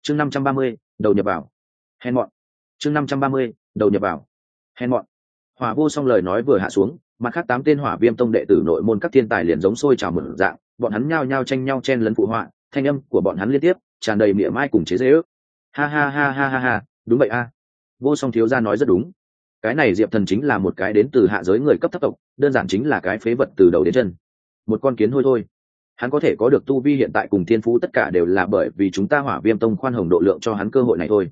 chương 530, đầu nhập vào. Hèn mọn. chương 530, đầu nhập vào. Hèn mọn. Hỏa vô song lời nói vừa hạ xuống, mặt khác 8 tên Hỏa Viêm tông đệ tử nội môn các thiên tài liền giống sôi trào một dạng, bọn hắn nhao nhao tranh nhau chen lấn phụ họa, thanh âm của bọn hắn liên tiếp tràn đầy mỉa mai cùng chế giễu. Ha ha ha ha ha ha, đúng vậy a. Vô song thiếu gia nói rất đúng. Cái này Diệp Thần chính là một cái đến từ hạ giới người cấp thấp tộc, đơn giản chính là cái phế vật từ đầu đến chân. Một con kiến hôi thôi. Hắn có thể có được tu vi hiện tại cùng thiên phú tất cả đều là bởi vì chúng ta Hỏa Viêm tông khoan hồng độ lượng cho hắn cơ hội này thôi.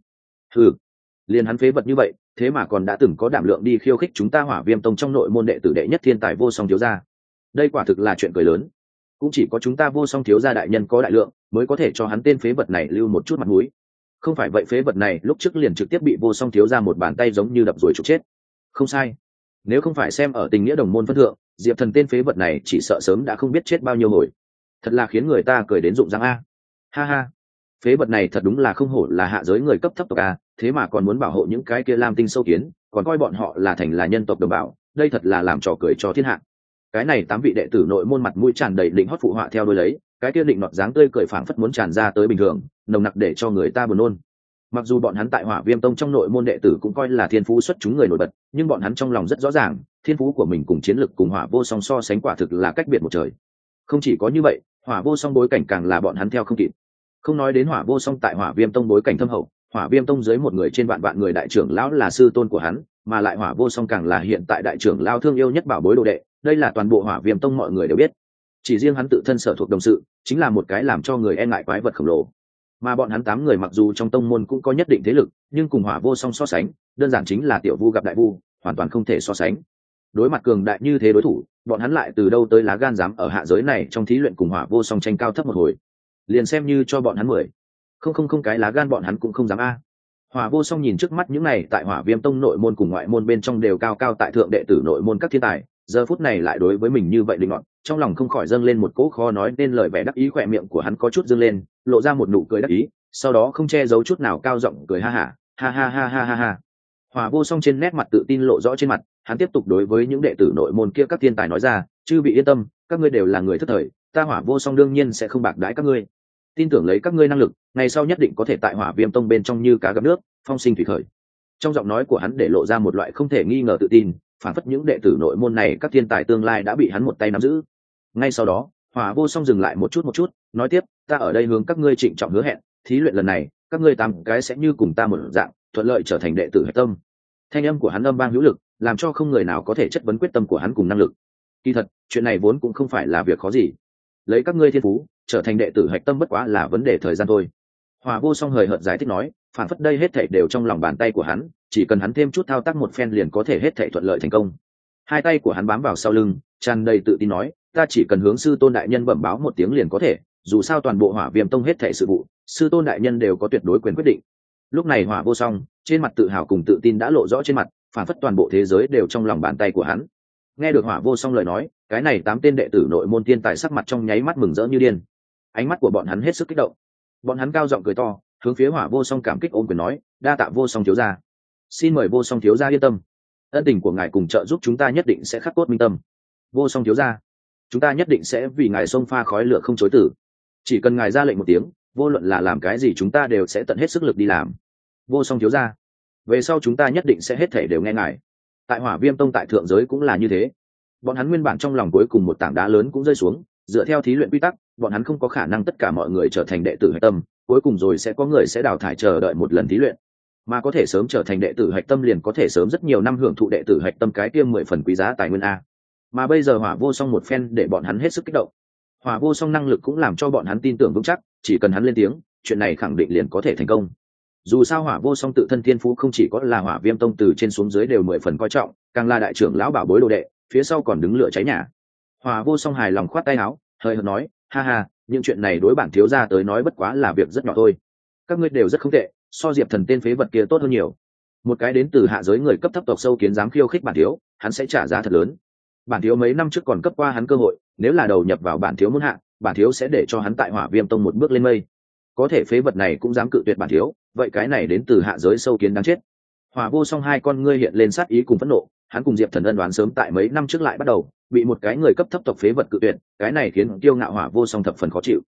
Liền hắn phế vật như vậy, thế mà còn đã từng có đảm lượng đi khiêu khích chúng ta Hỏa Viêm tông trong nội môn đệ tử đệ nhất thiên tài Vô Song thiếu gia. Đây quả thực là chuyện cười lớn. Cũng chỉ có chúng ta Vô Song thiếu gia đại nhân có đại lượng, mới có thể cho hắn tên phế vật này lưu một chút mặt mũi. Không phải vậy phế vật này lúc trước liền trực tiếp bị Vô Song thiếu gia một bàn tay giống như đập rồi trục chết. Không sai. Nếu không phải xem ở tình nghĩa đồng môn phân thượng, Diệp Thần tên phế vật này chỉ sợ sớm đã không biết chết bao nhiêu hồi. Thật là khiến người ta cười đến rụng răng a. Ha ha. Phế vật này thật đúng là không hổ là hạ giới người cấp thấp tộc a, thế mà còn muốn bảo hộ những cái kia lam tinh sâu kiến, còn coi bọn họ là thành là nhân tộc đồng bào, đây thật là làm trò cười cho thiên hạ. Cái này 8 vị đệ tử nội môn mặt mũi tràn đầy định hót phụ họa theo đuôi lấy, cái kia định nọt dáng tươi cười phảng phất muốn tràn ra tới bình thường, nồng nặc để cho người ta buồn nôn. Mặc dù bọn hắn tại Hỏa Viêm tông trong nội môn đệ tử cũng coi là thiên phú xuất chúng người nổi bật, nhưng bọn hắn trong lòng rất rõ ràng, thiên phú của mình cùng chiến lực cùng Hỏa Vô Song so sánh quả thực là cách biệt một trời. Không chỉ có như vậy, Hỏa Vô Song bối cảnh càng là bọn hắn theo không kịp. Không nói đến Hỏa Vô Song tại Hỏa Viêm tông bối cảnh thâm hậu, Hỏa Viêm tông dưới một người trên vạn vạn người đại trưởng lão là sư tôn của hắn, mà lại Hỏa Vô Song càng là hiện tại đại trưởng lão thương yêu nhất bảo bối đồ đệ, đây là toàn bộ Hỏa Viêm tông mọi người đều biết. Chỉ riêng hắn tự thân sở thuộc đồng sự, chính là một cái làm cho người e ngại quái vật khổng lồ. Mà bọn hắn 8 người mặc dù trong tông môn cũng có nhất định thế lực, nhưng cùng Hỏa Vô Song so sánh, đơn giản chính là tiểu vu gặp đại vu, hoàn toàn không thể so sánh. Đối mặt cường đại như thế đối thủ, bọn hắn lại từ đâu tới lá gan dám ở hạ giới này trong thí luyện cùng Hỏa Vô Song tranh cao thấp một hồi. Liền xem như cho bọn hắn 10. Không cái lá gan bọn hắn cũng không dám a. Hỏa Vô Song nhìn trước mắt những này tại Hỏa Viêm tông nội môn cùng ngoại môn bên trong đều cao cao tại thượng đệ tử nội môn các thiên tài, giờ phút này lại đối với mình như vậy định ngọn, trong lòng không khỏi dâng lên một cỗ khó nói nên lời vẻ đắc ý, khỏe miệng của hắn có chút dâng lên, lộ ra một nụ cười đắc ý, sau đó không che giấu chút nào cao giọng cười ha ha ha ha ha ha ha. Hỏa Vô Song trên nét mặt tự tin lộ rõ trên mặt, hắn tiếp tục đối với những đệ tử nội môn kia các thiên tài nói ra, chư vị yên tâm, các ngươi đều là người thất thời, ta Hỏa Vô Song đương nhiên sẽ không bạc đãi các ngươi. Tin tưởng lấy các ngươi năng lực, ngày sau nhất định có thể tại Hỏa Viêm tông bên trong như cá gặp nước, phong sinh thủy khởi. Trong giọng nói của hắn để lộ ra một loại không thể nghi ngờ tự tin, phản phất những đệ tử nội môn này các thiên tài tương lai đã bị hắn một tay nắm giữ. Ngay sau đó, Hỏa Vô Song dừng lại một chút, nói tiếp, ta ở đây hướng các ngươi trịnh trọng hứa hẹn, thí luyện lần này, các ngươi 8 cái sẽ như cùng ta một dạng, thuận lợi trở thành đệ tử hạch tâm. Thanh âm của hắn âm vang hữu lực, làm cho không người nào có thể chất vấn quyết tâm của hắn cùng năng lực. Kỳ thật, chuyện này vốn cũng không phải là việc khó gì. Lấy các ngươi thiên phú, trở thành đệ tử hạch tâm bất quá là vấn đề thời gian thôi. Hỏa Vô Song hời hợt giải thích nói, phản phất đây hết thảy đều trong lòng bàn tay của hắn, chỉ cần hắn thêm chút thao tác một phen liền có thể hết thảy thuận lợi thành công. Hai tay của hắn bám vào sau lưng, tràn đầy tự tin nói, ta chỉ cần hướng sư tôn đại nhân bẩm báo một tiếng liền có thể, dù sao toàn bộ Hỏa Viêm tông hết thảy sự vụ, sư tôn đại nhân đều có tuyệt đối quyền quyết định. Lúc này Hỏa Vô Song, trên mặt tự hào cùng tự tin đã lộ rõ trên mặt, phản phất toàn bộ thế giới đều trong lòng bàn tay của hắn. Nghe được Hỏa Vô Song lời nói, cái này 8 tên đệ tử nội môn tiên tài sắc mặt trong nháy mắt mừng rỡ như điên. Ánh mắt của bọn hắn hết sức kích động. Bọn hắn cao giọng cười to, hướng phía Hỏa Vô Song cảm kích ôm quyền nói, đa tạ Vô Song thiếu gia. Xin mời Vô Song thiếu gia yên tâm, ân tình của ngài cùng trợ giúp chúng ta nhất định sẽ khắc cốt minh tâm. Vô Song thiếu gia, chúng ta nhất định sẽ vì ngài xông pha khói lửa không chối từ. Chỉ cần ngài ra lệnh một tiếng, vô luận là làm cái gì chúng ta đều sẽ tận hết sức lực đi làm. Vô Song thiếu gia, về sau chúng ta nhất định sẽ hết thể đều nghe ngài. Tại Hỏa Viêm tông tại thượng giới cũng là như thế. Bọn hắn nguyên bản trong lòng cuối cùng một tảng đá lớn cũng rơi xuống, dựa theo thí luyện quy tắc, bọn hắn không có khả năng tất cả mọi người trở thành đệ tử hạch tâm, cuối cùng rồi sẽ có người sẽ đào thải chờ đợi một lần thí luyện. Mà có thể sớm trở thành đệ tử hạch tâm liền có thể sớm rất nhiều năm hưởng thụ đệ tử hạch tâm cái kia 10 phần quý giá tài nguyên a. Mà bây giờ Hỏa Vô Song một phen để bọn hắn hết sức kích động. Hỏa Vô Song năng lực cũng làm cho bọn hắn tin tưởng vững chắc, chỉ cần hắn lên tiếng, chuyện này khẳng định liền có thể thành công. Dù sao Hỏa Vô Song tự thân thiên phú không chỉ có là Hỏa Viêm tông từ trên xuống dưới đều 10 phần coi trọng, càng là đại trưởng lão bảo bối đồ đệ, phía sau còn đứng lửa cháy nhà. Hỏa Vô Song hài lòng khoát tay áo, hơi hợt nói, ha ha, những chuyện này đối bản thiếu gia tới nói bất quá là việc rất nhỏ thôi. Các ngươi đều rất không tệ, so Diệp Thần tên phế vật kia tốt hơn nhiều. Một cái đến từ hạ giới người cấp thấp tộc sâu kiến dám khiêu khích bản thiếu, hắn sẽ trả giá thật lớn. Bản thiếu mấy năm trước còn cấp qua hắn cơ hội, nếu là đầu nhập vào bản thiếu muốn hạ, bản thiếu sẽ để cho hắn tại Hỏa Viêm tông một bước lên mây. Có thể phế vật này cũng dám cự tuyệt bản thiếu, vậy cái này đến từ hạ giới sâu kiến đáng chết. Hỏa Vô Song hai con ngươi hiện lên sát ý cùng phẫn nộ, hắn cùng Diệp Thần ân đoán sớm tại mấy năm trước lại bắt đầu, bị một cái người cấp thấp tộc phế vật cự tuyệt, cái này khiến kiêu ngạo Hỏa Vô Song thập phần khó chịu.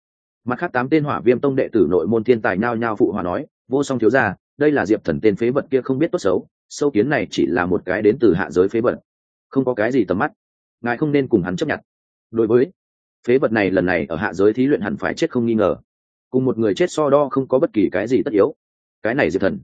Mặt khác 8 tên Hỏa Viêm Tông đệ tử nội môn thiên tài nhao nhao phụ hòa nói, vô song thiếu gia, đây là Diệp Thần tên phế vật kia không biết tốt xấu, sâu kiến này chỉ là một cái đến từ hạ giới phế vật, không có cái gì tầm mắt, ngài không nên cùng hắn chấp nhận. Đối với phế vật này lần này ở hạ giới thí luyện hẳn phải chết không nghi ngờ, cùng một người chết so đo không có bất kỳ cái gì tất yếu. Cái này Diệp Thần,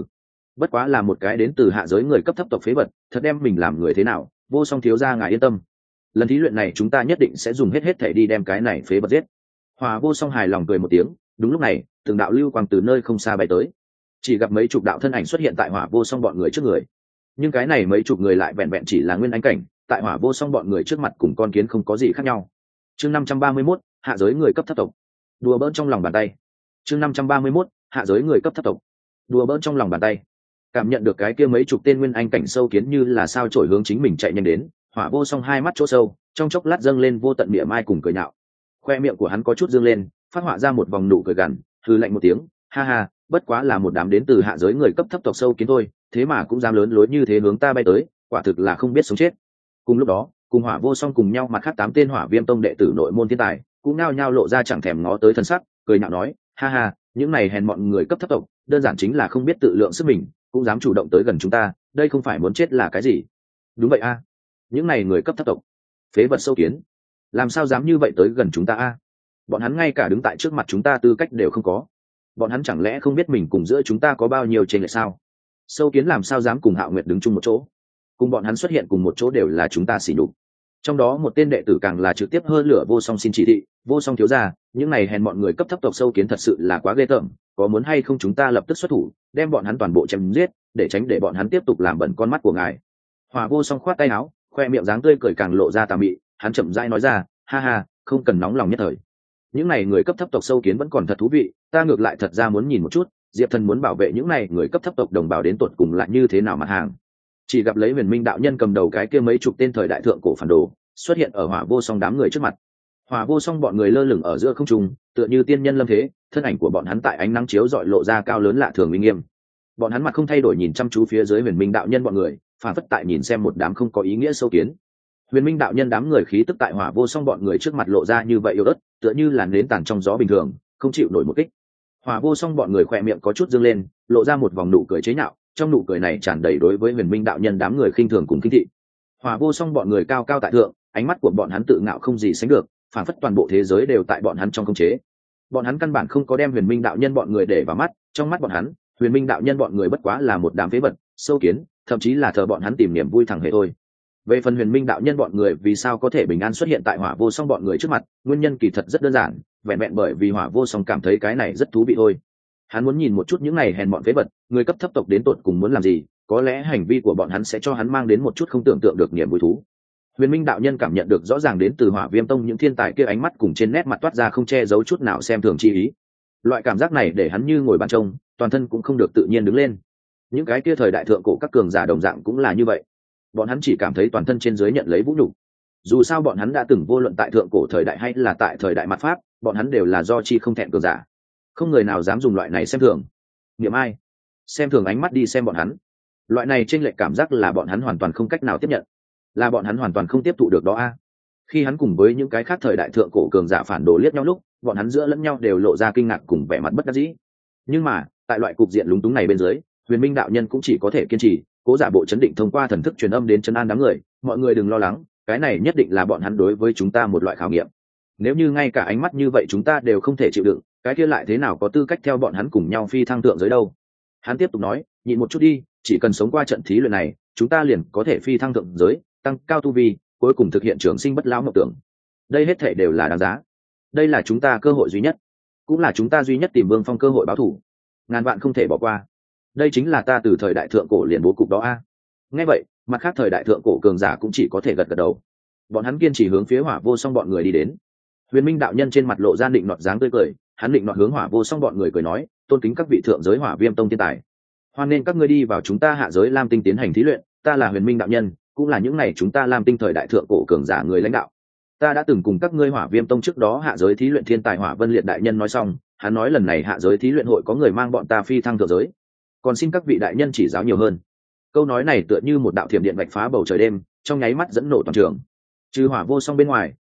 bất quá là một cái đến từ hạ giới người cấp thấp tộc phế vật, thật đem mình làm người thế nào? Vô song thiếu gia ngài yên tâm, lần thí luyện này chúng ta nhất định sẽ dùng hết thể đi đem cái này phế vật giết. Hòa Vô Song hài lòng cười một tiếng. Đúng lúc này, từng đạo lưu quang từ nơi không xa bay tới, chỉ gặp mấy chục đạo thân ảnh xuất hiện tại Hỏa Vô Song bọn người trước người. Nhưng cái này mấy chục người lại vẹn vẹn chỉ là nguyên anh cảnh, tại Hỏa Vô Song bọn người trước mặt cùng con kiến không có gì khác nhau. Chương 531, hạ giới người cấp thấp tộc. Đùa bỡn trong lòng bàn tay. Chương 531, hạ giới người cấp thấp tộc. Đùa bỡn trong lòng bàn tay. Cảm nhận được cái kia mấy chục tên nguyên anh cảnh sâu kiến như là sao chổi hướng chính mình chạy nhanh đến, Hỏa Vô Song hai mắt chỗ sâu, trong chốc lát dâng lên vô tận mỉa mai cùng cười nhạo. Khoe miệng của hắn có chút dương lên, phát họa ra một vòng nụ cười gằn, hừ lạnh một tiếng, ha ha, bất quá là một đám đến từ hạ giới người cấp thấp tộc sâu kiến thôi, thế mà cũng dám lớn lối như thế hướng ta bay tới, quả thực là không biết sống chết. Cùng lúc đó, cùng Hỏa Vô Song cùng nhau mặt khác 8 tên Hỏa Viêm Tông đệ tử nội môn thiên tài, cũng nao nhao lộ ra chẳng thèm ngó tới thân sắc, cười nhạo nói, ha ha, những này hèn mọn người cấp thấp tộc, đơn giản chính là không biết tự lượng sức mình, cũng dám chủ động tới gần chúng ta, đây không phải muốn chết là cái gì? Đúng vậy a, những này người cấp thấp tộc, phế vật sâu kiến, làm sao dám như vậy tới gần chúng ta a? Bọn hắn ngay cả đứng tại trước mặt chúng ta tư cách đều không có, bọn hắn chẳng lẽ không biết mình cùng giữa chúng ta có bao nhiêu chênh lệch sao? Sâu kiến làm sao dám cùng Hạo Nguyệt đứng chung một chỗ? Cùng bọn hắn xuất hiện cùng một chỗ đều là chúng ta xỉ nhục. Trong đó một tên đệ tử càng là trực tiếp hơn lửa Vô Song xin chỉ thị, Vô Song thiếu gia, những này hèn bọn người cấp thấp tộc sâu kiến thật sự là quá ghê tởm, có muốn hay không chúng ta lập tức xuất thủ, đem bọn hắn toàn bộ chém giết, để tránh để bọn hắn tiếp tục làm bẩn con mắt của ngài. Hỏa Vô Song khoát tay áo, khoe miệng dáng tươi cười càng lộ ra tà mị, hắn chậm rãi nói ra, ha ha, không cần nóng lòng nhất thời. Những này người cấp thấp tộc sâu kiến vẫn còn thật thú vị, ta ngược lại thật ra muốn nhìn một chút, Diệp Thần muốn bảo vệ những này người cấp thấp tộc đồng bào đến tột cùng lại như thế nào mặt hàng. Chỉ gặp lấy Huyền Minh đạo nhân cầm đầu cái kia mấy chục tên thời đại thượng cổ phản đồ xuất hiện ở Hỏa Vô Song đám người trước mặt. Hỏa Vô Song bọn người lơ lửng ở giữa không trung, tựa như tiên nhân lâm thế, thân ảnh của bọn hắn tại ánh nắng chiếu rọi lộ ra cao lớn lạ thường uy nghiêm. Bọn hắn mặt không thay đổi nhìn chăm chú phía dưới Huyền Minh đạo nhân bọn người, phản phất tại nhìn xem một đám không có ý nghĩa sâu kiến. Huyền Minh đạo nhân đám người khí tức tại Hỏa Vô Song bọn người trước mặt lộ ra như vậy yếu ớt, tựa như là nến tàn trong gió bình thường, không chịu nổi một kích. Hỏa Vô Song bọn người khỏe miệng có chút dương lên, lộ ra một vòng nụ cười chế nhạo, trong nụ cười này tràn đầy đối với Huyền Minh đạo nhân đám người khinh thường cùng kinh thị. Hỏa Vô Song bọn người cao cao tại thượng, ánh mắt của bọn hắn tự ngạo không gì sánh được, phản phất toàn bộ thế giới đều tại bọn hắn trong khống chế. Bọn hắn căn bản không có đem Huyền Minh đạo nhân bọn người để vào mắt, trong mắt bọn hắn, Huyền Minh đạo nhân bọn người bất quá là một đám phế vật, sâu kiến, thậm chí là thờ bọn hắn tìm niềm vui thẳng hề thôi. Về phần Huyền Minh đạo nhân bọn người vì sao có thể bình an xuất hiện tại Hỏa Vô Song bọn người trước mặt, nguyên nhân kỳ thật rất đơn giản, vẹn vẹn bởi vì Hỏa Vô Song cảm thấy cái này rất thú vị thôi. Hắn muốn nhìn một chút những này hèn bọn phế vật, người cấp thấp tộc đến tột cùng muốn làm gì, có lẽ hành vi của bọn hắn sẽ cho hắn mang đến một chút không tưởng tượng được niềm vui thú. Huyền Minh đạo nhân cảm nhận được rõ ràng đến từ Hỏa Viêm Tông những thiên tài kia ánh mắt cùng trên nét mặt toát ra không che giấu chút nào xem thường chi ý. Loại cảm giác này để hắn như ngồi bàn trông, toàn thân cũng không được tự nhiên đứng lên. Những cái kia thời đại thượng cổ các cường giả đồng dạng cũng là như vậy. Bọn hắn chỉ cảm thấy toàn thân trên dưới nhận lấy vũ nhục. Dù sao bọn hắn đã từng vô luận tại thượng cổ thời đại hay là tại thời đại mặt pháp, bọn hắn đều là do chi không thẹn cường giả. Không người nào dám dùng loại này xem thường. Niệm ai? Xem thường ánh mắt đi xem bọn hắn. Loại này chênh lệch cảm giác là bọn hắn hoàn toàn không cách nào tiếp nhận, là bọn hắn hoàn toàn không tiếp thụ được đó a. Khi hắn cùng với những cái khác thời đại thượng cổ cường giả phản đồ liếc nhau lúc, bọn hắn giữa lẫn nhau đều lộ ra kinh ngạc cùng vẻ mặt bất đắc dĩ. Nhưng mà, tại loại cục diện lúng túng này bên dưới, Huyền Minh đạo nhân cũng chỉ có thể kiên trì, cố giả bộ chấn định thông qua thần thức truyền âm đến trấn an đám người, mọi người đừng lo lắng, cái này nhất định là bọn hắn đối với chúng ta một loại khảo nghiệm. Nếu như ngay cả ánh mắt như vậy chúng ta đều không thể chịu đựng, cái kia lại thế nào có tư cách theo bọn hắn cùng nhau phi thăng thượng giới đâu. Hắn tiếp tục nói, nhịn một chút đi, chỉ cần sống qua trận thí luyện này, chúng ta liền có thể phi thăng thượng giới, tăng cao tu vi, cuối cùng thực hiện trường sinh bất lão mộng tưởng. Đây hết thể đều là đáng giá. Đây là chúng ta cơ hội duy nhất, cũng là chúng ta duy nhất tìm Vương Phong cơ hội báo thù. Ngàn vạn không thể bỏ qua. Đây chính là ta từ thời đại thượng cổ liền bố cục đó a. Nghe vậy, mặt khác thời đại thượng cổ cường giả cũng chỉ có thể gật gật đầu. Bọn hắn kiên trì hướng phía Hỏa Vô Song bọn người đi đến. Huyền Minh đạo nhân trên mặt lộ ra định nọt dáng tươi cười, hắn định nọt hướng Hỏa Vô Song bọn người cười nói, tôn kính các vị thượng giới Hỏa Viêm Tông thiên tài, hoan nên các ngươi đi vào chúng ta hạ giới Lam Tinh tiến hành thí luyện. Ta là Huyền Minh đạo nhân, cũng là những này chúng ta Lam Tinh thời đại thượng cổ cường giả người lãnh đạo. Ta đã từng cùng các ngươi Hỏa Viêm Tông trước đó hạ giới thí luyện thiên tài Hỏa Vân Liệt đại nhân nói xong, hắn nói lần này hạ giới thí luyện hội có người mang bọn ta phi thăng thượng giới, còn xin các vị đại nhân chỉ giáo nhiều hơn. Câu nói này tựa như một đạo thiểm điện vạch phá bầu trời đêm, trong nháy mắt dẫn nổ toàn trường. Trừ Hỏa Vô Song bên ngoài,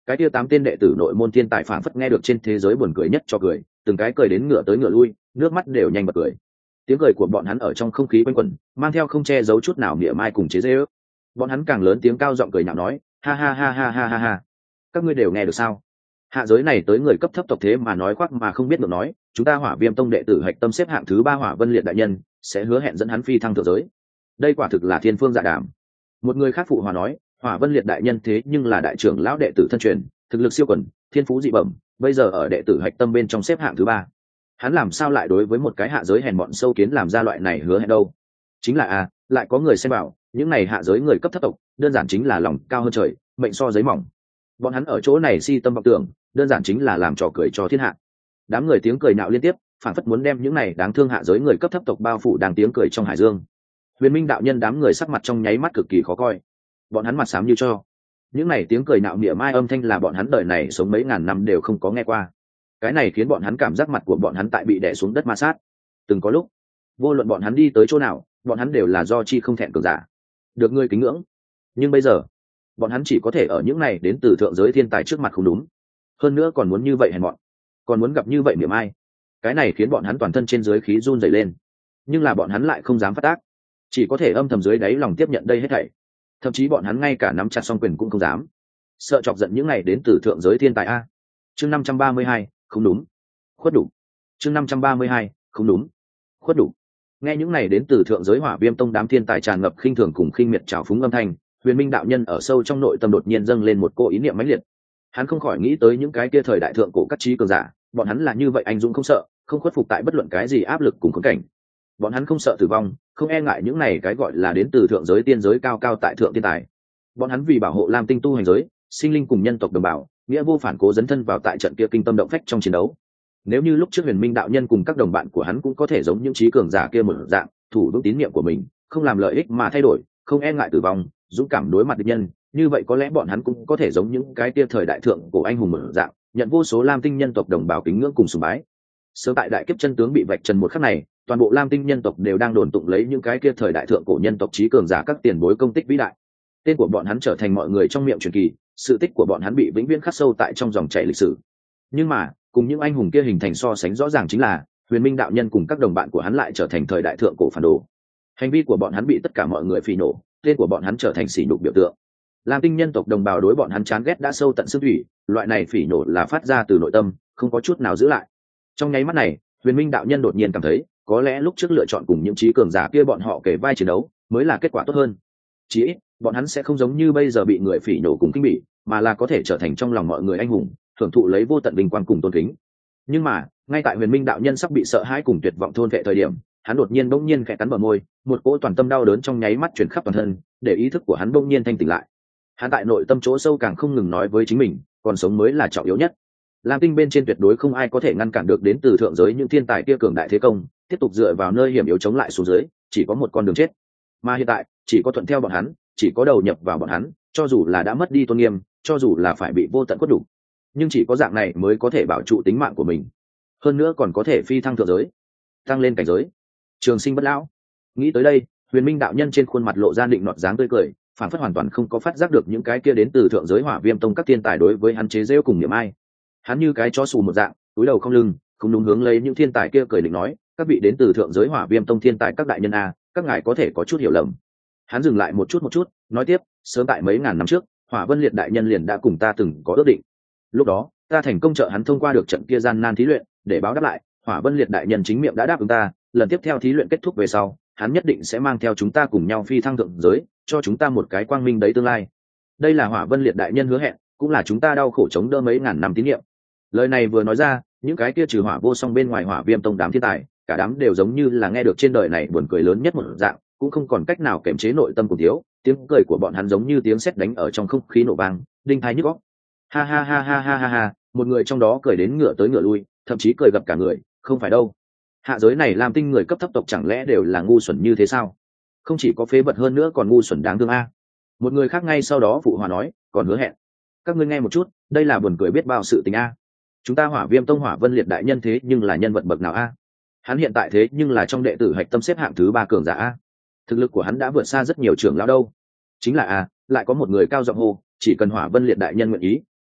Cái kia 8 tên đệ tử nội môn thiên tài phảng phất nghe được trên thế giới buồn cười nhất cho cười, từng cái cười đến ngửa tới ngửa lui, nước mắt đều nhanh bật cười. Tiếng cười của bọn hắn ở trong không khí quanh quẩn, mang theo không che giấu chút nào mỉa mai cùng chế giễu. Bọn hắn càng lớn tiếng cao giọng cười nhạo nói, ha ha ha ha ha ha ha. Các ngươi đều nghe được sao? Hạ giới này tới người cấp thấp tộc thế mà nói khoác mà không biết được nói, chúng ta Hỏa Viêm tông đệ tử hạch tâm xếp hạng thứ 3 Hỏa Vân Liệt đại nhân sẽ hứa hẹn dẫn hắn phi thăng thượng giới. Đây quả thực là thiên phương dạ đàm. Một người khác phụ hòa nói, Hỏa Vân Liệt đại nhân thế nhưng là đại trưởng lão đệ tử thân truyền, thực lực siêu quần, thiên phú dị bẩm, bây giờ ở đệ tử hạch tâm bên trong xếp hạng thứ 3. Hắn làm sao lại đối với một cái hạ giới hèn mọn sâu kiến làm ra loại này hứa hẹn đâu? Chính là lại có người xem bảo, những này hạ giới người cấp thấp tộc, đơn giản chính là lòng cao hơn trời, mệnh so giấy mỏng. Bọn hắn ở chỗ này si tâm vọng tưởng, đơn giản chính là làm trò cười cho thiên hạ. Đám người tiếng cười nạo liên tiếp, phản phất muốn đem những này đáng thương hạ giới người cấp thấp tộc bao phủ đang tiếng cười trong hải dương. Huyền Minh đạo nhân đám người sắc mặt trong nháy mắt cực kỳ khó coi. Bọn hắn mặt xám như cho. Những này tiếng cười nạo mỉa mai âm thanh là bọn hắn đời này sống mấy ngàn năm đều không có nghe qua. Cái này khiến bọn hắn cảm giác mặt của bọn hắn tại bị đè xuống đất ma sát. Từng có lúc, vô luận bọn hắn đi tới chỗ nào, bọn hắn đều là do chi không thẹn cường giả, được người kính ngưỡng. Nhưng bây giờ, bọn hắn chỉ có thể ở những này đến từ thượng giới thiên tài trước mặt không đúng. Hơn nữa còn muốn như vậy hèn mọn, còn muốn gặp như vậy mỉa mai. Cái này khiến bọn hắn toàn thân trên dưới khí run rẩy lên. Nhưng là bọn hắn lại không dám phát tác, chỉ có thể âm thầm dưới đáy lòng tiếp nhận đây hết thảy. Thậm chí bọn hắn ngay cả nắm chặt song quyền cũng không dám, sợ chọc giận những này đến từ thượng giới thiên tài a. Chương 532, không đúng, khuất đủ. Chương 532, không đúng, khuất đủ. Nghe những này đến từ thượng giới Hỏa Viêm tông đám thiên tài tràn ngập khinh thường cùng khinh miệt trào phúng âm thanh, Huyền Minh đạo nhân ở sâu trong nội tâm đột nhiên dâng lên một cô ý niệm mãnh liệt. Hắn không khỏi nghĩ tới những cái kia thời đại thượng cổ các trí cường giả, bọn hắn là như vậy anh dũng không sợ, không khuất phục tại bất luận cái gì áp lực cùng khốn cảnh. Bọn hắn không sợ tử vong, không e ngại những này cái gọi là đến từ thượng giới tiên giới cao cao tại thượng thiên tài. Bọn hắn vì bảo hộ Lam Tinh tu hành giới, sinh linh cùng nhân tộc đồng bào, nghĩa vô phản cố dấn thân vào tại trận kia kinh tâm động phách trong chiến đấu. Nếu như lúc trước Huyền Minh đạo nhân cùng các đồng bạn của hắn cũng có thể giống những trí cường giả kia một dạng, thủ vững tín niệm của mình, không làm lợi ích mà thay đổi, không e ngại tử vong, dũng cảm đối mặt địch nhân, như vậy có lẽ bọn hắn cũng có thể giống những cái kia thời đại thượng cổ anh hùng một dạng, nhận vô số Lam Tinh nhân tộc đồng bào kính ngưỡng cùng sùng bái. Sớm tại đại kiếp chân tướng bị vạch trần một khắc này, toàn bộ Lam Tinh nhân tộc đều đang đồn tụng lấy những cái kia thời đại thượng cổ nhân tộc trí cường giả các tiền bối công tích vĩ đại. Tên của bọn hắn trở thành mọi người trong miệng truyền kỳ, sự tích của bọn hắn bị vĩnh viễn khắc sâu tại trong dòng chảy lịch sử. Nhưng mà, cùng những anh hùng kia hình thành so sánh rõ ràng chính là, Huyền Minh đạo nhân cùng các đồng bạn của hắn lại trở thành thời đại thượng cổ phản đồ. Hành vi của bọn hắn bị tất cả mọi người phỉ nổ, tên của bọn hắn trở thành sỉ nhục biểu tượng. Lam Tinh nhân tộc đồng bào đối bọn hắn chán ghét đã sâu tận xương thủy, loại này phỉ nổ là phát ra từ nội tâm, không có chút nào giữ lại. Trong nháy mắt này, Huyền Minh đạo nhân đột nhiên cảm thấy, có lẽ lúc trước lựa chọn cùng những trí cường giả kia bọn họ kể vai chiến đấu, mới là kết quả tốt hơn. Chỉ ít, bọn hắn sẽ không giống như bây giờ bị người phỉ nổ cùng kinh bỉ, mà là có thể trở thành trong lòng mọi người anh hùng, thưởng thụ lấy vô tận vinh quang cùng tôn kính. Nhưng mà, ngay tại Huyền Minh đạo nhân sắp bị sợ hãi cùng tuyệt vọng thôn vệ thời điểm, hắn đột nhiên bỗng nhiên khẽ cắn bờ môi, một cỗ toàn tâm đau đớn trong nháy mắt truyền khắp toàn thân, để ý thức của hắn bỗng nhiên thanh tỉnh lại. Hắn tại nội tâm chỗ sâu càng không ngừng nói với chính mình, còn sống mới là trọng yếu nhất. Lam Tinh bên trên tuyệt đối không ai có thể ngăn cản được đến từ thượng giới những thiên tài kia cường đại thế công, tiếp tục dựa vào nơi hiểm yếu chống lại xuống dưới, chỉ có một con đường chết. Mà hiện tại, chỉ có thuận theo bọn hắn, chỉ có đầu nhập vào bọn hắn, cho dù là đã mất đi tôn nghiêm, cho dù là phải bị vô tận khuất đủ, nhưng chỉ có dạng này mới có thể bảo trụ tính mạng của mình. Hơn nữa còn có thể phi thăng thượng giới, tăng lên cảnh giới, trường sinh bất lão. Nghĩ tới đây, Huyền Minh đạo nhân trên khuôn mặt lộ ra định nọt dáng tươi cười, phản phất hoàn toàn không có phát giác được những cái kia đến từ thượng giới Hỏa Viêm tông các thiên tài đối với hắn chế giễu cùng niệm ai. Hắn như cái chó xù một dạng, túi đầu không lưng, không đúng hướng lấy những thiên tài kia cười định nói, các vị đến từ thượng giới Hỏa Viêm tông thiên tài các đại nhân a, các ngài có thể có chút hiểu lầm. Hắn dừng lại một chút, nói tiếp, sớm tại mấy ngàn năm trước, Hỏa Vân Liệt đại nhân liền đã cùng ta từng có ước định. Lúc đó, ta thành công trợ hắn thông qua được trận kia gian nan thí luyện, để báo đáp lại, Hỏa Vân Liệt đại nhân chính miệng đã đáp ứng ta, lần tiếp theo thí luyện kết thúc về sau, hắn nhất định sẽ mang theo chúng ta cùng nhau phi thăng thượng giới, cho chúng ta một cái quang minh đấy tương lai. Đây là Hỏa Vân Liệt đại nhân hứa hẹn, cũng là chúng ta đau khổ chống đỡ mấy ngàn năm tín nhiệm. Lời này vừa nói ra, những cái kia trừ Hỏa Vô Song bên ngoài Hỏa Viêm tông đám thiên tài, cả đám đều giống như là nghe được trên đời này buồn cười lớn nhất một dạng, cũng không còn cách nào kiềm chế nội tâm của thiếu, tiếng cười của bọn hắn giống như tiếng sét đánh ở trong không khí nổ vang, đinh tai nhức óc. Ha ha ha ha ha ha ha, một người trong đó cười đến ngửa tới ngửa lui, thậm chí cười gặp cả người, không phải đâu. Hạ giới này Lam Tinh người cấp thấp tộc chẳng lẽ đều là ngu xuẩn như thế sao? Không chỉ có phế vật hơn nữa còn ngu xuẩn đáng thương a. Một người khác ngay sau đó phụ hòa nói, còn hứa hẹn. Các ngươi nghe một chút, đây là buồn cười biết bao sự tình a. Chúng ta Hỏa Viêm tông Hỏa Vân Liệt đại nhân thế nhưng là nhân vật bậc nào a? Hắn hiện tại thế nhưng là trong đệ tử hạch tâm xếp hạng thứ 3 cường giả a. Thực lực của hắn đã vượt xa rất nhiều trưởng lão đâu. Chính là a, lại có một người cao giọng hô, chỉ cần Hỏa Vân Liệt đại nhân nguyện ý,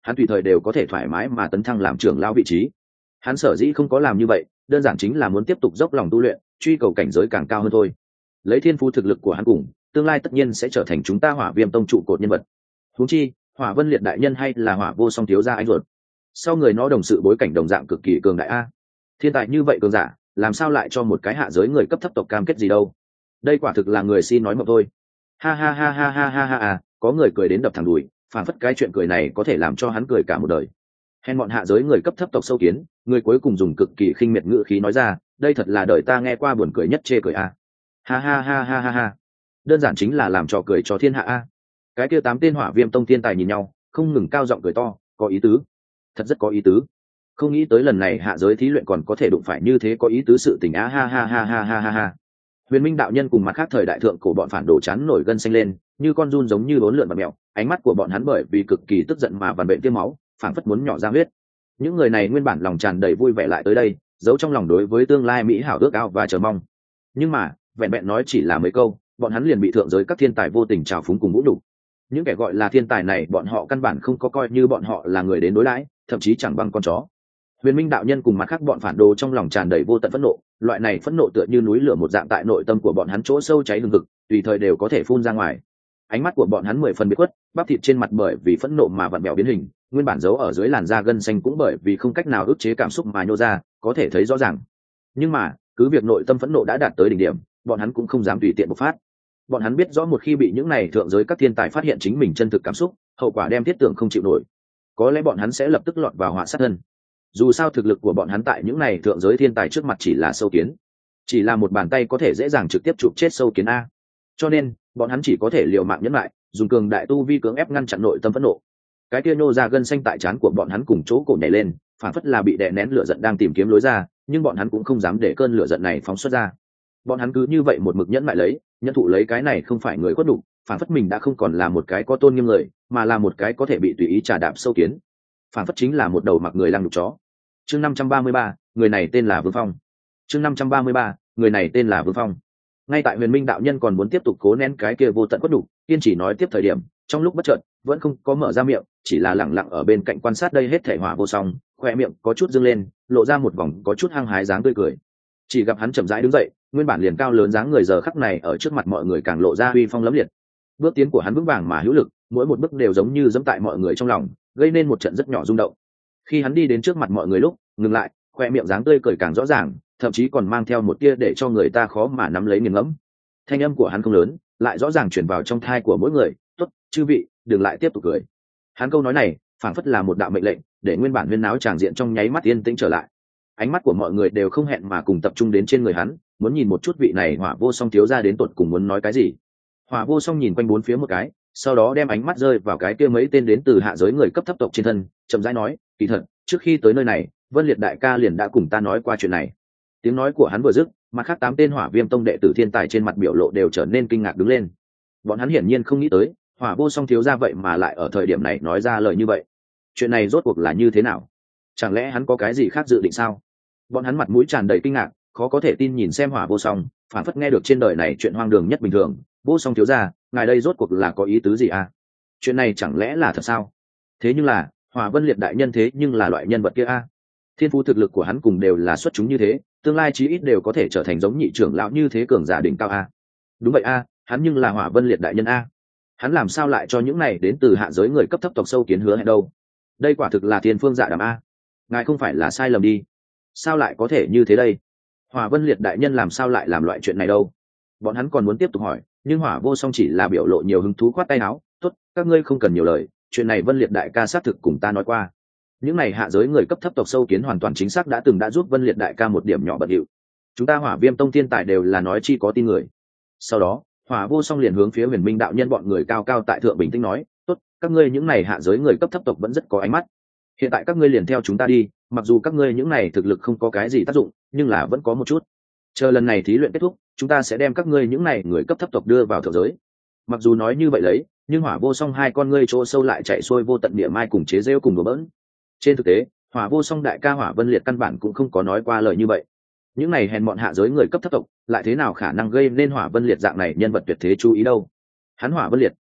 hắn tùy thời đều có thể thoải mái mà tấn thăng làm trưởng lão vị trí. Hắn sở dĩ không có làm như vậy, đơn giản chính là muốn tiếp tục dốc lòng tu luyện, truy cầu cảnh giới càng cao hơn thôi. Lấy thiên phú thực lực của hắn cùng, tương lai tất nhiên sẽ trở thành chúng ta Hỏa Viêm tông trụ cột nhân vật. Huống chi, Hỏa Vân Liệt đại nhân hay là Hỏa Vô Song thiếu gia anh ruột. Sau người nó đồng sự bối cảnh đồng dạng cực kỳ cường đại a. Thiên tài như vậy cường giả, làm sao lại cho một cái hạ giới người cấp thấp tộc cam kết gì đâu? Đây quả thực là người xin nói mộng thôi. Ha ha ha ha ha ha ha ha, có người cười đến đập thẳng đùi, phản phất cái chuyện cười này có thể làm cho hắn cười cả một đời. Hèn bọn hạ giới người cấp thấp tộc sâu kiến, người cuối cùng dùng cực kỳ khinh miệt ngữ khí nói ra, đây thật là đời ta nghe qua buồn cười nhất chê cười a. Ha ha ha ha ha ha. Đơn giản chính là làm trò cười cho thiên hạ a. Cái kia 8 tên Hỏa Viêm tông thiên tài nhìn nhau, không ngừng cao giọng cười to, có ý tứ, thật rất có ý tứ. Không nghĩ tới lần này hạ giới thí luyện còn có thể đụng phải như thế có ý tứ sự tình á, ha ha ha ha ha ha ha. Huyền Minh đạo nhân cùng mặt khác thời đại thượng cổ bọn phản đồ chán nổi gân xanh lên, như con giun giống như bốn lượn bạt mèo, ánh mắt của bọn hắn bởi vì cực kỳ tức giận mà vằn vện tiêm máu, phảng phất muốn nhỏ ra huyết. Những người này nguyên bản lòng tràn đầy vui vẻ lại tới đây, giấu trong lòng đối với tương lai mỹ hảo ước ao và chờ mong. Nhưng mà, vẹn vẹn nói chỉ là mấy câu, bọn hắn liền bị thượng giới các thiên tài vô tình trào phúng cùng vũ nhục. Những kẻ gọi là thiên tài này bọn họ căn bản không có coi như bọn họ là người đến đối đãi, thậm chí chẳng bằng con chó. Huyền Minh đạo nhân cùng mặt khác bọn phản đồ trong lòng tràn đầy vô tận phẫn nộ, loại này phẫn nộ tựa như núi lửa một dạng tại nội tâm của bọn hắn chỗ sâu cháy hừng hực, tùy thời đều có thể phun ra ngoài. Ánh mắt của bọn hắn 10 phần biệt khuất, bắp thịt trên mặt bởi vì phẫn nộ mà vặn vẹo biến hình, nguyên bản giấu ở dưới làn da gân xanh cũng bởi vì không cách nào ức chế cảm xúc mà nhô ra, có thể thấy rõ ràng. Nhưng mà, cứ việc nội tâm phẫn nộ đã đạt tới đỉnh điểm, bọn hắn cũng không dám tùy tiện bộc phát. Bọn hắn biết rõ một khi bị những này thượng giới các thiên tài phát hiện chính mình chân thực cảm xúc, hậu quả đem thiết tưởng không chịu nổi. Có lẽ bọn hắn sẽ lập tức lọt vào họa sát thân. Dù sao thực lực của bọn hắn tại những này thượng giới thiên tài trước mặt chỉ là sâu kiến, chỉ là một bàn tay có thể dễ dàng trực tiếp chụp chết sâu kiến a. Cho nên bọn hắn chỉ có thể liều mạng nhẫn lại, dùng cường đại tu vi cưỡng ép ngăn chặn nội tâm phẫn nộ. Cái kia nô ra gân xanh tại trán của bọn hắn cùng chỗ cổ nhảy lên, phản phất là bị đè nén lửa giận đang tìm kiếm lối ra, nhưng bọn hắn cũng không dám để cơn lửa giận này phóng xuất ra. Bọn hắn cứ như vậy một mực nhẫn lại lấy, nhẫn thụ lấy cái này không phải người khuất đục, phản phất mình đã không còn là một cái có tôn nghiêm người, mà là một cái có thể bị tùy ý trà đạp sâu kiến. Phản phất chính là một đầu mặc người lăng đục chó. Chương 533, người này tên là Vương Phong. Chương 533, người này tên là Vương Phong. Ngay tại Huyền Minh đạo nhân còn muốn tiếp tục cố nén cái kia vô tận khuất đục, kiên trì nói tiếp thời điểm, trong lúc bất chợt, vẫn không có mở ra miệng, chỉ là lẳng lặng ở bên cạnh quan sát đây hết thảy Hỏa Vô Song, khoe miệng có chút dương lên, lộ ra một vòng có chút hăng hái dáng tươi cười. Chỉ gặp hắn chậm rãi đứng dậy, nguyên bản liền cao lớn dáng người giờ khắc này ở trước mặt mọi người càng lộ ra uy phong lẫm liệt. Bước tiến của hắn vững vàng mà hữu lực, mỗi một bước đều giống như giẫm tại mọi người trong lòng, gây nên một trận rất nhỏ rung động. Khi hắn đi đến trước mặt mọi người lúc ngừng lại, khoe miệng dáng tươi cười càng rõ ràng, thậm chí còn mang theo một tia để cho người ta khó mà nắm lấy nghiền ngẫm. Thanh âm của hắn không lớn, lại rõ ràng truyền vào trong thai của mỗi người. Tốt, chư vị, đừng lại tiếp tục cười. Hắn câu nói này phảng phất là một đạo mệnh lệnh, để nguyên bản huyên náo tràng diện trong nháy mắt yên tĩnh trở lại. Ánh mắt của mọi người đều không hẹn mà cùng tập trung đến trên người hắn, muốn nhìn một chút vị này Hỏa Vô Song thiếu gia đến tột cùng muốn nói cái gì. Hỏa Vô Song nhìn quanh bốn phía một cái, sau đó đem ánh mắt rơi vào cái kia mấy tên đến từ hạ giới người cấp thấp tộc trên thân, chậm rãi nói, kỳ thật, trước khi tới nơi này, Vân Liệt đại ca liền đã cùng ta nói qua chuyện này. Tiếng nói của hắn vừa dứt, mặt khác 8 tên Hỏa Viêm tông đệ tử thiên tài trên mặt biểu lộ đều trở nên kinh ngạc đứng lên. Bọn hắn hiển nhiên không nghĩ tới, Hỏa Vô Song thiếu gia vậy mà lại ở thời điểm này nói ra lời như vậy. Chuyện này rốt cuộc là như thế nào? Chẳng lẽ hắn có cái gì khác dự định sao? Bọn hắn mặt mũi tràn đầy kinh ngạc, khó có thể tin nhìn xem Hỏa Vô Song, phản phất nghe được trên đời này chuyện hoang đường nhất bình thường. Vô Song thiếu gia, ngài đây rốt cuộc là có ý tứ gì à? Chuyện này chẳng lẽ là thật sao? Thế nhưng là, Hỏa Vân Liệt đại nhân thế nhưng là loại nhân vật kia a. Thiên phú thực lực của hắn cùng đều là xuất chúng như thế, tương lai chí ít đều có thể trở thành giống nhị trưởng lão như thế cường giả đỉnh cao a. Đúng vậy a, hắn nhưng là Hỏa Vân Liệt đại nhân a. Hắn làm sao lại cho những này đến từ hạ giới người cấp thấp tộc sâu kiến hứa hẹn đâu? Đây quả thực là thiên phương dạ đàm a. Ngài không phải là sai lầm đi? Sao lại có thể như thế đây? Hỏa Vân Liệt đại nhân làm sao lại làm loại chuyện này đâu? Bọn hắn còn muốn tiếp tục hỏi, nhưng Hỏa Vô Song chỉ là biểu lộ nhiều hứng thú khoát tay áo, tốt, các ngươi không cần nhiều lời, chuyện này Vân Liệt đại ca xác thực cùng ta nói qua. Những này hạ giới người cấp thấp tộc sâu kiến hoàn toàn chính xác đã đã giúp Vân Liệt đại ca một điểm nhỏ bận điệu. Chúng ta Hỏa Viêm tông thiên tài đều là nói chi có tin người. Sau đó, Hỏa Vô Song liền hướng phía Huyền Minh đạo nhân bọn người cao cao tại thượng bình tĩnh nói, tốt, các ngươi những này hạ giới người cấp thấp tộc vẫn rất có ánh mắt. Hiện tại các ngươi liền theo chúng ta đi, mặc dù các ngươi những này thực lực không có cái gì tác dụng, nhưng là vẫn có một chút. Chờ lần này thí luyện kết thúc, chúng ta sẽ đem các ngươi những này người cấp thấp tộc đưa vào thượng giới. Mặc dù nói như vậy lấy, nhưng Hỏa Vô Song hai con ngươi chỗ sâu lại chạy xuôi vô tận địa mai cùng chế giễu cùng đùa bỡn. Trên thực tế, Hỏa Vô Song đại ca Hỏa Vân Liệt căn bản cũng không có nói qua lời như vậy. Những này hèn mọn hạ giới người cấp thấp tộc, lại thế nào khả năng gây nên Hỏa Vân Liệt dạng này nhân vật tuyệt thế chú ý đâu? Hắn Hỏa Vân Liệt,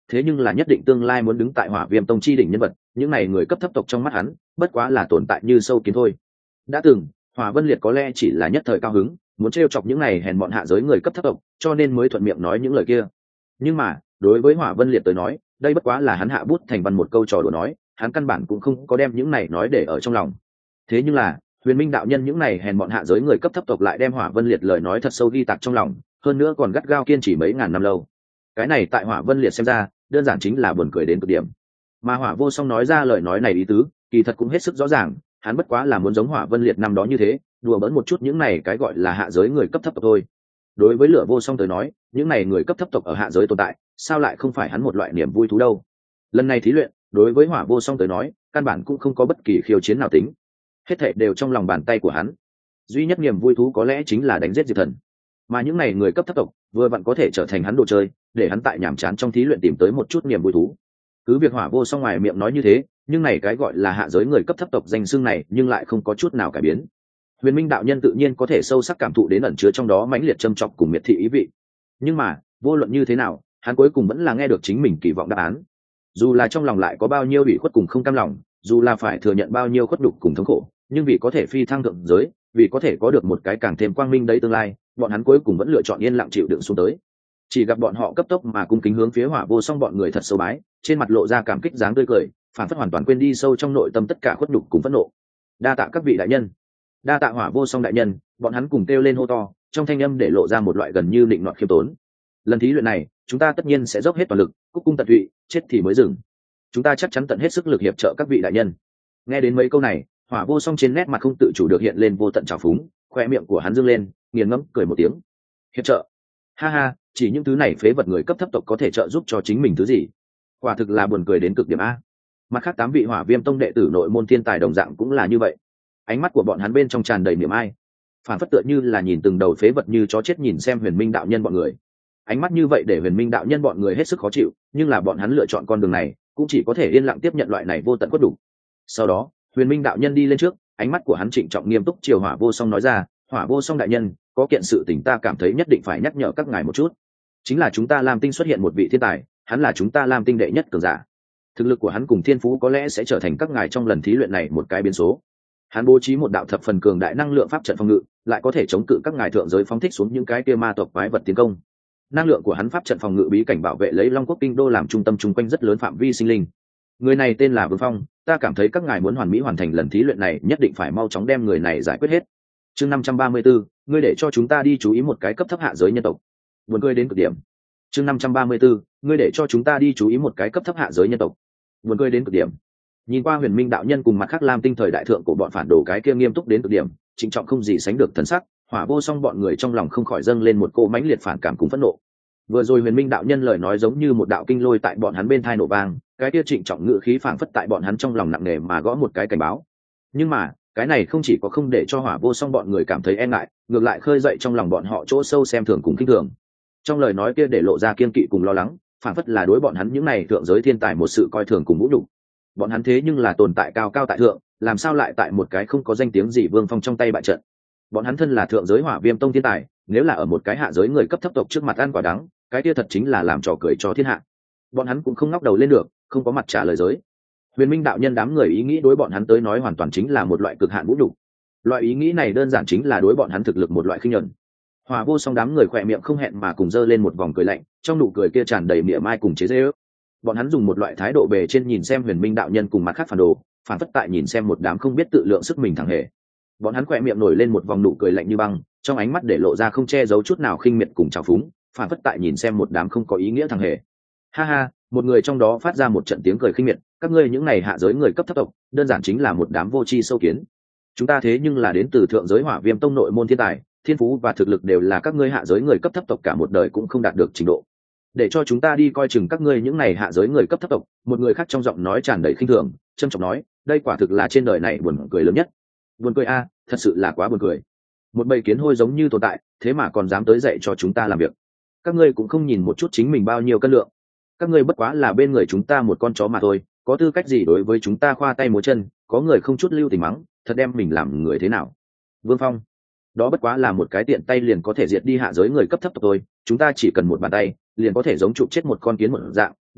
thế nhưng là nhất định tương lai muốn đứng tại Hỏa Viêm Tông chi đỉnh nhân vật, những này người cấp thấp tộc trong mắt hắn bất quá là tồn tại như sâu kiến thôi. Đã từng Hỏa Vân Liệt có lẽ chỉ là nhất thời cao hứng, muốn trêu chọc những này hèn mọn hạ giới người cấp thấp tộc, cho nên mới thuận miệng nói những lời kia. Nhưng mà đối với Hỏa Vân Liệt tới nói, đây bất quá là hắn hạ bút thành văn một câu trò đùa nói, hắn căn bản cũng không có đem những này nói để ở trong lòng. Thế nhưng là Huyền Minh đạo nhân những này hèn mọn hạ giới người cấp thấp tộc lại đem Hỏa Vân Liệt lời nói thật sâu ghi tạc trong lòng, hơn nữa còn gắt gao kiên trì mấy ngàn năm lâu. Cái này tại Hỏa Vân Liệt xem ra đơn giản chính là buồn cười đến cực điểm. Mà Hỏa Vô Song nói ra lời nói này ý tứ kỳ thật cũng hết sức rõ ràng, hắn bất quá là muốn giống Hỏa Vân Liệt năm đó như thế, đùa bỡn một chút những này cái gọi là hạ giới người cấp thấp tộc thôi. Đối với Lửa Vô Song tới nói, những này người cấp thấp tộc ở hạ giới tồn tại, sao lại không phải hắn một loại niềm vui thú đâu. Lần này thí luyện, đối với Hỏa Vô Song tới nói, căn bản cũng không có bất kỳ khiêu chiến nào tính. Hết thảy đều trong lòng bàn tay của hắn. Duy nhất niềm vui thú có lẽ chính là đánh giết Diệp Thần. Mà những này người cấp thấp tộc, vừa vặn có thể trở thành hắn đồ chơi, để hắn tại nhàm chán trong thí luyện tìm tới một chút niềm vui thú. Cứ việc Hỏa Vô Song ngoài miệng nói như thế, nhưng này cái gọi là hạ giới người cấp thấp tộc danh xưng này nhưng lại không có chút nào cải biến. Huyền Minh đạo nhân tự nhiên có thể sâu sắc cảm thụ đến ẩn chứa trong đó mãnh liệt châm chọc cùng miệt thị ý vị. Nhưng mà, vô luận như thế nào, hắn cuối cùng vẫn là nghe được chính mình kỳ vọng đáp án. Dù là trong lòng lại có bao nhiêu ủy khuất cùng không cam lòng, dù là phải thừa nhận bao nhiêu khuất nhục cùng thống khổ, nhưng vì có thể phi thăng thượng giới, vì có thể có được một cái càng thêm quang minh đấy tương lai, bọn hắn cuối cùng vẫn lựa chọn yên lặng chịu đựng xuống tới. Chỉ gặp bọn họ cấp tốc mà cung kính hướng phía Hỏa Vô Song bọn người thật sâu bái, trên mặt lộ ra cảm kích dáng tươi cười, phản phất hoàn toàn quên đi sâu trong nội tâm tất cả khuất nhục cùng phẫn nộ. Đa tạ các vị đại nhân, đa tạ Hỏa Vô Song đại nhân, bọn hắn cùng kêu lên hô to, trong thanh âm để lộ ra một loại gần như định nọt khiêm tốn. Lần thí luyện này, chúng ta tất nhiên sẽ dốc hết toàn lực, cúc cung tận tụy, chết thì mới dừng. Chúng ta chắc chắn tận hết sức lực hiệp trợ các vị đại nhân. Nghe đến mấy câu này, Hỏa Vô Song trên nét mặt không tự chủ được hiện lên vô tận trào phúng, khoe miệng của hắn dương lên, nghiền ngẫm cười một tiếng. Hiệp trợ? Ha ha, chỉ những thứ này phế vật người cấp thấp tộc có thể trợ giúp cho chính mình thứ gì? Quả thực là buồn cười đến cực điểm a. Mặt khác 8 vị Hỏa Viêm Tông đệ tử nội môn thiên tài đồng dạng cũng là như vậy. Ánh mắt của bọn hắn bên trong tràn đầy niềm ai, phản phất tựa như là nhìn từng đầu phế vật như chó chết nhìn xem Huyền Minh đạo nhân bọn người. Ánh mắt như vậy để Huyền Minh đạo nhân bọn người hết sức khó chịu, nhưng là bọn hắn lựa chọn con đường này, cũng chỉ có thể yên lặng tiếp nhận loại này vô tận khuất đủ. Sau đó, Huyền Minh đạo nhân đi lên trước, ánh mắt của hắn trịnh trọng nghiêm túc chiều Hỏa Vô Song nói ra, Hỏa Vô Song đại nhân, có kiện sự tình ta cảm thấy nhất định phải nhắc nhở các ngài một chút. Chính là chúng ta Lam Tinh xuất hiện một vị thiên tài, hắn là chúng ta Lam Tinh đệ nhất cường giả. Thực lực của hắn cùng thiên phú có lẽ sẽ trở thành các ngài trong lần thí luyện này một cái biến số. Hắn bố trí một đạo thập phần cường đại năng lượng pháp trận phòng ngự, lại có thể chống cự các ngài thượng giới phóng thích xuống những cái kia ma tộc quái vật tiến công. Năng lượng của hắn pháp trận phòng ngự bí cảnh bảo vệ lấy Long Quốc kinh đô làm trung tâm chung quanh rất lớn phạm vi sinh linh. Người này tên là Vương Phong, ta cảm thấy các ngài muốn hoàn mỹ hoàn thành lần thí luyện này, nhất định phải mau chóng đem người này giải quyết hết. Chương 534, ngươi để cho chúng ta đi chú ý một cái cấp thấp hạ giới nhân tộc. Buồn cười đến cực điểm. Chương 534, ngươi để cho chúng ta đi chú ý một cái cấp thấp hạ giới nhân tộc. Buồn cười đến cực điểm. Nhìn qua Huyền Minh đạo nhân cùng mặt khác Lam Tinh thời đại thượng của bọn phản đồ cái kia nghiêm túc đến cực điểm, trịnh trọng không gì sánh được thần sắc, Hỏa Vô Song bọn người trong lòng không khỏi dâng lên một cô mãnh liệt phản cảm cùng phẫn nộ. Vừa rồi Huyền Minh đạo nhân lời nói giống như một đạo kinh lôi tại bọn hắn bên tai nổ vang, cái kia trịnh trọng ngữ khí phảng phất tại bọn hắn trong lòng nặng nề mà gõ một cái cảnh báo. Nhưng mà, cái này không chỉ có không để cho Hỏa Vô Song bọn người cảm thấy e ngại, ngược lại khơi dậy trong lòng bọn họ chỗ sâu xem thường cùng khinh thường. Trong lời nói kia để lộ ra kiên kỵ cùng lo lắng, phảng phất là đối bọn hắn những này thượng giới thiên tài một sự coi thường cùng vũ nhục. Bọn hắn thế nhưng là tồn tại cao cao tại thượng, làm sao lại tại một cái không có danh tiếng gì Vương Phong trong tay bại trận. Bọn hắn thân là thượng giới Hỏa Viêm Tông thiên tài, nếu là ở một cái hạ giới người cấp thấp tộc trước mặt ăn quả đắng, cái kia thật chính là làm trò cười cho thiên hạ. Bọn hắn cũng không ngóc đầu lên được, không có mặt trả lời giới. Huyền Minh đạo nhân đám người ý nghĩ đối bọn hắn tới nói hoàn toàn chính là một loại cực hạn vũ nhục. Loại ý nghĩ này đơn giản chính là đối bọn hắn thực lực một loại khinh nhẫn. Hỏa Vô Song đám người khỏe miệng không hẹn mà cùng giơ lên một vòng cười lạnh, trong nụ cười kia tràn đầy mỉa mai cùng chế giễu. Bọn hắn dùng một loại thái độ bề trên nhìn xem Huyền Minh đạo nhân cùng mặt khác phản đồ, phản phất tại nhìn xem một đám không biết tự lượng sức mình thẳng hề. Bọn hắn khỏe miệng nổi lên một vòng nụ cười lạnh như băng, trong ánh mắt để lộ ra không che giấu chút nào khinh miệt cùng trào phúng, phản phất tại nhìn xem một đám không có ý nghĩa thằng hề. Ha ha, một người trong đó phát ra một trận tiếng cười khinh miệt, các ngươi những này hạ giới người cấp thấp tộc, đơn giản chính là một đám vô tri sâu kiến. Chúng ta thế nhưng là đến từ thượng giới Hỏa Viêm Tông nội môn thiên tài, thiên phú và thực lực đều là các ngươi hạ giới người cấp thấp tộc cả một đời cũng không đạt được trình độ. Để cho chúng ta đi coi chừng các ngươi những này hạ giới người cấp thấp tộc. Một người khác trong giọng nói tràn đầy khinh thường, trâm trọng nói, đây quả thực là trên đời này buồn cười lớn nhất. Buồn cười a, thật sự là quá buồn cười. Một bầy kiến hôi giống như tồn tại, thế mà còn dám tới dạy cho chúng ta làm việc. Các ngươi cũng không nhìn một chút chính mình bao nhiêu cân lượng. Các ngươi bất quá là bên người chúng ta một con chó mà thôi, có tư cách gì đối với chúng ta khoa tay múa chân, có người không chút lưu tình mắng, thật đem mình làm người thế nào. Vương Phong, đó bất quá là một cái tiện tay liền có thể diệt đi hạ giới người cấp thấp tộc thôi, chúng ta chỉ cần một bàn tay liền có thể giống chụp chết một con kiến một dạng,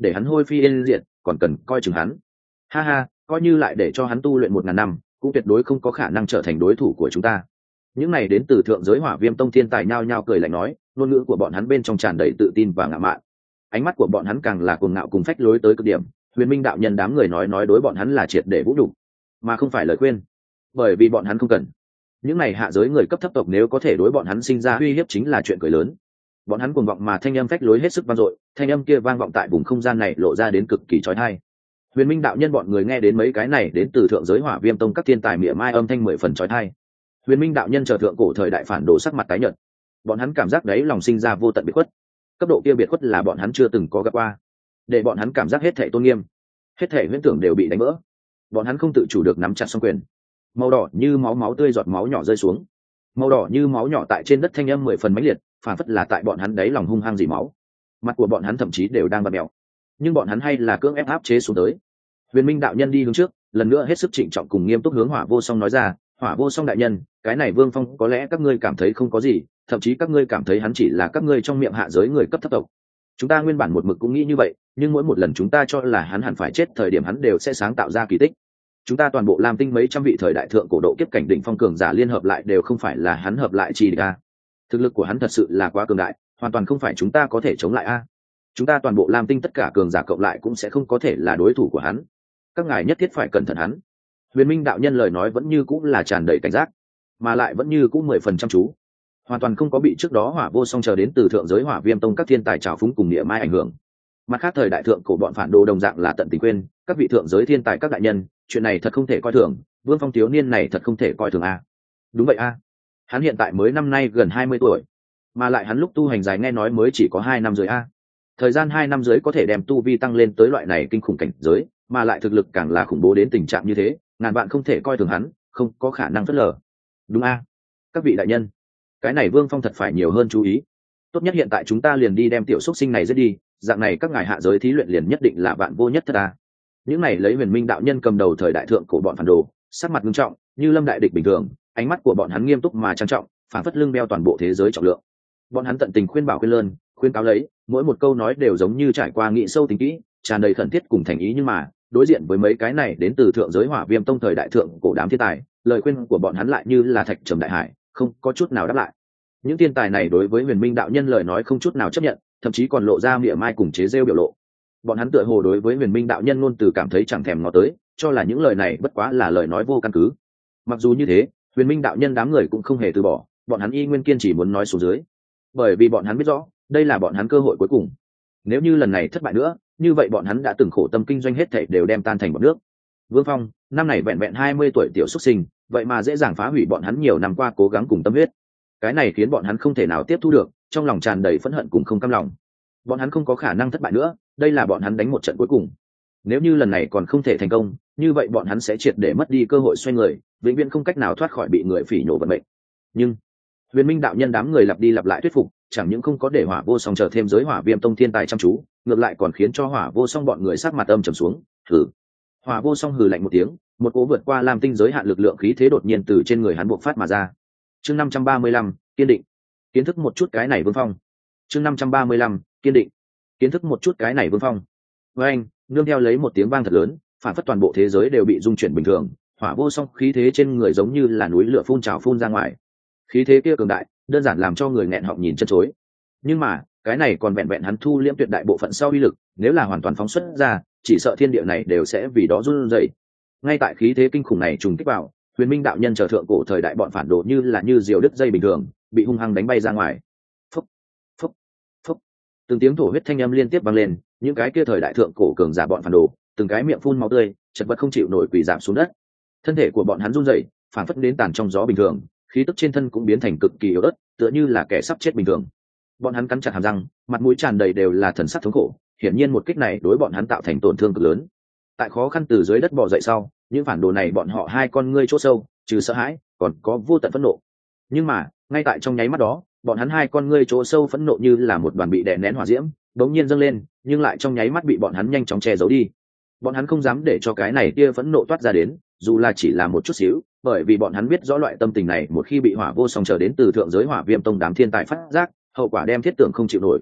để hắn hôi phi yên diệt còn cần coi chừng hắn. Ha ha, coi như lại để cho hắn tu luyện 1000 năm cũng tuyệt đối không có khả năng trở thành đối thủ của chúng ta. Những này đến từ thượng giới Hỏa Viêm Tông thiên tài nhao nhao cười lạnh nói, ngôn ngữ của bọn hắn bên trong tràn đầy tự tin và ngạo mạn. Ánh mắt của bọn hắn càng là cuồng ngạo cùng phách lối tới cực điểm. Huyền Minh đạo nhân đám người nói đối bọn hắn là triệt để vũ nhục, mà không phải lời khuyên, bởi vì bọn hắn không cần. Những này hạ giới người cấp thấp tộc nếu có thể đối bọn hắn sinh ra uy hiếp chính là chuyện cười lớn. Bọn hắn cuồng vọng mà thanh âm phách lối hết sức vang dội, thanh âm kia vang vọng tại vùng không gian này lộ ra đến cực kỳ chói tai. Huyền Minh đạo nhân bọn người nghe đến mấy cái này đến từ thượng giới Hỏa Viêm Tông các thiên tài mỉa mai âm thanh 10 phần chói tai. Huyền Minh đạo nhân chờ thượng cổ thời đại phản đồ sắc mặt tái nhợt. Bọn hắn cảm giác đấy lòng sinh ra vô tận biệt khuất. Cấp độ kia biệt khuất là bọn hắn chưa từng có gặp qua, để bọn hắn cảm giác hết thảy tôn nghiêm, hết thảy huyễn tưởng đều bị đánh vỡ. Bọn hắn không tự chủ được nắm chặt song quyền. Màu đỏ như máu tươi giọt máu nhỏ rơi xuống. Màu đỏ như máu nhỏ tại trên đất thanh âm 10 phần mãnh liệt, phản phất là tại bọn hắn đấy lòng hung hăng dì máu. Mặt của bọn hắn thậm chí đều đang bặm mèo, nhưng bọn hắn hay là cưỡng ép áp chế xuống tới. Huyền Minh đạo nhân đi hướng trước, lần nữa hết sức trịnh trọng cùng nghiêm túc hướng Hỏa Vô Song nói ra, Hỏa Vô Song đại nhân, cái này Vương Phong có lẽ các ngươi cảm thấy không có gì, thậm chí các ngươi cảm thấy hắn chỉ là các ngươi trong miệng hạ giới người cấp thấp tộc. Chúng ta nguyên bản một mực cũng nghĩ như vậy, nhưng mỗi một lần chúng ta cho là hắn hẳn phải chết thời điểm hắn đều sẽ sáng tạo ra kỳ tích. Chúng ta toàn bộ Lam Tinh mấy trăm vị thời đại thượng cổ độ kiếp cảnh đỉnh phong cường giả liên hợp lại đều không phải là hắn hợp lại chi địch a. Thực lực của hắn thật sự là quá cường đại, hoàn toàn không phải chúng ta có thể chống lại a. Chúng ta toàn bộ Lam Tinh tất cả cường giả cộng lại cũng sẽ không có thể là đối thủ của hắn. Các ngài nhất thiết phải cẩn thận hắn. Huyền Minh đạo nhân lời nói vẫn như cũng là tràn đầy cảnh giác, mà lại vẫn như cũng 10 phần chăm chú, hoàn toàn không có bị trước đó Hỏa Vô Song chờ đến từ thượng giới Hỏa Viêm Tông các thiên tài trào phúng cùng địa mai ảnh hưởng. Mặt khác thời đại thượng cổ bọn phản đồ đồng dạng là tận tình quên các vị thượng giới thiên tài các đại nhân, chuyện này thật không thể coi thường, Vương Phong thiếu niên này thật không thể coi thường a. Đúng vậy a, hắn hiện tại mới năm nay gần 20 tuổi, mà lại hắn lúc tu hành dài nghe nói mới chỉ có 2 năm dưới a. Thời gian 2 năm dưới có thể đem tu vi tăng lên tới loại này kinh khủng cảnh giới, mà lại thực lực càng là khủng bố đến tình trạng như thế, ngàn vạn không thể coi thường hắn, không có khả năng phớt lờ. Đúng a, các vị đại nhân, cái này Vương Phong thật phải nhiều hơn chú ý. Tốt nhất hiện tại chúng ta liền đi đem tiểu xúc sinh này giết đi, dạng này các ngài hạ giới thí luyện liền nhất định là vạn vô nhất thất a. Những này lấy Huyền Minh đạo nhân cầm đầu thời đại thượng cổ bọn phản đồ, sắc mặt nghiêm trọng, như lâm đại địch bình thường, ánh mắt của bọn hắn nghiêm túc mà trang trọng, phản phất lưng đeo toàn bộ thế giới trọng lượng. Bọn hắn tận tình khuyên bảo khuyên lơn, khuyên cáo lấy, mỗi một câu nói đều giống như trải qua nghị sâu tính kỹ, tràn đầy khẩn thiết cùng thành ý, nhưng mà đối diện với mấy cái này đến từ thượng giới Hỏa Viêm Tông thời đại thượng cổ đám thiên tài, lời khuyên của bọn hắn lại như là thạch trầm đại hải, không có chút nào đáp lại. Những thiên tài này đối với Huyền Minh đạo nhân lời nói không chút nào chấp nhận, thậm chí còn lộ ra mỉa mai cùng chế giễu biểu lộ. Bọn hắn tựa hồ đối với Huyền Minh đạo nhân ngôn từ cảm thấy chẳng thèm ngó tới, cho là những lời này bất quá là lời nói vô căn cứ. Mặc dù như thế, Huyền Minh đạo nhân đám người cũng không hề từ bỏ, bọn hắn y nguyên kiên chỉ muốn nói xuống dưới, bởi vì bọn hắn biết rõ đây là bọn hắn cơ hội cuối cùng. Nếu như lần này thất bại nữa, như vậy bọn hắn đã từng khổ tâm kinh doanh hết thảy đều đem tan thành bọt nước. Vương Phong, năm này vẹn vẹn 20 tuổi tiểu xuất sinh, vậy mà dễ dàng phá hủy bọn hắn nhiều năm qua cố gắng cùng tâm huyết. Cái này khiến bọn hắn không thể nào tiếp thu được, trong lòng tràn đầy phẫn hận cùng không cam lòng. Bọn hắn không có khả năng thất bại nữa, đây là bọn hắn đánh một trận cuối cùng. Nếu như lần này còn không thể thành công, như vậy bọn hắn sẽ triệt để mất đi cơ hội xoay người, vĩnh viễn không cách nào thoát khỏi bị người phỉ nhổ vận mệnh. Nhưng Huyền Minh đạo nhân đám người lặp đi lặp lại thuyết phục, chẳng những không có để Hỏa Vô Song chờ thêm giới Hỏa Viêm Tông thiên tài chăm chú, ngược lại còn khiến cho Hỏa Vô Song bọn người sắc mặt âm trầm xuống. Hừ. Hỏa Vô Song hừ lạnh một tiếng, một cỗ vượt qua Lam Tinh giới hạn lực lượng khí thế đột nhiên từ trên người hắn bộc phát mà ra. Chương 535, kiên định. Kiến thức một chút cái này Vương Phong. Chương 535, kiên định. Kiến thức một chút cái này Vương Phong. Với anh, nương theo lấy một tiếng vang thật lớn, phản phất toàn bộ thế giới đều bị rung chuyển bình thường, Hỏa Vô Song khí thế trên người giống như là núi lửa phun trào phun ra ngoài. Khí thế kia cường đại, đơn giản làm cho người nghẹn họng nhìn chân chối. Nhưng mà, cái này còn vẹn vẹn hắn thu liễm tuyệt đại bộ phận sau uy lực, nếu là hoàn toàn phóng xuất ra, chỉ sợ thiên địa này đều sẽ vì đó run rẩy. Ngay tại khí thế kinh khủng này trùng kích vào, Huyền Minh đạo nhân chờ thượng cổ thời đại bọn phản đồ như diều đứt dây bình thường, bị hung hăng đánh bay ra ngoài. Phúc, phúc, phúc. Từng tiếng thổ huyết thanh âm liên tiếp vang lên, những cái kia thời đại thượng cổ cường giả bọn phản đồ, từng cái miệng phun máu tươi, chật vật không chịu nổi quỳ rạp xuống đất. Thân thể của bọn hắn run rẩy, phản phất đến tàn trong gió bình thường, khí tức trên thân cũng biến thành cực kỳ yếu ớt, tựa như là kẻ sắp chết bình thường. Bọn hắn cắn chặt hàm răng, mặt mũi tràn đầy đều là thần sắc thống khổ, hiển nhiên một kích này đối bọn hắn tạo thành tổn thương cực lớn. Tại khó khăn từ dưới đất bò dậy sau, những phản đồ này bọn họ hai con ngươi chỗ sâu, trừ sợ hãi, còn có vô tận phẫn nộ. Nhưng mà, ngay tại trong nháy mắt đó, bọn hắn hai con ngươi chỗ sâu phẫn nộ như là một đoàn bị đè nén hỏa diễm, đống nhiên dâng lên, nhưng lại trong nháy mắt bị bọn hắn nhanh chóng che giấu đi. Bọn hắn không dám để cho cái này kia phẫn nộ toát ra đến, dù là chỉ là một chút xíu, bởi vì bọn hắn biết rõ loại tâm tình này một khi bị Hỏa Vô Song chờ đến từ thượng giới Hỏa Viêm Tông đám thiên tài phát giác, hậu quả đem thiết tưởng không chịu nổi.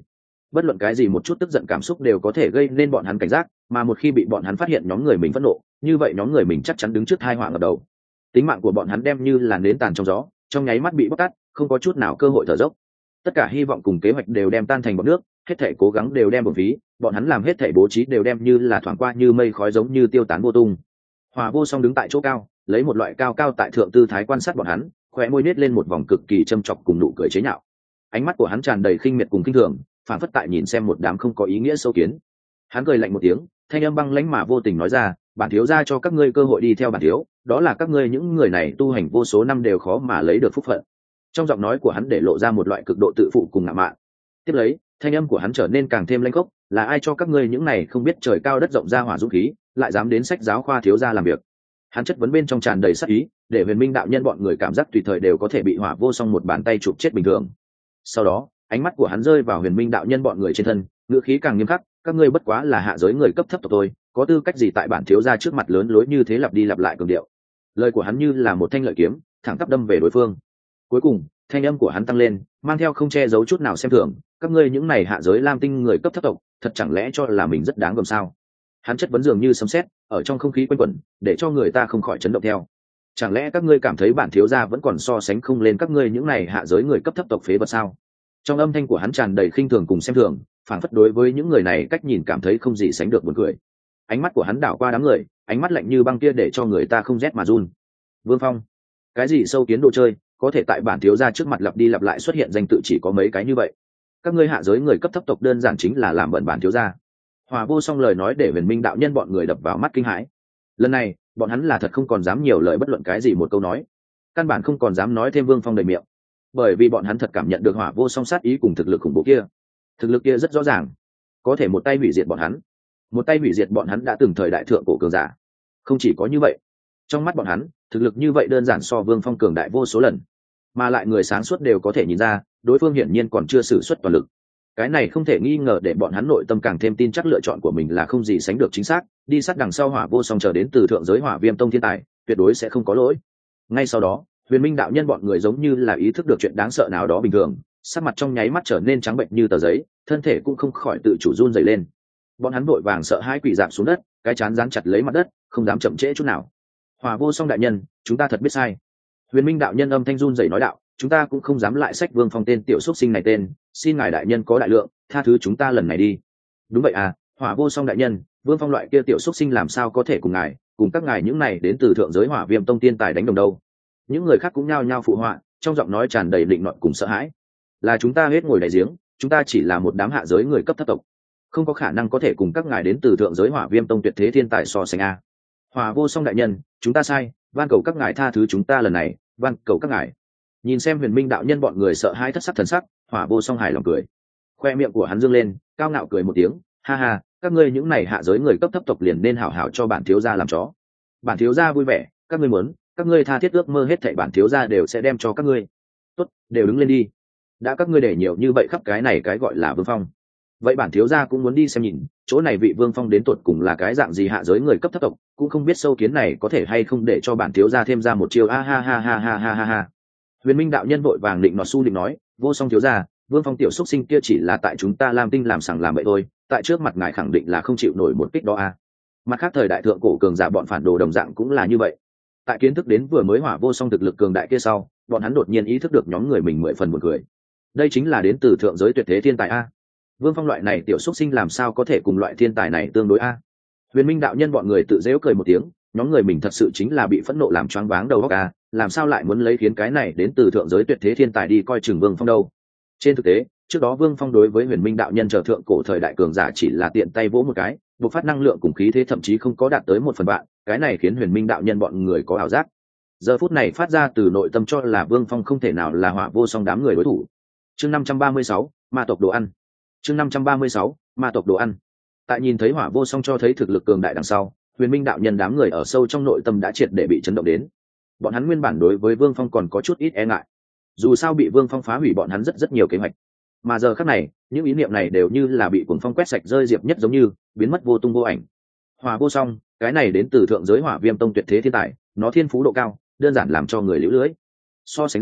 bất luận cái gì một chút tức giận cảm xúc đều có thể gây nên bọn hắn cảnh giác, mà một khi bị bọn hắn phát hiện nhóm người mình phẫn nộ, như vậy nhóm người mình chắc chắn đứng trước tai họa ngập đầu. Tính mạng của bọn hắn đem như là nến tàn trong gió, trong nháy mắt bị bóc tát, không có chút nào cơ hội thở dốc. Tất cả hy vọng cùng kế hoạch đều đem tan thành bọt nước, hết thảy cố gắng đều đem bổng phí, bọn hắn làm hết thảy bố trí đều đem như là thoáng qua như mây khói, giống như tiêu tán vô tung. Hòa Vô Song đứng tại chỗ cao, lấy một loại cao cao tại thượng tư thái quan sát bọn hắn, khóe môi nết lên một vòng cực kỳ châm chọc cùng nụ cười chế nhạo. Ánh mắt của hắn tràn đầy khinh miệt cùng kinh thường, phản phất tại nhìn xem một đám không có ý nghĩa sâu kiến. Hắn cười lạnh một tiếng, thanh âm băng lãnh mà vô tình nói ra, bản thiếu gia cho các ngươi cơ hội đi theo bản thiếu, đó là các ngươi những người này tu hành vô số năm đều khó mà lấy được phúc phận. Trong giọng nói của hắn để lộ ra một loại cực độ tự phụ cùng ngạo mạn. Tiếp lấy, thanh âm của hắn trở nên càng thêm lãnh khốc, là ai cho các ngươi những này không biết trời cao đất rộng ra hỏa dũng khí, lại dám đến sách giáo khoa thiếu gia làm việc. Hắn chất vấn bên trong tràn đầy sát ý, để Huyền Minh đạo nhân bọn người cảm giác tùy thời đều có thể bị Hỏa Vô Song một bàn tay chụp chết bình thường. Sau đó, ánh mắt của hắn rơi vào Huyền Minh đạo nhân bọn người trên thân, ngữ khí càng nghiêm khắc, các ngươi bất quá là hạ giới người cấp thấp tộc tôi, có tư cách gì tại bản thiếu gia trước mặt lớn lối như thế lặp đi lặp lại cường điệu. Lời của hắn như là một thanh lợi kiếm, thẳng tắp đâm về đối phương. Cuối cùng, thanh âm của hắn tăng lên, mang theo không che giấu chút nào xem thường, các ngươi những này hạ giới lam tinh người cấp thấp tộc, thật chẳng lẽ cho là mình rất đáng gờm sao? Hắn chất vấn dường như sấm sét, ở trong không khí quanh quẩn, để cho người ta không khỏi chấn động theo. Chẳng lẽ các ngươi cảm thấy bản thiếu gia vẫn còn so sánh không lên các ngươi những này hạ giới người cấp thấp tộc phế vật sao? Trong âm thanh của hắn tràn đầy khinh thường cùng xem thường, phảng phất đối với những người này cách nhìn cảm thấy không gì sánh được buồn cười. Ánh mắt của hắn đảo qua đám người, ánh mắt lạnh như băng kia để cho người ta không rét mà run. Vương Phong, cái gì sâu kiến đồ chơi, có thể tại bản thiếu gia trước mặt lặp đi lặp lại xuất hiện danh tự chỉ có mấy cái như vậy. Các ngươi hạ giới người cấp thấp tộc đơn giản chính là làm bẩn bản thiếu gia. Hòa Vô Song lời nói để Huyền Minh đạo nhân bọn người đập vào mắt kinh hãi. Lần này, bọn hắn là thật không còn dám nhiều lời bất luận cái gì một câu nói, căn bản không còn dám nói thêm Vương Phong đầy miệng, bởi vì bọn hắn thật cảm nhận được Hỏa Vô Song sát ý cùng thực lực khủng bố kia. Thực lực kia rất rõ ràng, có thể một tay hủy diệt bọn hắn, một tay hủy diệt bọn hắn đã từng thời đại thượng cổ cường giả. Không chỉ có như vậy, trong mắt bọn hắn, thực lực như vậy đơn giản so Vương Phong cường đại vô số lần, mà lại người sáng suốt đều có thể nhìn ra, đối phương hiển nhiên còn chưa sử xuất toàn lực. Cái này không thể nghi ngờ để bọn hắn nội tâm càng thêm tin chắc lựa chọn của mình là không gì sánh được chính xác, đi sát đằng sau Hỏa Vô Song chờ đến từ thượng giới Hỏa Viêm Tông thiên tài, tuyệt đối sẽ không có lỗi. Ngay sau đó, Huyền Minh đạo nhân bọn người giống như là ý thức được chuyện đáng sợ nào đó bình thường, sắc mặt trong nháy mắt trở nên trắng bệnh như tờ giấy, thân thể cũng không khỏi tự chủ run rẩy lên. Bọn hắn vội vàng sợ hãi quỳ rạp xuống đất, cái trán dán chặt lấy mặt đất, không dám chậm trễ chút nào. Hỏa Vô Song đại nhân, chúng ta thật biết sai. Huyền Minh đạo nhân âm thanh run rẩy nói đạo, chúng ta cũng không dám lại sách Vương Phong tên tiểu xuất sinh này tên, xin ngài đại nhân có đại lượng, tha thứ chúng ta lần này đi. Đúng vậy à, Hỏa Vô Song đại nhân, Vương Phong loại kia tiểu xuất sinh làm sao có thể cùng ngài, cùng các ngài những này đến từ thượng giới Hỏa Viêm Tông tiên tài đánh đồng đâu. Những người khác cũng nhao nhao phụ họa, trong giọng nói tràn đầy định nọt cùng sợ hãi. Là chúng ta hết ngồi đại giếng, chúng ta chỉ là một đám hạ giới người cấp thấp tộc, không có khả năng có thể cùng các ngài đến từ thượng giới Hỏa Viêm Tông tuyệt thế thiên tài so sánh a. Hỏa Vô Song đại nhân, chúng ta sai, van cầu các ngài tha thứ chúng ta lần này, van cầu các ngài. Nhìn xem Huyền Minh đạo nhân bọn người sợ hãi thất sắc thần sắc, Hỏa Vô Song hài lòng cười, khoe miệng của hắn dương lên, cao ngạo cười một tiếng, ha ha, các ngươi những này hạ giới người cấp thấp tộc liền nên hảo hảo cho bản thiếu gia làm chó. Bản thiếu gia vui vẻ, các ngươi muốn, các ngươi tha thiết ước mơ hết thảy bản thiếu gia đều sẽ đem cho các ngươi. Tốt, đều đứng lên đi. Đã các ngươi để nhiều như vậy khắp cái này cái gọi là Vương Phong, vậy bản thiếu gia cũng muốn đi xem nhìn, chỗ này vị Vương Phong đến tột cùng là cái dạng gì hạ giới người cấp thấp tộc, cũng không biết sâu kiến này có thể hay không để cho bản thiếu gia thêm ra một chiêu a ha ha ha ha ha ha ha. Huyền Minh đạo nhân vội vàng định nọt su định nói, Vô Song thiếu gia, Vương Phong tiểu xuất sinh kia chỉ là tại chúng ta Lam Tinh làm sằng làm bậy thôi, tại trước mặt ngài khẳng định là không chịu nổi một kích đó a. Mặt khác thời đại thượng cổ cường giả bọn phản đồ đồng dạng cũng là như vậy. Tại kiến thức đến vừa mới Hỏa Vô Song thực lực cường đại kia sau, bọn hắn đột nhiên ý thức được nhóm người mình mười phần buồn cười. Đây chính là đến từ thượng giới tuyệt thế thiên tài a. Vương Phong loại này tiểu xuất sinh làm sao có thể cùng loại thiên tài này tương đối a. Huyền Minh đạo nhân bọn người tự giễu cười một tiếng, nhóm người mình thật sự chính là bị phẫn nộ làm choáng váng đầu óc a, làm sao lại muốn lấy khiến cái này đến từ thượng giới tuyệt thế thiên tài đi coi chừng Vương Phong đâu. Trên thực tế, trước đó Vương Phong đối với Huyền Minh đạo nhân trở thượng cổ thời đại cường giả chỉ là tiện tay vỗ một cái, bộc phát năng lượng cùng khí thế thậm chí không có đạt tới 1/1000, cái này khiến Huyền Minh đạo nhân bọn người có ảo giác. Giờ phút này phát ra từ nội tâm cho là Vương Phong không thể nào là Hỏa Vô Song đám người đối thủ. Chương 536, ma tộc đồ ăn. Chương 536, ma tộc đồ ăn. Tại nhìn thấy Hỏa Vô Song cho thấy thực lực cường đại đằng sau, Huyền Minh đạo nhân đám người ở sâu trong nội tâm đã triệt để bị chấn động đến. Bọn hắn nguyên bản đối với Vương Phong còn có chút ít e ngại, dù sao bị Vương Phong phá hủy bọn hắn rất nhiều kế hoạch, mà giờ khắc này những ý niệm này đều như là bị cuồng phong quét sạch rơi diệp nhất giống như biến mất vô tung vô ảnh. Hỏa Vô Song, cái này đến từ thượng giới Hỏa Viêm Tông tuyệt thế thiên tài, nó thiên phú độ cao, đơn giản làm cho người liễu lưới. So sánh dưới,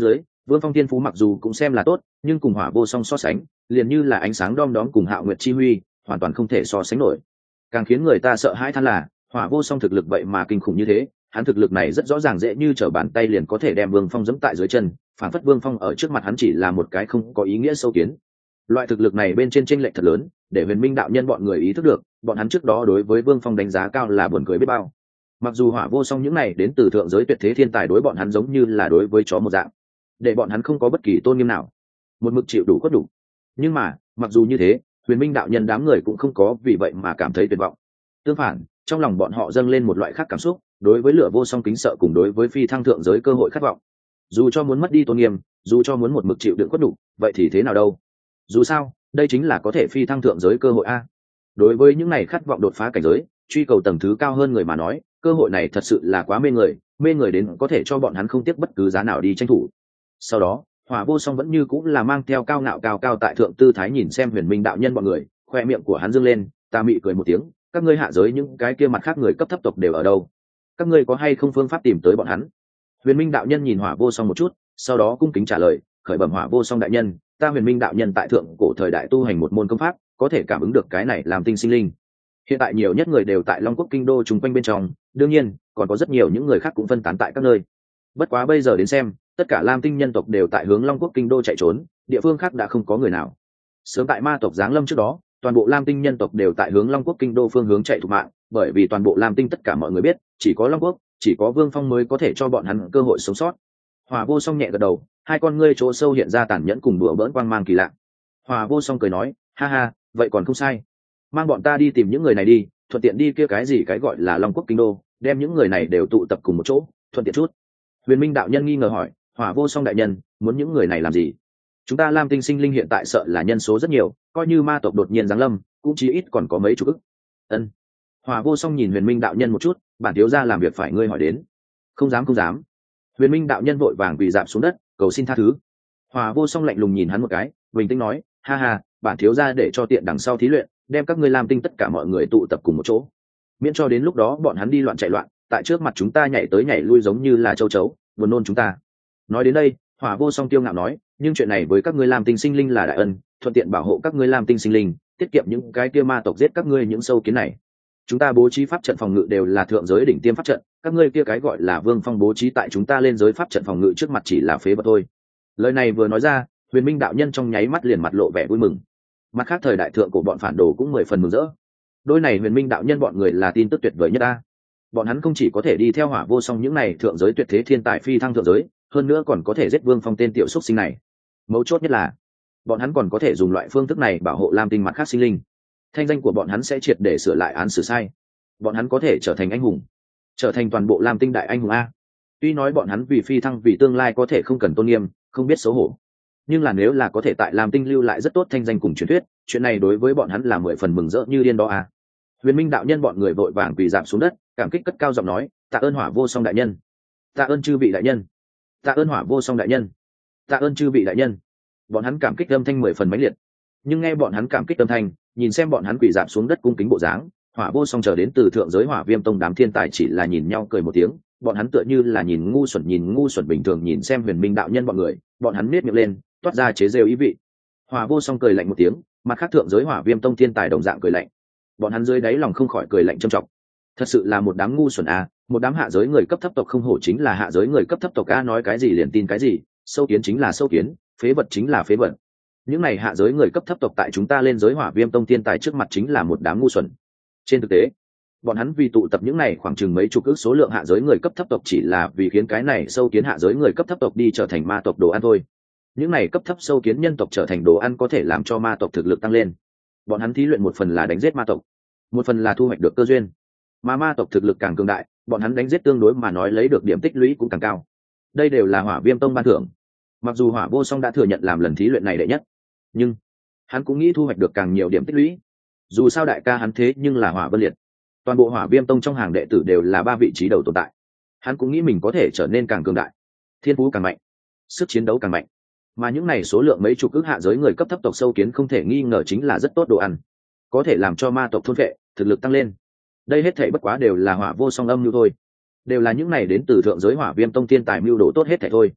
Vương Phong thiên phú mặc dù cũng xem là tốt, nhưng cùng Hỏa Vô Song so sánh, liền như là ánh sáng đom đóm cùng Hạo Nguyệt chi huy, hoàn toàn không thể so sánh nổi. Càng khiến người ta sợ hãi than là, Hỏa Vô Song thực lực vậy mà kinh khủng như thế, hắn thực lực này rất rõ ràng dễ như trở bàn tay liền có thể đem Vương Phong giẫm tại dưới chân, phản phất Vương Phong ở trước mặt hắn chỉ là một cái không có ý nghĩa sâu kiến. Loại thực lực này bên trên chênh lệch thật lớn, để Huyền Minh đạo nhân bọn người ý thức được, bọn hắn trước đó đối với Vương Phong đánh giá cao là buồn cười biết bao. Mặc dù Hỏa Vô Song những này đến từ thượng giới tuyệt thế thiên tài đối bọn hắn giống như là đối với chó một dạng, để bọn hắn không có bất kỳ tôn nghiêm nào, một mực chịu đủ khuất đủ. Nhưng mà, mặc dù như thế, Huyền Minh đạo nhân đám người cũng không có vì vậy mà cảm thấy tuyệt vọng. Tương phản, trong lòng bọn họ dâng lên một loại khác cảm xúc, đối với Lửa Vô Song kính sợ cùng đối với phi thăng thượng giới cơ hội khát vọng. Dù cho muốn mất đi tôn nghiêm, dù cho muốn một mực chịu đựng khuất đủ, vậy thì thế nào đâu? Dù sao, đây chính là có thể phi thăng thượng giới cơ hội a. Đối với những này khát vọng đột phá cảnh giới, truy cầu tầng thứ cao hơn người mà nói, cơ hội này thật sự là quá mê người đến có thể cho bọn hắn không tiếc bất cứ giá nào đi tranh thủ. Sau đó, Hỏa Vô Song vẫn như cũng là mang theo cao ngạo cao tại thượng tư thái nhìn xem Huyền Minh đạo nhân bọn người, khoe miệng của hắn dương lên, ta mị cười một tiếng, các ngươi hạ giới những cái kia mặt khác người cấp thấp tộc đều ở đâu? Các ngươi có hay không phương pháp tìm tới bọn hắn? Huyền Minh đạo nhân nhìn Hỏa Vô Song một chút, sau đó cung kính trả lời, khởi bẩm Hỏa Vô Song đại nhân, ta Huyền Minh đạo nhân tại thượng cổ thời đại tu hành một môn công pháp, có thể cảm ứng được cái này làm tinh sinh linh. Hiện tại nhiều nhất người đều tại Long Quốc kinh đô chung quanh bên trong, đương nhiên, còn có rất nhiều những người khác cũng phân tán tại các nơi. Bất quá bây giờ đến xem, tất cả Lam tinh nhân tộc đều tại hướng Long Quốc kinh đô chạy trốn, địa phương khác đã không có người nào. Sớm tại ma tộc giáng lâm trước đó, toàn bộ Lam tinh nhân tộc đều tại hướng Long Quốc kinh đô phương hướng chạy thục mạng, bởi vì toàn bộ Lam tinh tất cả mọi người biết, chỉ có Long Quốc, chỉ có Vương Phong mới có thể cho bọn hắn cơ hội sống sót. Hỏa Vô Song nhẹ gật đầu, hai con ngươi chỗ sâu hiện ra tàn nhẫn cùng đùa bỡn quang mang kỳ lạ. Hỏa Vô Song cười nói, ha ha, vậy còn không sai, mang bọn ta đi tìm những người này đi, thuận tiện đi kia cái gì cái gọi là Long Quốc kinh đô, đem những người này đều tụ tập cùng một chỗ, thuận tiện chút. Huyền Minh đạo nhân nghi ngờ hỏi, Hỏa Vô Song đại nhân, muốn những người này làm gì? Chúng ta Lam tinh sinh linh hiện tại sợ là nhân số rất nhiều, coi như ma tộc đột nhiên giáng lâm, cũng chí ít còn có mấy chục ức. Ân. Hỏa Vô Song nhìn Huyền Minh đạo nhân một chút, bản thiếu gia làm việc phải ngươi hỏi đến. Không dám không dám. Huyền Minh đạo nhân vội vàng quỳ rạp xuống đất, cầu xin tha thứ. Hỏa Vô Song lạnh lùng nhìn hắn một cái, bình tĩnh nói, ha ha, bản thiếu gia để cho tiện đằng sau thí luyện, đem các ngươi Lam tinh tất cả mọi người tụ tập cùng một chỗ, miễn cho đến lúc đó bọn hắn đi loạn chạy loạn, tại trước mặt chúng ta nhảy tới nhảy lui giống như là châu chấu, buồn nôn chúng ta. Nói đến đây, Hỏa Vô Song tiêu ngạo nói, nhưng chuyện này với các ngươi Lam tinh sinh linh là đại ân, thuận tiện bảo hộ các ngươi Lam tinh sinh linh, tiết kiệm những cái kia ma tộc giết các ngươi những sâu kiến này. Chúng ta bố trí pháp trận phòng ngự đều là thượng giới đỉnh tiêm pháp trận, các ngươi kia cái gọi là Vương Phong bố trí tại chúng ta lên giới pháp trận phòng ngự trước mặt chỉ là phế vật thôi. Lời này vừa nói ra, Huyền Minh đạo nhân trong nháy mắt liền mặt lộ vẻ vui mừng. Mặt khác thời đại thượng của bọn phản đồ cũng 10 phần mừng rỡ. Đôi này Huyền Minh đạo nhân bọn người là tin tức tuyệt vời nhất ta. Bọn hắn không chỉ có thể đi theo Hỏa Vô Song những này thượng giới tuyệt thế thiên tài phi thăng thượng giới, hơn nữa còn có thể giết Vương Phong tên tiểu xúc sinh này. Mấu chốt nhất là, bọn hắn còn có thể dùng loại phương thức này bảo hộ Lam tinh mặt khác sinh linh. Thanh danh của bọn hắn sẽ triệt để sửa lại án xử sai. Bọn hắn có thể trở thành anh hùng, trở thành toàn bộ Lam tinh đại anh hùng a. Tuy nói bọn hắn vì phi thăng vì tương lai có thể không cần tôn nghiêm, không biết xấu hổ, nhưng là nếu là có thể tại Lam tinh lưu lại rất tốt thanh danh cùng truyền thuyết, chuyện này đối với bọn hắn là 10 phần mừng rỡ như điên đó a. Huyền Minh đạo nhân bọn người vội vàng quỳ rạp xuống đất, cảm kích cất cao giọng nói, tạ ơn Hỏa Vô Song đại nhân, tạ ơn chư vị đại nhân, tạ ơn Hỏa Vô Song đại nhân, tạ ơn chư vị đại nhân. Bọn hắn cảm kích âm thanh 10 phần mãnh liệt, nhưng nghe bọn hắn cảm kích âm thanh, nhìn xem bọn hắn quỳ rạp xuống đất cung kính bộ dáng, Hỏa Vô Song chờ đến từ thượng giới Hỏa Viêm tông đám thiên tài chỉ là nhìn nhau cười một tiếng, bọn hắn tựa như là nhìn ngu xuẩn bình thường nhìn xem Huyền Minh đạo nhân bọn người, bọn hắn nhếch miệng lên, toát ra chế giễu ý vị. Hỏa Vô Song cười lạnh một tiếng, mặt khác thượng giới Hỏa Viêm tông thiên tài đồng dạng cười lạnh. Bọn hắn dưới đáy lòng không khỏi cười lạnh trầm trọng. Thật sự là một đám ngu xuẩn a, một đám hạ giới người cấp thấp tộc không hổ chính là hạ giới người cấp thấp tộc a, nói cái gì liền tin cái gì, sâu kiến chính là sâu kiến, phế vật chính là phế vật. Những này hạ giới người cấp thấp tộc tại chúng ta lên giới Hỏa Viêm tông thiên tài trước mặt chính là một đám ngu xuẩn. Trên thực tế, bọn hắn vì tụ tập những này khoảng chừng mấy chục ức số lượng hạ giới người cấp thấp tộc chỉ là vì khiến cái này sâu kiến hạ giới người cấp thấp tộc đi trở thành ma tộc đồ ăn thôi. Những này cấp thấp sâu kiến nhân tộc trở thành đồ ăn có thể làm cho ma tộc thực lực tăng lên. Bọn hắn thí luyện một phần là đánh giết ma tộc, một phần là thu hoạch được cơ duyên. Mà ma tộc thực lực càng cường đại, bọn hắn đánh giết tương đối mà nói lấy được điểm tích lũy cũng càng cao. Đây đều là Hỏa Viêm tông ban thưởng. Mặc dù Hỏa Vô Song đã thừa nhận làm lần thí luyện này đệ nhất, nhưng hắn cũng nghĩ thu hoạch được càng nhiều điểm tích lũy. Dù sao đại ca hắn thế nhưng là Hỏa Vân Liệt, toàn bộ Hỏa Viêm tông trong hàng đệ tử đều là 3 vị trí đầu tồn tại. Hắn cũng nghĩ mình có thể trở nên càng cường đại, thiên phú càng mạnh, sức chiến đấu càng mạnh. Mà những này số lượng mấy chục ức hạ giới người cấp thấp tộc sâu kiến không thể nghi ngờ chính là rất tốt đồ ăn, có thể làm cho ma tộc thôn vệ, thực lực tăng lên. Đây hết thảy bất quá đều là Hỏa Vô Song âm mưu thôi, đều là những này đến từ thượng giới Hỏa Viêm tông thiên tài mưu đồ tốt hết thảy thôi.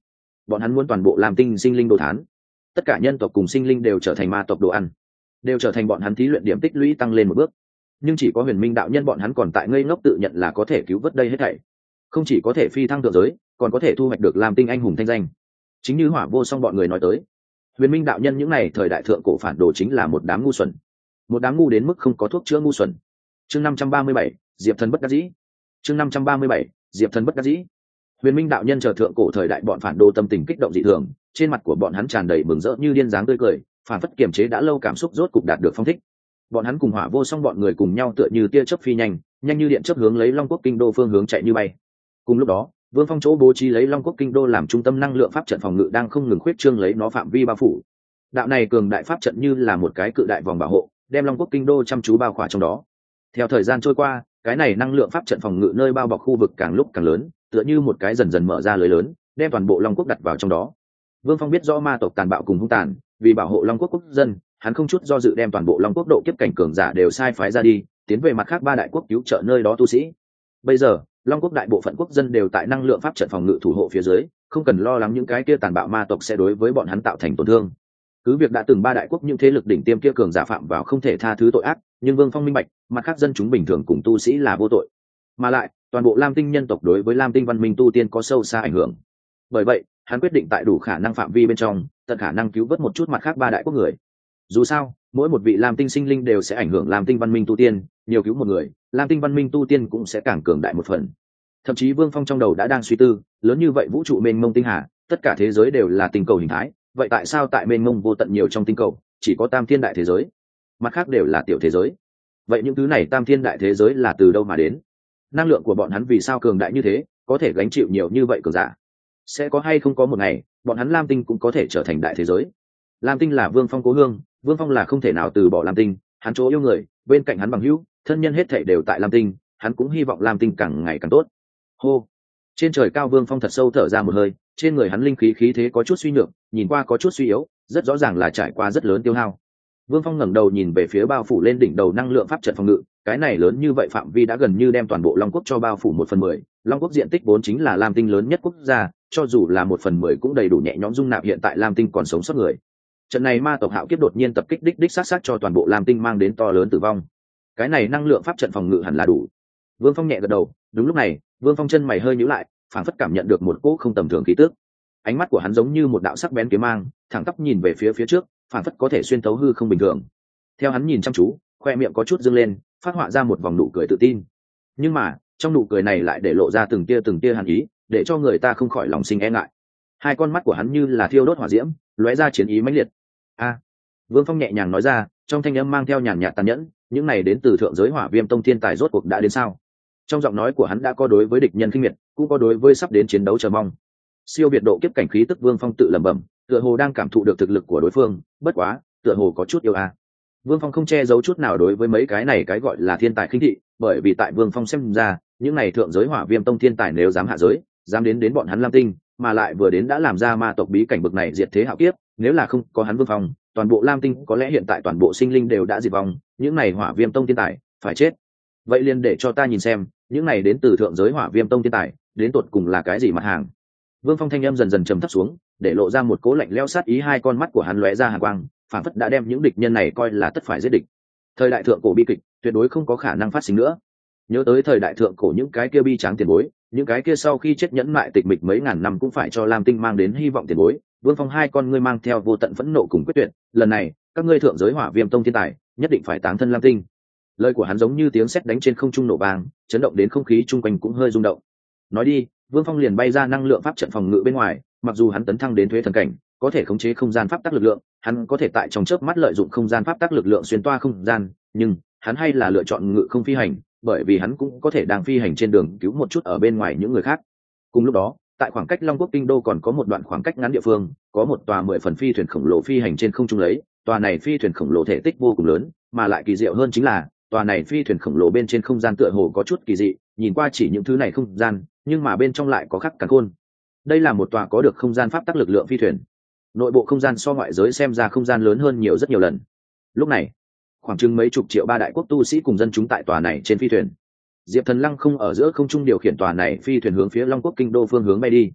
bọn hắn muốn toàn bộ lam tinh sinh linh đồ thán, tất cả nhân tộc cùng sinh linh đều trở thành ma tộc đồ ăn, đều trở thành bọn hắn thí luyện điểm tích lũy tăng lên một bước. Nhưng chỉ có huyền minh đạo nhân bọn hắn còn tại ngây ngốc tự nhận là có thể cứu vớt đây hết thảy, không chỉ có thể phi thăng thượng giới, còn có thể thu hoạch được lam tinh anh hùng thanh danh. Chính như Hỏa Vô Song bọn người nói tới, huyền minh đạo nhân những n à y thời đại thượng cổ phản đồ chính là một đám ngu xuẩn, một đám ngu đến mức không có thuốc chữa ngu xuẩn. Chương 537, Diệp Thần bất đắc dĩ. Chương 537, Diệp Thần bất đắc dĩ. Huyền minh đạo nhân chờ thượng cổ thời đại bọn phản đồ tâm tình kích động dị thường, trên mặt của bọn hắn tràn đầy mừng rỡ như điên dáng tươi cười, phản phất kiềm chế đã lâu cảm xúc rốt cục đạt được phong thích. Bọn hắn cùng Hỏa Vô Song bọn người cùng nhau tựa như tia chớp phi nhanh, nhanh như điện chớp hướng lấy Long Quốc kinh đô phương hướng chạy như bay. Cùng lúc đó, Vương Phong chỗ bố trí lấy Long Quốc kinh đô làm trung tâm năng lượng pháp trận phòng ngự đang không ngừng khuyết trương lấy nó phạm vi bao phủ. Đạo này cường đại pháp trận như là một cái cự đại vòng bảo hộ, đem Long Quốc kinh đô chăm chú bao khỏa trong đó. Theo thời gian trôi qua, cái này năng lượng pháp trận phòng ngự nơi bao bọc khu vực càng lúc càng lớn, tựa như một cái dần dần mở ra lưới lớn, đem toàn bộ Long Quốc đặt vào trong đó. Vương Phong biết rõ ma tộc tàn bạo cùng hung tàn, vì bảo hộ Long Quốc quốc dân, hắn không chút do dự đem toàn bộ Long Quốc độ kiếp cảnh cường giả đều sai phái ra đi, tiến về mặt khác ba đại quốc cứu trợ nơi đó tu sĩ. Bây giờ, Long Quốc đại bộ phận quốc dân đều tại năng lượng pháp trận phòng ngự thủ hộ phía dưới, không cần lo lắng những cái kia tàn bạo ma tộc sẽ đối với bọn hắn tạo thành tổn thương. Cứ việc đã từng ba đại quốc những thế lực đỉnh tiêm kia cường giả phạm vào không thể tha thứ tội ác, nhưng Vương Phong minh bạch, mặt khác dân chúng bình thường cùng tu sĩ là vô tội. Mà lại, toàn bộ Lam Tinh nhân tộc đối với Lam Tinh văn minh tu tiên có sâu xa ảnh hưởng. Bởi vậy, hắn quyết định tại đủ khả năng phạm vi bên trong, tận khả năng cứu vớt một chút mặt khác ba đại quốc người. Dù sao, mỗi một vị Lam Tinh sinh linh đều sẽ ảnh hưởng Lam Tinh văn minh tu tiên, nhiều cứu một người, Lam Tinh văn minh tu tiên cũng sẽ càng cường đại một phần. Thậm chí Vương Phong trong đầu đã đang suy tư, lớn như vậy vũ trụ mênh mông tinh hà, tất cả thế giới đều là tinh cầu hình thái, vậy tại sao tại mênh mông vô tận nhiều trong tinh cầu, chỉ có tam thiên đại thế giới, mặt khác đều là tiểu thế giới? Vậy những thứ này tam thiên đại thế giới là từ đâu mà đến? Năng lượng của bọn hắn vì sao cường đại như thế, có thể gánh chịu nhiều như vậy cường giả? Sẽ có hay không có một ngày, bọn hắn Lam Tinh cũng có thể trở thành đại thế giới? Lam Tinh là Vương Phong cố hương, Vương Phong là không thể nào từ bỏ Lam Tinh, hắn chỗ yêu người, bên cạnh hắn bằng hữu, thân nhân hết thảy đều tại Lam Tinh, hắn cũng hy vọng Lam Tinh càng ngày càng tốt. Hô. Trên trời cao Vương Phong thật sâu thở ra một hơi, trên người hắn linh khí khí thế có chút suy nhược, nhìn qua có chút suy yếu, rất rõ ràng là trải qua rất lớn tiêu hao. Vương Phong ngẩng đầu nhìn về phía bao phủ lên đỉnh đầu năng lượng pháp trận phòng ngự, cái này lớn như vậy phạm vi đã gần như đem toàn bộ Long Quốc cho bao phủ 1/10. Long Quốc diện tích vốn chính là Lam Tinh lớn nhất quốc gia, cho dù là 1/10 cũng đầy đủ nhẹ nhõm dung nạp hiện tại Lam Tinh còn sống sót người. Trận này ma tộc hạo kiếp đột nhiên tập kích đích sát cho toàn bộ Lam Tinh mang đến to lớn tử vong. Cái này năng lượng pháp trận phòng ngự hẳn là đủ. Vương Phong nhẹ gật đầu, đúng lúc này, Vương Phong chân mày hơi nhíu lại, phảng phất cảm nhận được một cỗ không tầm thường khí tức. Ánh mắt của hắn giống như một đạo sắc bén kiếm mang, thẳng tắp nhìn về phía trước, phảng phất có thể xuyên thấu hư không bình thường. Theo hắn nhìn chăm chú, khoe miệng có chút dương lên, phát họa ra một vòng nụ cười tự tin. Nhưng mà, trong nụ cười này lại để lộ ra từng tia hàn ý, để cho người ta không khỏi lòng sinh e ngại. Hai con mắt của hắn như là thiêu đốt hỏa diễm, lóe ra chiến ý mãnh liệt. A, Vương Phong nhẹ nhàng nói ra, trong thanh âm mang theo nhàn nhạt tàn nhẫn, những này đến từ thượng giới Hỏa Viêm Tông thiên tài rốt cuộc đã đến sao? Trong giọng nói của hắn đã có đối với địch nhân khinh miệt, cũng có đối với sắp đến chiến đấu chờ mong. Siêu việt độ kiếp cảnh khí tức Vương Phong tự lẩm bẩm, tựa hồ đang cảm thụ được thực lực của đối phương, bất quá, tựa hồ có chút yêu a. Vương Phong không che giấu chút nào đối với mấy cái này cái gọi là thiên tài khinh thị, bởi vì tại Vương Phong xem ra, những này thượng giới Hỏa Viêm Tông thiên tài nếu dám hạ giới, dám đến bọn hắn Lam Tinh, mà lại vừa đến đã làm ra ma tộc bí cảnh bực này diệt thế hạo kiếp, nếu là không có hắn Vương Phong, toàn bộ Lam Tinh có lẽ hiện tại toàn bộ sinh linh đều đã diệt vong, những này Hỏa Viêm Tông thiên tài phải chết. Vậy liền để cho ta nhìn xem, những này đến từ thượng giới Hỏa Viêm Tông thiên tài, đến tột cùng là cái gì mặt hàng. Vương Phong thanh âm dần dần trầm thấp xuống, để lộ ra một cố lạnh lẽo sát ý, hai con mắt của hắn lóe ra hàn quang, phản phất đã đem những địch nhân này coi là tất phải giết địch. Thời đại thượng cổ bi kịch tuyệt đối không có khả năng phát sinh nữa. Nhớ tới thời đại thượng cổ những cái kia bi tráng tiền bối, những cái kia sau khi chết nhẫn mại tịch mịch mấy ngàn năm cũng phải cho Lam Tinh mang đến hy vọng tiền bối, Vương Phong hai con ngươi mang theo vô tận phẫn nộ cùng quyết tuyệt, lần này, các ngươi thượng giới Hỏa Viêm Tông thiên tài, nhất định phải táng thân Lam Tinh. Lời của hắn giống như tiếng sét đánh trên không trung nổ vang, chấn động đến không khí chung quanh cũng hơi rung động. Nói đi, Vương Phong liền bay ra năng lượng pháp trận phòng ngự bên ngoài, mặc dù hắn tấn thăng đến Thuế thần cảnh, có thể khống chế không gian pháp tắc lực lượng, hắn có thể tại trong chớp mắt lợi dụng không gian pháp tắc lực lượng xuyên toa không gian, nhưng hắn hay là lựa chọn ngự không phi hành, bởi vì hắn cũng có thể đang phi hành trên đường cứu một chút ở bên ngoài những người khác. Cùng lúc đó, tại khoảng cách Long Quốc kinh đô còn có một đoạn khoảng cách ngắn địa phương, có một tòa 10 phần phi thuyền khổng lồ phi hành trên không trung lấy, tòa này phi thuyền khổng lồ thể tích vô cùng lớn, mà lại kỳ diệu hơn chính là, tòa này phi thuyền khổng lồ bên trên không gian tựa hồ có chút kỳ dị, nhìn qua chỉ những thứ này không gian, nhưng mà bên trong lại có khắc càn khôn. Đây là một tòa có được không gian pháp tắc lực lượng phi thuyền. Nội bộ không gian so ngoại giới xem ra không gian lớn hơn rất nhiều lần. Lúc này, khoảng chừng mấy chục triệu ba đại quốc tu sĩ cùng dân chúng tại tòa này trên phi thuyền. Diệp Thần lăng không ở giữa không trung điều khiển tòa này phi thuyền hướng phía Long Quốc kinh đô phương hướng bay đi.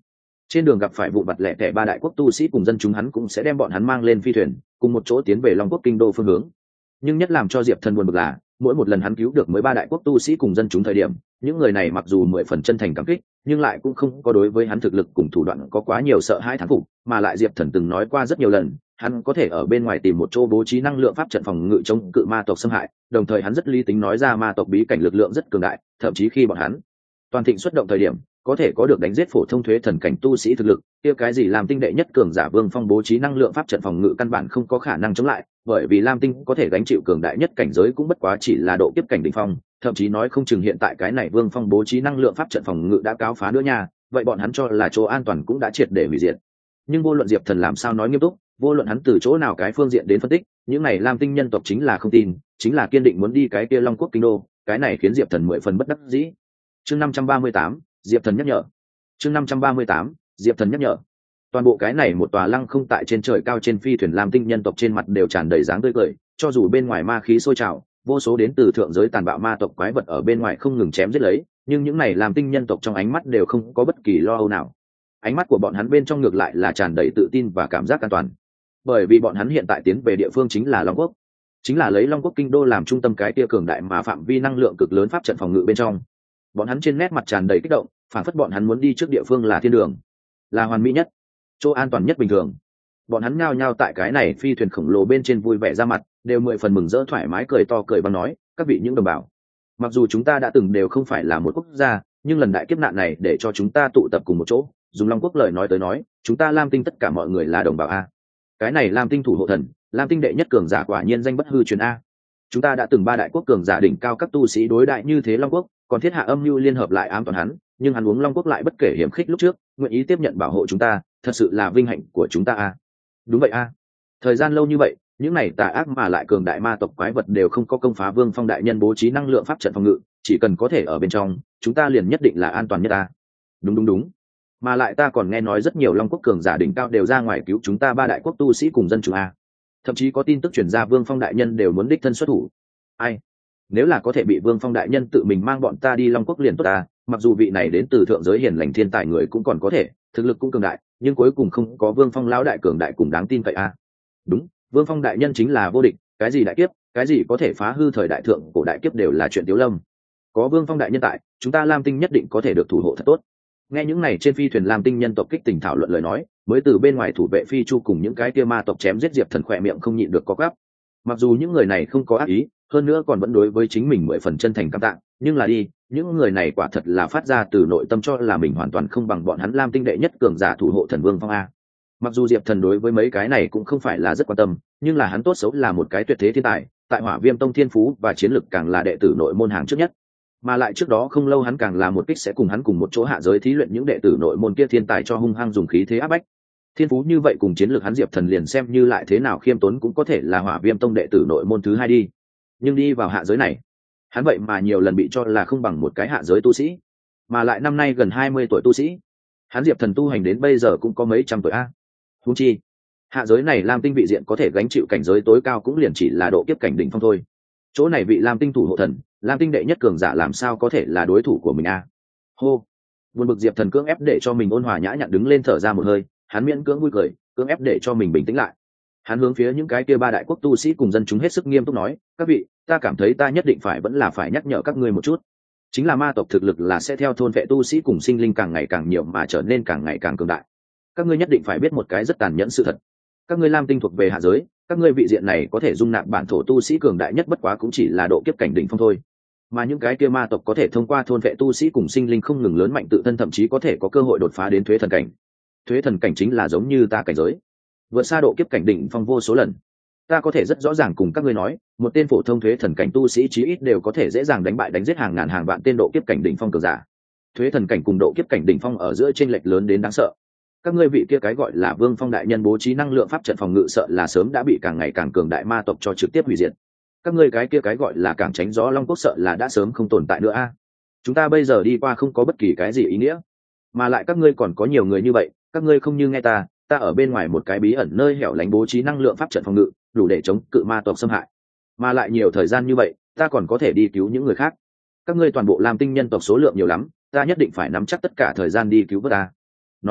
trên đường gặp phải vụ vặt lẻ tẻ ba đại quốc tu sĩ cùng dân chúng, hắn cũng sẽ đem bọn hắn mang lên phi thuyền cùng một chỗ tiến về Long Quốc kinh đô phương hướng. Nhưng nhất làm cho Diệp Thần buồn bực là mỗi một lần hắn cứu được mới ba đại quốc tu sĩ cùng dân chúng thời điểm, những người này mặc dù 10 phần chân thành cảm kích, nhưng lại cũng không có đối với hắn thực lực cùng thủ đoạn có quá nhiều sợ hãi thán phục. Mà lại Diệp Thần từng nói qua rất nhiều lần, hắn có thể ở bên ngoài tìm một chỗ bố trí năng lượng pháp trận phòng ngự chống cự ma tộc xâm hại, đồng thời hắn rất lý tính nói ra ma tộc bí cảnh lực lượng rất cường đại, thậm chí khi bọn hắn toàn thịnh xuất động thời điểm có thể có được đánh giết phổ thông thuế thần cảnh tu sĩ thực lực, kia cái gì làm tinh đệ nhất cường giả Vương Phong bố trí năng lượng pháp trận phòng ngự căn bản không có khả năng chống lại, bởi vì Lam Tinh có thể gánh chịu cường đại nhất cảnh giới cũng bất quá chỉ là độ kiếp cảnh đỉnh phong, thậm chí nói không chừng hiện tại cái này Vương Phong bố trí năng lượng pháp trận phòng ngự đã cáo phá nữa nha, vậy bọn hắn cho là chỗ an toàn cũng đã triệt để hủy diệt. Nhưng vô luận Diệp Thần làm sao nói nghiêm túc, vô luận hắn từ chỗ nào cái phương diện đến phân tích, những này Lam Tinh nhân tộc chính là không tin, chính là kiên định muốn đi cái kia Long Quốc kinh đô, cái này khiến Diệp Thần 10 phần bất đắc dĩ. Chương 538, Diệp Thần nhắc nhở. Chương 538, Diệp Thần nhắc nhở. Toàn bộ cái này một tòa lăng không tại trên trời cao trên phi thuyền Lam Tinh nhân tộc trên mặt đều tràn đầy dáng tươi cười, cho dù bên ngoài ma khí sôi trào, vô số đến từ thượng giới tàn bạo ma tộc quái vật ở bên ngoài không ngừng chém giết lấy, nhưng những này Lam Tinh nhân tộc trong ánh mắt đều không có bất kỳ lo âu nào. Ánh mắt của bọn hắn bên trong ngược lại là tràn đầy tự tin và cảm giác an toàn, bởi vì bọn hắn hiện tại tiến về địa phương chính là Long Quốc, chính là lấy Long Quốc kinh đô làm trung tâm cái kia cường đại mà phạm vi năng lượng cực lớn pháp trận phòng ngự bên trong. Bọn hắn trên nét mặt tràn đầy kích động, phản phất bọn hắn muốn đi trước địa phương là thiên đường, là hoàn mỹ nhất, chỗ an toàn nhất bình thường. Bọn hắn nhao nhao tại cái này phi thuyền khổng lồ bên trên vui vẻ ra mặt, đều 10 phần mừng rỡ thoải mái cười to cười vang nói, các vị những đồng bào, mặc dù chúng ta đã từng đều không phải là một quốc gia, nhưng lần đại kiếp nạn này để cho chúng ta tụ tập cùng một chỗ, dùng Long Quốc lời nói tới nói, chúng ta Lam Tinh tất cả mọi người là đồng bào a. Cái này Lam Tinh thủ hộ thần, Lam Tinh đệ nhất cường giả quả nhiên danh bất hư truyền a. Chúng ta đã từng ba đại quốc cường giả đỉnh cao các tu sĩ đối đại như thế Long Quốc, còn thiết hạ âm mưu liên hợp lại ám toán hắn, nhưng hắn uống Long Quốc lại bất kể hiểm khích lúc trước, nguyện ý tiếp nhận bảo hộ chúng ta, thật sự là vinh hạnh của chúng ta a. Đúng vậy a. Thời gian lâu như vậy, những này tà ác mà lại cường đại ma tộc quái vật đều không có công phá Vương Phong đại nhân bố trí năng lượng pháp trận phòng ngự, chỉ cần có thể ở bên trong, chúng ta liền nhất định là an toàn nhất a. Đúng. Mà lại ta còn nghe nói rất nhiều Long Quốc cường giả đỉnh cao đều ra ngoài cứu chúng ta ba đại quốc tu sĩ cùng dân chúng a. Thậm chí có tin tức truyền ra Vương Phong đại nhân đều muốn đích thân xuất thủ. Ai? Nếu là có thể bị Vương Phong đại nhân tự mình mang bọn ta đi Long Quốc liền tốt ta, mặc dù vị này đến từ thượng giới hiền lành thiên tài người cũng còn có thể, thực lực cũng cường đại, nhưng cuối cùng không có Vương Phong lão đại cường đại cùng đáng tin cậy a. Đúng, Vương Phong đại nhân chính là vô địch, cái gì đại kiếp, cái gì có thể phá hư thời đại thượng cổ đại kiếp đều là chuyện tiếu lâm. Có Vương Phong đại nhân tại, chúng ta Lam Tinh nhất định có thể được thủ hộ thật tốt. Nghe những này trên phi thuyền Lam Tinh nhân tộc kích tình thảo luận lời nói, mới từ bên ngoài thủ vệ phi chu cùng những cái kia ma tộc chém giết Diệp Thần khỏe miệng không nhịn được có gắp. Mặc dù những người này không có ác ý, hơn nữa còn vẫn đối với chính mình 10 phần chân thành cảm tạ, nhưng là đi, những người này quả thật là phát ra từ nội tâm cho là mình hoàn toàn không bằng bọn hắn Lam Tinh đệ nhất cường giả thủ hộ thần Vương Phong a. Mặc dù Diệp Thần đối với mấy cái này cũng không phải là rất quan tâm, nhưng là hắn tốt xấu là một cái tuyệt thế thiên tài, tại Hỏa Viêm Tông thiên phú và chiến lực càng là đệ tử nội môn hàng trước nhất. Mà lại trước đó không lâu hắn càng là một kích sẽ cùng hắn cùng một chỗ hạ giới thí luyện những đệ tử nội môn kia thiên tài cho hung hăng dùng khí thế áp bách. Thiên phú như vậy cùng chiến lược hắn Diệp Thần liền xem như lại thế nào khiêm tốn cũng có thể là Hỏa Viêm Tông đệ tử nội môn thứ 2 đi. Nhưng đi vào hạ giới này, hắn vậy mà nhiều lần bị cho là không bằng một cái hạ giới tu sĩ, mà lại năm nay gần 20 tuổi tu sĩ. Hắn Diệp Thần tu hành đến bây giờ cũng có mấy trăm tuổi a. Huống chi, hạ giới này Lam Tinh vị diện có thể gánh chịu cảnh giới tối cao cũng liền chỉ là độ kiếp cảnh đỉnh phong thôi. Chỗ này vị Lam Tinh thủ hộ thần, Lam Tinh đệ nhất cường giả làm sao có thể là đối thủ của mình a. Hô. Buồn bực Diệp Thần cưỡng ép để cho mình ôn hòa nhã nhặn đứng lên thở ra một hơi, hắn miễn cưỡng vui cười, cưỡng ép để cho mình bình tĩnh lại. Hắn hướng phía những cái kia ba đại quốc tu sĩ cùng dân chúng hết sức nghiêm túc nói, các vị, ta cảm thấy ta nhất định vẫn là phải nhắc nhở các ngươi một chút. Chính là ma tộc thực lực là sẽ theo thôn vệ tu sĩ cùng sinh linh càng ngày càng nhiều mà trở nên càng ngày càng cường đại. Các ngươi nhất định phải biết một cái rất tàn nhẫn sự thật. Các ngươi Lam Tinh thuộc về hạ giới, các ngươi vị diện này có thể dung nạp bản thổ tu sĩ cường đại nhất bất quá cũng chỉ là độ kiếp cảnh đỉnh phong thôi. Mà những cái kia ma tộc có thể thông qua thôn vệ tu sĩ cùng sinh linh không ngừng lớn mạnh tự thân, thậm chí có thể có cơ hội đột phá đến thuế thần cảnh. Thuế thần cảnh chính là giống như ta cảnh giới, vượt xa độ kiếp cảnh đỉnh phong vô số lần. Ta có thể rất rõ ràng cùng các ngươi nói, một tên phổ thông thuế thần cảnh tu sĩ chí ít đều có thể dễ dàng đánh giết hàng ngàn hàng vạn tên độ kiếp cảnh đỉnh phong cường giả. Thuế thần cảnh cùng độ kiếp cảnh đỉnh phong ở giữa chênh lệch lớn đến đáng sợ. Các ngươi vị kia cái gọi là Vương Phong đại nhân bố trí năng lượng pháp trận phòng ngự sợ là sớm đã bị càng ngày càng cường đại ma tộc cho trực tiếp hủy diệt. Các ngươi cái kia cái gọi là cảng tránh gió Long Quốc sợ là đã sớm không tồn tại nữa a. Chúng ta bây giờ đi qua không có bất kỳ cái gì ý nghĩa, mà lại các ngươi còn có nhiều người như vậy, các ngươi không như nghe ta ở bên ngoài một cái bí ẩn nơi hẻo lánh bố trí năng lượng pháp trận phòng ngự, đủ để chống cự ma tộc xâm hại. Mà lại nhiều thời gian như vậy, ta còn có thể đi cứu những người khác. Các ngươi toàn bộ Lam Tinh nhân tộc số lượng nhiều lắm, ta nhất định phải nắm chắc tất cả thời gian đi cứu vớt ta. Nói,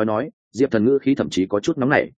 Diệp Thần ngữ khí thậm chí có chút nóng nảy,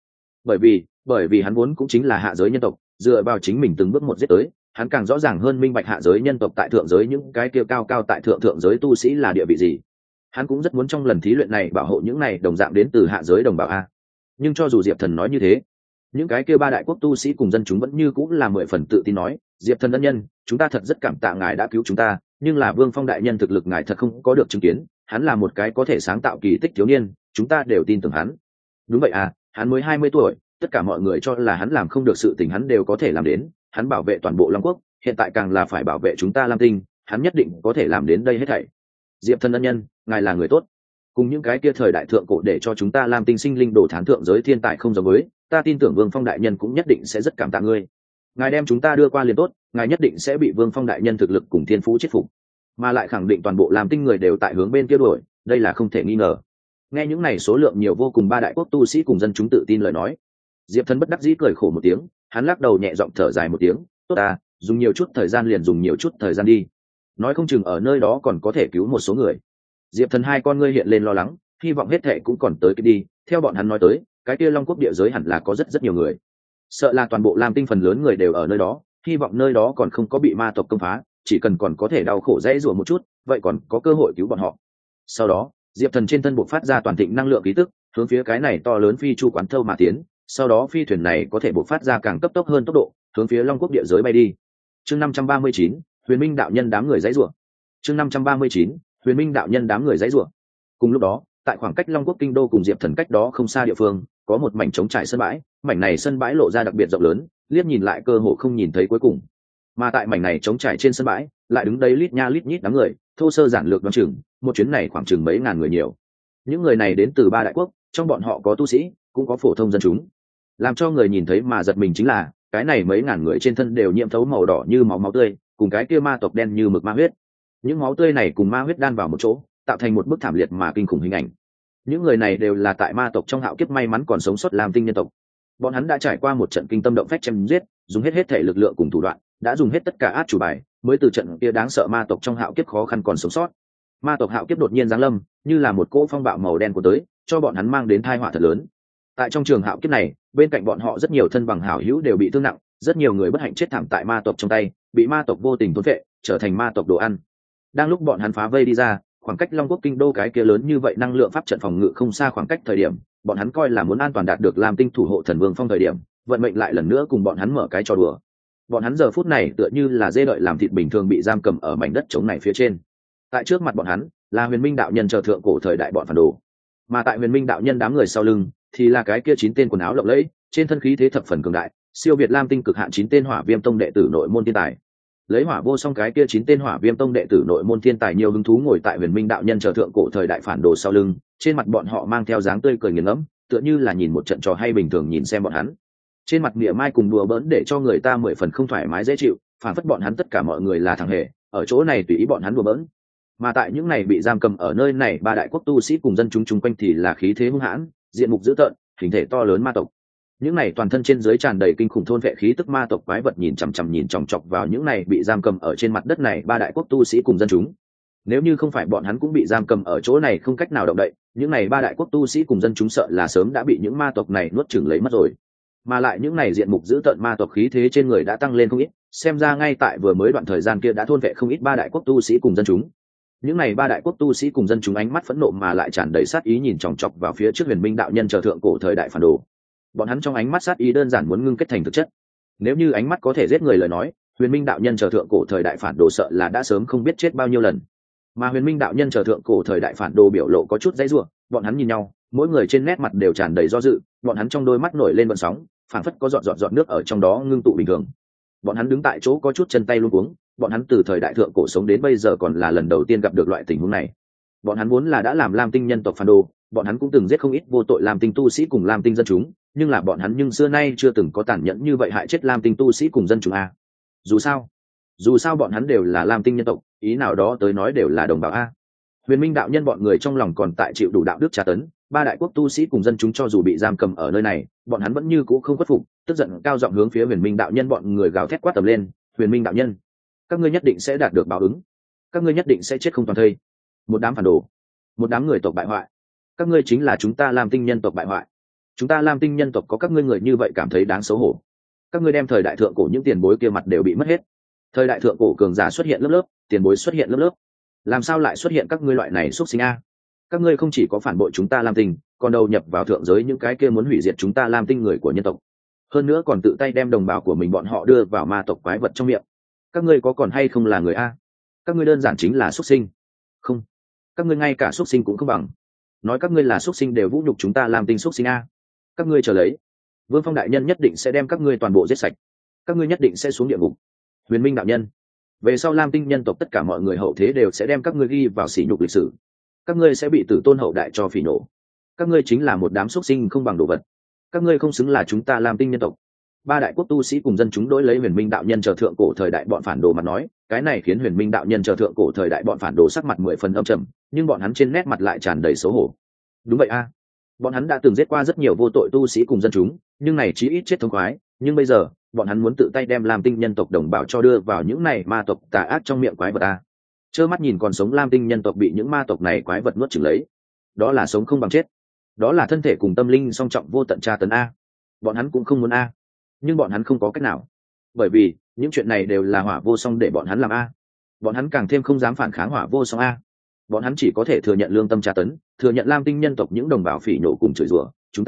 bởi vì hắn vốn cũng chính là hạ giới nhân tộc, dựa vào chính mình từng bước một giết tới, hắn càng rõ ràng hơn minh bạch hạ giới nhân tộc tại thượng giới những cái kia cao cao tại thượng giới tu sĩ là địa vị gì. Hắn cũng rất muốn trong lần thí luyện này bảo hộ những này đồng dạng đến từ hạ giới đồng bào a. Nhưng cho dù Diệp Thần nói như thế, những cái kia ba đại quốc tu sĩ cùng dân chúng vẫn như cũng là 10 phần tự tin nói, Diệp Thần ân nhân, chúng ta thật rất cảm tạ ngài đã cứu chúng ta, nhưng là Vương Phong đại nhân thực lực ngài thật không có được chứng kiến, hắn là một cái có thể sáng tạo kỳ tích thiếu niên, chúng ta đều tin tưởng hắn. Đúng vậy à, hắn mới 20 tuổi, tất cả mọi người cho là hắn làm không được sự tình hắn đều có thể làm đến, hắn bảo vệ toàn bộ Long Quốc, hiện tại càng là phải bảo vệ chúng ta Lam Tinh, hắn nhất định có thể làm đến đây hết thảy. Diệp Thần ân nhân, ngài là người tốt, cùng những cái kia thời đại thượng cổ để cho chúng ta Lam Tinh sinh linh đồ thán thượng giới thiên tài không giống với, ta tin tưởng Vương Phong đại nhân cũng nhất định sẽ rất cảm tạ ngươi. Ngài đem chúng ta đưa qua liền tốt, ngài nhất định sẽ bị Vương Phong đại nhân thực lực cùng thiên phú chết phục, mà lại khẳng định toàn bộ Lam Tinh người đều tại hướng bên kia đuổi, đây là không thể nghi ngờ. Nghe những này số lượng nhiều vô cùng ba đại quốc tu sĩ cùng dân chúng tự tin lời nói, Diệp Thần bất đắc dĩ cười khổ một tiếng, hắn lắc đầu nhẹ giọng thở dài một tiếng, tốt ta, dùng nhiều chút thời gian liền dùng nhiều chút thời gian đi, nói không chừng ở nơi đó còn có thể cứu một số người. Diệp Thần hai con ngươi hiện lên lo lắng, hy vọng hết thệ cũng còn tới cái đi, theo bọn hắn nói tới, cái kia Long Quốc địa giới hẳn là có rất nhiều người, sợ là toàn bộ Lam Tinh phần lớn người đều ở nơi đó, hy vọng nơi đó còn không có bị ma tộc công phá, chỉ cần còn có thể đau khổ dễ dùa một chút, vậy còn có cơ hội cứu bọn họ. Sau đó, Diệp Thần trên thân bộc phát ra toàn thịnh năng lượng khí tức, hướng phía cái này to lớn phi chu quán thâu mà tiến, sau đó phi thuyền này có thể bộc phát ra càng cấp tốc hơn tốc độ, hướng phía Long Quốc địa giới bay đi. Chương 539, Huyền Minh đạo nhân đám người giãy giụa. Chương 539, Huyền Minh đạo nhân đám người giãy giụa. Cùng lúc đó, tại khoảng cách Long Quốc kinh đô cùng Diệp Thần cách đó không xa địa phương, có một mảnh trống trải sân bãi, mảnh này sân bãi lộ ra đặc biệt rộng lớn, liếc nhìn lại cơ hồ không nhìn thấy cuối cùng. Mà tại mảnh này trống trải trên sân bãi, lại đứng đây lít nha lít nhít đám người, thô sơ giản lược đoán chừng, một chuyến này khoảng chừng mấy ngàn người nhiều. Những người này đến từ ba đại quốc, trong bọn họ có tu sĩ, cũng có phổ thông dân chúng. Làm cho người nhìn thấy mà giật mình chính là, cái này mấy ngàn người trên thân đều nhiễm thấu màu đỏ như máu tươi, cùng cái kia ma tộc đen như mực ma huyết. Những máu tươi này cùng ma huyết đan vào một chỗ, tạo thành một bức thảm liệt mà kinh khủng hình ảnh. Những người này đều là tại ma tộc trong hạo kiếp may mắn còn sống sót Lam Tinh nhân tộc. Bọn hắn đã trải qua một trận kinh tâm động phách chém giết, dùng hết thể lực lượng cùng thủ đoạn, đã dùng hết tất cả át chủ bài, mới từ trận kia đáng sợ ma tộc trong hạo kiếp khó khăn còn sống sót. Ma tộc hạo kiếp đột nhiên giáng lâm, như là một cỗ phong bạo màu đen của tới, cho bọn hắn mang đến tai họa thật lớn. Tại trong trường hạo kiếp này, bên cạnh bọn họ rất nhiều thân bằng hảo hữu đều bị thương nặng, rất nhiều người bất hạnh chết thảm tại ma tộc trong tay, bị ma tộc vô tình thôn phệ, trở thành ma tộc đồ ăn. Đang lúc bọn hắn phá vây đi ra, khoảng cách Long Quốc kinh đô cái kia lớn như vậy năng lượng pháp trận phòng ngự không xa khoảng cách thời điểm, bọn hắn coi là muốn an toàn đạt được Lam Tinh thủ hộ thần Vương Phong thời điểm, vận mệnh lại lần nữa cùng bọn hắn mở cái trò đùa. Bọn hắn giờ phút này tựa như là dê đợi làm thịt bình thường bị giam cầm ở mảnh đất trống này phía trên. Tại trước mặt bọn hắn là Huyền Minh đạo nhân chờ thượng cổ thời đại bọn phản đồ, mà tại Huyền Minh đạo nhân đám người sau lưng thì là cái kia 9 tên quần áo lộng lẫy, trên thân khí thế thập phần cường đại, siêu việt Lam Tinh cực hạn 9 tên Hỏa Viêm tông đệ tử nội môn thiên tài. Lấy Hỏa vô song cái kia 9 tên Hỏa Viêm tông đệ tử nội môn thiên tài nhiều hứng thú ngồi tại Huyền Minh đạo nhân chờ thượng cổ thời đại phản đồ sau lưng, trên mặt bọn họ mang theo dáng tươi cười nghiền ngẫm, tựa như là nhìn một trận trò hay bình thường nhìn xem bọn hắn. Trên mặt mỉa mai cùng đùa bỡn để cho người ta 10 phần không thoải mái dễ chịu, phản phất bọn hắn tất cả mọi người là thằng hề, ở chỗ này tùy ý bọn hắn đùa bỡn. Mà tại những này bị giam cầm ở nơi này ba đại quốc tu sĩ cùng dân chúng chung quanh thì là khí thế hung hãn, diện mục dữ tợn, hình thể to lớn ma tộc. Những này toàn thân trên dưới tràn đầy kinh khủng thôn vệ khí tức ma tộc quái vật nhìn chằm chằm nhìn chòng chọc vào những này bị giam cầm ở trên mặt đất này ba đại quốc tu sĩ cùng dân chúng. Nếu như không phải bọn hắn cũng bị giam cầm ở chỗ này không cách nào động đậy, những này ba đại quốc tu sĩ cùng dân chúng sợ là sớm đã bị những ma tộc này nuốt chửng lấy mất rồi. Mà lại những này diện mục dữ tợn ma tộc khí thế trên người đã tăng lên không ít, xem ra ngay tại vừa mới đoạn thời gian kia đã thôn vệ không ít ba đại quốc tu sĩ cùng dân chúng. Những này ba đại quốc tu sĩ cùng dân chúng ánh mắt phẫn nộ mà lại tràn đầy sát ý nhìn chòng chọc vào phía trước Huyền Minh đạo nhân chờ thượng cổ thời đại phản đồ. Bọn hắn trong ánh mắt sát ý đơn giản muốn ngưng kết thành thực chất. Nếu như ánh mắt có thể giết người lời nói, Huyền Minh đạo nhân chờ thượng cổ thời đại phản đồ sợ là đã sớm không biết chết bao nhiêu lần. Mà Huyền Minh đạo nhân chờ thượng cổ thời đại phản đồ biểu lộ có chút dãy rủa, bọn hắn nhìn nhau, mỗi người trên nét mặt đều tràn đầy do dự, bọn hắn trong đôi mắt nổi lên gợn sóng, phảng phất có giọt nước ở trong đó ngưng tụ bình thường. Bọn hắn đứng tại chỗ có chút chân tay luống cuống, bọn hắn từ thời đại thượng cổ sống đến bây giờ còn là lần đầu tiên gặp được loại tình huống này. Bọn hắn vốn là đã làm Lam Tinh nhân tộc phản đồ, bọn hắn cũng từng giết không ít vô tội Lam Tinh tu sĩ cùng Lam Tinh dân chúng, nhưng là bọn hắn nhưng xưa nay chưa từng có tàn nhẫn như vậy hại chết Lam Tinh tu sĩ cùng dân chúng a. Dù sao bọn hắn đều là Lam Tinh nhân tộc, ý nào đó tới nói đều là đồng bào a. Huyền Minh đạo nhân bọn người trong lòng còn tại chịu đủ đạo đức tra tấn, ba đại quốc tu sĩ cùng dân chúng cho dù bị giam cầm ở nơi này, bọn hắn vẫn như cũ không khuất phục, tức giận cao giọng hướng phía Huyền Minh đạo nhân bọn người gào thét quát tầm lên, "Huyền Minh đạo nhân, các ngươi nhất định sẽ đạt được báo ứng, các ngươi nhất định sẽ chết không toàn thây. Một đám phản đồ, một đám người tộc bại hoại, các ngươi chính là chúng ta Lam Tinh nhân tộc bại hoại. Chúng ta Lam Tinh nhân tộc có các ngươi người như vậy cảm thấy đáng xấu hổ. Các ngươi đem thời đại thượng cổ những tiền bối kia mặt đều bị mất hết. Thời đại thượng cổ cường giả xuất hiện lớp lớp, tiền bối xuất hiện lớp lớp, làm sao lại xuất hiện các ngươi loại này xuất sinh a? Các ngươi không chỉ có phản bội chúng ta Lam Tinh, còn đầu nhập vào thượng giới những cái kia muốn hủy diệt chúng ta Lam Tinh người của nhân tộc, hơn nữa còn tự tay đem đồng bào của mình bọn họ đưa vào ma tộc quái vật trong miệng. Các ngươi có còn hay không là người a? Các ngươi đơn giản chính là xuất sinh. Không, các ngươi ngay cả xuất sinh cũng không bằng. Nói các ngươi là xuất sinh đều vũ nhục chúng ta Lam Tinh xuất sinh a. Các ngươi chờ lấy, Vương Phong đại nhân nhất định sẽ đem các ngươi toàn bộ giết sạch. Các ngươi nhất định sẽ xuống địa ngục. Huyền Minh đạo nhân, về sau Lam Tinh nhân tộc tất cả mọi người hậu thế đều sẽ đem các ngươi ghi vào sỉ nhục lịch sử. Các ngươi sẽ bị tử tôn hậu đại cho phỉ nổ. Các ngươi chính là một đám xuất sinh không bằng đồ vật. Các ngươi không xứng là chúng ta Lam Tinh nhân tộc. Ba đại quốc tu sĩ cùng dân chúng đối lấy Huyền Minh đạo nhân chờ thượng cổ thời đại bọn phản đồ mà nói, cái này khiến Huyền Minh đạo nhân chờ thượng cổ thời đại bọn phản đồ sắc mặt 10 phần âm trầm, nhưng bọn hắn trên nét mặt lại tràn đầy xấu hổ. Đúng vậy a, bọn hắn đã từng giết qua rất nhiều vô tội tu sĩ cùng dân chúng, nhưng này chí ít chết thống khoái, nhưng bây giờ bọn hắn muốn tự tay đem Lam Tinh nhân tộc đồng bào cho đưa vào những này ma tộc tà ác trong miệng quái vật a. Trơ mắt nhìn còn sống Lam Tinh nhân tộc bị những ma tộc này quái vật nuốt chửng lấy, đó là sống không bằng chết, đó là thân thể cùng tâm linh song trọng vô tận tra tấn a. Bọn hắn cũng không muốn a, nhưng bọn hắn không có cách nào, bởi vì những chuyện này đều là Hỏa Vô Song để bọn hắn làm a. Bọn hắn càng thêm không dám phản kháng Hỏa Vô Song a. Bọn hắn chỉ có thể thừa nhận lương tâm tra tấn, thừa nhận Lam Tinh nhân tộc những đồng bào phỉ nhổ cùng chửi rủa. Chúng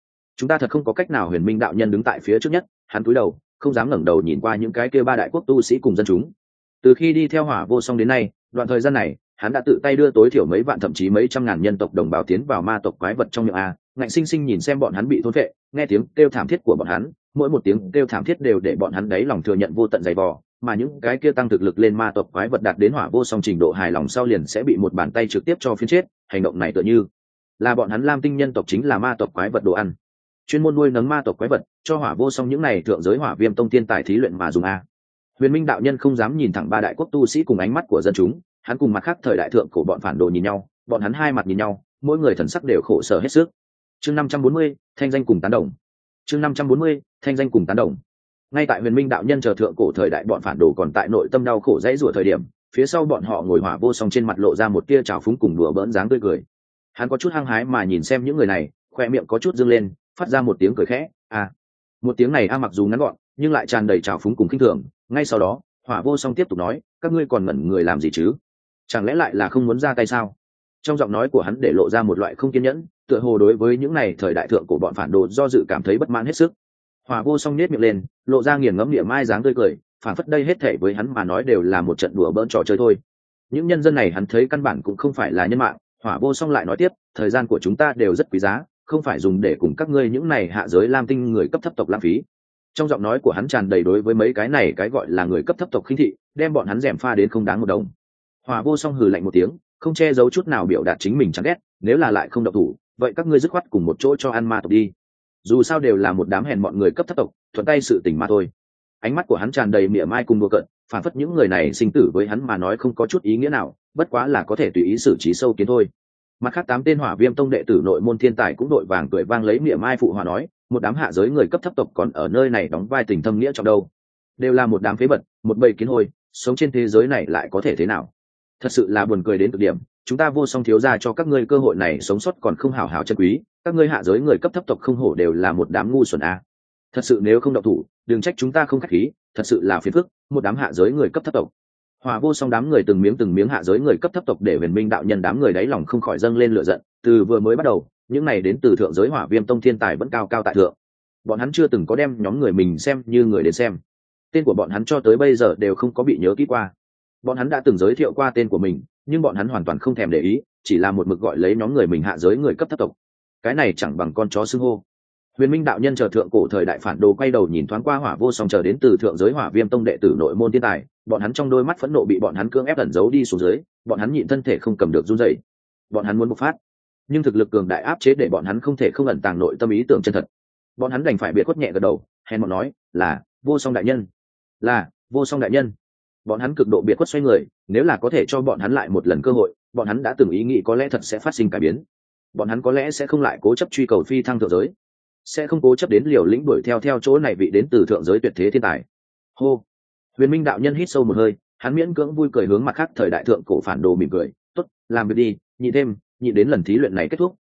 ta thật không có cách nào. Huyền Minh đạo nhân đứng tại phía trước nhất, hắn cúi đầu, không dám ngẩng đầu nhìn qua những cái kia ba đại quốc tu sĩ cùng dân chúng. Từ khi đi theo Hỏa Vô Song đến nay, đoạn thời gian này, hắn đã tự tay đưa tối thiểu mấy vạn thậm chí mấy trăm ngàn nhân tộc đồng bào tiến vào ma tộc quái vật trong miệng a, ngạnh sinh sinh nhìn xem bọn hắn bị thôn phệ, nghe tiếng kêu thảm thiết của bọn hắn, mỗi một tiếng kêu thảm thiết đều để bọn hắn đáy lòng thừa nhận vô tận dày vò, mà những cái kia tăng thực lực lên ma tộc quái vật đạt đến Hỏa Vô Song trình độ hài lòng sau liền sẽ bị một bàn tay trực tiếp cho phiến chết. Hành động này tựa như là bọn hắn Lam Tinh nhân tộc chính là ma tộc quái vật đồ ăn, chuyên môn nuôi nấng ma tộc quái vật, cho Hỏa Vô Song những này thượng giới Hỏa Viêm tông tiên tài thí luyện mà dùng a. Huyền Minh đạo nhân không dám nhìn thẳng ba đại quốc tu sĩ cùng ánh mắt của dân chúng, hắn cùng mặt khác thời đại thượng cổ bọn phản đồ nhìn nhau, bọn hắn hai mặt nhìn nhau, mỗi người thần sắc đều khổ sở hết sức. Chương 540, thanh danh cùng tán đồng. Chương 540, thanh danh cùng tán đồng. Ngay tại Huyền Minh đạo nhân chờ thượng cổ thời đại bọn phản đồ còn tại nội tâm đau khổ dãy rủa thời điểm, phía sau bọn họ ngồi Hỏa Vô Song trên mặt lộ ra một tia trào phúng cùng đùa bỡn dáng tươi cười. Hắn có chút hăng hái mà nhìn xem những người này, khoe miệng có chút dương lên, phát ra một tiếng cười khẽ, a. Một tiếng này mặc dù ngắn gọn, nhưng lại tràn đầy trào phúng cùng khinh thường. Ngay sau đó, Hỏa Vô Song tiếp tục nói, các ngươi còn ngẩn người làm gì chứ? Chẳng lẽ lại là không muốn ra tay sao? Trong giọng nói của hắn để lộ ra một loại không kiên nhẫn, tựa hồ đối với những này thời đại thượng cổ bọn phản đồ do dự cảm thấy bất mãn hết sức. Hỏa Vô Song nhếch miệng lên, lộ ra nghiền ngẫm niệm mai dáng tươi cười, phản phất đây hết thảy với hắn mà nói đều là một trận đùa bỡn trò chơi thôi. Những nhân dân này hắn thấy căn bản cũng không phải là nhân mạng. Hỏa Vô Song lại nói tiếp, thời gian của chúng ta đều rất quý giá, không phải dùng để cùng các ngươi những này hạ giới Lam Tinh người cấp thấp tộc lãng phí. Trong giọng nói của hắn tràn đầy đối với mấy cái này cái gọi là người cấp thấp tộc khinh thị, đem bọn hắn gièm pha đến không đáng một đồng. Hỏa Vô Song hừ lạnh một tiếng, không che giấu chút nào biểu đạt chính mình chán ghét, nếu là lại không động thủ, vậy các ngươi dứt khoát cùng một chỗ cho ăn ma tộc đi. Dù sao đều là một đám hèn mọn người cấp thấp tộc, thuận tay sự tình mà thôi. Ánh mắt của hắn tràn đầy mỉa mai cùng đùa cợt, phản phất những người này sinh tử với hắn mà nói không có chút ý nghĩa nào, bất quá là có thể tùy ý xử trí sâu kiến thôi. Mặt khác 8 tên Hỏa Viêm tông đệ tử nội môn thiên tài cũng đội vàng cười vang lấy mỉa mai phụ hòa nói, một đám hạ giới người cấp thấp tộc còn ở nơi này đóng vai tình thâm nghĩa trong đâu, đều là một đám phế vật, một bầy kiến hôi, sống trên thế giới này lại có thể thế nào? Thật sự là buồn cười đến cực điểm. Chúng ta Vô Song thiếu gia cho các ngươi cơ hội này sống sót còn không hảo hảo trân quý, các ngươi hạ giới người cấp thấp tộc không hổ đều là một đám ngu xuẩn a. Thật sự nếu không động thủ, đừng trách chúng ta không khách khí, thật sự là phiền phức, một đám hạ giới người cấp thấp tộc. Hỏa Vô Song đám người từng miếng hạ giới người cấp thấp tộc để Huyền Minh đạo nhân đám người đáy lòng không khỏi dâng lên lửa giận. Từ vừa mới bắt đầu, những này đến từ thượng giới Hỏa Viêm tông thiên tài vẫn cao cao tại thượng. Bọn hắn chưa từng có đem nhóm người mình xem như người đến xem. Tên của bọn hắn cho tới bây giờ đều không có bị nhớ kỹ qua. Bọn hắn đã từng giới thiệu qua tên của mình, nhưng bọn hắn hoàn toàn không thèm để ý, chỉ là một mực gọi lấy nhóm người mình hạ giới người cấp thấp tộc. Cái này chẳng bằng con chó xưng hô. Huyền Minh đạo nhân chờ thượng cổ thời đại phản đồ quay đầu nhìn thoáng qua Hỏa Vô Song chờ đến từ thượng giới Hỏa Viêm tông đệ tử nội môn thiên tài, bọn hắn trong đôi mắt phẫn nộ bị bọn hắn cưỡng ép ẩn giấu đi xuống dưới, bọn hắn nhịn thân thể không cầm được run rẩy. Bọn hắn muốn bộc phát, nhưng thực lực cường đại áp chế để bọn hắn không thể không ẩn tàng nội tâm ý tưởng chân thật. Bọn hắn đành phải biệt khuất nhẹ gật đầu, hèn mọn nói, là Vô Song đại nhân, là Vô Song đại nhân. Bọn hắn cực độ biệt khuất xoay người, nếu là có thể cho bọn hắn lại một lần cơ hội, bọn hắn đã từng ý nghĩ có lẽ thật sẽ phát sinh cải biến. Bọn hắn có lẽ sẽ không lại cố chấp truy cầu phi thăng thượng giới, sẽ không cố chấp đến liều lĩnh đuổi theo chỗ này vị đến từ thượng giới tuyệt thế thiên tài. Hô. Huyền Minh đạo nhân hít sâu một hơi, hắn miễn cưỡng vui cười hướng mặt khác thời đại thượng cổ phản đồ mỉm cười, tốt, làm việc đi, nhịn thêm, nhịn đến lần thí luyện này kết thúc,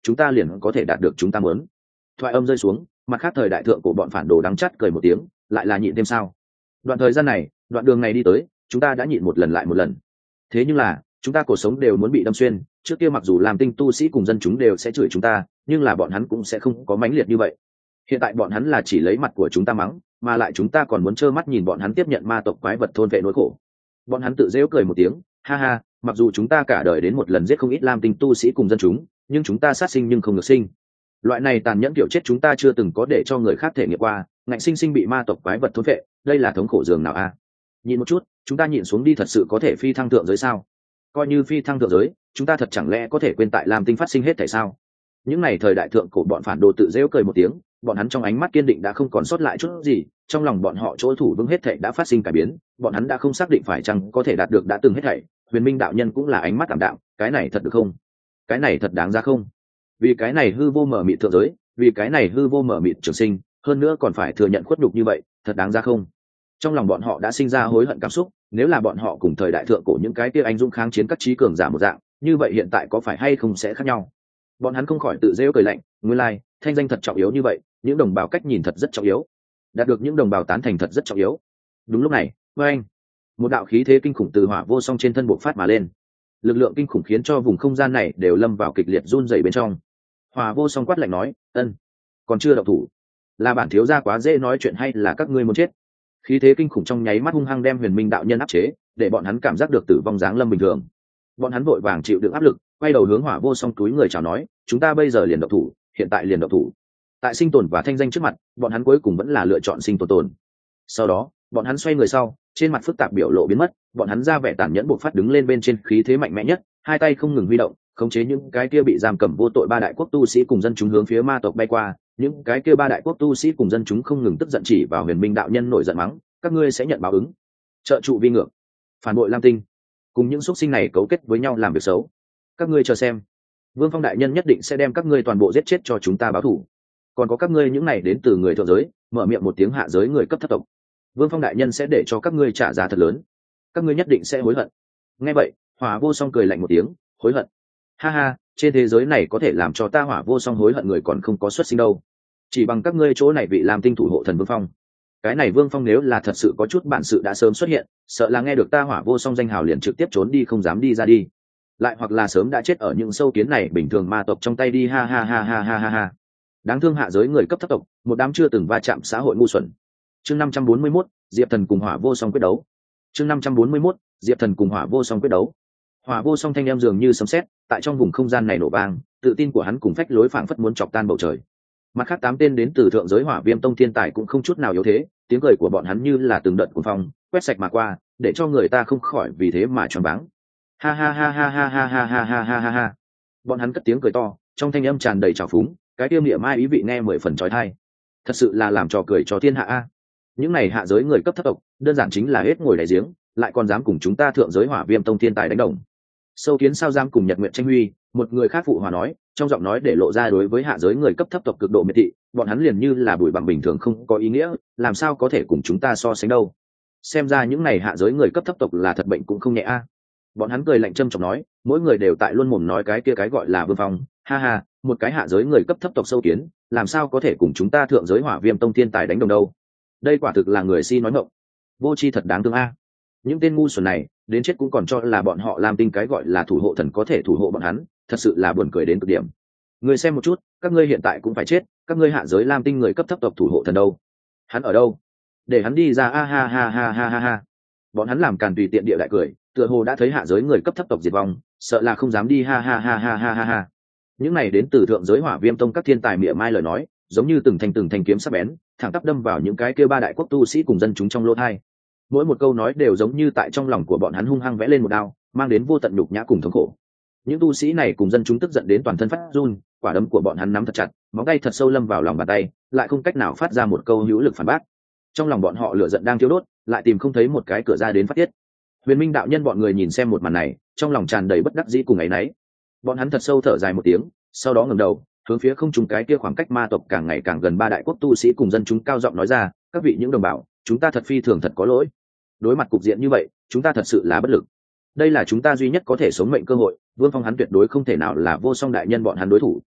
chúng ta liền có thể đạt được chúng ta muốn. Thoại âm rơi xuống, mặt khác thời đại thượng của bọn phản đồ đắng chắt cười một tiếng, lại là nhịn thêm sao? Đoạn thời gian này, đoạn đường này đi tới, chúng ta đã nhịn một lần lại một lần. Thế nhưng là, chúng ta cuộc sống đều muốn bị đâm xuyên, trước kia mặc dù làm tinh tu sĩ cùng dân chúng đều sẽ chửi chúng ta, nhưng là bọn hắn cũng sẽ không có mãnh liệt như vậy. Hiện tại bọn hắn là chỉ lấy mặt của chúng ta mắng, mà lại chúng ta còn muốn trơ mắt nhìn bọn hắn tiếp nhận ma tộc quái vật thôn vệ nỗi khổ. Bọn hắn tự giễu cười một tiếng, ha ha, mặc dù chúng ta cả đời đến một lần giết không ít lam tinh tu sĩ cùng dân chúng, nhưng chúng ta sát sinh nhưng không được sinh. Loại này tàn nhẫn kiểu chết chúng ta chưa từng có để cho người khác thể nghiệm qua, ngạnh sinh sinh bị ma tộc quái vật thôn vệ, đây là thống khổ dường nào a? Nhịn một chút, chúng ta nhịn xuống đi, thật sự có thể phi thăng thượng giới sao? Coi như phi thăng thượng giới, chúng ta thật chẳng lẽ có thể quên tại lam tinh phát sinh hết tại sao? Những này thời đại thượng cổ bọn phản đồ tự giễu cười một tiếng, bọn hắn trong ánh mắt kiên định đã không còn sót lại chút gì, trong lòng bọn họ chỗ thủ vững hết thảy đã phát sinh cải biến, bọn hắn đã không xác định phải chăng có thể đạt được đã từng hết thảy. Huyền Minh đạo nhân cũng là ánh mắt tạm đạm, cái này thật được không? Cái này thật đáng ra không? Vì cái này hư vô mở mịt thượng giới, vì cái này hư vô mở mịt trường sinh, hơn nữa còn phải thừa nhận khuất nhục như vậy, thật đáng ra không? Trong lòng bọn họ đã sinh ra hối hận cảm xúc, nếu là bọn họ cùng thời đại thượng cổ những cái kia anh dũng kháng chiến các trí cường giả một dạng, như vậy hiện tại có phải hay không sẽ khác nhau? Bọn hắn không khỏi tự rêu cười lạnh, nguyên lai, thanh danh thật trọng yếu như vậy, những đồng bào cách nhìn thật rất trọng yếu, đạt được những đồng bào tán thành thật rất trọng yếu. Đúng lúc này, anh, một đạo khí thế kinh khủng từ hỏa vô song trên thân bộc phát mà lên, lực lượng kinh khủng khiến cho vùng không gian này đều lâm vào kịch liệt run rẩy bên trong. Hỏa vô song quát lạnh nói, ân, còn chưa động thủ, là bản thiếu gia quá dễ nói chuyện hay là các ngươi muốn chết? Khí thế kinh khủng trong nháy mắt hung hăng đem Huyền Minh đạo nhân áp chế, để bọn hắn cảm giác được tử vong dáng lâm bình thường. Bọn hắn vội vàng chịu đựng áp lực, quay đầu hướng hỏa vô song túi người chào nói, chúng ta bây giờ liền động thủ, hiện tại liền động thủ. Tại sinh tồn và thanh danh trước mặt, bọn hắn cuối cùng vẫn là lựa chọn sinh tồn. Sau đó, bọn hắn xoay người sau, trên mặt phức tạp biểu lộ biến mất, bọn hắn ra vẻ tàn nhẫn bộc phát đứng lên bên trên khí thế mạnh mẽ nhất, hai tay không ngừng huy động, khống chế những cái kia bị giam cầm vô tội ba đại quốc tu sĩ cùng dân chúng hướng phía ma tộc bay qua. Những cái kia ba đại quốc tu sĩ cùng dân chúng không ngừng tức giận chỉ vào Huyền Minh đạo nhân nổi giận mắng, các ngươi sẽ nhận báo ứng. Trợ trụ vi ngược, phản bội lam tinh, cùng những xuất sinh này cấu kết với nhau làm việc xấu, các ngươi chờ xem, Vương Phong đại nhân nhất định sẽ đem các ngươi toàn bộ giết chết cho chúng ta báo thù. Còn có các ngươi những này đến từ người thượng giới, mở miệng một tiếng hạ giới người cấp thấp tộc, Vương Phong đại nhân sẽ để cho các ngươi trả giá thật lớn, các ngươi nhất định sẽ hối hận. Nghe vậy, Hỏa Vô Song cười lạnh một tiếng, hối hận? Ha ha, trên thế giới này có thể làm cho ta Hỏa Vô Song hối hận người còn không có xuất sinh đâu. Chỉ bằng các ngươi chỗ này vị làm tinh thủ hộ thần Vương Phong. Cái này Vương Phong nếu là thật sự có chút bản sự đã sớm xuất hiện, sợ là nghe được ta Hỏa Vô Song danh hào liền trực tiếp trốn đi không dám đi ra đi. Lại hoặc là sớm đã chết ở những sâu kiến này bình thường ma tộc trong tay đi, ha ha ha ha ha ha ha. Đáng thương hạ giới người cấp thấp tộc, một đám chưa từng va chạm xã hội ngu xuẩn. Chương 541, Diệp Thần cùng Hỏa Vô Song quyết đấu. Chương 541, Diệp Thần cùng Hỏa Vô Song quyết đấu. Hỏa Vô Song thanh em dường như sấm sét, tại trong vùng không gian này nổ vang, tự tin của hắn cùng phách lối phảng phất muốn chọc tan bầu trời. Mặt khác 8 tên đến từ thượng giới Hỏa Viêm Tông thiên tài cũng không chút nào yếu thế, tiếng cười của bọn hắn như là từng đợt cuồng phong, quét sạch mà qua, để cho người ta không khỏi vì thế mà choáng váng. Ha ha ha ha ha ha ha ha ha ha ha ha. Bọn hắn cất tiếng cười to, trong thanh âm tràn đầy trào phúng, cái tiêu niệm mai ý vị nghe 10 phần chói tai. Thật sự là làm trò cười cho thiên hạ a. Những này hạ giới người cấp thấp tộc, đơn giản chính là hết ngồi đáy giếng, lại còn dám cùng chúng ta thượng giới Hỏa Viêm Tông thiên tài đánh đồng. Sâu kiến sao dám cùng Nhật Nguyệt tranh huy, một người khác phụ hòa nói, trong giọng nói để lộ ra đối với hạ giới người cấp thấp tộc cực độ miệt thị, bọn hắn liền như là bụi bặm bình thường không có ý nghĩa, làm sao có thể cùng chúng ta so sánh đâu. Xem ra những này hạ giới người cấp thấp tộc là thật bệnh cũng không nhẹ a. Bọn hắn cười lạnh châm chọc nói, mỗi người đều tại luôn mồm nói cái kia cái gọi là Vương Phong, ha ha, một cái hạ giới người cấp thấp tộc sâu kiến, làm sao có thể cùng chúng ta thượng giới Hỏa Viêm Tông thiên tài đánh đồng đâu. Đây quả thực là người si nói ngọng, vô tri thật đáng thương a. Những tên ngu xuẩn này đến chết cũng còn cho là bọn họ làm tinh cái gọi là thủ hộ thần có thể thủ hộ bọn hắn, thật sự là buồn cười đến cực điểm. Người xem một chút, các ngươi hiện tại cũng phải chết, các ngươi hạ giới lam tinh người cấp thấp tộc thủ hộ thần đâu? Hắn ở đâu? Để hắn đi ra, a ha ha ha ha ha ha. Bọn hắn làm càn tùy tiện địa đại cười, tựa hồ đã thấy hạ giới người cấp thấp tộc diệt vong, sợ là không dám đi, ha ha ha ha ha ha ha. Những này đến từ thượng giới Hỏa Viêm Tông các thiên tài mỉa mai lời nói, giống như từng thanh kiếm sắc bén, thẳng tắp đâm vào những cái kia ba đại quốc tu sĩ cùng dân chúng trong lỗ tai. Mỗi một câu nói đều giống như tại trong lòng của bọn hắn hung hăng vẽ lên một đao, mang đến vô tận nhục nhã cùng thống khổ. Những tu sĩ này cùng dân chúng tức giận đến toàn thân phát run, quả đấm của bọn hắn nắm thật chặt, móng tay thật sâu lâm vào lòng bàn tay, lại không cách nào phát ra một câu hữu lực phản bác. Trong lòng bọn họ lửa giận đang thiêu đốt, lại tìm không thấy một cái cửa ra đến phát tiết. Huyền Minh đạo nhân bọn người nhìn xem một màn này, trong lòng tràn đầy bất đắc dĩ cùng áy náy. Bọn hắn thật sâu thở dài một tiếng, sau đó ngẩng đầu, hướng phía không trung cái kia khoảng cách ma tộc càng ngày càng gần ba đại quốc tu sĩ cùng dân chúng cao giọng nói ra, các vị những đồng bào, chúng ta thật phi thường thật có lỗi. Đối mặt cục diện như vậy, chúng ta thật sự là bất lực. Đây là chúng ta duy nhất có thể sống mệnh cơ hội, Vương Phong hắn tuyệt đối không thể nào là Vô Song đại nhân bọn hắn đối thủ.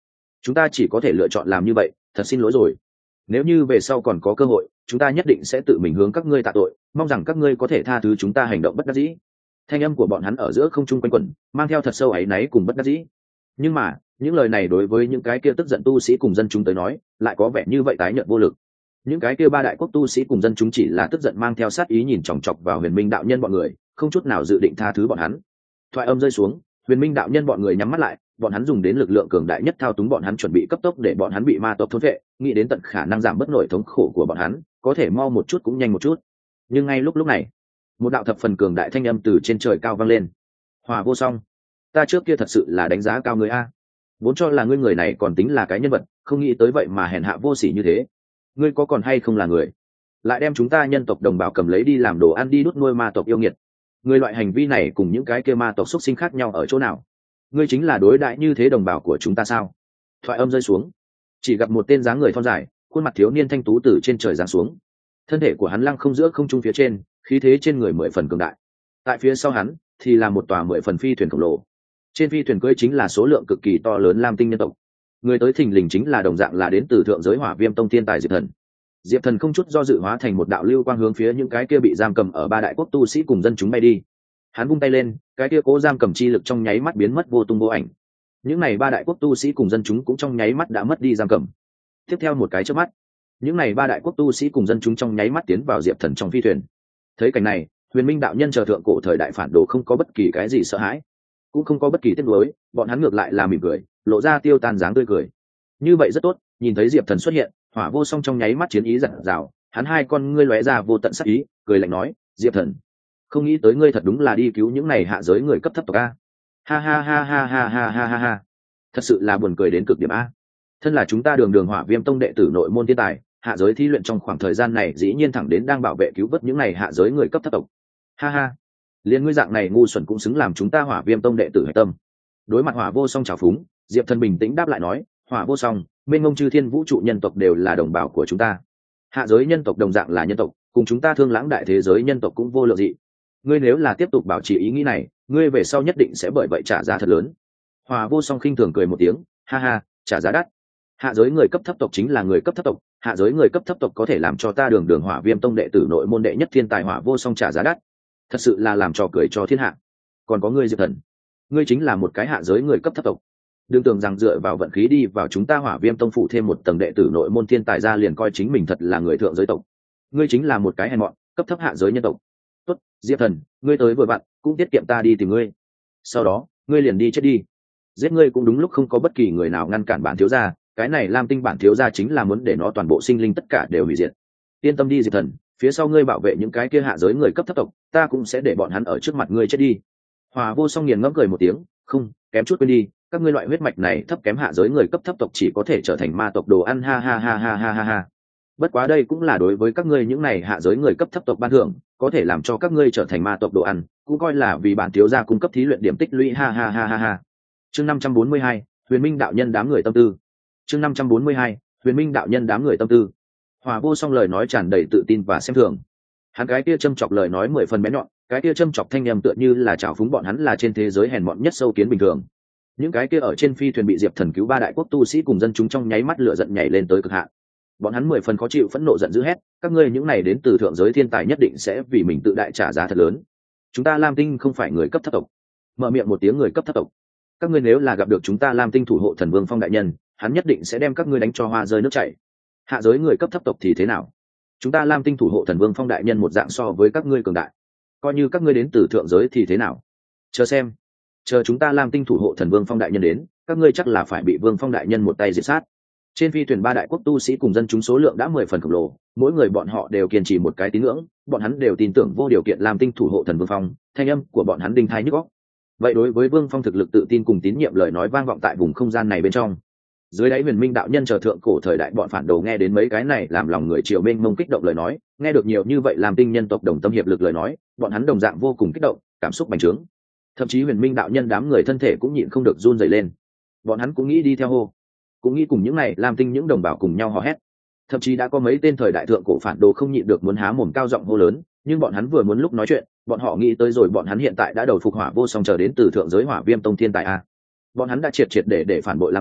chúng ta chỉ có thể lựa chọn làm như vậy, thật xin lỗi rồi. Nếu như về sau còn có cơ hội, chúng ta nhất định sẽ tự mình hướng các ngươi tạ tội, mong rằng các ngươi có thể tha thứ chúng ta hành động bất đắc dĩ. Thanh âm của bọn hắn ở giữa không trung quanh quẩn, mang theo thật sâu áy náy cùng bất đắc dĩ. Nhưng mà những lời này đối với những cái kia tức giận tu sĩ cùng dân chúng tới nói lại có vẻ như vậy tái nhợt vô lực. Những cái kia ba đại quốc tu sĩ cùng dân chúng chỉ là tức giận mang theo sát ý nhìn chòng chọc vào Huyền Minh đạo nhân bọn người, không chút nào dự định tha thứ bọn hắn. Thoại âm rơi xuống, Huyền Minh đạo nhân bọn người nhắm mắt lại, bọn hắn dùng đến lực lượng cường đại nhất thao túng bọn hắn chuẩn bị cấp tốc để bọn hắn bị ma tộc thôn phệ, nghĩ đến tận khả năng giảm bớt nỗi thống khổ của bọn hắn, có thể mau một chút cũng nhanh một chút. Nhưng ngay lúc này, một đạo thập phần cường đại thanh âm từ trên trời cao vang lên. Hỏa Vô Song, ta trước kia thật sự là đánh giá cao người a, vốn cho là ngươi người này còn tính là cái nhân vật, không nghĩ tới vậy mà hèn hạ vô sỉ như thế. Ngươi có còn hay không là người, lại đem chúng ta nhân tộc đồng bào cầm lấy đi làm đồ ăn đi đút nuôi ma tộc yêu nghiệt. Ngươi loại hành vi này cùng những cái kia ma tộc xuất sinh khác nhau ở chỗ nào? Ngươi chính là đối đãi như thế đồng bào của chúng ta sao? Thoại âm rơi xuống, chỉ gặp một tên dáng người thon dài, khuôn mặt thiếu niên thanh tú từ trên trời giáng xuống. Thân thể của hắn lăng không giữa không trung phía trên, khí thế trên người 10 phần cường đại. Tại phía sau hắn thì là một tòa 10 phần phi thuyền khổng lồ. Trên phi thuyền cưỡi chính là số lượng cực kỳ to lớn lam tinh nhân tộc. Người tới thình lình chính là đồng dạng là đến từ thượng giới Hỏa Viêm Tông thiên tài Diệp Thần. Diệp Thần không chút do dự hóa thành một đạo lưu quang hướng phía những cái kia bị giam cầm ở ba đại quốc tu sĩ cùng dân chúng bay đi. Hắn vung tay lên, cái kia cố giam cầm chi lực trong nháy mắt biến mất vô tung vô ảnh. Những này ba đại quốc tu sĩ cùng dân chúng cũng trong nháy mắt đã mất đi giam cầm. Tiếp theo một cái chớp mắt, những này ba đại quốc tu sĩ cùng dân chúng trong nháy mắt tiến vào Diệp Thần trong phi thuyền. Thấy cảnh này, Huyền Minh đạo nhân chờ thượng cổ thời đại phản đồ không có bất kỳ cái gì sợ hãi, cũng không có bất kỳ tiếc nuối, bọn hắn ngược lại là mỉm cười, lộ ra tiêu tan dáng tươi cười. Như vậy rất tốt, nhìn thấy Diệp Thần xuất hiện, Hỏa Vô Song trong nháy mắt chiến ý dạt dào, hắn hai con ngươi lóe ra vô tận sắc ý, cười lạnh nói, Diệp Thần, không nghĩ tới ngươi thật đúng là đi cứu những này hạ giới người cấp thấp tộc a. Ha ha ha ha ha ha ha ha ha. Thật sự là buồn cười đến cực điểm a. Thân là chúng ta Đường Hỏa Viêm Tông đệ tử nội môn thiên tài, hạ giới thí luyện trong khoảng thời gian này dĩ nhiên thẳng đến đang bảo vệ cứu vớt những này hạ giới người cấp thấp tộc. Ha ha, liên ngươi dạng này ngu xuẩn cũng xứng làm chúng ta Hỏa Viêm Tông đệ tử hạch tâm. Đối mặt Hỏa Vô Song trào phúng, Diệp Thần bình tĩnh đáp lại nói, Hỏa Vô Song, mênh mông chư thiên vũ trụ nhân tộc đều là đồng bào của chúng ta. Hạ giới nhân tộc đồng dạng là nhân tộc, cùng chúng ta Thương Lãng đại thế giới nhân tộc cũng vô lượng dị. Ngươi nếu là tiếp tục bảo trì ý nghĩ này, ngươi về sau nhất định sẽ bởi vậy trả giá thật lớn. Hỏa Vô Song khinh thường cười một tiếng, ha ha, trả giá đắt. Hạ giới người cấp thấp tộc chính là người cấp thấp tộc, hạ giới người cấp thấp tộc có thể làm cho ta Đường Hỏa Viêm Tông đệ tử nội môn đệ nhất thiên tài Hỏa Vô Song trả giá đắt. Thật sự là làm trò cười cho thiên hạ. Còn có ngươi Diệp Thần, ngươi chính là một cái hạ giới người cấp thấp tộc. Đừng tưởng rằng dựa vào vận khí đi vào chúng ta Hỏa Viêm Tông phụ thêm một tầng đệ tử nội môn thiên tài ra liền coi chính mình thật là người thượng giới tộc. Ngươi chính là một cái hèn mọn, cấp thấp hạ giới nhân tộc. Tốt, Diệp Thần, ngươi tới vừa vặn, cũng tiết kiệm ta đi tìm ngươi. Sau đó, ngươi liền đi chết đi. Giết ngươi cũng đúng lúc không có bất kỳ người nào ngăn cản bản thiếu gia, cái này Lam Tinh bản thiếu gia chính là muốn để nó toàn bộ sinh linh tất cả đều hủy diệt. Yên tâm đi Diệp Thần, phía sau ngươi bảo vệ những cái kia hạ giới người cấp thấp tộc, ta cũng sẽ để bọn hắn ở trước mặt ngươi chết đi. Hỏa Vô Song nghiền ngẫm cười một tiếng, không, kém chút quên đi, các ngươi loại huyết mạch này thấp kém hạ giới người cấp thấp tộc chỉ có thể trở thành ma tộc đồ ăn, ha ha ha ha ha ha ha. Bất quá đây cũng là đối với các ngươi những này hạ giới người cấp thấp tộc ban thưởng, có thể làm cho các ngươi trở thành ma tộc đồ ăn, cũng coi là vì bản thiếu gia cung cấp thí luyện điểm tích lũy, ha ha ha ha ha. Chương 542, Huyền Minh đạo nhân đám người tâm tư. Chương 542, Huyền Minh đạo nhân đám người tâm tư. Hỏa Vô Song lời nói tràn đầy tự tin và xem thường. Hắn cái kia châm chọc lời nói 10 phần bén nhọn, cái kia châm chọc thanh âm tựa như là trào phúng bọn hắn là trên thế giới hèn mọn nhất sâu kiến bình thường. Những cái kia ở trên phi thuyền bị Diệp Thần cứu ba đại quốc tu sĩ cùng dân chúng trong nháy mắt lửa giận nhảy lên tới cực hạn. Bọn hắn 10 phần khó chịu phẫn nộ giận dữ hét, các ngươi những này đến từ thượng giới thiên tài nhất định sẽ vì mình tự đại trả giá thật lớn. Chúng ta Lam Tinh không phải người cấp thấp tộc. Mở miệng một tiếng người cấp thấp tộc. Các ngươi nếu là gặp được chúng ta Lam Tinh thủ hộ thần Vương Phong đại nhân, hắn nhất định sẽ đem các ngươi đánh cho hoa rơi nước chảy. Hạ giới người cấp thấp tộc thì thế nào? Chúng ta Lam Tinh thủ hộ thần Vương Phong đại nhân một dạng so với các ngươi cường đại. Coi như các ngươi đến từ thượng giới thì thế nào? Chờ xem, chờ chúng ta Lam Tinh thủ hộ thần Vương Phong đại nhân đến, các ngươi chắc là phải bị Vương Phong đại nhân một tay diệt sát. Trên phi thuyền ba đại quốc tu sĩ cùng dân chúng số lượng đã 10 phần khổng lồ, mỗi người bọn họ đều kiên trì một cái tín ngưỡng, bọn hắn đều tin tưởng vô điều kiện Lam Tinh thủ hộ thần Vương Phong, thanh âm của bọn hắn đinh tai nhức óc. Vậy đối với Vương Phong thực lực tự tin cùng tín nhiệm lời nói vang vọng tại vùng không gian này bên trong. Dưới đáy Huyền Minh đạo nhân chờ thượng cổ thời đại bọn phản đồ nghe đến mấy cái này làm lòng người triều mênh mông kích động lời nói, nghe được nhiều như vậy làm tinh nhân tộc đồng tâm hiệp lực lời nói, bọn hắn đồng dạng vô cùng kích động, cảm xúc bành trướng. Thậm chí Huyền Minh đạo nhân đám người thân thể cũng nhịn không được run rẩy lên. Bọn hắn cũng nghĩ đi theo hô, cũng nghĩ cùng những này làm tinh những đồng bào cùng nhau hò hét. Thậm chí đã có mấy tên thời đại thượng cổ phản đồ không nhịn được muốn há mồm cao giọng hô lớn, nhưng bọn hắn vừa muốn lúc nói chuyện, bọn họ nghĩ tới rồi bọn hắn hiện tại đã đầu phục Hỏa Vô Song chờ đến từ thượng giới Hỏa Viêm Tông thiên tài a. Bọn hắn đã triệt để phản bội Lam Tinh,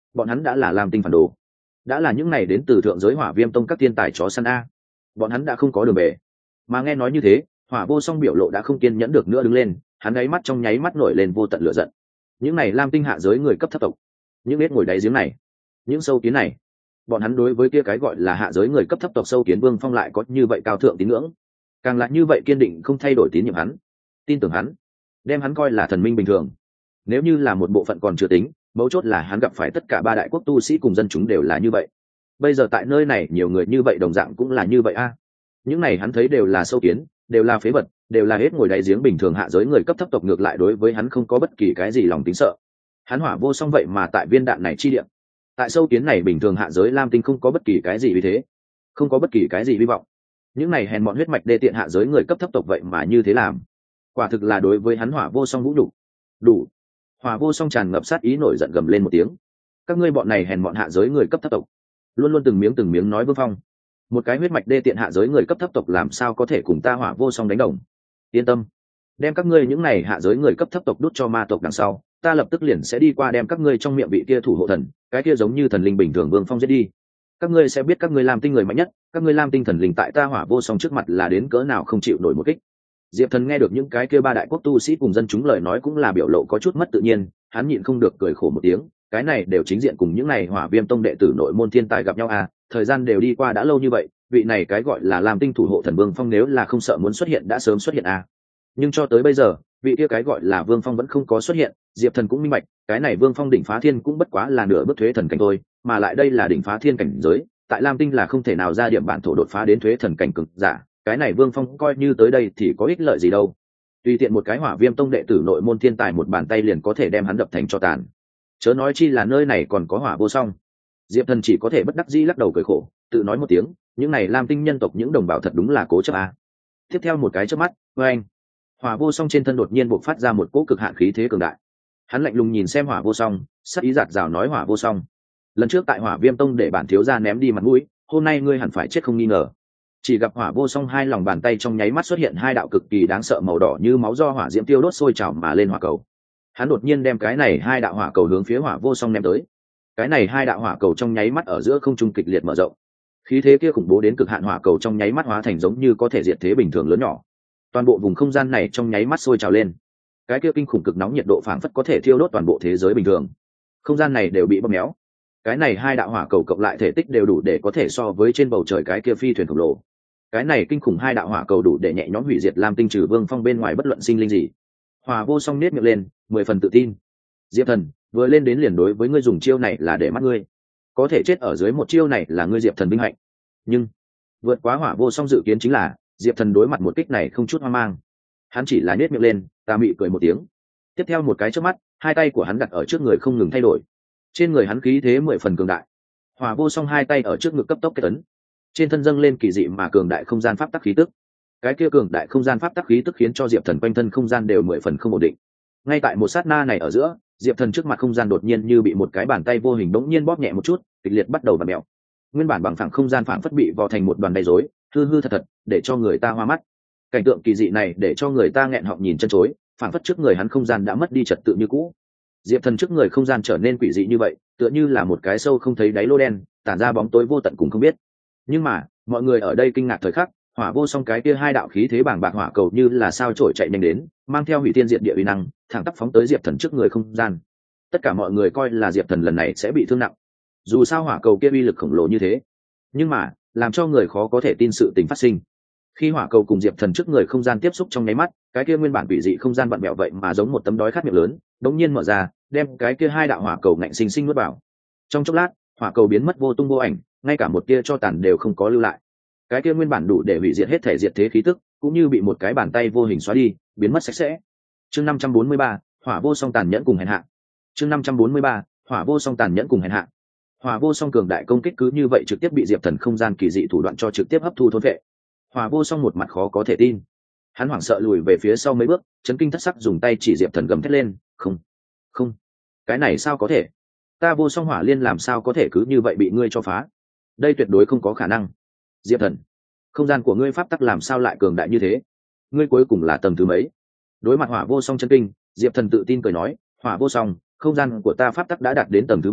bọn hắn đã là lam tinh phản đồ, đã là những này đến từ thượng giới hỏa viêm tông các thiên tài chó săn a. Bọn hắn đã không có đường về. Mà nghe nói như thế, Hỏa Vô Song biểu lộ đã không kiên nhẫn được nữa đứng lên, hắn ấy mắt trong nháy mắt nổi lên vô tận lửa giận. Những này lam tinh hạ giới người cấp thấp tộc, những biết ngồi đáy giếng này, những sâu kiến này, bọn hắn đối với kia cái gọi là hạ giới người cấp thấp tộc sâu kiến Vương Phong lại có như vậy cao thượng tín ngưỡng, càng lại như vậy kiên định không thay đổi tín nhiệm hắn, tin tưởng hắn, đem hắn coi là thần minh bình thường. Nếu như là một bộ phận còn chưa tính, mấu chốt là hắn gặp phải tất cả ba đại quốc tu sĩ cùng dân chúng đều là như vậy. Bây giờ tại nơi này nhiều người như vậy đồng dạng cũng là như vậy a. Những này hắn thấy đều là sâu kiến, đều là phế vật, đều là hết ngồi đáy giếng bình thường hạ giới người cấp thấp tộc, ngược lại đối với hắn không có bất kỳ cái gì lòng tính sợ. Hắn Hỏa Vô Song vậy mà tại viên đạn này chi điểm, tại sâu kiến này bình thường hạ giới lam tinh không có bất kỳ cái gì vì thế, không có bất kỳ cái gì hy vọng. Những này hèn mọn huyết mạch đê tiện hạ giới người cấp thấp tộc vậy mà như thế làm, quả thực là đối với hắn Hỏa Vô Song vũ nhục. Đủ. Hỏa Vô Song tràn ngập sát ý nổi giận gầm lên một tiếng. Các ngươi bọn này hèn mọn hạ giới người cấp thấp tộc, luôn luôn từng miếng nói Vương Phong, một cái huyết mạch đê tiện hạ giới người cấp thấp tộc làm sao có thể cùng ta Hỏa Vô Song đánh đồng. Yên tâm, đem các ngươi những này hạ giới người cấp thấp tộc đút cho ma tộc đằng sau, ta lập tức liền sẽ đi qua đem các ngươi trong miệng vị kia thủ hộ thần, cái kia giống như thần linh bình thường Vương Phong giết đi. Các ngươi sẽ biết các ngươi Lam Tinh người mạnh nhất, các ngươi Lam Tinh thần linh tại ta Hỏa Vô Song trước mặt là đến cỡ nào không chịu nổi một kích. Diệp Thần nghe được những cái kia ba đại quốc tu sĩ cùng dân chúng lời nói cũng là biểu lộ có chút mất tự nhiên, hắn nhịn không được cười khổ một tiếng, cái này đều chính diện cùng những này Hỏa Viêm Tông đệ tử nội môn thiên tài gặp nhau à, thời gian đều đi qua đã lâu như vậy, vị này cái gọi là Lam Tinh thủ hộ thần Vương Phong nếu là không sợ muốn xuất hiện đã sớm xuất hiện à. Nhưng cho tới bây giờ, vị kia cái gọi là Vương Phong vẫn không có xuất hiện, Diệp Thần cũng minh bạch, cái này Vương Phong đỉnh phá thiên cũng bất quá là nửa bước thuế thần cảnh thôi, mà lại đây là đỉnh phá thiên cảnh giới, tại Lam Tinh là không thể nào ra điểm bản thổ đột phá đến thuế thần cảnh cực giả, cái này Vương Phong coi như tới đây thì có ích lợi gì đâu. Tùy tiện một cái Hỏa Viêm Tông đệ tử nội môn thiên tài một bàn tay liền có thể đem hắn đập thành tro tàn. Chớ nói chi là nơi này còn có Hỏa Vô Song. Diệp Thần chỉ có thể bất đắc dĩ lắc đầu cười khổ, tự nói một tiếng, những này Lam Tinh nhân tộc những đồng bào thật đúng là cố chấp a. Tiếp theo một cái chớp mắt, oeng, Hỏa Vô Song trên thân đột nhiên bộc phát ra một cỗ cực hạn khí thế cường đại. Hắn lạnh lùng nhìn xem Hỏa Vô Song, sắc ý giạt rào nói: Hỏa Vô Song, lần trước tại Hỏa Viêm Tông để bản thiếu gia ném đi mặt mũi, hôm nay ngươi hẳn phải chết không nghi ngờ. Chỉ gặp Hỏa Vô Song hai lòng bàn tay trong nháy mắt xuất hiện hai đạo cực kỳ đáng sợ màu đỏ như máu do hỏa diễm tiêu đốt sôi trào mà lên hỏa cầu. Hắn đột nhiên đem cái này hai đạo hỏa cầu hướng phía Hỏa Vô Song ném tới. Cái này hai đạo hỏa cầu trong nháy mắt ở giữa không trung kịch liệt mở rộng. Khí thế kia khủng bố đến cực hạn, hỏa cầu trong nháy mắt hóa thành giống như có thể diệt thế bình thường lớn nhỏ. Toàn bộ vùng không gian này trong nháy mắt sôi trào lên. Cái kia kinh khủng cực nóng nhiệt độ phảng phất có thể thiêu đốt toàn bộ thế giới bình thường. Không gian này đều bị bóp méo. Cái này hai đạo hỏa cầu cộng lại thể tích đều đủ để có thể so với trên bầu trời cái kia phi thuyền khổng lồ. Cái này kinh khủng hai đạo hỏa cầu đủ để nhẹ nhõm hủy diệt Lam Tinh trừ Vương Phong bên ngoài bất luận sinh linh gì. Hỏa Vô Song nét miệng lên, 10 phần tự tin. Diệp Thần, vừa lên đến liền đối với ngươi dùng chiêu này là để mắt ngươi. Có thể chết ở dưới một chiêu này là ngươi Diệp Thần vinh hạnh. Nhưng vượt quá Hỏa Vô Song dự kiến chính là, Diệp Thần đối mặt một kích này không chút hoang mang. Hắn chỉ là nhếch miệng lên, tà mị cười một tiếng. Tiếp theo một cái chớp mắt, hai tay của hắn đặt ở trước người không ngừng thay đổi. Trên người hắn khí thế 10 phần cường đại. Hỏa Vô Song hai tay ở trước ngực cấp tốc kết ấn. Trên thân dâng lên kỳ dị mà cường đại không gian pháp tắc khí tức. Cái kia cường đại không gian pháp tắc khí tức khiến cho Diệp Thần quanh thân không gian đều 10 phần không ổn định. Ngay tại một sát na này ở giữa, Diệp Thần trước mặt không gian đột nhiên như bị một cái bàn tay vô hình bỗng nhiên bóp nhẹ một chút, kịch liệt bắt đầu vặn mèo. Nguyên bản bằng phẳng không gian phảng phất bị vò thành một đoàn đầy rối, hư hư thật thật, để cho người ta hoa mắt. Cảnh tượng kỳ dị này để cho người ta nghẹn họng nhìn chân chối, phảng phất trước người hắn không gian đã mất đi trật tự như cũ. Diệp Thần trước người không gian trở nên quỷ dị như vậy, tựa như là một cái sâu không thấy đáy lô đen, tản ra bóng tối vô tận cũng không biết. Nhưng mà, mọi người ở đây kinh ngạc thời khắc, Hỏa Vô Song cái kia hai đạo khí thế bàng bạc hỏa cầu như là sao chổi chạy nhanh đến, mang theo hủy thiên diệt địa uy năng, thẳng tắp phóng tới Diệp Thần trước người không gian. Tất cả mọi người coi là Diệp Thần lần này sẽ bị thương nặng. Dù sao hỏa cầu kia uy lực khổng lồ như thế, nhưng mà, làm cho người khó có thể tin sự tình phát sinh. Khi hỏa cầu cùng Diệp Thần trước người không gian tiếp xúc trong nháy mắt, cái kia nguyên bản quỷ dị không gian vặn vẹo vậy mà giống một tấm đói khát miệng lớn, đột nhiên mở ra, đem cái kia hai đạo hỏa cầu ngạnh sinh sinh nuốt vào. Trong chốc lát, hỏa cầu biến mất vô tung vô ảnh, ngay cả một tia cho tàn đều không có lưu lại. Cái kia nguyên bản đủ để hủy diệt hết thể diệt thế khí tức, cũng như bị một cái bàn tay vô hình xóa đi, biến mất sạch sẽ. Chương 543, Hỏa Vô Song tàn nhẫn cùng hèn hạ. Chương 543, Hỏa Vô Song tàn nhẫn cùng hèn hạ. Hỏa Vô Song cường đại công kích cứ như vậy trực tiếp bị Diệp Thần không gian kỳ dị thủ đoạn cho trực tiếp hấp thu thôn phệ. Hỏa Vô Song một mặt khó có thể tin. Hắn hoảng sợ lùi về phía sau mấy bước, chấn kinh thất sắc dùng tay chỉ Diệp Thần gầm thét lên, "Không, không, cái này sao có thể? Ta Vô Song Hỏa Liên làm sao có thể cứ như vậy bị ngươi cho phá? Đây tuyệt đối không có khả năng." Diệp Thần, không gian của ngươi pháp tắc làm sao lại cường đại như thế? Ngươi cuối cùng là tầng thứ mấy? Đối mặt Hỏa Vô Song chấn kinh, Diệp Thần tự tin cười nói, "Hỏa Vô Song, không gian của ta pháp tắc đã đạt đến tầng thứ 3,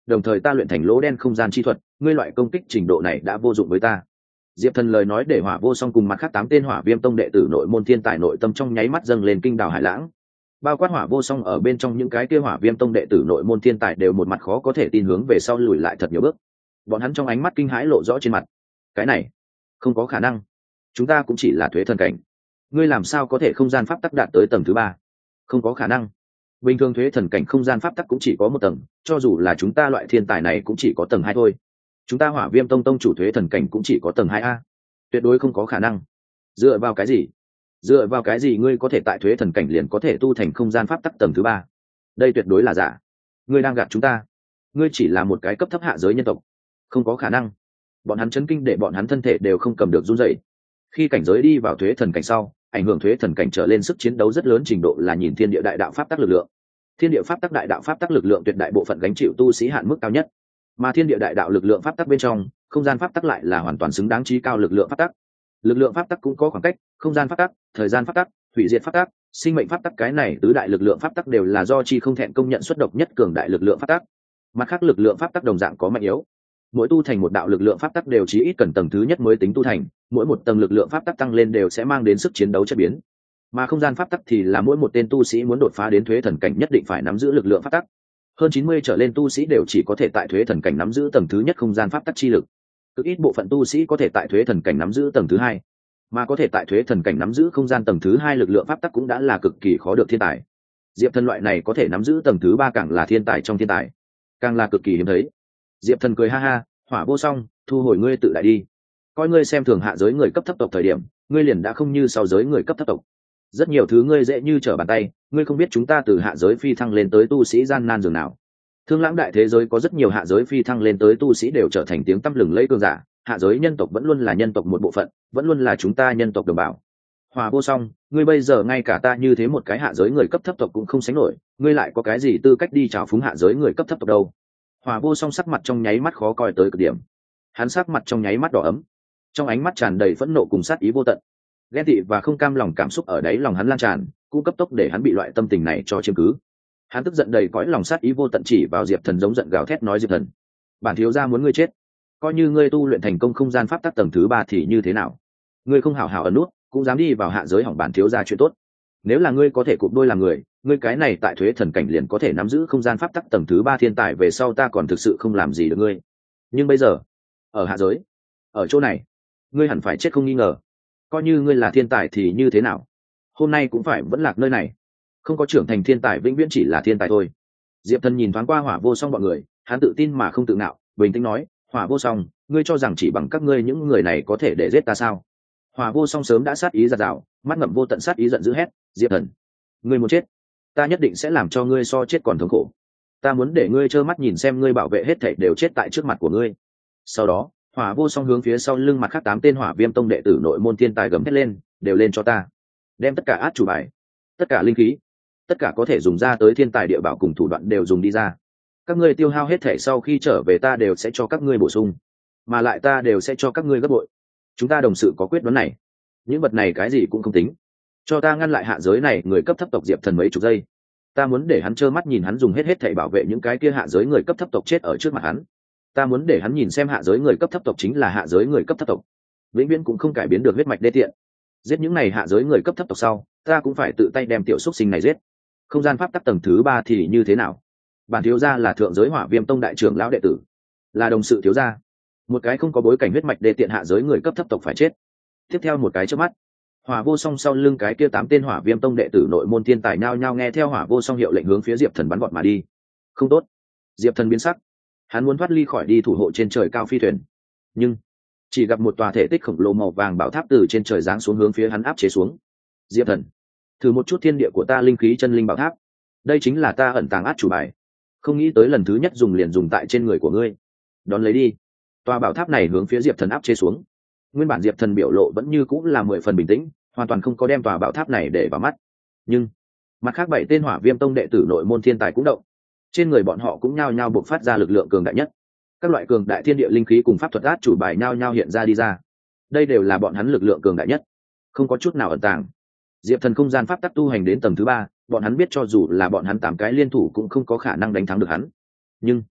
đồng thời ta luyện thành lỗ đen không gian chi thuật, ngươi loại công kích trình độ này đã vô dụng với ta. Diệp Thần lời nói để Hỏa Vô Song cùng mặt khác 8 tên Hỏa Viêm Tông đệ tử nội môn thiên tài nội tâm trong nháy mắt dâng lên kinh đảo hải lãng. Bao quát Hỏa Vô Song ở bên trong những cái kia Hỏa Viêm Tông đệ tử nội môn thiên tài đều một mặt khó có thể tin hướng về sau lùi lại thật nhiều bước. Bọn hắn trong ánh mắt kinh hãi lộ rõ trên mặt. Cái này, không có khả năng. Chúng ta cũng chỉ là thuế thần cảnh. Ngươi làm sao có thể không gian pháp tắc đạt tới tầng thứ 3? Không có khả năng. Bình thường thuế thần cảnh không gian pháp tắc cũng chỉ có một tầng, cho dù là chúng ta loại thiên tài này cũng chỉ có tầng 2 thôi. Chúng ta Hỏa Viêm Tông tông chủ thuế thần cảnh cũng chỉ có tầng 2A. Tuyệt đối không có khả năng. Dựa vào cái gì? Dựa vào cái gì ngươi có thể tại thuế thần cảnh liền có thể tu thành không gian pháp tắc tầng thứ 3? Đây tuyệt đối là giả. Ngươi đang gạt chúng ta. Ngươi chỉ là một cái cấp thấp hạ giới nhân tộc. Không có khả năng. Bọn hắn chấn kinh để bọn hắn thân thể đều không cầm được run rẩy. Khi cảnh giới đi vào thuế thần cảnh sau, ảnh hưởng thuế thần cảnh trở lên sức chiến đấu rất lớn trình độ là nhìn thiên địa đại đạo pháp tắc lực lượng. Thiên địa pháp tắc đại đạo pháp tắc lực lượng tuyệt đại bộ phận gánh chịu tu sĩ hạn mức cao nhất, mà thiên địa đại đạo lực lượng pháp tắc bên trong, không gian pháp tắc lại là hoàn toàn xứng đáng trí cao lực lượng pháp tắc. Lực lượng pháp tắc cũng có khoảng cách, không gian pháp tắc, thời gian pháp tắc, hủy diệt pháp tắc, sinh mệnh pháp tắc, cái này tứ đại lực lượng pháp tắc đều là do chi không thẹn công nhận xuất độc nhất cường đại lực lượng pháp tắc. Mặt khác lực lượng pháp tắc đồng dạng có mạnh yếu. Mỗi tu thành một đạo lực lượng pháp tắc đều chí ít cần tầng thứ nhất mới tính tu thành, mỗi một tầng lực lượng pháp tắc tăng lên đều sẽ mang đến sức chiến đấu chất biến. Mà không gian pháp tắc thì là mỗi một tên tu sĩ muốn đột phá đến thuế thần cảnh nhất định phải nắm giữ lực lượng pháp tắc. Hơn 90 trở lên tu sĩ đều chỉ có thể tại thuế thần cảnh nắm giữ tầng thứ nhất không gian pháp tắc chi lực. Cực ít bộ phận tu sĩ có thể tại thuế thần cảnh nắm giữ tầng thứ hai, mà có thể tại thuế thần cảnh nắm giữ không gian tầng thứ hai lực lượng pháp tắc cũng đã là cực kỳ khó được thiên tài. Diệp Thần loại này có thể nắm giữ tầng thứ 3 càng là thiên tài trong thiên tài, càng là cực kỳ hiếm thấy. Diệp Thần cười ha ha, Hỏa Vô Song, thu hồi ngươi tự lại đi. Coi ngươi xem thường hạ giới người cấp thấp tộc thời điểm, ngươi liền đã không như sau giới người cấp thấp tộc. Rất nhiều thứ ngươi dễ như trở bàn tay, ngươi không biết chúng ta từ hạ giới phi thăng lên tới tu sĩ gian nan dường nào. Thương Lãng đại thế giới có rất nhiều hạ giới phi thăng lên tới tu sĩ đều trở thành tiếng tăm lừng lẫy cường giả, hạ giới nhân tộc vẫn luôn là nhân tộc một bộ phận, vẫn luôn là chúng ta nhân tộc đồng bào. Hỏa Vô Song, ngươi bây giờ ngay cả ta như thế một cái hạ giới người cấp thấp tộc cũng không sánh nổi, ngươi lại có cái gì tư cách đi chào phúng hạ giới người cấp thấp tộc đâu? Hỏa Vô Song sắc mặt trong nháy mắt khó coi tới cực điểm. Hắn sắc mặt trong nháy mắt đỏ ấm, trong ánh mắt tràn đầy phẫn nộ cùng sát ý vô tận. Ghen tị và không cam lòng cảm xúc ở đáy lòng hắn lan tràn, cũng cấp tốc để hắn bị loại tâm tình này cho chiếm cứ. Hắn tức giận đầy cõi lòng sát ý vô tận chỉ vào Diệp Thần giống giận gào thét nói: Diệp Thần, bản thiếu gia muốn ngươi chết. Coi như ngươi tu luyện thành công không gian pháp tắc tầng thứ 3 thì như thế nào? Ngươi không hảo hảo ẩn nút, cũng dám đi vào hạ giới hỏng bản thiếu gia chuyện tốt. Nếu là ngươi có thể cụp đôi làm người, ngươi cái này tại thuế thần cảnh liền có thể nắm giữ không gian pháp tắc tầng thứ 3 thiên tài, về sau ta còn thực sự không làm gì được ngươi. Nhưng bây giờ, ở hạ giới, ở chỗ này, ngươi hẳn phải chết không nghi ngờ. Coi như ngươi là thiên tài thì như thế nào? Hôm nay cũng phải vẫn lạc nơi này. Không có trưởng thành thiên tài vĩnh viễn chỉ là thiên tài thôi. Diệp Thần nhìn thoáng qua Hỏa Vô Song bọn người, hắn tự tin mà không tự ngạo, bình tĩnh nói: Hỏa Vô Song, ngươi cho rằng chỉ bằng các ngươi những người này có thể để giết ta sao? Hỏa Vô Song sớm đã sát ý giạt rào, mắt ngậm vô tận sát ý giận dữ hét: Diệp Thần, ngươi muốn chết, ta nhất định sẽ làm cho ngươi so chết còn thống khổ. Ta muốn để ngươi trơ mắt nhìn xem ngươi bảo vệ hết thảy đều chết tại trước mặt của ngươi. Sau đó, Hỏa Vô Song hướng phía sau lưng mặt khác 8 tên Hỏa Viêm Tông đệ tử nội môn thiên tài gầm hét lên: đều lên cho ta, đem tất cả át chủ bài, tất cả linh khí, tất cả có thể dùng ra tới thiên tài địa bảo cùng thủ đoạn đều dùng đi ra. Các ngươi tiêu hao hết thể sau khi trở về ta đều sẽ cho các ngươi bổ sung, mà lại ta đều sẽ cho các ngươi gấp bội. Chúng ta đồng sự có quyết đoán này, những vật này cái gì cũng không tính. Cho ta ngăn lại hạ giới này người cấp thấp tộc Diệp Thần mấy chục giây. Ta muốn để hắn trơ mắt nhìn hắn dùng hết thảy bảo vệ những cái kia hạ giới người cấp thấp tộc chết ở trước mặt hắn. Ta muốn để hắn nhìn xem hạ giới người cấp thấp tộc chính là hạ giới người cấp thấp tộc, vĩnh viễn cũng không cải biến được huyết mạch đê tiện. Giết những này hạ giới người cấp thấp tộc sau, ta cũng phải tự tay đem tiểu xúc sinh này giết. Không gian pháp tắc tầng thứ 3 thì như thế nào? Bản thiếu gia là thượng giới Hỏa Viêm Tông đại trưởng lão đệ tử, là đồng sự thiếu gia. Một cái không có bối cảnh huyết mạch đê tiện hạ giới người cấp thấp tộc phải chết. Tiếp theo một cái chớp mắt, Hỏa Vô Song sau lưng cái kia 8 tên Hỏa Viêm Tông đệ tử nội môn thiên tài nhao nhao nghe theo Hỏa Vô Song hiệu lệnh hướng phía Diệp Thần bắn vọt mà đi. Không tốt! Diệp Thần biến sắc, hắn muốn thoát ly khỏi đi thủ hộ trên trời cao phi thuyền, nhưng chỉ gặp một tòa thể tích khổng lồ màu vàng bảo tháp từ trên trời giáng xuống hướng phía hắn áp chế xuống. Diệp Thần, thử một chút thiên địa của ta linh khí chân linh bảo tháp, đây chính là ta ẩn tàng át chủ bài, không nghĩ tới lần thứ nhất dùng liền dùng tại trên người của ngươi. Đón lấy đi. Tòa bảo tháp này hướng phía Diệp Thần áp chế xuống. Nguyên bản Diệp Thần biểu lộ vẫn như cũng là 10 phần bình tĩnh, hoàn toàn không có đem tòa bảo tháp này để vào mắt. Nhưng mặt khác 7 tên Hỏa Viêm Tông đệ tử nội môn thiên tài cũng động, trên người bọn họ cũng nhao nhao bộc phát ra lực lượng cường đại nhất. Các loại cường đại thiên địa linh khí cùng pháp thuật át chủ bài nhao nhao hiện ra đi ra. Đây đều là bọn hắn lực lượng cường đại nhất, không có chút nào ẩn tàng. Diệp Thần không gian pháp tắc tu hành đến tầng thứ 3, bọn hắn biết cho dù là bọn hắn 8 cái liên thủ cũng không có khả năng đánh thắng được hắn. Nhưng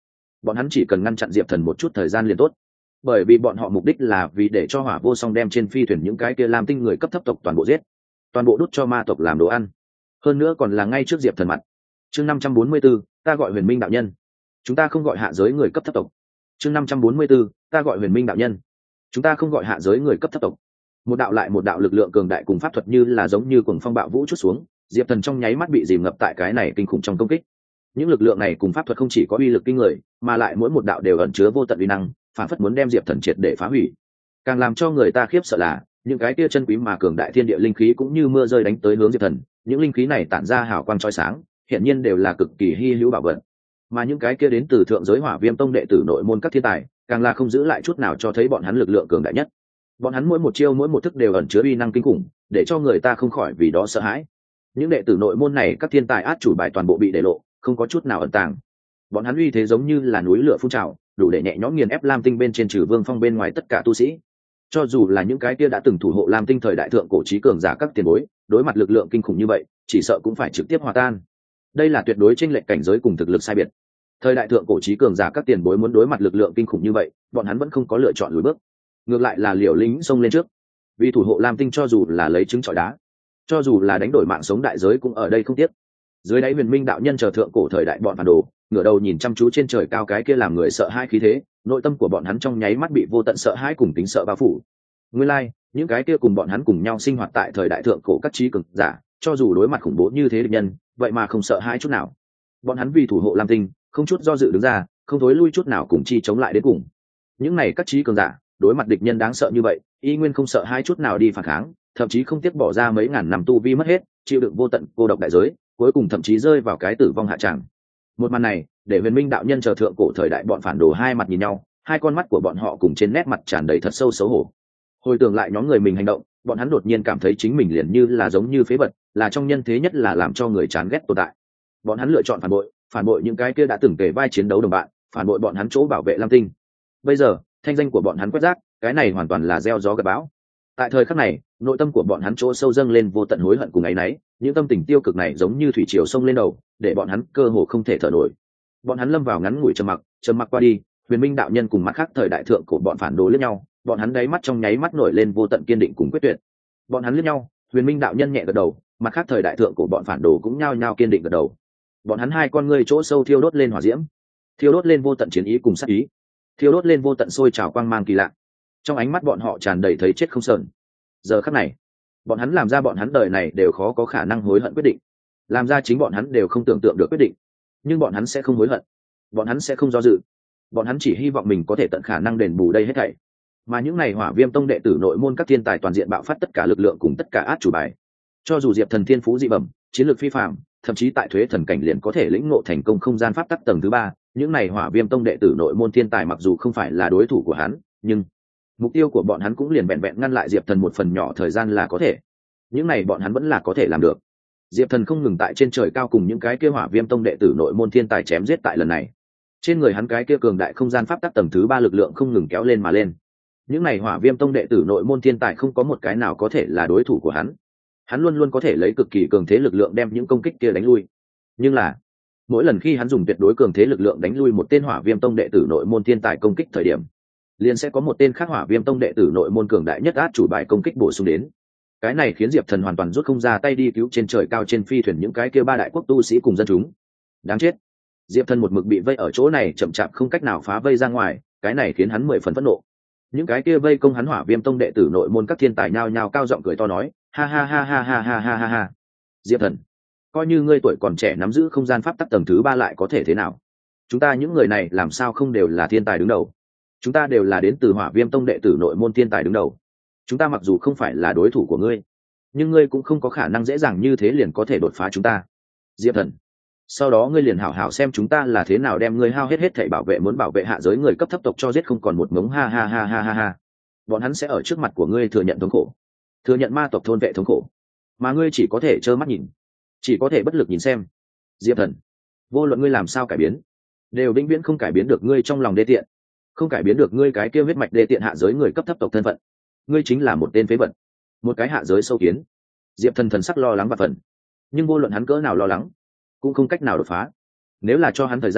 bọn hắn chỉ cần ngăn chặn diệp thần một chút thời gian liền tốt, bởi vì bọn họ mục đích là vì để cho hỏa vô song đem trên phi thuyền những cái kia lam tinh người cấp thấp tộc toàn bộ giết, toàn bộ đút cho ma tộc làm đồ ăn, hơn nữa còn là ngay trước diệp thần mặt. Chương 544, ta gọi Huyền Minh đạo nhân, chúng ta không gọi hạ giới người cấp thấp tộc. Chương 544, ta gọi Huyền Minh đạo nhân, chúng ta không gọi hạ giới người cấp thấp tộc. Một đạo lại một đạo lực lượng cường đại cùng pháp thuật như là giống như cuồng phong bạo vũ chút xuống, diệp thần trong nháy mắt bị dìm ngập tại cái này kinh khủng trong công kích. Những lực lượng này cùng pháp thuật không chỉ có uy lực kinh người, mà lại mỗi một đạo đều ẩn chứa vô tận uy năng, phản phất muốn đem diệp thần triệt để phá hủy. Càng làm cho người ta khiếp sợ là những cái kia chân quý mà cường đại thiên địa linh khí cũng như mưa rơi đánh tới hướng diệp thần. Những linh khí này tản ra hào quang chói sáng, hiện nhiên đều là cực kỳ hy hữu bảo vật. Mà những cái kia đến từ thượng giới Hỏa Viêm Tông đệ tử nội môn các thiên tài, càng là không giữ lại chút nào cho thấy bọn hắn lực lượng cường đại nhất. Bọn hắn mỗi một chiêu mỗi một thức đều ẩn chứa uy năng kinh khủng, để cho người ta không khỏi vì đó sợ hãi. Những đệ tử nội môn này các thiên tài át chủ bài toàn bộ bị để lộ, không có chút nào ẩn tàng. Bọn hắn uy thế giống như là núi lửa phun trào, đủ để nhẹ nhõm nghiền ép Lam Tinh bên trên trừ Vương Phong bên ngoài tất cả tu sĩ. Cho dù là những cái kia đã từng thủ hộ Lam Tinh thời đại thượng cổ chí cường giả các tiền bối, đối mặt lực lượng kinh khủng như vậy, chỉ sợ cũng phải trực tiếp hòa tan. Đây là tuyệt đối chênh lệch cảnh giới cùng thực lực sai biệt. Thời đại thượng cổ chí cường giả các tiền bối muốn đối mặt lực lượng kinh khủng như vậy, bọn hắn vẫn không có lựa chọn lùi bước, ngược lại là liều lĩnh xông lên trước. Vì thủ hộ Lam Tinh cho dù là lấy trứng trọi đá, cho dù là đánh đổi mạng sống đại giới cũng ở đây không tiếc. Dưới đáy Huyền Minh đạo nhân chờ thượng cổ thời đại bọn phản đồ, ngửa đầu nhìn chăm chú trên trời cao cái kia làm người sợ hãi khí thế, nội tâm của bọn hắn trong nháy mắt bị vô tận sợ hãi cùng tính sợ bao phủ. Nguyên lai, những cái kia cùng bọn hắn cùng nhau sinh hoạt tại thời đại thượng cổ các chí cường giả, cho dù đối mặt khủng bố như thế địch nhân, vậy mà không sợ hãi chút nào. Bọn hắn vì thủ hộ Lam Tinh, không chút do dự đứng ra, không thối lui chút nào cùng chi chống lại đến cùng. Những này các chí cường giả, đối mặt địch nhân đáng sợ như vậy, y nguyên không sợ hãi chút nào đi phản kháng, thậm chí không tiếc bỏ ra mấy ngàn năm tu vi mất hết, chịu đựng vô tận cô độc đại giới, cuối cùng thậm chí rơi vào cái tử vong hạ tràng. Một màn này, để Huyền Minh đạo nhân chờ thượng cổ thời đại bọn phản đồ hai mặt nhìn nhau, hai con mắt của bọn họ cùng trên nét mặt tràn đầy thật sâu xấu hổ. Hồi tưởng lại nhóm người mình hành động, bọn hắn đột nhiên cảm thấy chính mình liền như là giống như phế vật, là trong nhân thế nhất là làm cho người chán ghét tồn tại. Bọn hắn lựa chọn phản bội những cái kia đã từng kể vai chiến đấu đồng bạn, phản bội bọn hắn chỗ bảo vệ Lam Tinh. Bây giờ, thanh danh của bọn hắn quét rác, cái này hoàn toàn là gieo gió gặt bão. Tại thời khắc này, nội tâm của bọn hắn chỗ sâu dâng lên vô tận hối hận cùng áy náy, những tâm tình tiêu cực này giống như thủy triều sông lên đầu, để bọn hắn cơ hồ không thể thở nổi. Bọn hắn lâm vào ngắn ngủi trầm mặc qua đi, Huyền Minh đạo nhân cùng mặt khác thời đại thượng của bọn phản đồ liếc nhau, bọn hắn đáy mắt trong nháy mắt nổi lên vô tận kiên định cùng quyết tuyệt. Bọn hắn liếc nhau, Huyền Minh đạo nhân nhẹ gật đầu, mặt khác thời đại thượng của bọn phản đồ cũng nhao nhao kiên định gật đầu. Bọn hắn hai con ngươi chỗ sâu thiêu đốt lên hỏa diễm, thiêu đốt lên vô tận chiến ý cùng sát ý, thiêu đốt lên vô tận sôi trào quang mang kỳ lạ. Trong ánh mắt bọn họ tràn đầy thấy chết không sờn. Giờ khắc này, bọn hắn làm ra bọn hắn đời này đều khó có khả năng hối hận quyết định, làm ra chính bọn hắn đều không tưởng tượng được quyết định. Nhưng bọn hắn sẽ không hối hận, bọn hắn sẽ không do dự, bọn hắn chỉ hy vọng mình có thể tận khả năng đền bù đây hết thảy. Mà những này Hỏa Viêm Tông đệ tử nội môn các thiên tài toàn diện bạo phát tất cả lực lượng cùng tất cả át chủ bài. Cho dù Diệp Thần thiên phú dị bẩm, chiến lược phi phàm, thậm chí tại thuế thần cảnh liền có thể lĩnh ngộ thành công không gian pháp tắc tầng thứ 3, những này Hỏa Viêm Tông đệ tử nội môn thiên tài mặc dù không phải là đối thủ của hắn, nhưng mục tiêu của bọn hắn cũng liền vẹn vẹn ngăn lại Diệp Thần một phần nhỏ thời gian là có thể. Những này bọn hắn vẫn là có thể làm được. Diệp Thần không ngừng tại trên trời cao cùng những cái kia Hỏa Viêm Tông đệ tử nội môn thiên tài chém giết tại lần này. Trên người hắn cái kia cường đại không gian pháp tắc tầng thứ 3 lực lượng không ngừng kéo lên mà lên. Những này Hỏa Viêm Tông đệ tử nội môn thiên tài không có một cái nào có thể là đối thủ của hắn. Hắn luôn luôn có thể lấy cực kỳ cường thế lực lượng đem những công kích kia đánh lui. Nhưng là, mỗi lần khi hắn dùng tuyệt đối cường thế lực lượng đánh lui một tên Hỏa Viêm Tông đệ tử nội môn thiên tài công kích thời điểm, liền sẽ có một tên khác Hỏa Viêm Tông đệ tử nội môn cường đại nhất át chủ bài công kích bổ sung đến. Cái này khiến Diệp Thần hoàn toàn rút không ra tay đi cứu trên trời cao trên phi thuyền những cái kia ba đại quốc tu sĩ cùng dân chúng. Đáng chết. Diệp Thần một mực bị vây ở chỗ này chậm chạp không cách nào phá vây ra ngoài, cái này khiến hắn 10 phần phẫn nộ. Những cái kia vây công hắn Hỏa Viêm Tông đệ tử nội môn các thiên tài nhao nhao cao giọng cười to nói, ha ha ha ha ha ha ha ha ha. Diệp Thần, coi như ngươi tuổi còn trẻ nắm giữ không gian pháp tắc tầng thứ 3 lại có thể thế nào? Chúng ta những người này làm sao không đều là thiên tài đứng đầu? Chúng ta đều là đến từ Hỏa Viêm Tông đệ tử nội môn thiên tài đứng đầu. Chúng ta mặc dù không phải là đối thủ của ngươi, nhưng ngươi cũng không có khả năng dễ dàng như thế liền có thể đột phá chúng ta. Diệp Thần, sau đó ngươi liền hảo hảo xem chúng ta là thế nào đem ngươi hao hết thảy bảo vệ muốn bảo vệ hạ giới người cấp thấp tộc cho giết không còn một mống, ha ha ha ha ha ha. Bọn hắn sẽ ở trước mặt của ngươi thừa nhận thống khổ, thừa nhận ma tộc thôn vệ thống khổ, mà ngươi chỉ có thể trơ mắt nhìn, chỉ có thể bất lực nhìn xem. Diệp Thần, vô luận ngươi làm sao cải biến, đều vĩnh viễn không cải biến được ngươi trong lòng đê tiện, không cải biến được ngươi cái kia huyết mạch đê tiện hạ giới người cấp thấp tộc thân phận. Ngươi chính là một tên phế vật, một cái hạ giới sâu kiến. Diệp Thần thần sắc lo lắng và phần, nhưng vô luận hắn cỡ nào lo lắng cũng không cách nào đột phá. Nếu là cho hắn thời gian,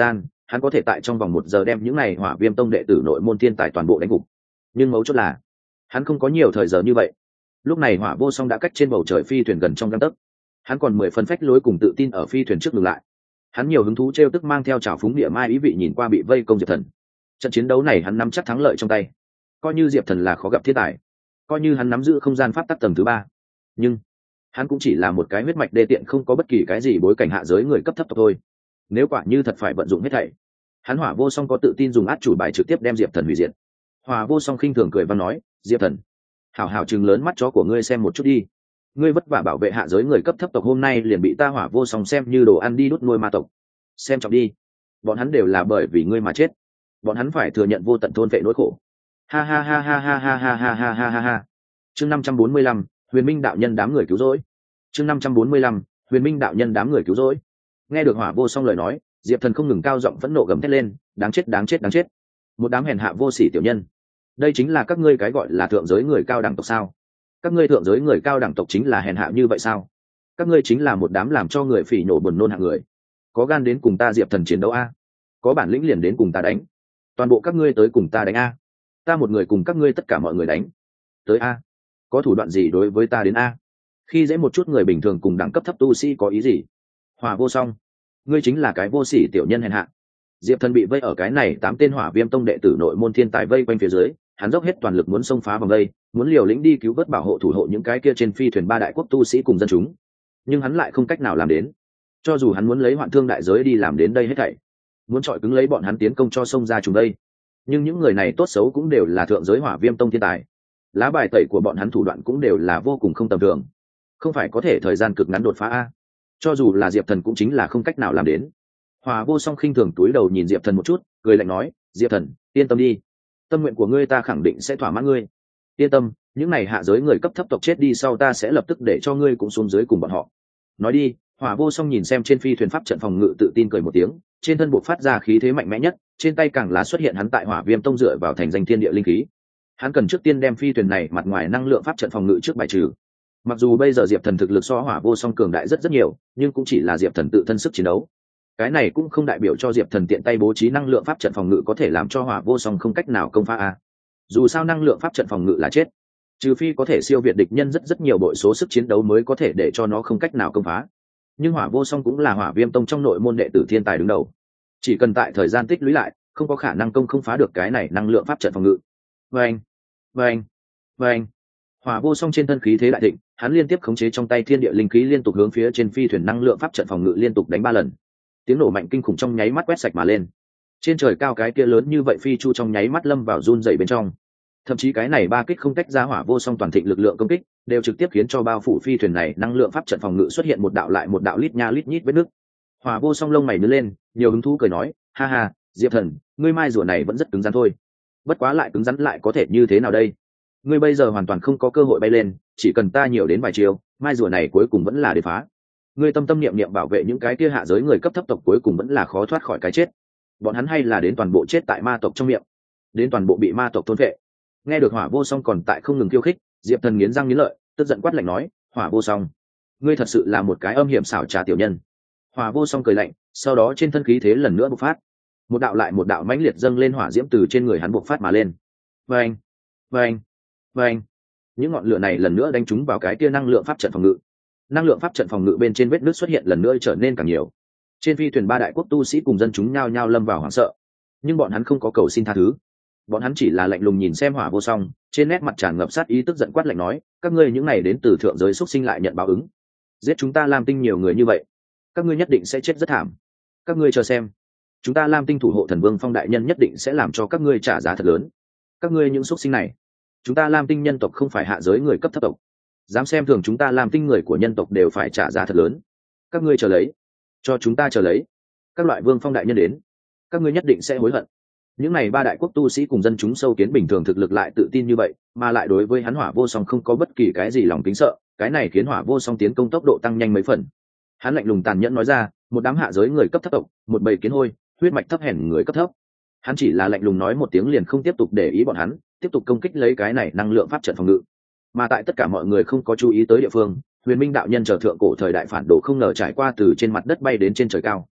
hắn có thể tại trong vòng 1 giờ đem những này hỏa viêm tông đệ tử nội môn thiên tài toàn bộ đánh gục. Nhưng mấu chốt là hắn không có nhiều thời giờ như vậy. Lúc này Hỏa Vô Song đã cách trên bầu trời phi thuyền gần trong gang tấc, hắn còn 10 phần phách lối cùng tự tin ở phi thuyền trước ngừng lại. Hắn nhiều hứng thú trêu tức mang theo trào phúng địa mai ý vị nhìn qua bị vây công Diệp Thần. Trận chiến đấu này hắn nắm chắc thắng lợi trong tay, coi như Diệp Thần là khó gặp thiên tài, coi như hắn nắm giữ không gian pháp tắc tầng thứ 3, nhưng hắn cũng chỉ là một cái huyết mạch đê tiện không có bất kỳ cái gì bối cảnh hạ giới người cấp thấp thôi. Nếu quả như thật phải vận dụng hết thảy, hắn Hỏa Vô Song có tự tin dùng át chủ bài trực tiếp đem Diệp Thần hủy diệt. Hỏa Vô Song khinh thường cười và nói, Diệp Thần, hảo hảo chừng lớn mắt chó của ngươi xem một chút đi, ngươi vất vả bảo vệ hạ giới người cấp thấp tộc hôm nay liền bị ta Hỏa Vô Song xem như đồ ăn đi đút nuôi ma tộc. Xem trọng đi, bọn hắn đều là bởi vì ngươi mà chết, bọn hắn phải thừa nhận vô tận thôn vệ nỗi khổ. Ha ha ha ha ha ha ha ha ha ha ha ha. Chương 545, Huyền Minh đạo nhân đám người cứu rỗi. Chương 545, Huyền Minh đạo nhân đám người cứu rỗi. Nghe được Hỏa Vô Song lời nói, Diệp Thần không ngừng cao giọng phẫn nộ gầm thét lên, đáng chết đáng chết đáng chết, một đám hèn hạ vô sỉ tiểu nhân, đây chính là các ngươi cái gọi là thượng giới người cao đẳng tộc sao? Các ngươi thượng giới người cao đẳng tộc chính là hèn hạ như vậy sao? Các ngươi chính là một đám làm cho người phỉ nhổ buồn nôn hạng người. Có gan đến cùng ta Diệp Thần chiến đấu a? Có bản lĩnh liền đến cùng ta đánh. Toàn bộ các ngươi tới cùng ta đánh a. Ta một người cùng các ngươi tất cả mọi người đánh. Tới a. Có thủ đoạn gì đối với ta đến a? Khi dễ một chút người bình thường cùng đẳng cấp thấp tu sĩ có ý gì? Hỏa Vô Song, ngươi chính là cái vô sỉ tiểu nhân hèn hạ. Diệp Thần bị vây ở cái này 8 tên Hỏa Viêm tông đệ tử nội môn thiên tài vây quanh phía dưới, hắn dốc hết toàn lực muốn xông phá vòng vây, muốn liều lĩnh đi cứu vớt bảo hộ thủ hộ những cái kia trên phi thuyền 3 đại quốc tu sĩ cùng dân chúng, nhưng hắn lại không cách nào làm đến. Cho dù hắn muốn lấy hoạn thương đại giới đi làm đến đây hết thảy, muốn chọi cứng lấy bọn hắn tiến công cho xông ra chúng đây, nhưng những người này tốt xấu cũng đều là thượng giới Hỏa Viêm tông thiên tài, lá bài tẩy của bọn hắn thủ đoạn cũng đều là vô cùng không tầm thường, không phải có thể thời gian cực ngắn đột phá a. Cho dù là Diệp Thần cũng chính là không cách nào làm đến. Hỏa Vô Song khinh thường túi đầu nhìn Diệp Thần một chút, cười lạnh nói, Diệp Thần, yên tâm đi, tâm nguyện của ngươi ta khẳng định sẽ thỏa mãn ngươi. Yên tâm, những này hạ giới người cấp thấp tộc chết đi sau ta sẽ lập tức để cho ngươi cũng xuống dưới cùng bọn họ. Nói đi. Hỏa Vô Song nhìn xem trên phi thuyền pháp trận phòng ngự tự tin cười một tiếng, trên thân buộc phát ra khí thế mạnh mẽ nhất, trên tay càng lá xuất hiện hắn tại Hỏa Viêm tông dựa vào thành danh thiên địa linh khí. Hắn cần trước tiên đem phi thuyền này mặt ngoài năng lượng pháp trận phòng ngự trước bài trừ. Mặc dù bây giờ Diệp Thần thực lực so Hỏa Vô Song cường đại rất rất nhiều, nhưng cũng chỉ là Diệp Thần tự thân sức chiến đấu. Cái này cũng không đại biểu cho Diệp Thần tiện tay bố trí năng lượng pháp trận phòng ngự có thể làm cho Hỏa Vô Song không cách nào công phá a. Dù sao năng lượng pháp trận phòng ngự là chết, trừ phi có thể siêu việt địch nhân rất rất nhiều bội số sức chiến đấu mới có thể để cho nó không cách nào công phá. Nhưng Hỏa Vô Song cũng là Hỏa Viêm tông trong nội môn đệ tử thiên tài đứng đầu, chỉ cần tại thời gian tích lũy lại, không có khả năng không phá được cái này năng lượng pháp trận phòng ngự. Vâng, vâng, vâng. Hỏa Vô Song trên thân khí thế đại thịnh, hắn liên tiếp khống chế trong tay thiên địa linh khí liên tục hướng phía trên phi thuyền năng lượng pháp trận phòng ngự liên tục đánh 3 lần. Tiếng nổ mạnh kinh khủng trong nháy mắt quét sạch mà lên. Trên trời cao cái kia lớn như vậy phi chu trong nháy mắt lâm vào run rẩy bên trong. Thậm chí cái này 3 kích không tách ra Hỏa Vô Song toàn thịnh lực lượng công kích, đều trực tiếp khiến cho bao phủ phi thuyền này năng lượng pháp trận phòng ngự xuất hiện một đạo lại một đạo lít nha lít nhít vết nứt. Hỏa Vô Song lông mày nhướng lên, nhiều hứng thú cười nói, ha ha, Diệp Thần, ngươi mai rùa này vẫn rất cứng rắn thôi. Bất quá lại cứng rắn lại có thể như thế nào đây? Ngươi bây giờ hoàn toàn không có cơ hội bay lên, chỉ cần ta nhiều đến vài chiều, mai rùa này cuối cùng vẫn là để phá. Ngươi tâm tâm niệm niệm bảo vệ những cái kia hạ giới người cấp thấp tộc cuối cùng vẫn là khó thoát khỏi cái chết. Bọn hắn hay là đến toàn bộ chết tại ma tộc trong miệng, đến toàn bộ bị ma tộc thôn vệ. Nghe được Hỏa Vô Song còn tại không ngừng khiêu khích, Diệp Thần nghiến răng nghiến lợi, tức giận quát lạnh nói, Hỏa Vô Song, ngươi thật sự là một cái âm hiểm xảo trá tiểu nhân. Hỏa Vô Song cười lạnh, sau đó trên thân khí thế lần nữa bộc phát, một đạo lại một đạo mãnh liệt dâng lên hỏa diễm từ trên người hắn bộc phát mà lên. Vâng, vâng, vâng. Những ngọn lửa này lần nữa đánh trúng vào cái kia năng lượng pháp trận phòng ngự. Năng lượng pháp trận phòng ngự bên trên vết nứt xuất hiện lần nữa trở nên càng nhiều. Trên phi thuyền 3 đại quốc tu sĩ cùng dân chúng nhao nhao lâm vào hoảng sợ, nhưng bọn hắn không có cầu xin tha thứ. Bọn hắn chỉ là lạnh lùng nhìn xem Hỏa Vô Song, trên nét mặt tràn ngập sát ý tức giận quát lạnh nói, các ngươi những này đến từ thượng giới xuất sinh lại nhận báo ứng. Giết chúng ta Lam Tinh nhiều người như vậy, các ngươi nhất định sẽ chết rất thảm. Các ngươi chờ xem, chúng ta Lam Tinh thủ hộ thần vương Phong đại nhân nhất định sẽ làm cho các ngươi trả giá thật lớn. Các ngươi những xuất sinh này, chúng ta Lam Tinh nhân tộc không phải hạ giới người cấp thấp tộc, dám xem thường chúng ta Lam Tinh người của nhân tộc đều phải trả giá thật lớn. Các ngươi chờ lấy, cho chúng ta chờ lấy. Các loại vương phong đại nhân đến, các ngươi nhất định sẽ hối hận. Những này 3 đại quốc tu sĩ cùng dân chúng sâu kiến bình thường thực lực lại tự tin như vậy, mà lại đối với hắn Hỏa Vô Song không có bất kỳ cái gì lòng kính sợ, cái này khiến Hỏa Vô Song tiến công tốc độ tăng nhanh mấy phần. Hắn lạnh lùng tàn nhẫn nói ra, một đám hạ giới người cấp thấp tộc, một bầy kiến hôi, huyết mạch thấp hèn người cấp thấp. Hắn chỉ là lạnh lùng nói một tiếng liền không tiếp tục để ý bọn hắn, tiếp tục công kích lấy cái này năng lượng pháp trận phòng ngự. Mà tại tất cả mọi người không có chú ý tới địa phương, Huyền Minh đạo nhân chờ thượng cổ thời đại phản đồ không ngờ trải qua từ trên mặt đất bay đến trên trời cao.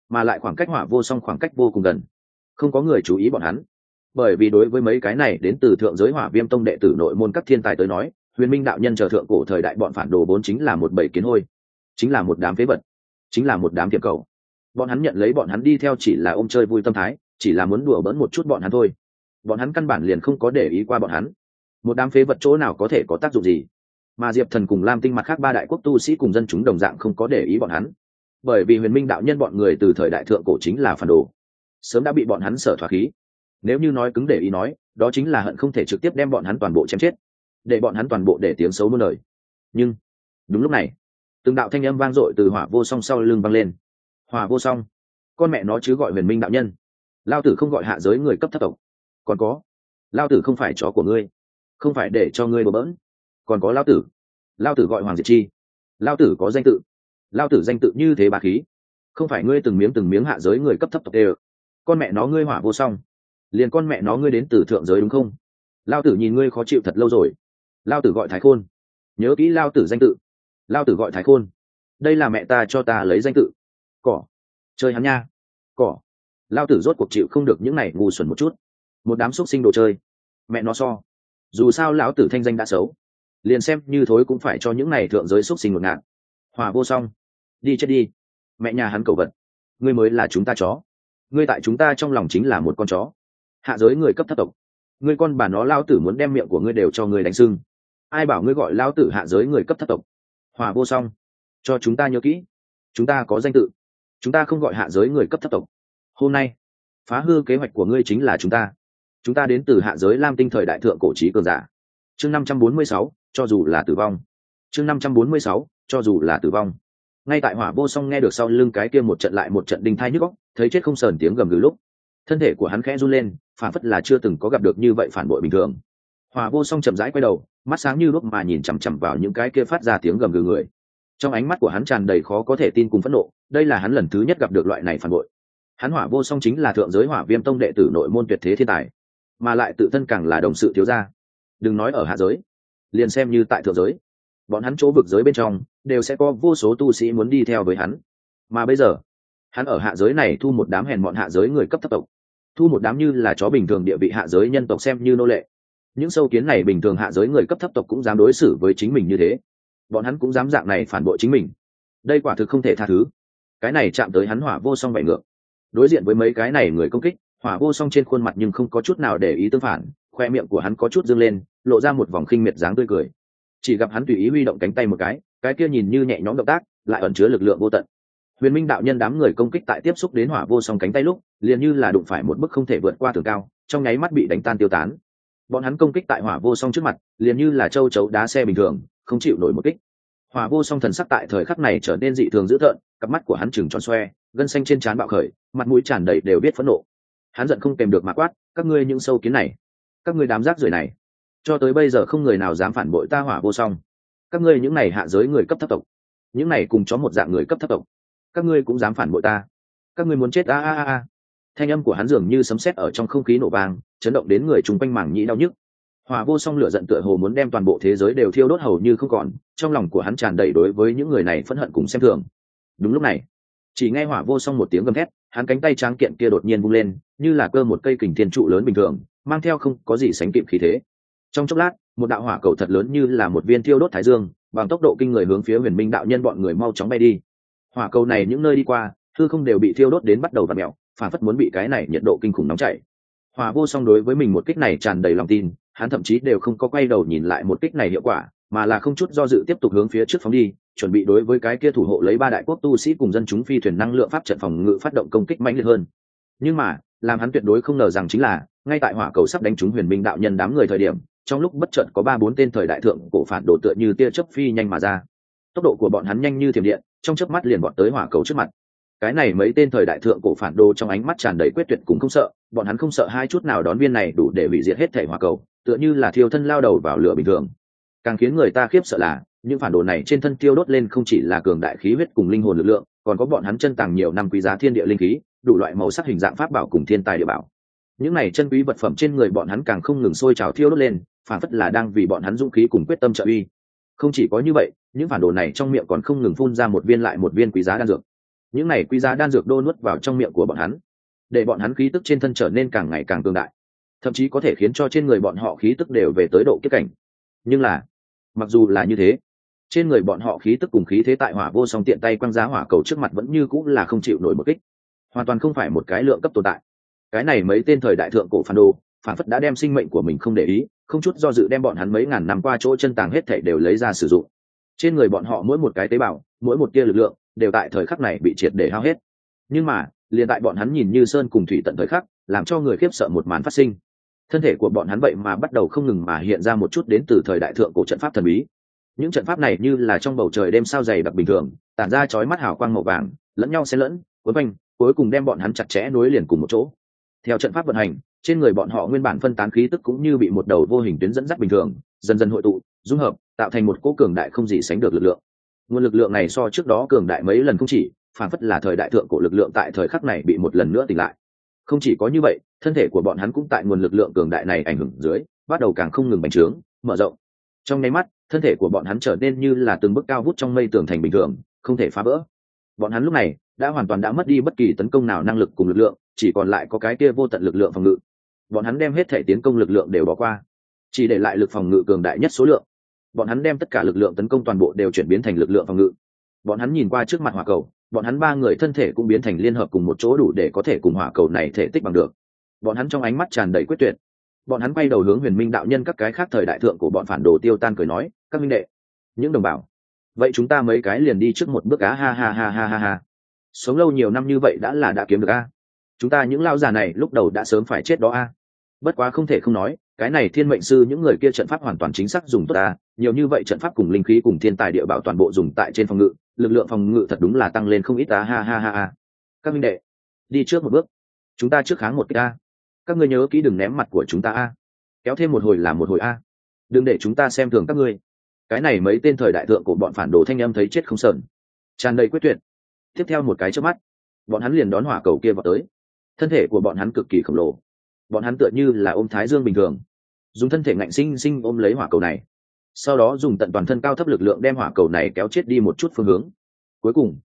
mà lại khoảng cách Hỏa Vô Song khoảng cách vô cùng gần, không có người chú ý bọn hắn. Bởi vì đối với mấy cái này đến từ thượng giới Hỏa Viêm tông đệ tử nội môn các thiên tài tới nói, Huyền Minh đạo nhân chờ thượng cổ thời đại bọn phản đồ vốn chính là một bầy kiến hôi, chính là một đám phế vật, chính là một đám tiệm cầu. Bọn hắn nhận lấy bọn hắn đi theo chỉ là ôm chơi vui tâm thái, chỉ là muốn đùa bỡn một chút bọn hắn thôi. Bọn hắn căn bản liền không có để ý qua bọn hắn. Một đám phế vật chỗ nào có thể có tác dụng gì? Mà Diệp Thần cùng Lam Tinh mặt khác ba đại quốc tu sĩ cùng dân chúng đồng dạng không có để ý bọn hắn, bởi vì Huyền Minh đạo nhân bọn người từ thời đại thượng cổ chính là phản đồ, sớm đã bị bọn hắn sở thoá khí. Nếu như nói cứng để ý nói, đó chính là hận không thể trực tiếp đem bọn hắn toàn bộ chém chết, để bọn hắn toàn bộ để tiếng xấu muôn đời. Nhưng đúng lúc này, từng đạo thanh âm vang dội từ Hỏa Vô Song sau lưng vang lên. Hỏa Vô Song, con mẹ nó chứ gọi Huyền Minh đạo nhân, lao tử không gọi hạ giới người cấp thấp tộc. Còn có, lao tử không phải chó của ngươi, không phải để cho ngươi đùa bỡn. Còn có lao tử gọi Hoàng Diệt Chi, lao tử có danh tự, lao tử danh tự như thế bá khí, không phải ngươi từng miếng hạ giới người cấp thấp tộc đều. Con mẹ nó ngươi Hỏa Vô Song, liền con mẹ nó ngươi đến từ thượng giới đúng không? Lao tử nhìn ngươi khó chịu thật lâu rồi. Lao tử gọi Thái Khôn, nhớ kỹ lao tử danh tự, lao tử gọi Thái Khôn, đây là mẹ ta cho ta lấy danh tự. Cỏ, chơi hắn nha, cỏ. Lao tử rốt cuộc chịu không được những này ngu xuẩn một chút, một đám xúc sinh đồ chơi. Mẹ nó so, dù sao lão tử thanh danh đã xấu, liền xem như thối cũng phải cho những này thượng giới xúc sinh một ngạn. Hỏa Vô Song, đi chết đi, mẹ nhà hắn cầu vật, ngươi mới là chúng ta chó, ngươi tại chúng ta trong lòng chính là một con chó, hạ giới người cấp thấp tộc. Ngươi con bà nó, lao tử muốn đem miệng của ngươi đều cho ngươi đánh sưng. Ai bảo ngươi gọi lao tử hạ giới người cấp thấp tộc? Hỏa Vô Song, cho chúng ta nhớ kỹ, chúng ta có danh tự, chúng ta không gọi hạ giới người cấp thấp tộc. Hôm nay phá hư kế hoạch của ngươi chính là chúng ta đến từ hạ giới Lam Tinh thời đại thượng cổ chí cường giả. Chương 546, cho dù là tử vong. Chương 546, cho dù là tử vong. Ngay tại Hỏa Vô Song nghe được sau lưng cái kia một trận lại một trận đinh thai nhức óc, thấy chết không sờn tiếng gầm gừ lúc, thân thể của hắn khẽ run lên, phản phất là chưa từng có gặp được như vậy phản bội bình thường. Hỏa Vô Song chậm rãi quay đầu, mắt sáng như lúc mà nhìn chằm chằm vào những cái kia phát ra tiếng gầm gừ người. Trong ánh mắt của hắn tràn đầy khó có thể tin cùng phẫn nộ, đây là hắn lần thứ nhất gặp được loại này phản bội. Hắn Hỏa Vô Song chính là thượng giới Hỏa Viêm tông đệ tử nội môn tuyệt thế thiên tài, mà lại tự thân càng là đồng sự thiếu gia. Đừng nói ở hạ giới, liền xem như tại thượng giới, bọn hắn chỗ vực giới bên trong đều sẽ có vô số tu sĩ muốn đi theo với hắn. Mà bây giờ, hắn ở hạ giới này thu một đám hèn mọn hạ giới người cấp thấp tộc, thu một đám như là chó bình thường địa vị hạ giới nhân tộc xem như nô lệ. Những sâu kiến này bình thường hạ giới người cấp thấp tộc cũng dám đối xử với chính mình như thế, bọn hắn cũng dám dạng này phản bội chính mình. Đây quả thực không thể tha thứ. Cái này chạm tới hắn Hỏa Vô Song vậy ngược. Đối diện với mấy cái này người công kích, Hỏa Vô Song trên khuôn mặt nhưng không có chút nào để ý, tương phản, khoe miệng của hắn có chút dương lên, lộ ra một vòng khinh miệt dáng tươi cười. Chỉ gặp hắn tùy ý huy động cánh tay một cái kia nhìn như nhẹ nhõm động tác lại ẩn chứa lực lượng vô tận. Huyền Minh đạo nhân đám người công kích tại tiếp xúc đến Hỏa Vô Song cánh tay lúc, liền như là đụng phải một bức không thể vượt qua tường cao, trong nháy mắt bị đánh tan tiêu tán. Bọn hắn công kích tại Hỏa Vô Song trước mặt, liền như là châu chấu đá xe bình thường, không chịu nổi một kích. Hỏa Vô Song thần sắc tại thời khắc này trở nên dị thường dữ tợn, cặp mắt của hắn trừng tròn xoe, gân xanh trên trán bạo khởi, mặt mũi tràn đầy đều biết phẫn nộ. Hắn giận không kèm được mà quát, các ngươi những sâu kiến này, các ngươi đám rác rưởi này, cho tới bây giờ không người nào dám phản bội ta Hỏa Vô Song. Các ngươi những này hạ giới người cấp thấp tộc, những này cùng chó một dạng người cấp thấp tộc, các ngươi cũng dám phản bội ta, các ngươi muốn chết a a a. Thanh âm của hắn dường như sấm sét ở trong không khí nổ vang, chấn động đến người chung quanh mảng nhĩ đau nhức. Hỏa Vô Song lửa giận tựa hồ muốn đem toàn bộ thế giới đều thiêu đốt hầu như không còn, trong lòng của hắn tràn đầy đối với những người này phẫn hận cùng xem thường. Đúng lúc này, chỉ nghe Hỏa Vô Song một tiếng gầm thét, hắn cánh tay tráng kiện kia đột nhiên vung lên, như là cơ một cây kình thiên trụ lớn bình thường, mang theo không có gì sánh kịp khí thế. Trong chốc lát, một đạo hỏa cầu thật lớn như là một viên thiêu đốt thái dương, bằng tốc độ kinh người hướng phía Huyền Minh đạo nhân bọn người mau chóng bay đi. Hỏa cầu này những nơi đi qua, hư không đều bị thiêu đốt đến bắt đầu vặn mèo, phản phất muốn bị cái này nhiệt độ kinh khủng nóng chảy. Hỏa Vô Song đối với mình một kích này tràn đầy lòng tin, hắn thậm chí đều không có quay đầu nhìn lại một kích này hiệu quả, mà là không chút do dự tiếp tục hướng phía trước phóng đi, chuẩn bị đối với cái kia thủ hộ lấy ba đại quốc tu sĩ cùng dân chúng phi thuyền năng lượng pháp trận phòng ngự phát động công kích mãnh liệt hơn. Nhưng mà, làm hắn tuyệt đối không ngờ rằng chính là, ngay tại hỏa cầu sắp đánh trúng Huyền Minh đạo nhân đám người thời điểm, trong lúc bất chợt có 3-4 tên thời đại thượng cổ phản đồ tựa như tia chớp phi nhanh mà ra. Tốc độ của bọn hắn nhanh như thiểm điện, trong chớp mắt liền vọt tới hỏa cầu trước mặt. Cái này mấy tên thời đại thượng cổ phản đồ trong ánh mắt tràn đầy quyết tuyệt cũng không sợ, bọn hắn không sợ hai chút nào đón viên này đủ để hủy diệt hết thể hỏa cầu, tựa như là thiêu thân lao đầu vào lửa bình thường. Càng khiến người ta khiếp sợ là, những phản đồ này trên thân tiêu đốt lên không chỉ là cường đại khí huyết cùng linh hồn lực lượng, còn có bọn hắn chân tàng nhiều năm quý giá thiên địa linh khí, đủ loại màu sắc hình dạng pháp bảo cùng thiên tài địa bảo. Những này chân quý vật phẩm trên người bọn hắn càng không ngừng sôi trào thiêu đốt lên, phản phất là đang vì bọn hắn dũng khí cùng quyết tâm trợ uy. Không chỉ có như vậy, những phản đồ này trong miệng còn không ngừng phun ra một viên lại một viên quý giá đan dược. những này quý giá đan dược đô nuốt vào trong miệng của bọn hắn, để bọn hắn khí tức trên thân trở nên càng ngày càng cường đại, thậm chí có thể khiến cho trên người bọn họ khí tức đều về tới độ kiếp cảnh. Nhưng là mặc dù là như thế, trên người bọn họ khí tức cùng khí thế tại Hỏa Vô Song tiện tay quăng giá hỏa cầu trước mặt vẫn như cũng là không chịu nổi một kích, hoàn toàn không phải một cái lượng cấp tồn tại. Cái này mấy tên thời đại thượng cổ phản đồ phản phất đã đem sinh mệnh của mình không để ý, không chút do dự đem bọn hắn mấy ngàn năm qua chỗ chân tàng hết thảy đều lấy ra sử dụng. Trên người bọn họ mỗi một cái tế bào, mỗi một tia lực lượng đều tại thời khắc này bị triệt để hao hết. Nhưng mà liền tại bọn hắn nhìn như sơn cùng thủy tận thời khắc, làm cho người khiếp sợ một màn phát sinh. Thân thể của bọn hắn vậy mà bắt đầu không ngừng mà hiện ra một chút đến từ thời đại thượng cổ trận pháp thần bí. Những trận pháp này như là trong bầu trời đêm sao dày đặc bình thường, tản ra chói mắt hào quang màu vàng, lẫn nhau xen lẫn, cuốn quanh, cuối cùng đem bọn hắn chặt chẽ nối liền cùng một chỗ. Theo trận pháp vận hành, trên người bọn họ nguyên bản phân tán khí tức cũng như bị một đầu vô hình tuyến dẫn dắt bình thường, dần dần hội tụ, dung hợp, tạo thành một cỗ cường đại không gì sánh được lực lượng. Nguồn lực lượng này so trước đó cường đại mấy lần không chỉ, phản phất là thời đại thượng cổ lực lượng tại thời khắc này bị một lần nữa tỉnh lại. Không chỉ có như vậy, thân thể của bọn hắn cũng tại nguồn lực lượng cường đại này ảnh hưởng dưới, bắt đầu càng không ngừng bành trướng, mở rộng. Trong nháy mắt, thân thể của bọn hắn trở nên như là từng bức cao vút trong mây tường thành bình thường, không thể phá vỡ. Bọn hắn lúc này đã hoàn toàn đã mất đi bất kỳ tấn công nào năng lực cùng lực lượng, chỉ còn lại có cái kia vô tận lực lượng phòng ngự. Bọn hắn đem hết thể tiến công lực lượng đều bỏ qua, chỉ để lại lực phòng ngự cường đại nhất số lượng. Bọn hắn đem tất cả lực lượng tấn công toàn bộ đều chuyển biến thành lực lượng phòng ngự. Bọn hắn nhìn qua trước mặt hỏa cầu, bọn hắn ba người thân thể cũng biến thành liên hợp cùng một chỗ đủ để có thể cùng hỏa cầu này thể tích bằng được. Bọn hắn trong ánh mắt tràn đầy quyết tuyệt. Bọn hắn quay đầu hướng Huyền Minh đạo nhân các cái khác thời đại thượng của bọn phản đồ Tiêu Tan cười nói, các minh đệ, những đồng bào, vậy chúng ta mấy cái liền đi trước một bước á, ha ha ha ha ha ha. Sống lâu nhiều năm như vậy đã kiếm được a. Chúng ta những lao già này lúc đầu đã sớm phải chết đó a. Bất quá không thể không nói, cái này thiên mệnh sư những người kia trận pháp hoàn toàn chính xác dùng tốt a, nhiều như vậy trận pháp cùng linh khí cùng thiên tài địa bảo toàn bộ dùng tại trên phòng ngự, lực lượng phòng ngự thật đúng là tăng lên không ít á, ha ha ha ha. Các minh đệ, đi trước một bước, chúng ta trước kháng một cái a. Các ngươi nhớ kỹ đừng ném mặt của chúng ta a. Kéo thêm một hồi là một hồi a. Đừng để chúng ta xem thường các ngươi. Cái này mấy tên thời đại thượng của bọn phản đồ thanh âm thấy chết không sờn, tràn đầy quyết tuyệt. Tiếp theo một cái chớp mắt, bọn hắn liền đón hỏa cầu kia vào tới. Thân thể của bọn hắn cực kỳ khổng lồ, bọn hắn tựa như là ôm thái dương bình thường, dùng thân thể ngạnh sinh sinh ôm lấy hỏa cầu này, sau đó dùng tận toàn thân cao thấp lực lượng đem hỏa cầu này kéo chết đi một chút phương hướng. Cuối cùng,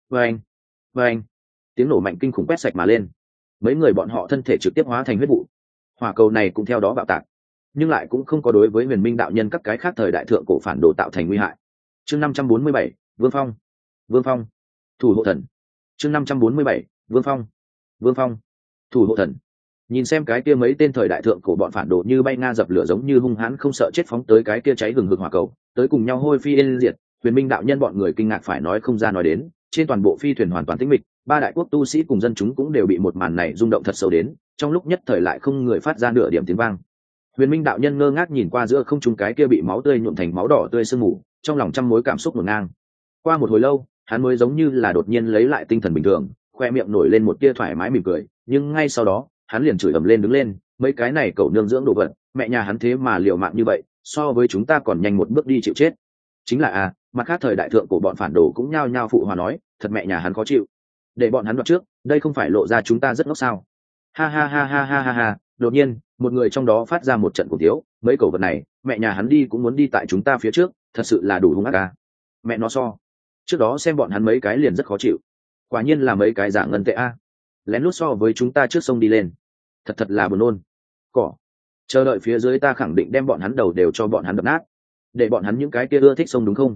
vang, tiếng nổ mạnh kinh khủng quét sạch mà lên. Mấy người bọn họ thân thể trực tiếp hóa thành huyết vụ, hỏa cầu này cũng theo đó bạo tạc, nhưng lại cũng không có đối với Huyền Minh đạo nhân các cái khác thời đại thượng cổ phản đồ tạo thành nguy hại. Chương 547, Vương Phong, thủ hộ thần. Chương 547, Vương Phong, thủ hộ thần. Nhìn xem cái kia mấy tên thời đại thượng cổ bọn phản đồ như bay nga dập lửa, giống như hung hãn không sợ chết phóng tới cái kia cháy hừng hực hỏa cầu, tới cùng nhau hôi phi yên diệt. Huyền Minh đạo nhân bọn người kinh ngạc phải nói không ra nói đến, trên toàn bộ phi thuyền hoàn toàn tĩnh mịch, ba đại quốc tu sĩ cùng dân chúng cũng đều bị một màn này rung động thật sâu đến, trong lúc nhất thời lại không người phát ra nửa điểm tiếng vang. Huyền Minh đạo nhân ngơ ngác nhìn qua giữa không trung cái kia bị máu tươi nhuộm thành máu đỏ tươi sương mù, trong lòng trăm mối cảm xúc ngổn ngang. Qua một hồi lâu, hắn mới giống như là đột nhiên lấy lại tinh thần bình thường, khoe miệng nổi lên một tia thoải mái mỉm cười, nhưng ngay sau đó, hắn liền chửi ầm lên đứng lên, mấy cái này cậu nương dưỡng đồ vật, mẹ nhà hắn thế mà liều mạng như vậy, so với chúng ta còn nhanh một bước đi chịu chết. Chính là mặt khác thời đại thượng của bọn phản đồ cũng nhao nhao phụ hòa nói, thật mẹ nhà hắn khó chịu. Để bọn hắn đoạt trước, đây không phải lộ ra chúng ta rất ngốc sao? Ha ha ha ha ha ha ha. Đột nhiên, một người trong đó phát ra một trận cuồng tiếu, mấy cậu vật này, mẹ nhà hắn đi cũng muốn đi tại chúng ta phía trước, thật sự là đủ hung ác a. Mẹ nó so. Trước đó xem bọn hắn mấy cái liền rất khó chịu. Quả nhiên là mấy cái giả ngân tệ a. Lén lút so với chúng ta trước sông đi lên. Thật là buồn nôn. Cỏ. Chờ đợi phía dưới ta khẳng định đem bọn hắn đầu đều cho bọn hắn đập nát. Để bọn hắn những cái kia ưa thích sông đúng không?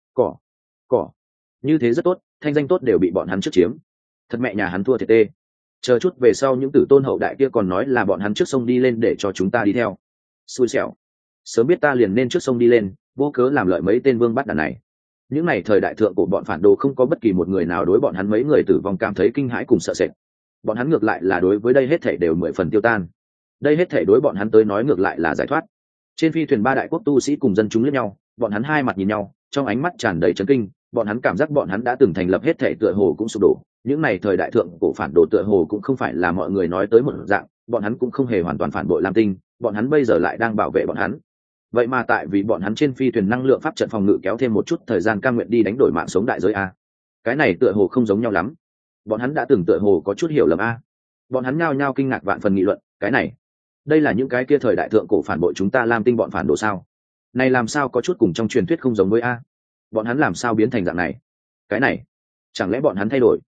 Cỏ. Như thế rất tốt, thanh danh tốt đều bị bọn hắn trước chiếm. Thật mẹ nhà hắn thua thiệt tê. Chờ chút về sau những tử tôn hậu đại kia còn nói là bọn hắn trước sông đi lên để cho chúng ta đi theo. Xui xẻo. Sớm biết ta liền nên trước sông đi lên, vô cớ làm lợi mấy tên vương bắt đàn này. Những này thời đại thượng của bọn phản đồ không có bất kỳ một người nào đối bọn hắn mấy người tử vong cảm thấy kinh hãi cùng sợ sệt. Bọn hắn ngược lại là đối với đây hết thảy đều 10 phần tiêu tan. Đây hết thảy đối bọn hắn tới nói ngược lại là giải thoát. Trên phi thuyền ba đại quốc tu sĩ cùng dân chúng liếc nhau, bọn hắn hai mặt nhìn nhau, trong ánh mắt tràn đầy chấn kinh, bọn hắn cảm giác bọn hắn đã từng thành lập hết thảy tựa hồ cũng sụp đổ. Những này thời đại thượng cổ phản đồ tựa hồ cũng không phải là mọi người nói tới một dạng, bọn hắn cũng không hề hoàn toàn phản bội Lam Tinh, bọn hắn bây giờ lại đang bảo vệ bọn hắn. Vậy mà tại vì bọn hắn trên phi thuyền năng lượng pháp trận phòng ngự kéo thêm một chút thời gian cam nguyện đi đánh đổi mạng sống đại giới a. Cái này tựa hồ không giống nhau lắm. Bọn hắn đã từng tựa hồ có chút hiểu lầm a. Bọn hắn nhao nhao kinh ngạc vạn phần nghị luận, cái này, đây là những cái kia thời đại thượng cổ phản bội chúng ta Lam Tinh bọn phản đồ sao? Này làm sao có chút cùng trong truyền thuyết không giống với a? Bọn hắn làm sao biến thành dạng này? Cái này, chẳng lẽ bọn hắn thay đổi?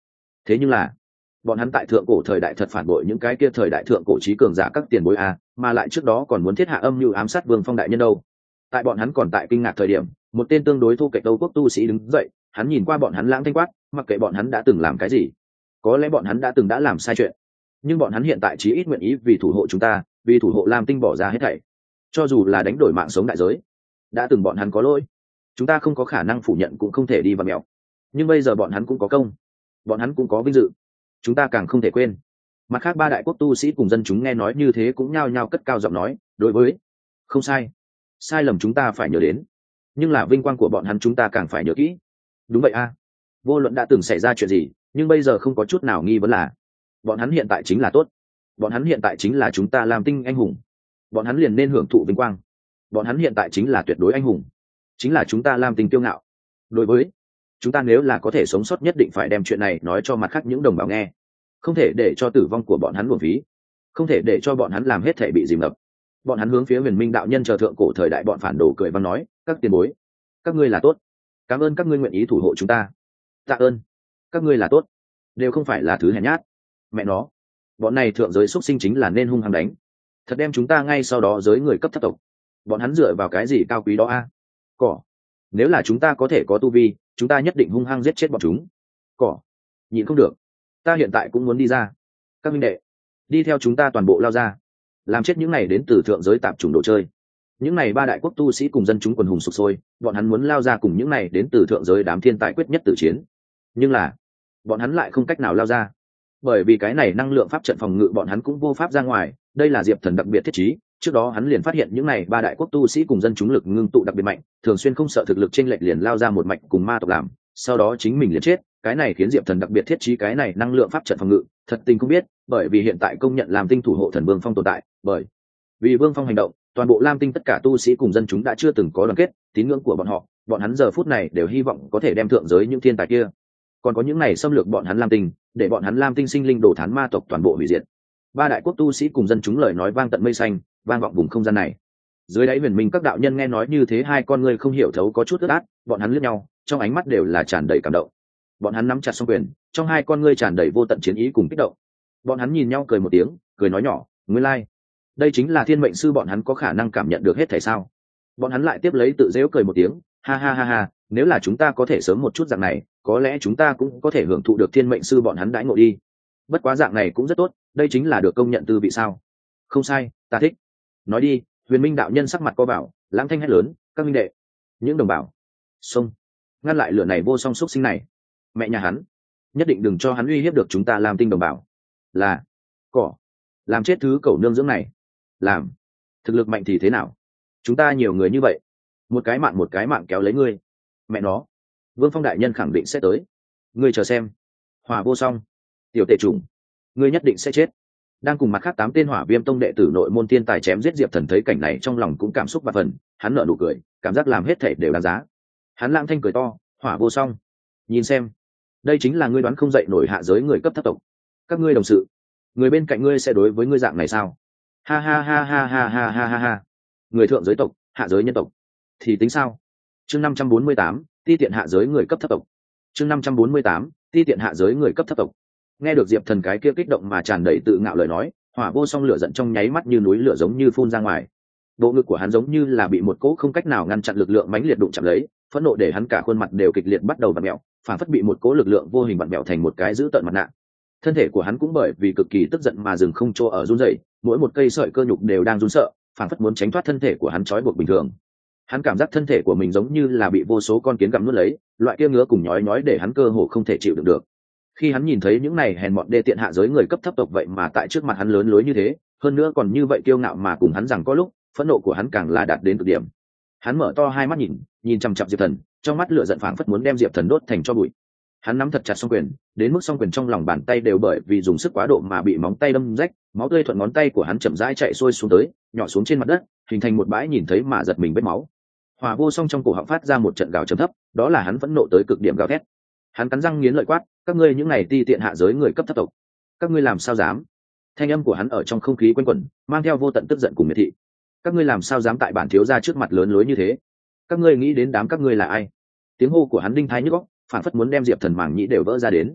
thế nhưng là bọn hắn tại thượng cổ thời đại thật phản bội những cái kia thời đại thượng cổ trí cường giả các tiền bối a, mà lại trước đó còn muốn thiết hạ âm mưu ám sát Vương Phong đại nhân đâu. Tại bọn hắn còn tại kinh ngạc thời điểm, một tên tương đối thu kệch Âu quốc tu sĩ đứng dậy, hắn nhìn qua bọn hắn lãng thanh quát, mặc kệ bọn hắn đã từng làm cái gì, có lẽ bọn hắn đã từng đã làm sai chuyện, nhưng bọn hắn hiện tại chí ít nguyện ý vì thủ hộ chúng ta, vì thủ hộ Lam Tinh bỏ ra hết thảy, cho dù là đánh đổi mạng sống đại giới. Đã từng bọn hắn có lỗi, chúng ta không có khả năng phủ nhận cũng không thể đi vào mèo, nhưng bây giờ bọn hắn cũng có công, bọn hắn cũng có vinh dự, chúng ta càng không thể quên. Mặt khác ba đại quốc tu sĩ cùng dân chúng nghe nói như thế cũng nhao nhao cất cao giọng nói, đối với không sai, sai lầm chúng ta phải nhớ đến, nhưng là vinh quang của bọn hắn chúng ta càng phải nhớ kỹ. Đúng vậy a, vô luận đã từng xảy ra chuyện gì, nhưng bây giờ không có chút nào nghi vấn là bọn hắn hiện tại chính là tốt, bọn hắn hiện tại chính là chúng ta Lam Tinh anh hùng, bọn hắn liền nên hưởng thụ vinh quang, bọn hắn hiện tại chính là tuyệt đối anh hùng, chính là chúng ta Lam Tinh kiêu ngạo. Đối với chúng ta, nếu là có thể sống sót nhất định phải đem chuyện này nói cho mặt khác những đồng bào nghe, không thể để cho tử vong của bọn hắn uổng phí, không thể để cho bọn hắn làm hết thể bị dìm ngập. Bọn hắn hướng phía Huyền Minh đạo nhân chờ thượng cổ thời đại bọn phản đồ cười văn nói, các tiền bối, các ngươi là tốt, cảm ơn các ngươi nguyện ý thủ hộ chúng ta, tạ ơn các ngươi là tốt, đều không phải là thứ hèn nhát. Mẹ nó, bọn này thượng giới xuất sinh chính là nên hung hăng đánh, thật đem chúng ta ngay sau đó giới người cấp thấp tộc. Bọn hắn dựa vào cái gì cao quý đó a? Cỏ, nếu là chúng ta có thể có tu vi, chúng ta nhất định hung hăng giết chết bọn chúng. Cỏ, nhịn không được, ta hiện tại cũng muốn đi ra. Các minh đệ, đi theo chúng ta toàn bộ lao ra, làm chết những này đến từ thượng giới tạp chủng đồ chơi. Những này ba đại quốc tu sĩ cùng dân chúng quần hùng sục sôi, bọn hắn muốn lao ra cùng những này đến từ thượng giới đám thiên tài quyết nhất tử chiến. Nhưng là bọn hắn lại không cách nào lao ra, bởi vì cái này năng lượng pháp trận phòng ngự bọn hắn cũng vô pháp ra ngoài. Đây là Diệp Thần đặc biệt thiết trí, trước đó hắn liền phát hiện những này ba đại quốc tu sĩ cùng dân chúng lực ngưng tụ đặc biệt mạnh, thường xuyên không sợ thực lực chênh lệch liền lao ra một mạch cùng ma tộc làm, sau đó chính mình liền chết. Cái này khiến Diệp Thần đặc biệt thiết trí cái này năng lượng pháp trận phòng ngự. Thật tình không biết, bởi vì hiện tại công nhận làm tinh thủ hộ thần Vương Phong tồn tại, bởi vì Vương Phong hành động, toàn bộ Lam Tinh tất cả tu sĩ cùng dân chúng đã chưa từng có đoàn kết, tín ngưỡng của bọn hắn giờ phút này đều hy vọng có thể đem thượng giới những thiên tài kia, còn có những này xâm lược bọn hắn Lam Tinh, để bọn hắn Lam Tinh sinh linh đồ thán ma tộc toàn bộ hủy diệt. Ba đại quốc tu sĩ cùng dân chúng lời nói vang tận mây xanh, vang vọng vùng không gian này. Dưới đáy Huyền Minh các đạo nhân nghe nói như thế, hai con ngươi không hiểu thấu có chút ướt át, bọn hắn liếc nhau, trong ánh mắt đều là tràn đầy cảm động. Bọn hắn nắm chặt song quyền, trong hai con ngươi tràn đầy vô tận chiến ý cùng kích động. Bọn hắn nhìn nhau cười một tiếng, cười nói nhỏ, nguyên lai, đây chính là thiên mệnh sư, bọn hắn có khả năng cảm nhận được hết thảy sao? Bọn hắn lại tiếp lấy tự giễu cười một tiếng, ha ha ha ha, nếu là chúng ta có thể sớm một chút dạng này, có lẽ chúng ta cũng có thể hưởng thụ được thiên mệnh sư bọn hắn đãi ngộ đi. Bất quá dạng này cũng rất tốt, đây chính là được công nhận tư vị sao? Không sai, ta thích. Nói đi. Huyền Minh đạo nhân sắc mặt co bảo, lãng thanh hét lớn, các minh đệ, những đồng bào, xông, ngăn lại lửa này vô song xúc sinh này. Mẹ nhà hắn, nhất định đừng cho hắn uy hiếp được chúng ta Lam Tinh đồng bào. Là cỏ, làm chết thứ cẩu nương dưỡng này. Làm, thực lực mạnh thì thế nào? Chúng ta nhiều người như vậy, một cái mạng kéo lấy ngươi. Mẹ nó, Vương Phong đại nhân khẳng định sẽ tới. Ngươi chờ xem. Hỏa vô song, tiểu tệ trùng, ngươi nhất định sẽ chết. Đang cùng mặt khác 8 tên Hỏa Viêm tông đệ tử nội môn tiên tài chém giết Diệp Thần, thấy cảnh này trong lòng cũng cảm xúc và phần, hắn nở nụ cười, cảm giác làm hết thể đều đáng giá. Hắn lãng thanh cười to, Hỏa vô song, nhìn xem, đây chính là ngươi đoán không dậy nổi hạ giới người cấp thấp tộc. Các ngươi đồng sự, người bên cạnh ngươi sẽ đối với ngươi dạng này sao? Ha ha ha ha ha ha ha ha ha. Người thượng giới tộc, hạ giới nhân tộc thì tính sao? Chương 548, ti tiện hạ giới người cấp thấp tộc. Chương 548, ti tiện hạ giới người cấp thấp tộc. Nghe được Diệp Thần cái kia kích động mà tràn đầy tự ngạo lời nói, Hỏa vô song lửa giận trong nháy mắt như núi lửa giống như phun ra ngoài. Bộ ngực của hắn giống như là bị một cỗ không cách nào ngăn chặn lực lượng mãnh liệt đụng chạm lấy, phẫn nộ để hắn cả khuôn mặt đều kịch liệt bắt đầu vặn mèo, phản phất bị một cỗ lực lượng vô hình vặn mèo thành một cái dữ tợn mặt nạ. Thân thể của hắn cũng bởi vì cực kỳ tức giận mà dừng không chỗ ở run rẩy, mỗi một cây sợi cơ nhục đều đang run sợ, phản phất muốn tránh thoát thân thể của hắn trói buộc bình thường. Hắn cảm giác thân thể của mình giống như là bị vô số con kiến gặm nuốt lấy, loại kia ngứa cùng nhói nhói để hắn cơ hồ không thể chịu đựng được. Khi hắn nhìn thấy những này hèn mọn đê tiện hạ giới người cấp thấp tộc vậy mà tại trước mặt hắn lớn lối như thế, hơn nữa còn như vậy kiêu ngạo mà cùng hắn rằng có lúc, phẫn nộ của hắn càng là đạt đến cực điểm. Hắn mở to hai mắt nhìn chằm chằm Diệp Thần, trong mắt lửa giận phảng phất muốn đem Diệp Thần đốt thành tro bụi. Hắn nắm thật chặt song quyền, đến mức song quyền trong lòng bàn tay đều bởi vì dùng sức quá độ mà bị móng tay đâm rách, máu tươi thuận ngón tay của hắn chậm rãi chạy xuôi xuống tới, nhỏ xuống trên mặt đất, hình thành một bãi nhìn thấy mà giật mình vết máu. Hỏa vô song trong cổ họng phát ra một trận gào trầm thấp, đó là hắn phẫn nộ tới cực điểm gào thét. Hắn cắn răng nghiến lợi quát, các ngươi những này ti tiện hạ giới người cấp thấp tộc, các ngươi làm sao dám? Thanh âm của hắn ở trong không khí quanh quẩn, mang theo vô tận tức giận cùng miệt thị. Các ngươi làm sao dám tại bản thiếu gia trước mặt lớn lối như thế? Các ngươi nghĩ đến đám các ngươi là ai? Tiếng hô của hắn đinh thái nhức óc, phản phất muốn đem Diệp Thần màng nhĩ đều vỡ ra đến.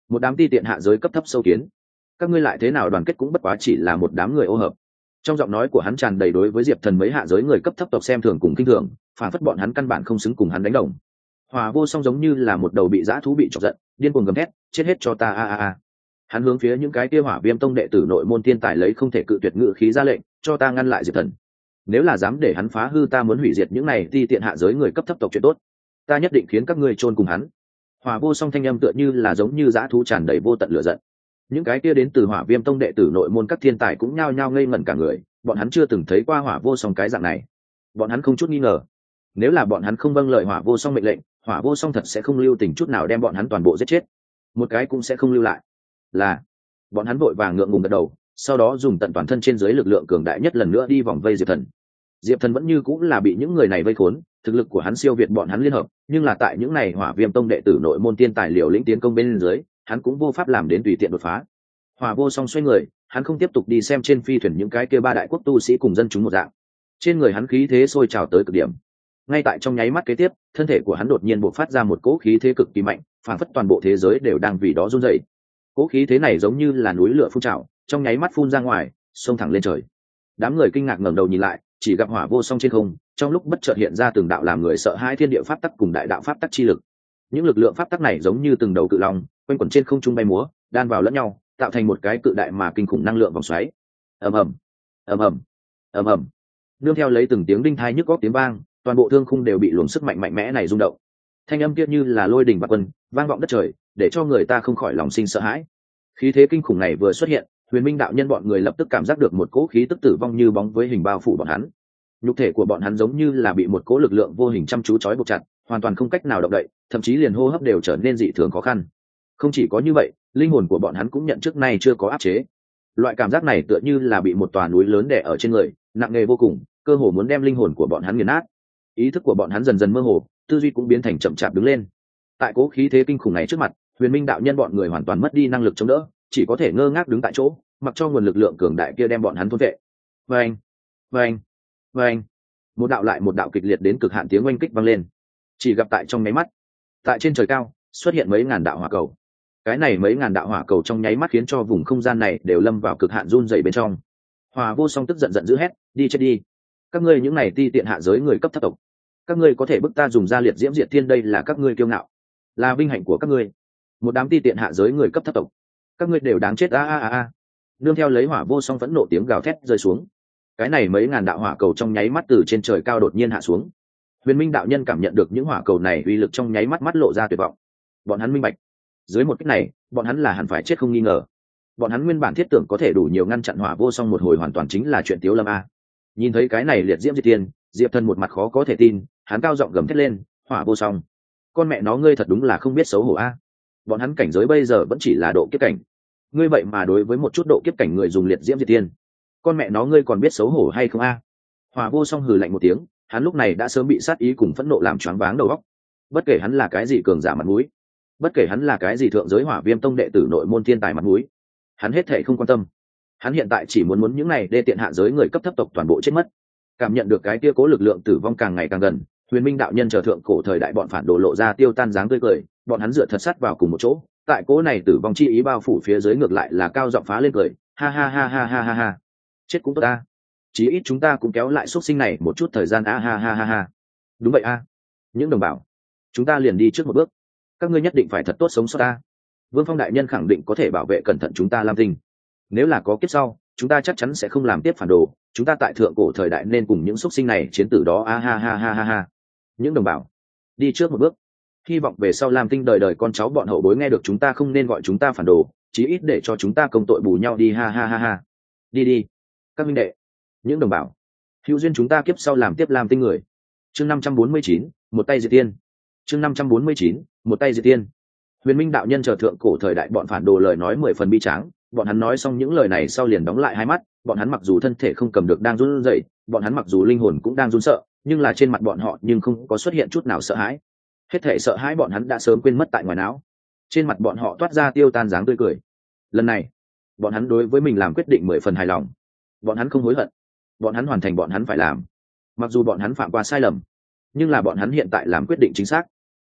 một đám ti tiện hạ giới cấp thấp sâu kiến, các ngươi lại thế nào đoàn kết cũng bất quá chỉ là một đám người ô hợp. Trong giọng nói của hắn tràn đầy đối với Diệp Thần mấy hạ giới người cấp thấp tộc xem thường cùng kinh thường, phản phất bọn hắn căn bản không xứng cùng hắn đánh đồng. Hỏa Vô Song giống như là một đầu bị dã thú bị chọc giận, điên cuồng gầm thét, chết hết cho ta a a a. Hắn hướng phía những cái kia Hỏa Viêm tông đệ tử nội môn thiên tài lấy không thể cự tuyệt ngự khí ra lệnh, cho ta ngăn lại Diệp Thần. Nếu là dám để hắn phá hư ta muốn hủy diệt những này ti tiện hạ giới người cấp thấp tộc chuyện tốt, ta nhất định khiến các ngươi chôn cùng hắn. Hỏa Vô Song thanh âm tựa như là giống như dã thú tràn đầy vô tận lửa giận. Những cái kia đến từ Hỏa Viêm tông đệ tử nội môn các thiên tài cũng nhao nhao ngây ngẩn cả người, bọn hắn chưa từng thấy qua Hỏa Vô Song cái dạng này. Bọn hắn không chút nghi ngờ, nếu là bọn hắn không vâng lời Hỏa Vô Song mệnh lệnh, Hỏa Vô Song thật sẽ không lưu tình chút nào đem bọn hắn toàn bộ giết chết, một cái cũng sẽ không lưu lại. Là, bọn hắn vội vàng ngượng ngùng gật đầu, sau đó dùng tận toàn thân trên dưới lực lượng cường đại nhất lần nữa đi vòng vây Diệp Thần. Diệp Thần vẫn như cũng là bị những người này vây khốn, thực lực của hắn siêu việt bọn hắn liên hợp, nhưng là tại những này Hỏa Viêm tông đệ tử nội môn tiên tài liều lĩnh tiến công bên dưới, hắn cũng vô pháp làm đến tùy tiện đột phá. Hỏa Vô Song xoay người, hắn không tiếp tục đi xem trên phi thuyền những cái kia ba đại quốc tu sĩ cùng dân chúng một dạng. Trên người hắn khí thế sôi trào tới cực điểm. Ngay tại trong nháy mắt kế tiếp, thân thể của hắn đột nhiên bộc phát ra một cỗ khí thế cực kỳ mạnh, phản phất toàn bộ thế giới đều đang vì đó run rẩy. Cỗ khí thế này giống như là núi lửa phun trào, trong nháy mắt phun ra ngoài, xông thẳng lên trời. Đám người kinh ngạc ngẩng đầu nhìn lại, chỉ gặp Hỏa Vô Song trên không, trong lúc bất chợt hiện ra từng đạo làm người sợ hãi thiên địa pháp tắc cùng đại đạo pháp tắc chi lực. Những lực lượng pháp tắc này giống như từng đầu cự long, quanh quẩn trên không trung bay múa, đan vào lẫn nhau, tạo thành một cái cự đại mà kinh khủng năng lượng vòng xoáy. Ầm ầm, ầm ầm, ầm ầm. Nương theo lấy từng tiếng đinh tai nhức óc tiếng vang, toàn bộ thương khung đều bị luồng sức mạnh mạnh mẽ này rung động. Thanh âm kia như là lôi đình bạt quân, vang vọng đất trời, để cho người ta không khỏi lòng sinh sợ hãi. Khí thế kinh khủng này vừa xuất hiện, Huyền Minh đạo nhân bọn người lập tức cảm giác được một cỗ khí tức tử vong như bóng với hình bao phủ bọn hắn. Nhục thể của bọn hắn giống như là bị một cỗ lực lượng vô hình chăm chú trói buộc chặt, hoàn toàn không cách nào động đậy, thậm chí liền hô hấp đều trở nên dị thường khó khăn. Không chỉ có như vậy, linh hồn của bọn hắn cũng nhận trước nay chưa có áp chế. Loại cảm giác này tựa như là bị một tòa núi lớn đè ở trên người, nặng nề vô cùng, cơ hồ muốn đem linh hồn của bọn hắn nghiền nát. Ý thức của bọn hắn dần dần mơ hồ, tư duy cũng biến thành chậm chạp đứng lên. Tại cố khí thế kinh khủng này trước mặt, Huyền Minh đạo nhân bọn người hoàn toàn mất đi năng lực chống đỡ, chỉ có thể ngơ ngác đứng tại chỗ, mặc cho nguồn lực lượng cường đại kia đem bọn hắn thôn vệ. Vâng, vâng, vâng. Một đạo lại một đạo kịch liệt đến cực hạn tiếng oanh kích vang lên. Chỉ gặp tại trong nháy mắt, tại trên trời cao xuất hiện mấy ngàn đạo hỏa cầu. Cái này mấy ngàn đạo hỏa cầu trong nháy mắt khiến cho vùng không gian này đều lâm vào cực hạn run rẩy bên trong. Hỏa Vô Song tức giận giận dữ hét, đi chết đi! Các ngươi những này ti tiện hạ giới người cấp thấp tộc, các ngươi có thể bức ta dùng ra liệt diễm diệt thiên, đây là các ngươi kiêu ngạo, là vinh hạnh của các ngươi. Một đám ti tiện hạ giới người cấp thấp tộc, các ngươi đều đáng chết a a a a! Nương theo lấy Hỏa Vô Song phẫn nộ tiếng gào thét rơi xuống, cái này mấy ngàn đạo hỏa cầu trong nháy mắt từ trên trời cao đột nhiên hạ xuống. Huyền Minh đạo nhân cảm nhận được những hỏa cầu này uy lực trong nháy mắt mắt lộ ra tuyệt vọng. Bọn hắn minh bạch, dưới một kích này, bọn hắn là hẳn phải chết không nghi ngờ. Bọn hắn nguyên bản thiết tưởng có thể đủ nhiều ngăn chặn Hỏa Vô Song một hồi hoàn toàn chính là chuyện tiếu lâm a. Nhìn thấy cái này liệt diễm diệt tiên, Diệp Thần một mặt khó có thể tin, hắn cao giọng gầm thét lên, Hỏa Vô Song, con mẹ nó ngươi thật đúng là không biết xấu hổ a. Bọn hắn cảnh giới bây giờ vẫn chỉ là độ kiếp cảnh, ngươi vậy mà đối với một chút độ kiếp cảnh người dùng liệt diễm diệt tiên, con mẹ nó ngươi còn biết xấu hổ hay không a? Hỏa Vô Song hừ lạnh một tiếng, hắn lúc này đã sớm bị sát ý cùng phẫn nộ làm choáng váng đầu óc. Bất kể hắn là cái gì cường giả mặt mũi, bất kể hắn là cái gì thượng giới Hỏa Viêm tông đệ tử nội môn thiên tài mặt mũi, hắn hết thảy không quan tâm. Hắn hiện tại chỉ muốn những này đê tiện hạ giới người cấp thấp tộc toàn bộ chết mất. Cảm nhận được cái kia cố lực lượng tử vong càng ngày càng gần, Huyền Minh đạo nhân chờ thượng cổ thời đại bọn phản đồ lộ ra tiêu tan dáng tươi cười, bọn hắn dựa thật sát vào cùng một chỗ, tại cố này tử vong chi ý bao phủ phía dưới ngược lại là cao giọng phá lên cười, ha ha ha ha ha ha ha. Chết cũng tốt ta, chí ít chúng ta cũng kéo lại xuất sinh này một chút thời gian a ha ha ha ha. Đúng vậy a, những đồng bào, chúng ta liền đi trước một bước, các ngươi nhất định phải thật tốt sống sót ta. Vương Phong đại nhân khẳng định có thể bảo vệ cẩn thận chúng ta Lam Tinh. Nếu là có kiếp sau, chúng ta chắc chắn sẽ không làm tiếp phản đồ, chúng ta tại thượng cổ thời đại nên cùng những xuất sinh này chiến tử đó a ha ha ha ha ha. Những đồng bào, đi trước một bước, hy vọng về sau Lam Tinh đời đời con cháu bọn hậu bối nghe được chúng ta không nên gọi chúng ta phản đồ, chí ít để cho chúng ta công tội bù nhau đi ha ha ha ha. Đi đi các minh đệ, những đồng bào, hữu duyên chúng ta kiếp sau làm tiếp Lam Tinh người. Chương 549, một tay diệt tiên. Chương 549, một tay diệt tiên. Huyền Minh đạo nhân chờ thượng cổ thời đại bọn phản đồ lời nói 10 phần bi tráng, bọn hắn nói xong những lời này sau liền đóng lại hai mắt, bọn hắn mặc dù thân thể không cầm được đang run rẩy, bọn hắn mặc dù linh hồn cũng đang run sợ, nhưng là trên mặt bọn họ nhưng không có xuất hiện chút nào sợ hãi. Hết thể sợ hãi bọn hắn đã sớm quên mất tại ngoài não. Trên mặt bọn họ toát ra tiêu tan dáng tươi cười. Lần này, bọn hắn đối với mình làm quyết định 10 phần hài lòng. Bọn hắn không hối hận, bọn hắn hoàn thành bọn hắn phải làm. Mặc dù bọn hắn phạm qua sai lầm, nhưng là bọn hắn hiện tại làm quyết định chính xác.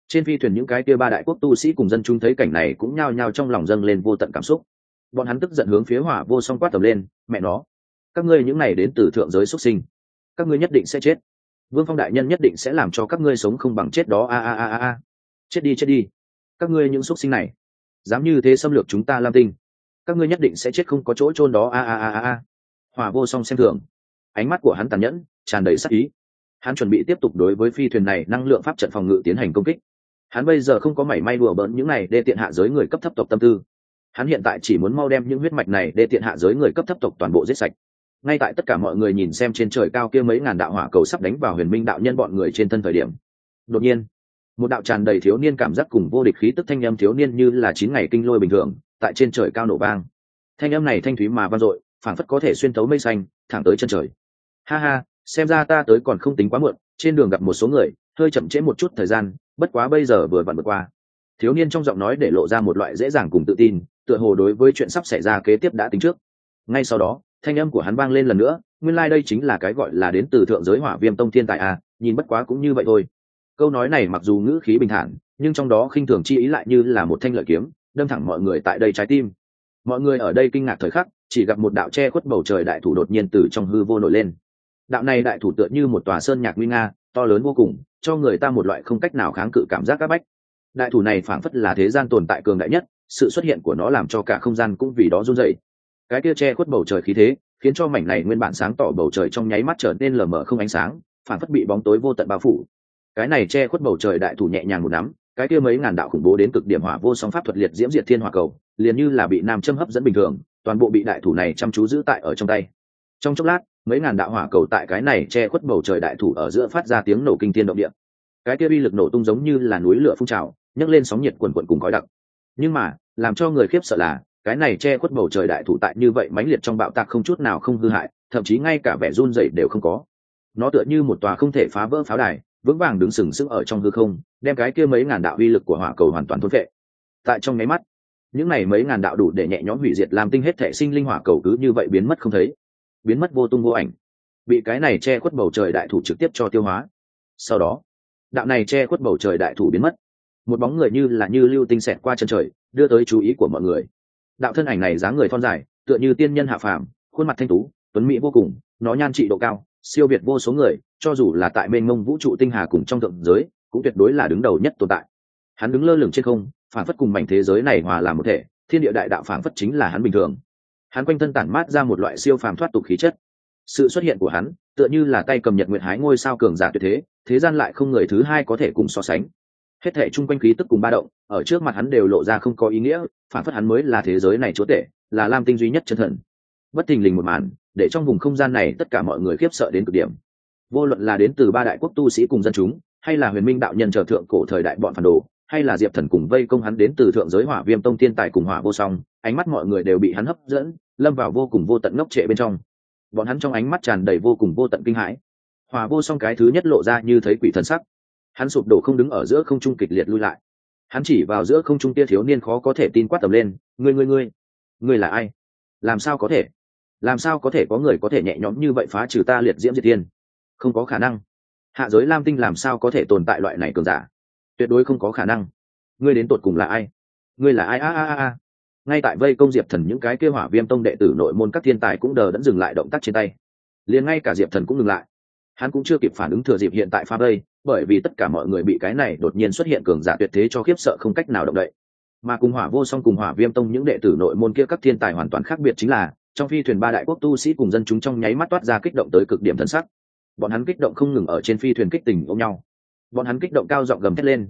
Trên phi thuyền những cái kia ba đại quốc tu sĩ cùng dân chúng thấy cảnh này cũng nhao nhao trong lòng dâng lên vô tận cảm xúc. Bọn hắn tức giận hướng phía Hỏa Vô Song quát tầm lên, mẹ nó, các ngươi những này đến từ thượng giới xuất sinh, các ngươi nhất định sẽ chết. Vương Phong đại nhân nhất định sẽ làm cho các ngươi sống không bằng chết đó. A. Chết đi, các ngươi những xuất sinh này, dám như thế xâm lược chúng ta Lam Tinh, các ngươi nhất định sẽ chết không có chỗ chôn đó. A. Hỏa Vô Song xem thường, ánh mắt của hắn tàn nhẫn, tràn đầy sát ý. Hắn chuẩn bị tiếp tục đối với phi thuyền này năng lượng pháp trận phòng ngự tiến hành công kích. Hắn bây giờ không có mảy may đùa bỡn những này đê tiện hạ giới người cấp thấp tộc tâm tư. Hắn hiện tại chỉ muốn mau đem những huyết mạch này đê tiện hạ giới người cấp thấp tộc toàn bộ giết sạch. Ngay tại tất cả mọi người nhìn xem trên trời cao kia mấy ngàn đạo hỏa cầu sắp đánh vào Huyền Minh đạo nhân bọn người trên thân thời điểm, đột nhiên, một đạo tràn đầy thiếu niên cảm giác cùng vô địch khí tức thanh âm thiếu niên như là 9 ngày kinh lôi bình thường, tại trên trời cao nổ vang. Thanh âm này thanh thúy mà vang dội, phảng phất có thể xuyên thấu mây xanh, thẳng tới chân trời. Ha ha, xem ra ta tới còn không tính quá muộn, trên đường gặp một số người, hơi chậm trễ một chút thời gian, bất quá bây giờ vừa vặn vượt qua. Thiếu niên trong giọng nói để lộ ra một loại dễ dàng cùng tự tin, tựa hồ đối với chuyện sắp xảy ra kế tiếp đã tính trước. Ngay sau đó, thanh âm của hắn vang lên lần nữa, nguyên lai đây chính là cái gọi là đến từ thượng giới Hỏa Viêm Tông thiên tài à, nhìn bất quá cũng như vậy thôi. Câu nói này mặc dù ngữ khí bình thản, nhưng trong đó khinh thường chi ý lại như là một thanh lợi kiếm, đâm thẳng mọi người tại đây trái tim. Mọi người ở đây kinh ngạc thời khắc, chỉ gặp một đạo che khuất bầu trời đại thủ đột nhiên từ trong hư vô nổi lên. Đạo này đại thủ tựa như một tòa sơn nhạc nguy nga, to lớn vô cùng, cho người ta một loại không cách nào kháng cự cảm giác áp bách. Đại thủ này phảng phất là thế gian tồn tại cường đại nhất, sự xuất hiện của nó làm cho cả không gian cũng vì đó run rẩy. Cái kia che khuất bầu trời khí thế, khiến cho mảnh này nguyên bản sáng tỏ bầu trời trong nháy mắt trở nên lờ mờ không ánh sáng, phảng phất bị bóng tối vô tận bao phủ. Cái này che khuất bầu trời đại thủ nhẹ nhàng một nắm, cái kia mấy ngàn đạo khủng bố đến cực điểm hỏa vô song pháp thuật liệt diễm diệt thiên hỏa cầu, liền như là bị nam châm hấp dẫn bình thường, toàn bộ bị đại thủ này chăm chú giữ tại ở trong tay. Trong chốc lát, mấy ngàn đạo hỏa cầu tại cái này che khuất bầu trời đại thủ ở giữa phát ra tiếng nổ kinh thiên động địa. Cái kia uy lực nổ tung giống như là núi lửa phun trào, nhấc lên sóng nhiệt quần quần cùng khói đặc. Nhưng mà, làm cho người khiếp sợ là, cái này che khuất bầu trời đại thủ tại như vậy mãnh liệt trong bạo tạc không chút nào không hư hại, thậm chí ngay cả vẻ run rẩy đều không có. Nó tựa như một tòa không thể phá vỡ pháo đài, vững vàng đứng sừng sững ở trong hư không, đem cái kia mấy ngàn đạo uy lực của hỏa cầu hoàn toàn thôn phệ. Tại trong nháy mắt, những này mấy ngàn đạo đủ để nhẹ nhõm hủy diệt làm tinh hết thể sinh linh hỏa cầu cứ như vậy biến mất không thấy, biến mất vô tung vô ảnh, bị cái này che khuất bầu trời đại thủ trực tiếp cho tiêu hóa. Sau đó, đạo này che khuất bầu trời đại thủ biến mất, một bóng người như lưu tinh xẹt qua chân trời, đưa tới chú ý của mọi người. Đạo thân ảnh này dáng người thon dài, tựa như tiên nhân hạ phàm, khuôn mặt thanh tú, tuấn mỹ vô cùng, nó nhan trị độ cao, siêu việt vô số người, cho dù là tại mênh mông vũ trụ tinh hà cùng trong thượng giới, cũng tuyệt đối là đứng đầu nhất tồn tại. Hắn đứng lơ lửng trên không, phảng phất cùng mảnh thế giới này hòa làm một thể, thiên địa đại đạo phảng phất chính là hắn bình thường. Hắn quanh thân tản mát ra một loại siêu phàm thoát tục khí chất. Sự xuất hiện của hắn, tựa như là tay cầm nhật nguyệt hái ngôi sao cường giả tuyệt thế, thế gian lại không người thứ hai có thể cùng so sánh. Hết thảy chung quanh khí tức cùng ba động, ở trước mặt hắn đều lộ ra không có ý nghĩa, phảng phất hắn mới là thế giới này chúa tể, là Lam Tinh duy nhất chân thần. Bất thình lình một màn, để trong vùng không gian này tất cả mọi người khiếp sợ đến cực điểm. Vô luận là đến từ ba đại quốc tu sĩ cùng dân chúng, hay là Huyền Minh đạo nhân trở thượng cổ thời đại bọn phản đồ, hay là Diệp Thần cùng vây công hắn đến từ thượng giới Hỏa Viêm Tông thiên tài cùng Hỏa Vô Song, ánh mắt mọi người đều bị hắn hấp dẫn, lâm vào vô cùng vô tận ngốc trệ bên trong. Bọn hắn trong ánh mắt tràn đầy vô cùng vô tận kinh hãi. Hỏa Vô Song cái thứ nhất lộ ra như thấy quỷ thần sắc. Hắn sụp đổ không đứng ở giữa không trung kịch liệt lui lại. Hắn chỉ vào giữa không trung tia thiếu niên khó có thể tin quát tầm lên, ngươi là ai? Làm sao có thể có người có thể nhẹ nhõm như vậy phá trừ ta liệt diễm diệt thiên? Không có khả năng. Hạ giới Lam Tinh làm sao có thể tồn tại loại này cường giả? Tuyệt đối không có khả năng. Ngươi đến tột cùng là ai? Ngươi là ai? Ngay tại vây công Diệp Thần những cái kia Hỏa Viêm Tông đệ tử nội môn các thiên tài cũng đờ đẫn dừng lại động tác trên tay. Liền ngay cả Diệp Thần cũng ngừng lại. Hắn cũng chưa kịp phản ứng thừa dịp hiện tại pha đây, bởi vì tất cả mọi người bị cái này đột nhiên xuất hiện cường giả tuyệt thế cho khiếp sợ không cách nào động đậy. Mà cùng Hỏa Vô Song cùng Hỏa Viêm Tông những đệ tử nội môn kia các thiên tài hoàn toàn khác biệt chính là, trong phi thuyền ba đại quốc tu sĩ cùng dân chúng trong nháy mắt toát ra kích động tới cực điểm thần sắc. Bọn hắn kích động không ngừng ở trên phi thuyền kích tình ôm nhau. Bọn hắn kích động cao giọng gầm thét lên,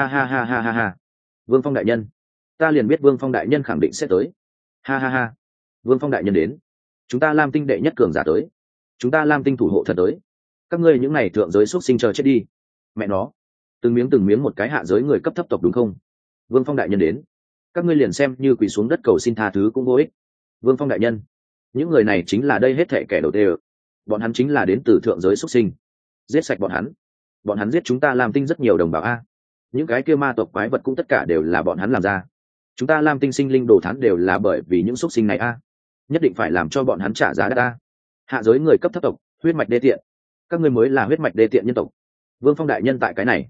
ha. Vương Phong đại nhân, ta liền biết Vương Phong đại nhân khẳng định sẽ tới. Ha. Vương Phong đại nhân đến. Chúng ta Lam Tinh đệ nhất cường giả tới. Chúng ta Lam Tinh thủ hộ thần tới. Các ngươi những này thượng giới xuất sinh chờ chết đi. Mẹ nó, từng miếng một cái hạ giới người cấp thấp tộc đúng không? Vương Phong đại nhân đến. Các ngươi liền xem như quỳ xuống đất cầu xin tha thứ cũng vô ích. Vương Phong đại nhân, những người này chính là đây hết thảy kẻ đầu tiên. Bọn hắn chính là đến từ thượng giới xuất sinh. Giết sạch bọn hắn giết chúng ta Lam Tinh rất nhiều đồng bào a. Những cái kia ma tộc quái vật cũng tất cả đều là bọn hắn làm ra. Chúng ta Lam Tinh sinh linh đồ thán đều là bởi vì những xuất sinh này a. Nhất định phải làm cho bọn hắn trả giá đắt a. Hạ giới người cấp thấp tộc, huyết mạch đê tiện, các ngươi mới là huyết mạch đê tiện nhân tộc. Vương Phong đại nhân tại cái này,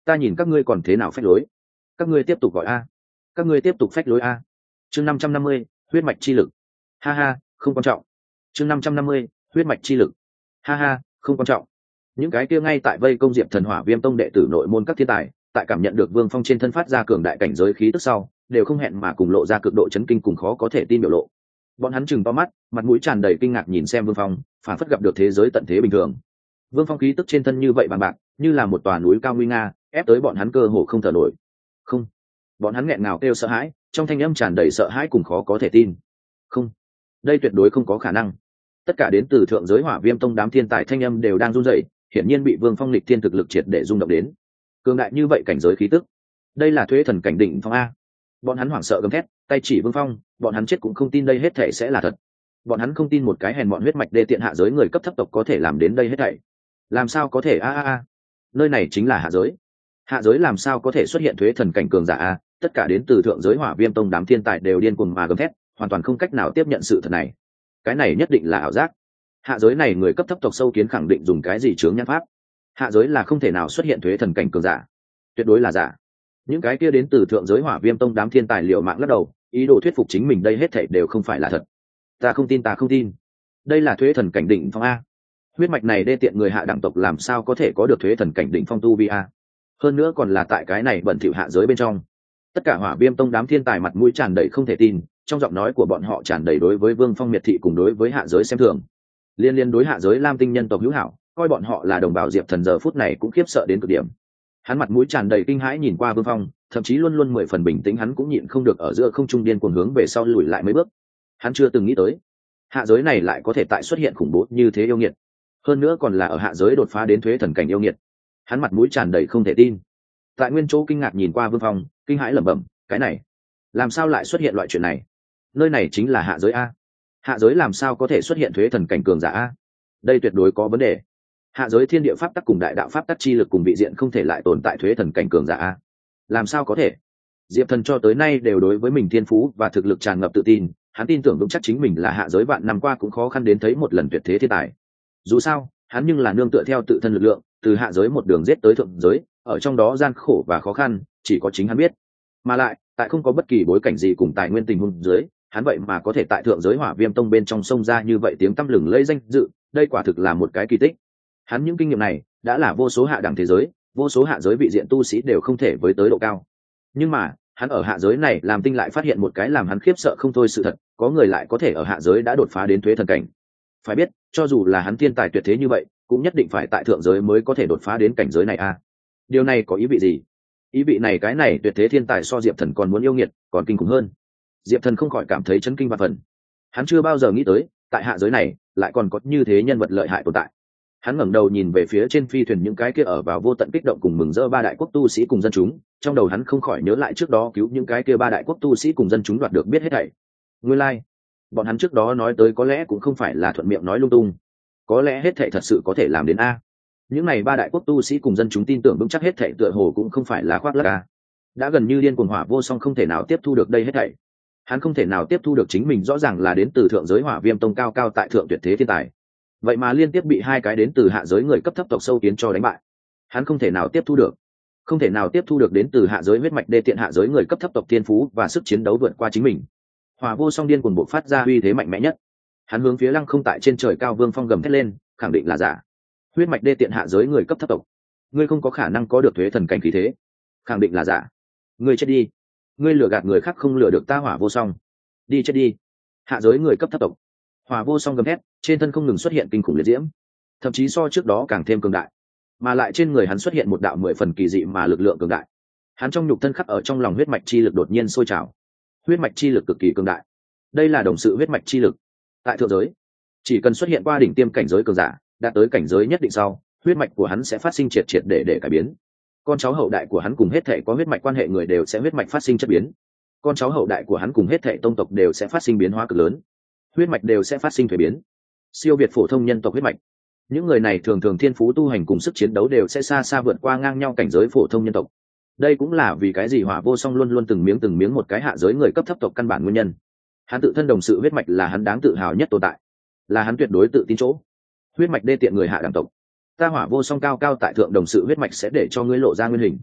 ta nhìn các ngươi còn thế nào phách lối, các ngươi tiếp tục gọi a, các ngươi tiếp tục phách lối a. Chương 550, huyết mạch chi lực. Ha ha, không quan trọng. Chương 550, huyết mạch chi lực. Ha ha, không quan trọng. Những cái kia ngay tại vây công Diệp Thần Hỏa Viêm Tông đệ tử nội môn các thiên tài, tại cảm nhận được Vương Phong trên thân phát ra cường đại cảnh giới khí tức sau, đều không hẹn mà cùng lộ ra cực độ chấn kinh cùng khó có thể tin biểu lộ. Bọn hắn chừng to mắt, mặt mũi tràn đầy kinh ngạc nhìn xem Vương Phong, phản phất gặp được thế giới tận thế bình thường. Vương Phong khí tức trên thân như vậy bằng bạc, như là một tòa núi cao nguy nga, ép tới bọn hắn cơ hồ không thở nổi. Không, bọn hắn nghẹn ngào kêu sợ hãi, trong thanh âm tràn đầy sợ hãi cùng khó có thể tin. Không, đây tuyệt đối không có khả năng. Tất cả đến từ thượng giới Hỏa Viêm Tông đám thiên tài thanh âm đều đang run rẩy, hiển nhiên bị Vương Phong lịch thiên thực lực triệt để rung động đến. Cường đại như vậy cảnh giới khí tức, đây là thuế thần cảnh đỉnh phong a. Bọn hắn hoảng sợ gầm thét, tay chỉ Vương Phong, bọn hắn chết cũng không tin đây hết thảy sẽ là thật. Bọn hắn không tin một cái hèn mọn huyết mạch đê tiện hạ giới người cấp thấp tộc có thể làm đến đây hết thảy. Làm sao có thể a. Nơi này chính là hạ giới. Hạ giới làm sao có thể xuất hiện thuế thần cảnh cường giả a? Tất cả đến từ thượng giới Hỏa Viêm Tông đám thiên tài đều điên cuồng mà gầm thét, hoàn toàn không cách nào tiếp nhận sự thật này. Cái này nhất định là ảo giác. Hạ giới này người cấp thấp tộc sâu kiến khẳng định dùng cái gì chướng nhãn pháp. Hạ giới là không thể nào xuất hiện thuế thần cảnh cường giả, tuyệt đối là giả. Những cái kia đến từ thượng giới Hỏa Viêm Tông đám thiên tài liều mạng lắc đầu, ý đồ thuyết phục chính mình đây hết thảy đều không phải là thật. Ta không tin, ta không tin. Đây là thuế thần cảnh đỉnh phong a. Huyết mạch này đê tiện người hạ đẳng tộc làm sao có thể có được thuế thần cảnh đỉnh phong tu vi a? Hơn nữa còn là tại cái này bẩn thỉu hạ giới bên trong. Tất cả Hỏa Viêm Tông đám thiên tài mặt mũi tràn đầy không thể tin, trong giọng nói của bọn họ tràn đầy đối với Vương Phong miệt thị cùng đối với hạ giới xem thường. Liên đối hạ giới Lam Tinh nhân tộc hữu hảo, coi bọn họ là đồng bào Diệp Thần giờ phút này cũng khiếp sợ đến cực điểm. Hắn mặt mũi tràn đầy kinh hãi nhìn qua Vương Phong, thậm chí luôn luôn 10 phần bình tĩnh hắn cũng nhịn không được ở giữa không trung điên cuồng hướng về sau lùi lại mấy bước. Hắn chưa từng nghĩ tới, hạ giới này lại có thể tại xuất hiện khủng bố như thế yêu nghiệt, hơn nữa còn là ở hạ giới đột phá đến thuế thần cảnh yêu nghiệt. Hắn mặt mũi tràn đầy không thể tin, tại nguyên chỗ kinh ngạc nhìn qua Vương Phong, kinh hãi lẩm bẩm, cái này, làm sao lại xuất hiện loại chuyện này? Nơi này chính là hạ giới a. Hạ giới làm sao có thể xuất hiện thuế thần cảnh cường giả a? Đây tuyệt đối có vấn đề. Hạ giới thiên địa pháp tắc cùng đại đạo pháp tắc chi lực cùng vị diện không thể lại tồn tại thuế thần cảnh cường giả a. Làm sao có thể? Diệp Thần cho tới nay đều đối với mình thiên phú và thực lực tràn ngập tự tin, hắn tin tưởng vững chắc chính mình là hạ giới vạn năm qua cũng khó khăn đến thấy một lần tuyệt thế thiên tài. Dù sao, hắn nhưng là nương tựa theo tự thân lực lượng, từ hạ giới một đường giết tới thượng giới, ở trong đó gian khổ và khó khăn, chỉ có chính hắn biết. Mà lại, tại không có bất kỳ bối cảnh gì cùng tài nguyên tình huống dưới, hắn vậy mà có thể tại thượng giới Hỏa Viêm Tông bên trong sông ra như vậy tiếng tăm lừng lẫy danh dự, đây quả thực là một cái kỳ tích. Hắn những kinh nghiệm này đã là vô số hạ đẳng thế giới, vô số hạ giới vị diện tu sĩ đều không thể với tới độ cao. Nhưng mà, hắn ở hạ giới này làm tinh lại phát hiện một cái làm hắn khiếp sợ không thôi sự thật, có người lại có thể ở hạ giới đã đột phá đến thuế thần cảnh. Phải biết, cho dù là hắn thiên tài tuyệt thế như vậy, cũng nhất định phải tại thượng giới mới có thể đột phá đến cảnh giới này a. Điều này có ý vị gì? Ý vị này cái này tuyệt thế thiên tài so Diệp Thần còn muốn yêu nghiệt, còn kinh khủng hơn. Diệp Thần không khỏi cảm thấy chấn kinh vạn phần. Hắn chưa bao giờ nghĩ tới, tại hạ giới này lại còn có như thế nhân vật lợi hại tồn tại. Hắn ngẩng đầu nhìn về phía trên phi thuyền những cái kia ở vào vô tận kích động cùng mừng rỡ ba đại quốc tu sĩ cùng dân chúng, trong đầu hắn không khỏi nhớ lại trước đó cứu những cái kia ba đại quốc tu sĩ cùng dân chúng đoạt được biết hết thảy. Nguyên lai, bọn hắn trước đó nói tới có lẽ cũng không phải là thuận miệng nói lung tung, có lẽ hết thảy thật sự có thể làm đến a. Những này ba đại quốc tu sĩ cùng dân chúng tin tưởng vững chắc hết thảy tựa hồ cũng không phải là khoác lác a. Đã gần như điên cuồng Hỏa Vô Song không thể nào tiếp thu được đây hết thảy. Hắn không thể nào tiếp thu được chính mình rõ ràng là đến từ thượng giới Hỏa Viêm Tông cao cao tại thượng tuyệt thế thiên tài, vậy mà liên tiếp bị hai cái đến từ hạ giới người cấp thấp tộc sâu kiến cho đánh bại. Hắn không thể nào tiếp thu được, không thể nào tiếp thu được đến từ hạ giới huyết mạch đê tiện hạ giới người cấp thấp tộc thiên phú và sức chiến đấu vượt qua chính mình. Hỏa Vô Song điên cuồng bộc phát ra uy thế mạnh mẽ nhất. Hắn hướng phía lăng không tại trên trời cao Vương Phong gầm thét lên, khẳng định là giả. Huyết mạch đê tiện hạ giới người cấp thấp tộc, ngươi không có khả năng có được thuế thần cảnh khí thế, khẳng định là giả. Ngươi chết đi, ngươi lừa gạt người khác không lừa được ta. Hỏa Vô Song, đi chết đi. Hạ giới người cấp thấp tộc. Hỏa Vô Song gầm thét, trên thân không ngừng xuất hiện kinh khủng liệt diễm, thậm chí so trước đó càng thêm cường đại, mà lại trên người hắn xuất hiện một đạo 10 phần kỳ dị mà lực lượng cường đại. Hắn trong nhục thân khắc ở trong lòng huyết mạch chi lực đột nhiên sôi trào. Huyết mạch chi lực cực kỳ cường đại. Đây là đồng sự huyết mạch chi lực. Tại thượng giới, chỉ cần xuất hiện qua đỉnh tiêm cảnh giới cường giả, đạt tới cảnh giới nhất định sau, huyết mạch của hắn sẽ phát sinh triệt triệt để cải biến. Con cháu hậu đại của hắn cùng hết thảy có huyết mạch quan hệ người đều sẽ huyết mạch phát sinh chất biến. Con cháu hậu đại của hắn cùng hết thảy tông tộc đều sẽ phát sinh biến hóa cực lớn. Huyết mạch đều sẽ phát sinh thuế biến. Siêu việt phổ thông nhân tộc huyết mạch. Những người này thường thường thiên phú tu hành cùng sức chiến đấu đều sẽ xa xa vượt qua ngang nhau cảnh giới phổ thông nhân tộc. Đây cũng là vì cái gì Hỏa Vô Song luôn luôn từng miếng một cái hạ giới người cấp thấp tộc căn bản nguyên nhân. Hắn tự thân đồng sự huyết mạch là hắn đáng tự hào nhất tồn tại, là hắn tuyệt đối tự tin chỗ. Huyết mạch đê tiện người hạ đẳng tộc, ta Hỏa Vô Song cao cao tại thượng đồng sự huyết mạch sẽ để cho ngươi lộ ra nguyên hình.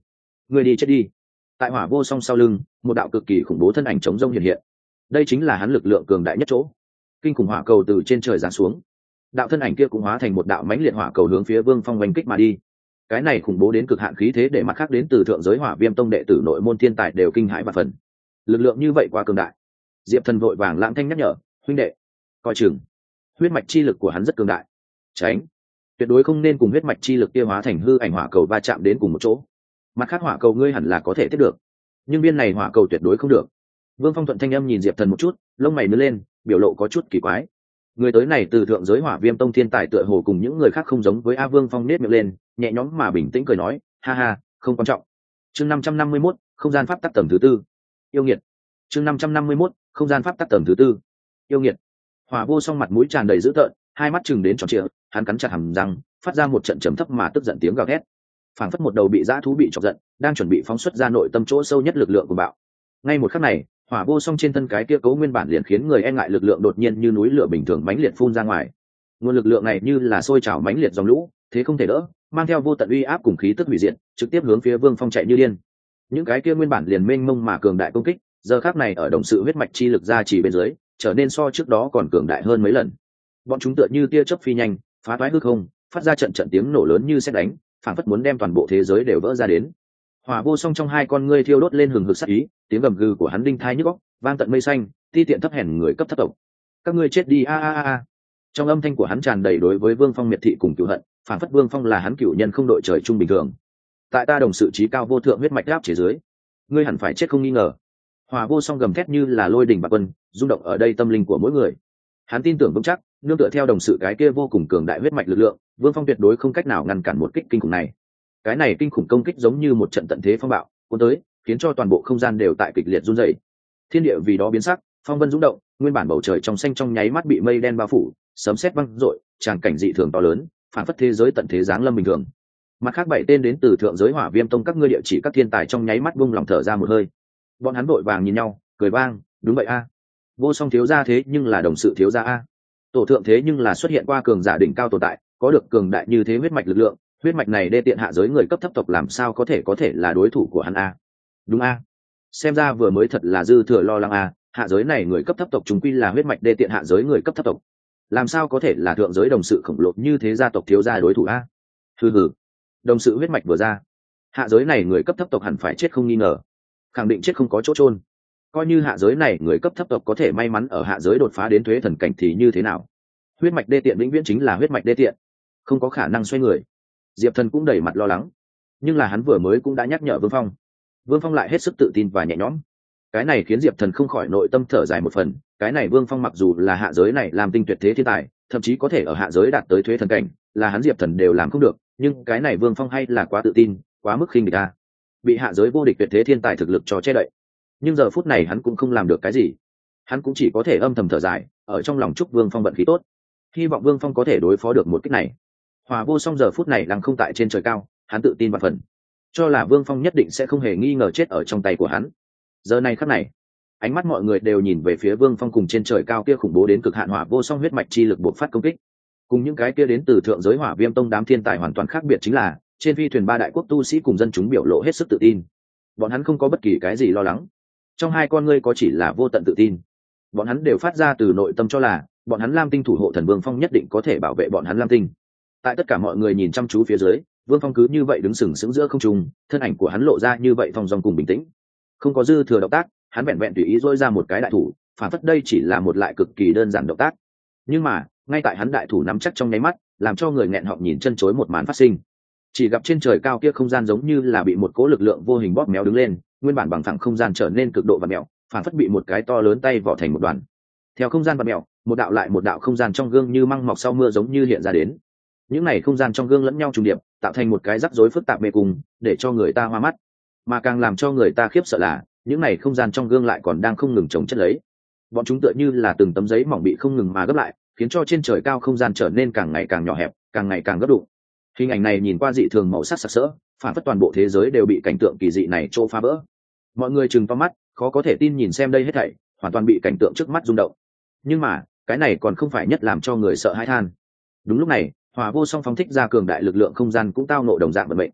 Người đi chết đi. Tại hỏa vô song sau lưng, một đạo cực kỳ khủng bố thân ảnh chống rông hiện hiện. Đây chính là hắn lực lượng cường đại nhất chỗ. Kinh khủng hỏa cầu từ trên trời giáng xuống, đạo thân ảnh kia cũng hóa thành một đạo mãnh liệt hỏa cầu hướng phía Vương Phong oanh kích mà đi. Cái này khủng bố đến cực hạn khí thế để mặt khác đến từ thượng giới Hỏa Viêm Tông đệ tử nội môn thiên tài đều kinh hãi và phần. Lực lượng như vậy quá cường đại. Diệp Thần vội vàng lãng thanh nhắc nhở, huynh đệ, coi chừng, huyết mạch chi lực của hắn rất cường đại, tránh, tuyệt đối không nên cùng huyết mạch chi lực kia hóa thành hư ảnh hỏa cầu va chạm đến cùng một chỗ. Mặt khác hỏa cầu ngươi hẳn là có thể tiếp được, nhưng viên này hỏa cầu tuyệt đối không được. Vương Phong thuận thanh âm nhìn Diệp Thần một chút, lông mày nhướng lên, biểu lộ có chút kỳ quái. Người tới này từ thượng giới Hỏa Viêm Tông thiên tài tựa hồ cùng những người khác không giống với A. Vương Phong nết miệng lên, nhẹ nhõm mà bình tĩnh cười nói, ha ha, không quan trọng. Chương 551, không gian pháp tắc tầng thứ tư. Yêu nghiệt. Chương 551, không gian pháp tắc tầng thứ tư. Yêu nghiệt. Hỏa Vô Song mặt mũi tràn đầy dữ tợn, hai mắt chừng đến tròn trịa, hắn cắn chặt hàm răng, phát ra một trận trầm thấp mà tức giận tiếng gào thét. Phảng phất một đầu bị dã thú bị chọc giận, đang chuẩn bị phóng xuất ra nội tâm chỗ sâu nhất lực lượng của bạo. Ngay một khắc này, Hỏa Vô Song trên thân cái kia cấu nguyên bản liền khiến người e ngại lực lượng đột nhiên như núi lửa bình thường mãnh liệt phun ra ngoài. Nguồn lực lượng này như là sôi trào mãnh liệt dòng lũ, thế không thể đỡ, mang theo vô tận uy áp cùng khí tức hủy diệt, trực tiếp hướng phía Vương Phong chạy như điên. Những cái kia nguyên bản liền mênh mông mà cường đại công kích, giờ khắc này ở đồng sự huyết mạch chi lực ra chỉ bên dưới, trở nên so trước đó còn cường đại hơn mấy lần. Bọn chúng tựa như tia chớp phi nhanh, phá toái hư không, phát ra trận trận tiếng nổ lớn như sét đánh, phảng phất muốn đem toàn bộ thế giới đều vỡ ra đến. Hỏa Vô Song trong hai con ngươi thiêu đốt lên hừng hực sát ý, tiếng gầm gừ của hắn đinh thai nhức óc, vang tận mây xanh, ti tiện thấp hèn người cấp thấp tộc. Các ngươi chết đi a a a. Trong âm thanh của hắn tràn đầy đối với Vương Phong miệt thị cùng cừu hận, phảng phất Vương Phong là hắn cửu nhân không đội trời chung bình thường. Tại ta đồng sự trí cao vô thượng huyết mạch áp chế dưới, ngươi hẳn phải chết không nghi ngờ. Hỏa Vô Song gầm thét như là lôi đình bạc quân, rung động ở đây tâm linh của mỗi người. Hắn tin tưởng vững chắc, nương tựa theo đồng sự cái kia vô cùng cường đại huyết mạch lực lượng, Vương Phong tuyệt đối không cách nào ngăn cản một kích kinh khủng này. Cái này kinh khủng công kích giống như một trận tận thế phong bạo cuốn tới, khiến cho toàn bộ không gian đều tại kịch liệt run rẩy. Thiên địa vì đó biến sắc, phong vân rung động, nguyên bản bầu trời trong xanh trong nháy mắt bị mây đen bao phủ, sấm sét vang rội, tràn cảnh dị thường to lớn, phản phất thế giới tận thế giáng lâm bình thường. Mặt khác bảy tên đến từ thượng giới Hỏa Viêm Tông các ngươi địa chỉ các thiên tài trong nháy mắt buông lòng thở ra một hơi. Bọn hắn vội vàng nhìn nhau, cười vang, đúng vậy a. Vô Song thiếu gia thế nhưng là đồng sự thiếu gia a. Tổ thượng thế nhưng là xuất hiện qua cường giả đỉnh cao tồn tại, có được cường đại như thế huyết mạch lực lượng, huyết mạch này đê tiện hạ giới người cấp thấp tộc làm sao có thể là đối thủ của hắn a. Đúng a. Xem ra vừa mới thật là dư thừa lo lắng a, hạ giới này người cấp thấp tộc chúng quy là huyết mạch đê tiện hạ giới người cấp thấp tộc, làm sao có thể là thượng giới đồng sự khổng lồ như thế gia tộc thiếu gia đối thủ a. Hừ hừ, đồng sự huyết mạch vừa ra, hạ giới này người cấp thấp tộc hẳn phải chết không nghi ngờ, khẳng định chết không có chỗ chôn. Coi như hạ giới này người cấp thấp tộc có thể may mắn ở hạ giới đột phá đến thuế thần cảnh thì như thế nào? Huyết mạch đê tiện vĩnh viễn chính là huyết mạch đê tiện, không có khả năng xoay người. Diệp Thần cũng đầy mặt lo lắng, nhưng là hắn vừa mới cũng đã nhắc nhở Vương Phong. Vương Phong lại hết sức tự tin và nhẹ nhõm. Cái này khiến Diệp Thần không khỏi nội tâm thở dài một phần. Cái này Vương Phong mặc dù là hạ giới này làm tinh tuyệt thế thiên tài, thậm chí có thể ở hạ giới đạt tới thuế thần cảnh, là hắn Diệp Thần đều làm không được. Nhưng cái này Vương Phong hay là quá tự tin, quá mức khinh địch ta, bị hạ giới vô địch tuyệt thế thiên tài thực lực cho che đậy. Nhưng giờ phút này hắn cũng không làm được cái gì, hắn cũng chỉ có thể âm thầm thở dài, ở trong lòng chúc Vương Phong vận khí tốt, hy vọng Vương Phong có thể đối phó được một kích này. Hỏa Vô Song giờ phút này đang không tại trên trời cao, hắn tự tin và phần, cho là Vương Phong nhất định sẽ không hề nghi ngờ chết ở trong tay của hắn. Giờ này khắc này, ánh mắt mọi người đều nhìn về phía Vương Phong cùng trên trời cao kia khủng bố đến cực hạn Hỏa Vô Song huyết mạch chi lực bộc phát công kích. Cùng những cái kia đến từ thượng giới Hỏa Viêm Tông đám thiên tài hoàn toàn khác biệt chính là, trên phi thuyền ba đại quốc tu sĩ cùng dân chúng biểu lộ hết sức tự tin. Bọn hắn không có bất kỳ cái gì lo lắng, trong hai con ngươi có chỉ là vô tận tự tin. Bọn hắn đều phát ra từ nội tâm cho là bọn hắn Lam Tinh thủ hộ thần Vương Phong nhất định có thể bảo vệ bọn hắn Lam Tinh. Tại tất cả mọi người nhìn chăm chú phía dưới, Vương Phong cứ như vậy đứng sừng sững giữa không trung, thân ảnh của hắn lộ ra như vậy thong dong cùng bình tĩnh, không có dư thừa động tác, hắn vẹn vẹn tùy ý dỗi ra một cái đại thủ, phản phất đây chỉ là một lại cực kỳ đơn giản động tác. Nhưng mà ngay tại hắn đại thủ nắm chắc trong nháy mắt, làm cho người nghẹn họng nhìn chân chối một màn phát sinh. Chỉ gặp trên trời cao kia không gian giống như là bị một cỗ lực lượng vô hình bóp méo đứng lên, nguyên bản bằng phẳng không gian trở nên cực độ vặn mèo, phản phất bị một cái to lớn tay vỏ thành một đoàn. Theo không gian vặn mèo, một đạo lại một đạo không gian trong gương như măng mọc sau mưa giống như hiện ra đến. Những này không gian trong gương lẫn nhau trùng điệp, tạo thành một cái rắc rối phức tạp mê cung, để cho người ta hoa mắt. Mà càng làm cho người ta khiếp sợ là, những này không gian trong gương lại còn đang không ngừng chồng chất lấy. Bọn chúng tựa như là từng tấm giấy mỏng bị không ngừng mà gấp lại, khiến cho trên trời cao không gian trở nên càng ngày càng nhỏ hẹp, càng ngày càng gấp đụng. Hình ảnh này nhìn qua dị thường màu sắc sặc sỡ, phản phất toàn bộ thế giới đều bị cảnh tượng kỳ dị này trô phá vỡ. Mọi người trừng to mắt, khó có thể tin nhìn xem đây hết thảy, hoàn toàn bị cảnh tượng trước mắt rung động. Nhưng mà cái này còn không phải nhất làm cho người sợ hãi than. Đúng lúc này, Hỏa Vô Song phóng thích ra cường đại lực lượng không gian cũng tao nộ đồng dạng vận mệnh.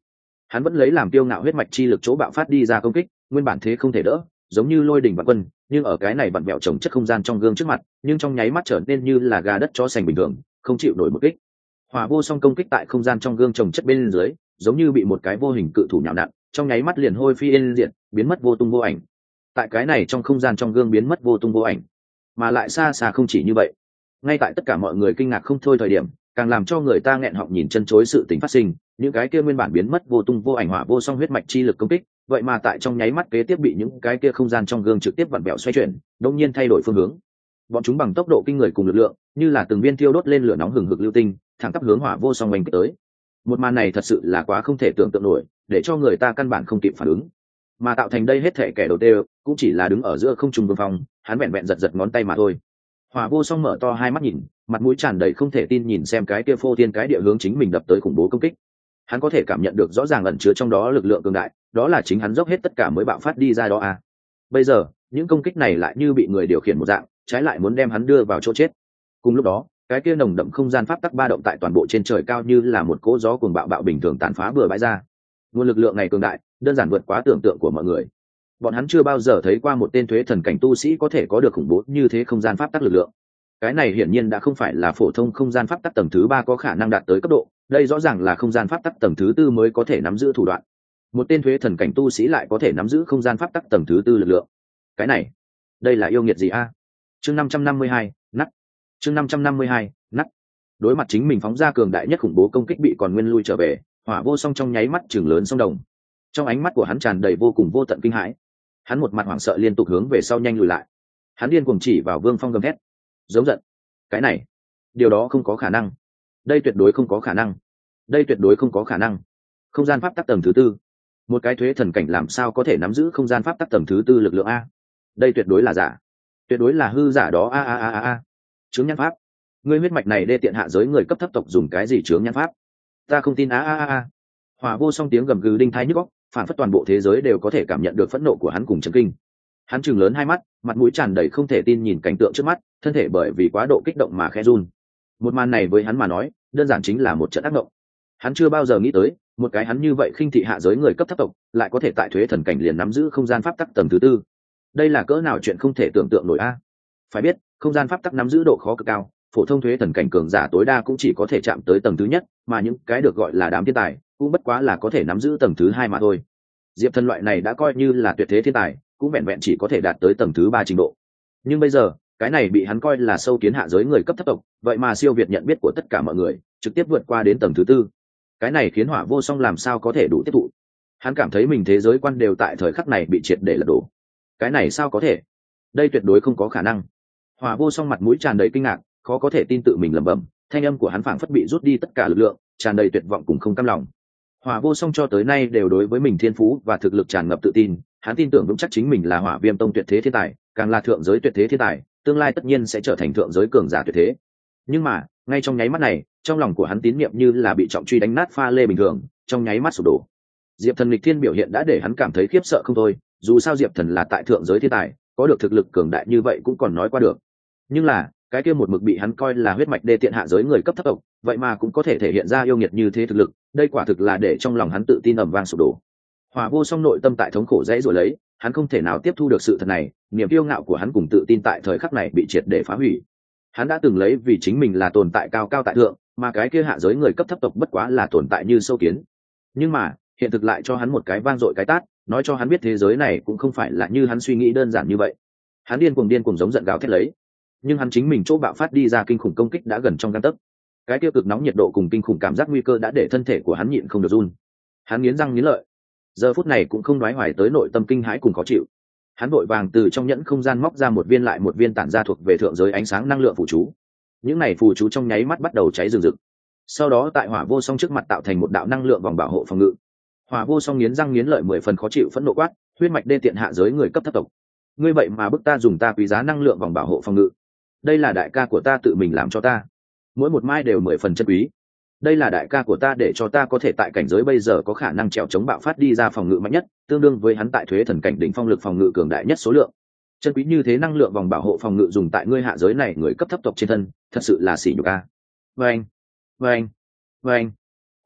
Hắn vẫn lấy làm kiêu ngạo huyết mạch chi lực chỗ bạo phát đi ra công kích, nguyên bản thế không thể đỡ, giống như lôi đỉnh vạn quân, nhưng ở cái này vặn vẹo trồng chất không gian trong gương trước mặt, nhưng trong nháy mắt trở nên như là gà đất chó sành bình thường, không chịu nổi một kích. Hỏa vô song công kích tại không gian trong gương trồng chất bên dưới, giống như bị một cái vô hình cự thủ nhào nặn, trong nháy mắt liền hôi phi yên diệt, biến mất vô tung vô ảnh. Tại cái này trong không gian trong gương biến mất vô tung vô ảnh, mà lại xa xa không chỉ như vậy. Ngay tại tất cả mọi người kinh ngạc không thôi thời điểm, càng làm cho người ta nghẹn họng nhìn chân chối sự tình phát sinh, những cái kia nguyên bản biến mất vô tung vô ảnh hỏa vô song huyết mạch chi lực công kích, vậy mà tại trong nháy mắt kế tiếp bị những cái kia không gian trong gương trực tiếp vặn vẹo xoay chuyển, đột nhiên thay đổi phương hướng. Bọn chúng bằng tốc độ kinh người cùng lực lượng, như là từng viên thiêu đốt lên lửa nóng hừng hực lưu tinh, thẳng tắp hướng hỏa vô song oanh kích tới. Một màn này thật sự là quá không thể tưởng tượng nổi, để cho người ta căn bản không kịp phản ứng. Mà tạo thành đây hết thể kẻ đầu tiên cũng chỉ là đứng ở giữa không trung vương phong, hắn vẹn vẹn giật giật ngón tay mà thôi. Hỏa vô song mở to hai mắt nhìn, mặt mũi tràn đầy không thể tin nhìn xem cái kia phô thiên cái địa hướng chính mình đập tới khủng bố công kích. Hắn có thể cảm nhận được rõ ràng ẩn chứa trong đó lực lượng cường đại, đó là chính hắn dốc hết tất cả mới bạo phát đi ra đó à. Bây giờ những công kích này lại như bị người điều khiển một dạng, trái lại muốn đem hắn đưa vào chỗ chết. Cùng lúc đó cái kia nồng đậm không gian pháp tắc ba động tại toàn bộ trên trời cao như là một cỗ gió cuồng bạo bạo bình thường tàn phá bừa bãi ra. Nguồn lực lượng này cường đại, đơn giản vượt quá tưởng tượng của mọi người. Bọn hắn chưa bao giờ thấy qua một tên thuế thần cảnh tu sĩ có thể có được khủng bố như thế không gian pháp tắc lực lượng. Cái này hiển nhiên đã không phải là phổ thông không gian pháp tắc tầng thứ 3 có khả năng đạt tới cấp độ, đây rõ ràng là không gian pháp tắc tầng thứ 4 mới có thể nắm giữ thủ đoạn. Một tên thuế thần cảnh tu sĩ lại có thể nắm giữ không gian pháp tắc tầng thứ 4 lực lượng. Cái này, đây là yêu nghiệt gì a? Chương 552, nắc. Chương 552, nắc. Đối mặt chính mình phóng ra cường đại nhất khủng bố công kích bị còn nguyên lui trở về, Hỏa vô song trong nháy mắt chừng lớn sông đồng. Trong ánh mắt của hắn tràn đầy vô cùng vô tận kinh hãi. Hắn một mặt hoảng sợ liên tục hướng về sau nhanh lùi lại. Hắn điên cuồng chỉ vào Vương Phong gầm hét, giống giận. Cái này, điều đó không có khả năng. Đây tuyệt đối không có khả năng. Đây tuyệt đối không có khả năng. Không gian pháp tắc tầng thứ 4, một cái thuế thần cảnh làm sao có thể nắm giữ không gian pháp tắc tầng thứ 4 lực lượng a? Đây tuyệt đối là giả, tuyệt đối là hư giả đó a. Chướng nhãn pháp, ngươi huyết mạch này đê tiện hạ giới người cấp thấp tộc dùng cái gì chướng nhãn pháp? Ta không tin a. Hỏa vô song tiếng gầm gừ đinh thái nhức óc, phản phất toàn bộ thế giới đều có thể cảm nhận được phẫn nộ của hắn cùng chấn kinh. Hắn trừng lớn hai mắt, mặt mũi tràn đầy không thể tin nhìn cảnh tượng trước mắt, thân thể bởi vì quá độ kích động mà khẽ run. Một màn này với hắn mà nói, đơn giản chính là một trận ác mộng. Hắn chưa bao giờ nghĩ tới, một cái hắn như vậy khinh thị hạ giới người cấp thấp tộc, lại có thể tại thuế thần cảnh liền nắm giữ không gian pháp tắc tầng thứ 4. Đây là cỡ nào chuyện không thể tưởng tượng nổi a. Phải biết, không gian pháp tắc nắm giữ độ khó cực cao, phổ thông thuế thần cảnh cường giả tối đa cũng chỉ có thể chạm tới tầng thứ nhất, mà những cái được gọi là đám thiên tài, cũng bất quá là có thể nắm giữ tầng thứ 2 mà thôi. Diệp Thần loại này đã coi như là tuyệt thế thiên tài, cũng vẹn vẹn chỉ có thể đạt tới tầng thứ 3 trình độ. Nhưng bây giờ, cái này bị hắn coi là sâu kiến hạ giới người cấp thấp tộc, vậy mà siêu việt nhận biết của tất cả mọi người, trực tiếp vượt qua đến tầng thứ 4. Cái này khiến Hỏa vô song làm sao có thể đủ tiếp thụ. Hắn cảm thấy mình thế giới quan đều tại thời khắc này bị triệt để lật đổ. Cái này sao có thể? Đây tuyệt đối không có khả năng. Hỏa vô song mặt mũi tràn đầy kinh ngạc, khó có thể tin tự mình lẩm bẩm, thanh âm của hắn phảng phất bị rút đi tất cả lực lượng, tràn đầy tuyệt vọng cùng không cam lòng. Hỏa vô song cho tới nay đều đối với mình thiên phú và thực lực tràn ngập tự tin, hắn tin tưởng vững chắc chính mình là Hỏa Viêm Tông tuyệt thế thiên tài, càng là thượng giới tuyệt thế thiên tài, tương lai tất nhiên sẽ trở thành thượng giới cường giả tuyệt thế. Nhưng mà, ngay trong nháy mắt này, trong lòng của hắn tín niệm như là bị trọng truy đánh nát pha lê bình thường, trong nháy mắt sụp đổ. Diệp Thần nghịch thiên biểu hiện đã để hắn cảm thấy khiếp sợ không thôi, dù sao Diệp Thần là tại thượng giới thiên tài, có được thực lực cường đại như vậy cũng còn nói qua được. Nhưng là, cái kia một mực bị hắn coi là huyết mạch đê tiện hạ giới người cấp thấp tộc, vậy mà cũng có thể thể hiện ra yêu nghiệt như thế thực lực, đây quả thực là để trong lòng hắn tự tin ầm vang sụp đổ. Hỏa vô song nội tâm tại thống khổ dãy rồi lấy, hắn không thể nào tiếp thu được sự thật này, niềm kiêu ngạo của hắn cùng tự tin tại thời khắc này bị triệt để phá hủy. Hắn đã từng lấy vì chính mình là tồn tại cao cao tại thượng, mà cái kia hạ giới người cấp thấp tộc bất quá là tồn tại như sâu kiến. Nhưng mà, hiện thực lại cho hắn một cái vang dội cái tát, nói cho hắn biết thế giới này cũng không phải là như hắn suy nghĩ đơn giản như vậy. Hắn điên cuồng giống giận gào thét lấy, nhưng hắn chính mình chỗ bạo phát đi ra kinh khủng công kích đã gần trong gang tấc. Cái tiêu cực nóng nhiệt độ cùng kinh khủng cảm giác nguy cơ đã để thân thể của hắn nhịn không được run. Hắn nghiến răng nghiến lợi, giờ phút này cũng không nói hoài tới nội tâm kinh hãi cùng khó chịu. Hắn vội vàng từ trong nhẫn không gian móc ra một viên lại một viên tản ra thuộc về thượng giới ánh sáng năng lượng phù chú. Những này phù chú trong nháy mắt bắt đầu cháy rừng rực. Sau đó tại Hỏa vô song trước mặt tạo thành một đạo năng lượng vòng bảo hộ phòng ngự. Hỏa vô song nghiến răng nghiến lợi 10 phần khó chịu phẫn nộ quát, huyết mạch đê tiện hạ giới người cấp thấp tộc, ngươi vậy mà bức ta dùng ta quý giá năng lượng vòng bảo hộ phòng ngự. Đây là đại ca của ta tự mình làm cho ta, mỗi một mai đều 10 phần chân quý. Đây là đại ca của ta để cho ta có thể tại cảnh giới bây giờ có khả năng trèo chống bạo phát đi ra phòng ngự mạnh nhất, tương đương với hắn tại thuế thần cảnh đỉnh phong lực phòng ngự cường đại nhất số lượng. Chân quý như thế năng lượng vòng bảo hộ phòng ngự dùng tại ngươi hạ giới này người cấp thấp tộc trên thân, thật sự là xỉ nhục a. Vâng, vâng, vâng.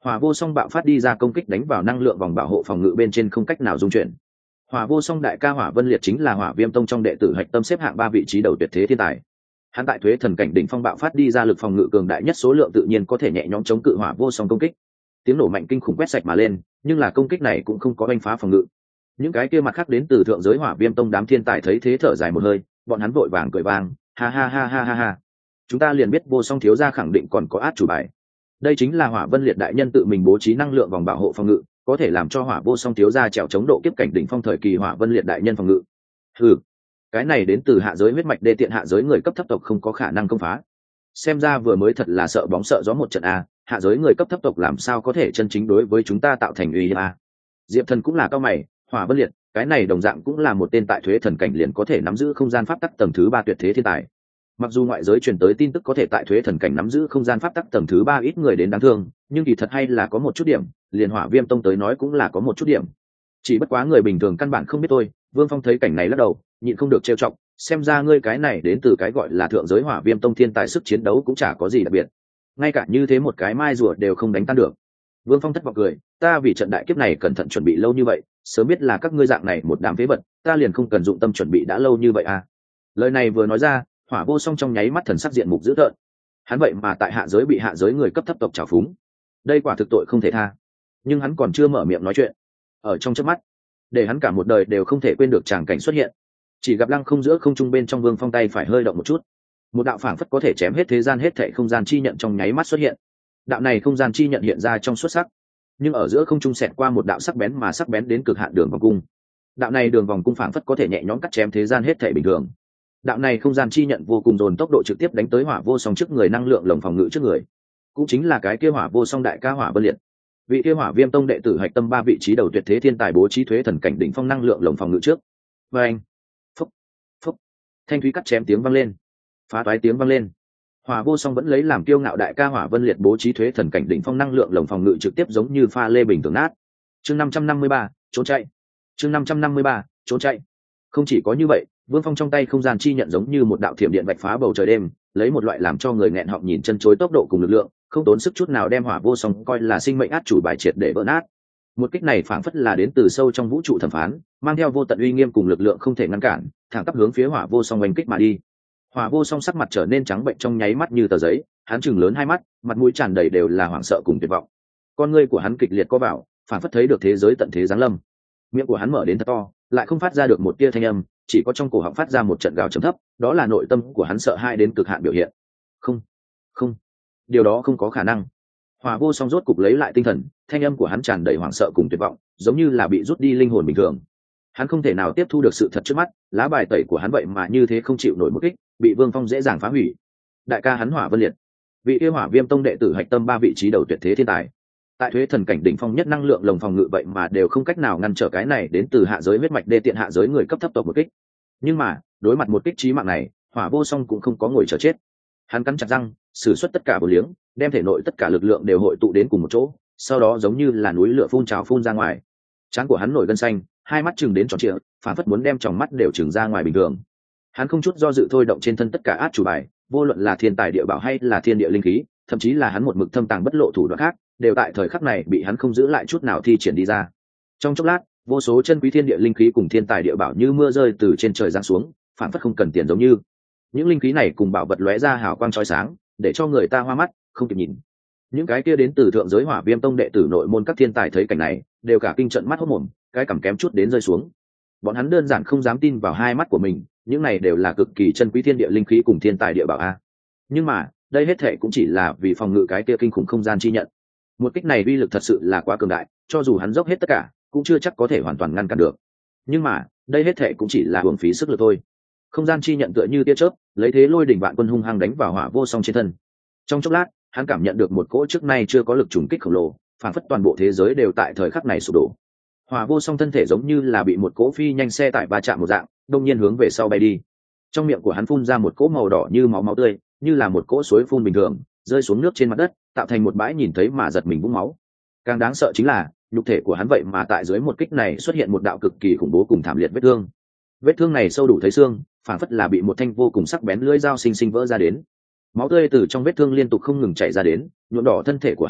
Hỏa vô song bạo phát đi ra công kích đánh vào năng lượng vòng bảo hộ phòng ngự bên trên không cách nào dung chuyển. Hỏa vô song đại ca Hỏa Vân Liệt chính là Hỏa Viêm Tông trong đệ tử hạch tâm xếp hạng 3 vị trí đầu tuyệt thế thiên tài. Hắn tại thuế thần cảnh đỉnh phong bạo phát đi ra lực phòng ngự cường đại nhất số lượng tự nhiên có thể nhẹ nhõm chống cự Hỏa vô song công kích. Tiếng nổ mạnh kinh khủng quét sạch mà lên, nhưng là công kích này cũng không có đánh phá phòng ngự. Những cái kia mặt khác đến từ thượng giới Hỏa Viêm Tông đám thiên tài thấy thế thở dài một hơi, bọn hắn vội vàng cười vang, ha ha ha ha ha ha. Chúng ta liền biết vô song thiếu gia khẳng định còn có át chủ bài. Đây chính là Hỏa Vân Liệt đại nhân tự mình bố trí năng lượng vòng bảo hộ phòng ngự, có thể làm cho Hỏa vô song thiếu gia trèo chống độ kiếp cảnh đỉnh phong thời kỳ Hỏa Vân Liệt đại nhân phòng ngự. Hừ, cái này đến từ hạ giới huyết mạch đê tiện hạ giới người cấp thấp tộc không có khả năng công phá. Xem ra vừa mới thật là sợ bóng sợ gió một trận a, hạ giới người cấp thấp tộc làm sao có thể chân chính đối với chúng ta tạo thành uy hiếp a. Diệp Thần cũng là cao mày, Hỏa Vân Liệt, cái này đồng dạng cũng là một tên tại thuế thần cảnh liền có thể nắm giữ không gian pháp tắc tầng thứ 3 tuyệt thế thiên tài. Mặc dù ngoại giới truyền tới tin tức có thể tại thuế thần cảnh nắm giữ không gian pháp tắc tầng thứ 3 ít người đến đáng thương, nhưng kỳ thật hay là có một chút điểm, liền Hỏa Viêm Tông tới nói cũng là có một chút điểm. Chỉ bất quá người bình thường căn bản không biết thôi. Vương Phong thấy cảnh này lắc đầu, nhịn không được trêu chọc, xem ra ngươi cái này đến từ cái gọi là thượng giới Hỏa Viêm Tông thiên tài sức chiến đấu cũng chả có gì đặc biệt, ngay cả như thế một cái mai rùa đều không đánh tan được. Vương Phong thất vọng cười, ta vì trận đại kiếp này cẩn thận chuẩn bị lâu như vậy, sớm biết là các ngươi dạng này một đám phế vật, ta liền không cần dụng tâm chuẩn bị đã lâu như vậy à. Lời này vừa nói ra, Hỏa vô song trong nháy mắt thần sắc diện mục dữ tợn. Hắn vậy mà tại hạ giới bị hạ giới người cấp thấp tộc trào phúng, đây quả thực tội không thể tha. Nhưng hắn còn chưa mở miệng nói chuyện, ở trong chớp mắt, để hắn cả một đời đều không thể quên được tràng cảnh xuất hiện. Chỉ gặp lăng không giữa không trung bên trong Vương Phong tay phải hơi động một chút, một đạo phảng phất có thể chém hết thế gian hết thảy không gian chi nhận trong nháy mắt xuất hiện. Đạo này không gian chi nhận hiện ra trong xuất sắc, nhưng ở giữa không trung xẹt qua một đạo sắc bén mà sắc bén đến cực hạn đường vòng cung. Đạo này đường vòng cung phảng phất có thể nhẹ nhõm cắt chém thế gian hết thảy bình thường. Đạo này không gian chi nhận vô cùng dồn tốc độ trực tiếp đánh tới Hỏa vô song trước người năng lượng lồng phòng ngự trước người, cũng chính là cái kia Hỏa vô song đại ca Hỏa Vân Liệt. Vị kia Hỏa Viêm Tông đệ tử hạch tâm 3 vị trí đầu tuyệt thế thiên tài bố trí thuế thần cảnh đỉnh phong năng lượng lồng phòng ngự trước. Và anh, phúc, phúc, thanh thúy cắt chém tiếng vang lên, phá toái tiếng vang lên. Hỏa vô song vẫn lấy làm kiêu ngạo đại ca Hỏa Vân Liệt bố trí thuế thần cảnh đỉnh phong năng lượng lồng phòng ngự trực tiếp giống như pha lê bình thường nát. Chương 553, trốn chạy. Chương 553, trốn chạy. Không chỉ có như vậy, Vương Phong trong tay không gian chi nhận giống như một đạo thiểm điện vạch phá bầu trời đêm, lấy một loại làm cho người nghẹn họng nhìn chân chối tốc độ cùng lực lượng, không tốn sức chút nào đem Hỏa vô song coi là sinh mệnh át chủ bài triệt để vỡ nát. Một kích này phảng phất là đến từ sâu trong vũ trụ thẩm phán, mang theo vô tận uy nghiêm cùng lực lượng không thể ngăn cản, thẳng tắp hướng phía Hỏa vô song oanh kích mà đi. Hỏa vô song sắc mặt trở nên trắng bệnh trong nháy mắt như tờ giấy, hắn trừng lớn hai mắt, mặt mũi tràn đầy đều là hoảng sợ cùng tuyệt vọng. Con ngươi của hắn kịch liệt co vào, phảng phất thấy được thế giới tận thế giáng lâm. Miệng của hắn mở đến thật to, lại không phát ra được một tia thanh âm, chỉ có trong cổ họng phát ra một trận gào trầm thấp, đó là nội tâm của hắn sợ hãi đến cực hạn biểu hiện. Không, không, điều đó không có khả năng. Hỏa vô song rốt cục lấy lại tinh thần, thanh âm của hắn tràn đầy hoảng sợ cùng tuyệt vọng, giống như là bị rút đi linh hồn bình thường. Hắn không thể nào tiếp thu được sự thật trước mắt, lá bài tẩy của hắn vậy mà như thế không chịu nổi một kích, bị Vương Phong dễ dàng phá hủy. Đại ca hắn Hỏa Vân Liệt, vị yêu Hỏa Viêm Tông đệ tử hạch tâm 3 vị trí đầu tuyệt thế thiên tài, tại thuế thần cảnh đỉnh phong nhất năng lượng lồng phòng ngự vậy mà đều không cách nào ngăn trở cái này đến từ hạ giới huyết mạch đê tiện hạ giới người cấp thấp tộc một kích. Nhưng mà đối mặt một kích chí mạng này, Hỏa vô song cũng không có ngồi chờ chết. Hắn cắn chặt răng, sử xuất tất cả bổ liếng, đem thể nội tất cả lực lượng đều hội tụ đến cùng một chỗ, sau đó giống như là núi lửa phun trào phun ra ngoài. Trán của hắn nổi gân xanh, hai mắt chừng đến tròn trịa, phản phất muốn đem tròng mắt đều chừng ra ngoài bình thường. Hắn không chút do dự thôi động trên thân tất cả át chủ bài, vô luận là thiên tài địa bảo hay là thiên địa linh khí, thậm chí là hắn một mực thâm tàng bất lộ thủ đoạn khác, đều tại thời khắc này bị hắn không giữ lại chút nào thi triển đi ra. Trong chốc lát, vô số chân quý thiên địa linh khí cùng thiên tài địa bảo như mưa rơi từ trên trời giáng xuống, phản phất không cần tiền giống như. Những linh khí này cùng bảo vật lóe ra hào quang chói sáng, để cho người ta hoa mắt, không kịp nhìn. Những cái kia đến từ thượng giới Hỏa Viêm Tông đệ tử nội môn các thiên tài thấy cảnh này, đều cả kinh trận mắt hốt mồm, cái cằm kém chút đến rơi xuống. Bọn hắn đơn giản không dám tin vào hai mắt của mình, những này đều là cực kỳ chân quý thiên địa linh khí cùng thiên tài địa bảo a. Nhưng mà, đây hết thệ cũng chỉ là vì phòng ngự cái kia kinh khủng không gian chi nhận. Một kích này uy lực thật sự là quá cường đại, cho dù hắn dốc hết tất cả, cũng chưa chắc có thể hoàn toàn ngăn cản được. Nhưng mà, đây hết thệ cũng chỉ là uổng phí sức lực thôi. Không gian chi nhận tựa như tia chớp, lấy thế lôi đỉnh vạn quân hung hăng đánh vào Hỏa vô song trên thân. Trong chốc lát, hắn cảm nhận được một cỗ trước nay chưa có lực trùng kích khổng lồ, phản phất toàn bộ thế giới đều tại thời khắc này sụp đổ. Hỏa vô song thân thể giống như là bị một cỗ phi nhanh xe tải va chạm một dạng, đông nhiên hướng về sau bay đi. Trong miệng của hắn phun ra một cỗ màu đỏ như máu tươi, như là một cỗ suối phun bình thường, rơi xuống nước trên mặt đất, tạo thành một bãi nhìn thấy mà giật mình vũng máu. Càng đáng sợ chính là, nhục thể của hắn vậy mà tại dưới một kích này xuất hiện một đạo cực kỳ khủng bố cùng thảm liệt vết thương. Vết thương này sâu đủ thấy xương, phản phất là bị một thanh vô cùng sắc bén lưỡi dao xinh xinh vỡ ra đến. Máu tươi từ trong vết thương liên tục không ngừng chảy ra đến, nhuộm đỏ thân thể của hắn,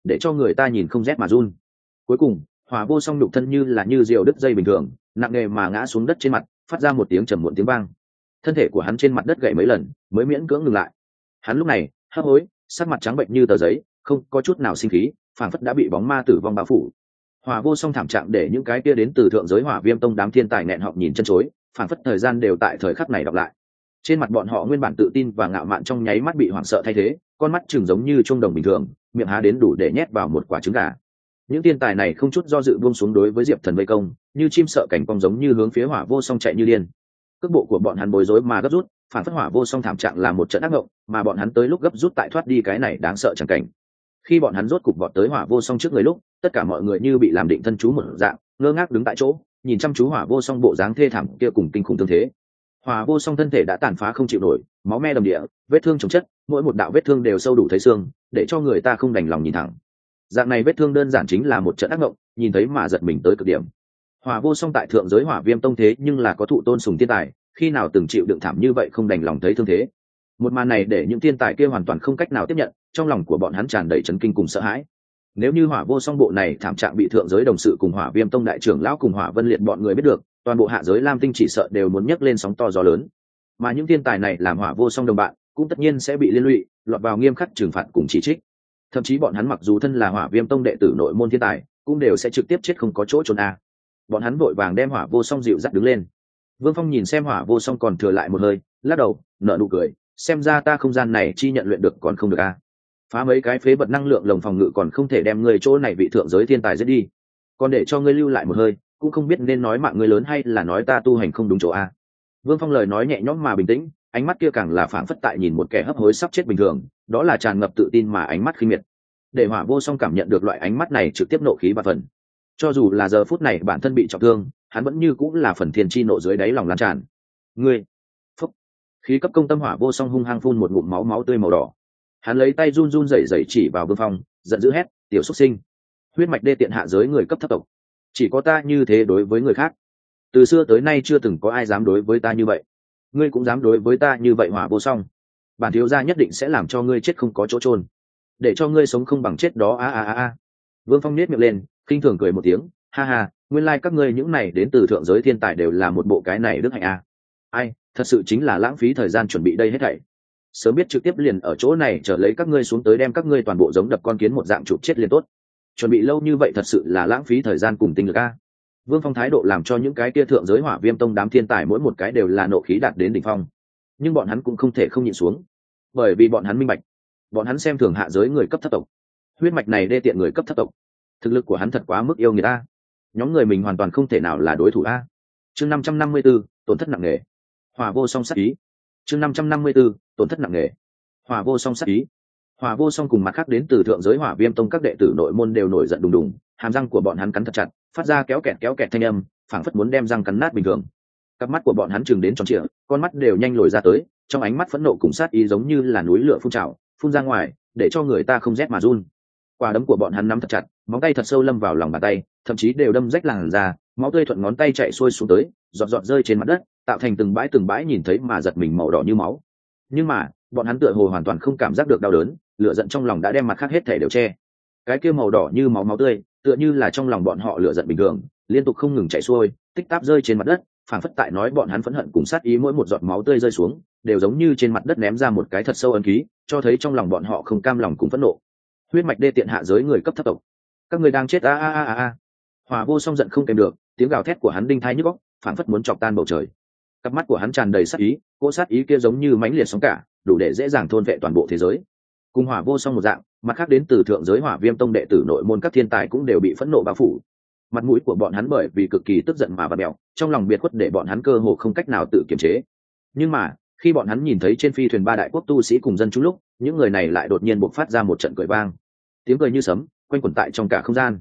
để cho người ta nhìn không rét mà run. Cuối cùng Hỏa Vô Song nhục thân như là như diều đứt dây bình thường, nặng nề mà ngã xuống đất trên mặt, phát ra một tiếng trầm muộn tiếng vang. Thân thể của hắn trên mặt đất gãy mấy lần mới miễn cưỡng ngừng lại. Hắn lúc này hấp hối, sắc mặt trắng bệnh như tờ giấy, không có chút nào sinh khí, phảng phất đã bị bóng ma tử vong bao phủ. Hỏa Vô Song thảm trạng để những cái kia đến từ thượng giới Hỏa Viêm Tông đám thiên tài nghẹn họng nhìn chân chối, phảng phất thời gian đều tại thời khắc này đọc lại. Trên mặt bọn họ nguyên bản tự tin và ngạo mạn trong nháy mắt bị hoảng sợ thay thế, con mắt trừng giống như chuông đồng bình thường, miệng há đến đủ để nhét vào một quả trứng gà. Những thiên tài này không chút do dự buông xuống đối với Diệp Thần vây công, như chim sợ cảnh cong giống như hướng phía Hỏa Vô Song chạy như điên. Cước bộ của bọn hắn bối rối mà gấp rút, phản phất Hỏa Vô Song thảm trạng là một trận ác mộng, mà bọn hắn tới lúc gấp rút tại thoát đi cái này đáng sợ chẳng cảnh. Khi bọn hắn rốt cục vọt tới Hỏa Vô Song trước người lúc, tất cả mọi người như bị làm định thân chú một dạng, ngơ ngác đứng tại chỗ, nhìn chăm chú Hỏa Vô Song bộ dáng thê thảm kia cùng kinh khủng tương thế. Hỏa Vô Song thân thể đã tàn phá không chịu nổi, máu me đầm địa, vết thương chồng chất, mỗi một đạo vết thương đều sâu đủ thấy xương, để cho người ta không đành lòng nhìn thẳng. Dạng này vết thương đơn giản chính là một trận ác mộng, nhìn thấy mà giật mình tới cực điểm. Hỏa Vô Song tại thượng giới Hỏa Viêm Tông thế nhưng là có thụ tôn sùng thiên tài, khi nào từng chịu đựng thảm như vậy không đành lòng thấy thương thế. Một màn này để những thiên tài kia hoàn toàn không cách nào tiếp nhận, trong lòng của bọn hắn tràn đầy chấn kinh cùng sợ hãi. Nếu như Hỏa Vô Song bộ này thảm trạng bị thượng giới đồng sự cùng Hỏa Viêm Tông đại trưởng lão cùng Hỏa Vân Liệt bọn người biết được, toàn bộ hạ giới Lam Tinh chỉ sợ đều muốn nhấc lên sóng to gió lớn. Mà những thiên tài này làm Hỏa Vô Song đồng bạn, cũng tất nhiên sẽ bị liên lụy, lọt vào nghiêm khắc trừng phạt cùng chỉ trích. Thậm chí bọn hắn mặc dù thân là Hỏa Viêm Tông đệ tử nội môn thiên tài, cũng đều sẽ trực tiếp chết không có chỗ trốn a. Bọn hắn vội vàng đem Hỏa Vô Song dịu dắt đứng lên. Vương Phong nhìn xem Hỏa Vô Song còn thừa lại một hơi, lắc đầu, nở nụ cười, xem ra ta không gian này chi nhận luyện được còn không được a. Phá mấy cái phế vật năng lượng lồng phòng ngự còn không thể đem ngươi chỗ này vị thượng giới thiên tài giết đi, còn để cho ngươi lưu lại một hơi, cũng không biết nên nói mạng ngươi lớn hay là nói ta tu hành không đúng chỗ a. Vương Phong lời nói nhẹ nhõm mà bình tĩnh, ánh mắt kia càng là phảng phất tại nhìn một kẻ hấp hối sắp chết bình thường, đó là tràn ngập tự tin mà ánh mắt khinh miệt. Để Hỏa Vô Song cảm nhận được loại ánh mắt này trực tiếp nộ khí và phần. Cho dù là giờ phút này bản thân bị trọng thương, hắn vẫn như cũng là phần thiên chi nộ dưới đáy lòng lan tràn. Ngươi, phúc, khí cấp công tâm Hỏa Vô Song hung hăng phun một ngụm máu tươi màu đỏ. Hắn lấy tay run run rẩy rẩy chỉ vào Vương Phong, giận dữ hét, tiểu xuất sinh, huyết mạch đê tiện hạ giới người cấp thấp tộc, chỉ có ta như thế đối với người khác, từ xưa tới nay chưa từng có ai dám đối với ta như vậy, ngươi cũng dám đối với ta như vậy. Hỏa Vô Song, bản thiếu gia nhất định sẽ làm cho ngươi chết không có chỗ chôn, để cho ngươi sống không bằng chết đó. Vương Phong nhếch miệng lên, khinh thường cười một tiếng, ha ha, nguyên lai các ngươi những này đến từ thượng giới thiên tài đều là một bộ cái này đức hạnh a. Ai, thật sự chính là lãng phí thời gian chuẩn bị đây hết thảy. Sớm biết trực tiếp liền ở chỗ này chờ lấy các ngươi xuống tới đem các ngươi toàn bộ giống đập con kiến một dạng chụp chết liền tốt. Chuẩn bị lâu như vậy thật sự là lãng phí thời gian cùng tinh lực a. Vương Phong thái độ làm cho những cái kia thượng giới Hỏa Viêm Tông đám thiên tài mỗi một cái đều là nộ khí đạt đến đỉnh phong. Nhưng bọn hắn cũng không thể không nhịn xuống, bởi vì bọn hắn minh bạch, bọn hắn xem thường hạ giới người cấp thấp tộc, huyết mạch này đê tiện người cấp thấp tộc, thực lực của hắn thật quá mức yêu người ta, nhóm người mình hoàn toàn không thể nào là đối thủ a. Chương 554, tổn thất nặng nề. Hỏa Vô Song sát ý. Chương 554, tổn thất nặng nề. Hỏa Vô Song sát ý. Hỏa Vô Song cùng mặt khác đến từ thượng giới Hỏa Viêm Tông các đệ tử nội môn đều nổi giận đùng đùng, hàm răng của bọn hắn cắn thật chặt, phát ra kéo kẹt thanh âm, phảng phất muốn đem răng cắn nát bình thường. Cặp mắt của bọn hắn trừng đến tròn trịa, con mắt đều nhanh lồi ra tới, trong ánh mắt phẫn nộ cùng sát ý giống như là núi lửa phun trào, phun ra ngoài, để cho người ta không rét mà run. Quả đấm của bọn hắn nắm thật chặt, móng tay thật sâu lâm vào lòng bàn tay, thậm chí đều đâm rách làn da, máu tươi thuận ngón tay chảy xuôi xuống tới, giọt giọt rơi trên mặt đất, tạo thành từng bãi nhìn thấy mà giật mình màu đỏ như máu. Nhưng mà bọn hắn tựa hồ hoàn toàn không cảm giác được đau đớn, lửa giận trong lòng đã đem mặt khác hết thể đều che. Cái kia màu đỏ như máu tươi tựa như là trong lòng bọn họ lửa giận bình thường, liên tục không ngừng chảy xuôi, tích táp rơi trên mặt đất, phảng phất tại nói bọn hắn phẫn hận cùng sát ý, mỗi một giọt máu tươi rơi xuống đều giống như trên mặt đất ném ra một cái thật sâu ấn ký, cho thấy trong lòng bọn họ không cam lòng cùng phẫn nộ. Huyết mạch đê tiện hạ giới người cấp thấp tộc, các người đang chết a. Hỏa Vô Song giận không kèm được, tiếng gào thét của hắn đinh tai nhức óc, phảng phất muốn chọc tan bầu trời. Cặp mắt của hắn tràn đầy sát ý, cỗ sát ý kia giống như mãnh liệt sóng cả, đủ để dễ dàng thôn vệ toàn bộ thế giới. Cùng Hỏa Vô Song một dạng, mặt khác đến từ thượng giới Hỏa Viêm Tông đệ tử nội môn các thiên tài cũng đều bị phẫn nộ bao phủ. Mặt mũi của bọn hắn bởi vì cực kỳ tức giận mà vặn mèo, trong lòng biệt khuất để bọn hắn cơ hồ không cách nào tự kiềm chế. Nhưng mà khi bọn hắn nhìn thấy trên phi thuyền ba đại quốc tu sĩ cùng dân chúng lúc, những người này lại đột nhiên bộc phát ra một trận cười vang, tiếng cười như sấm quanh quẩn tại trong cả không gian.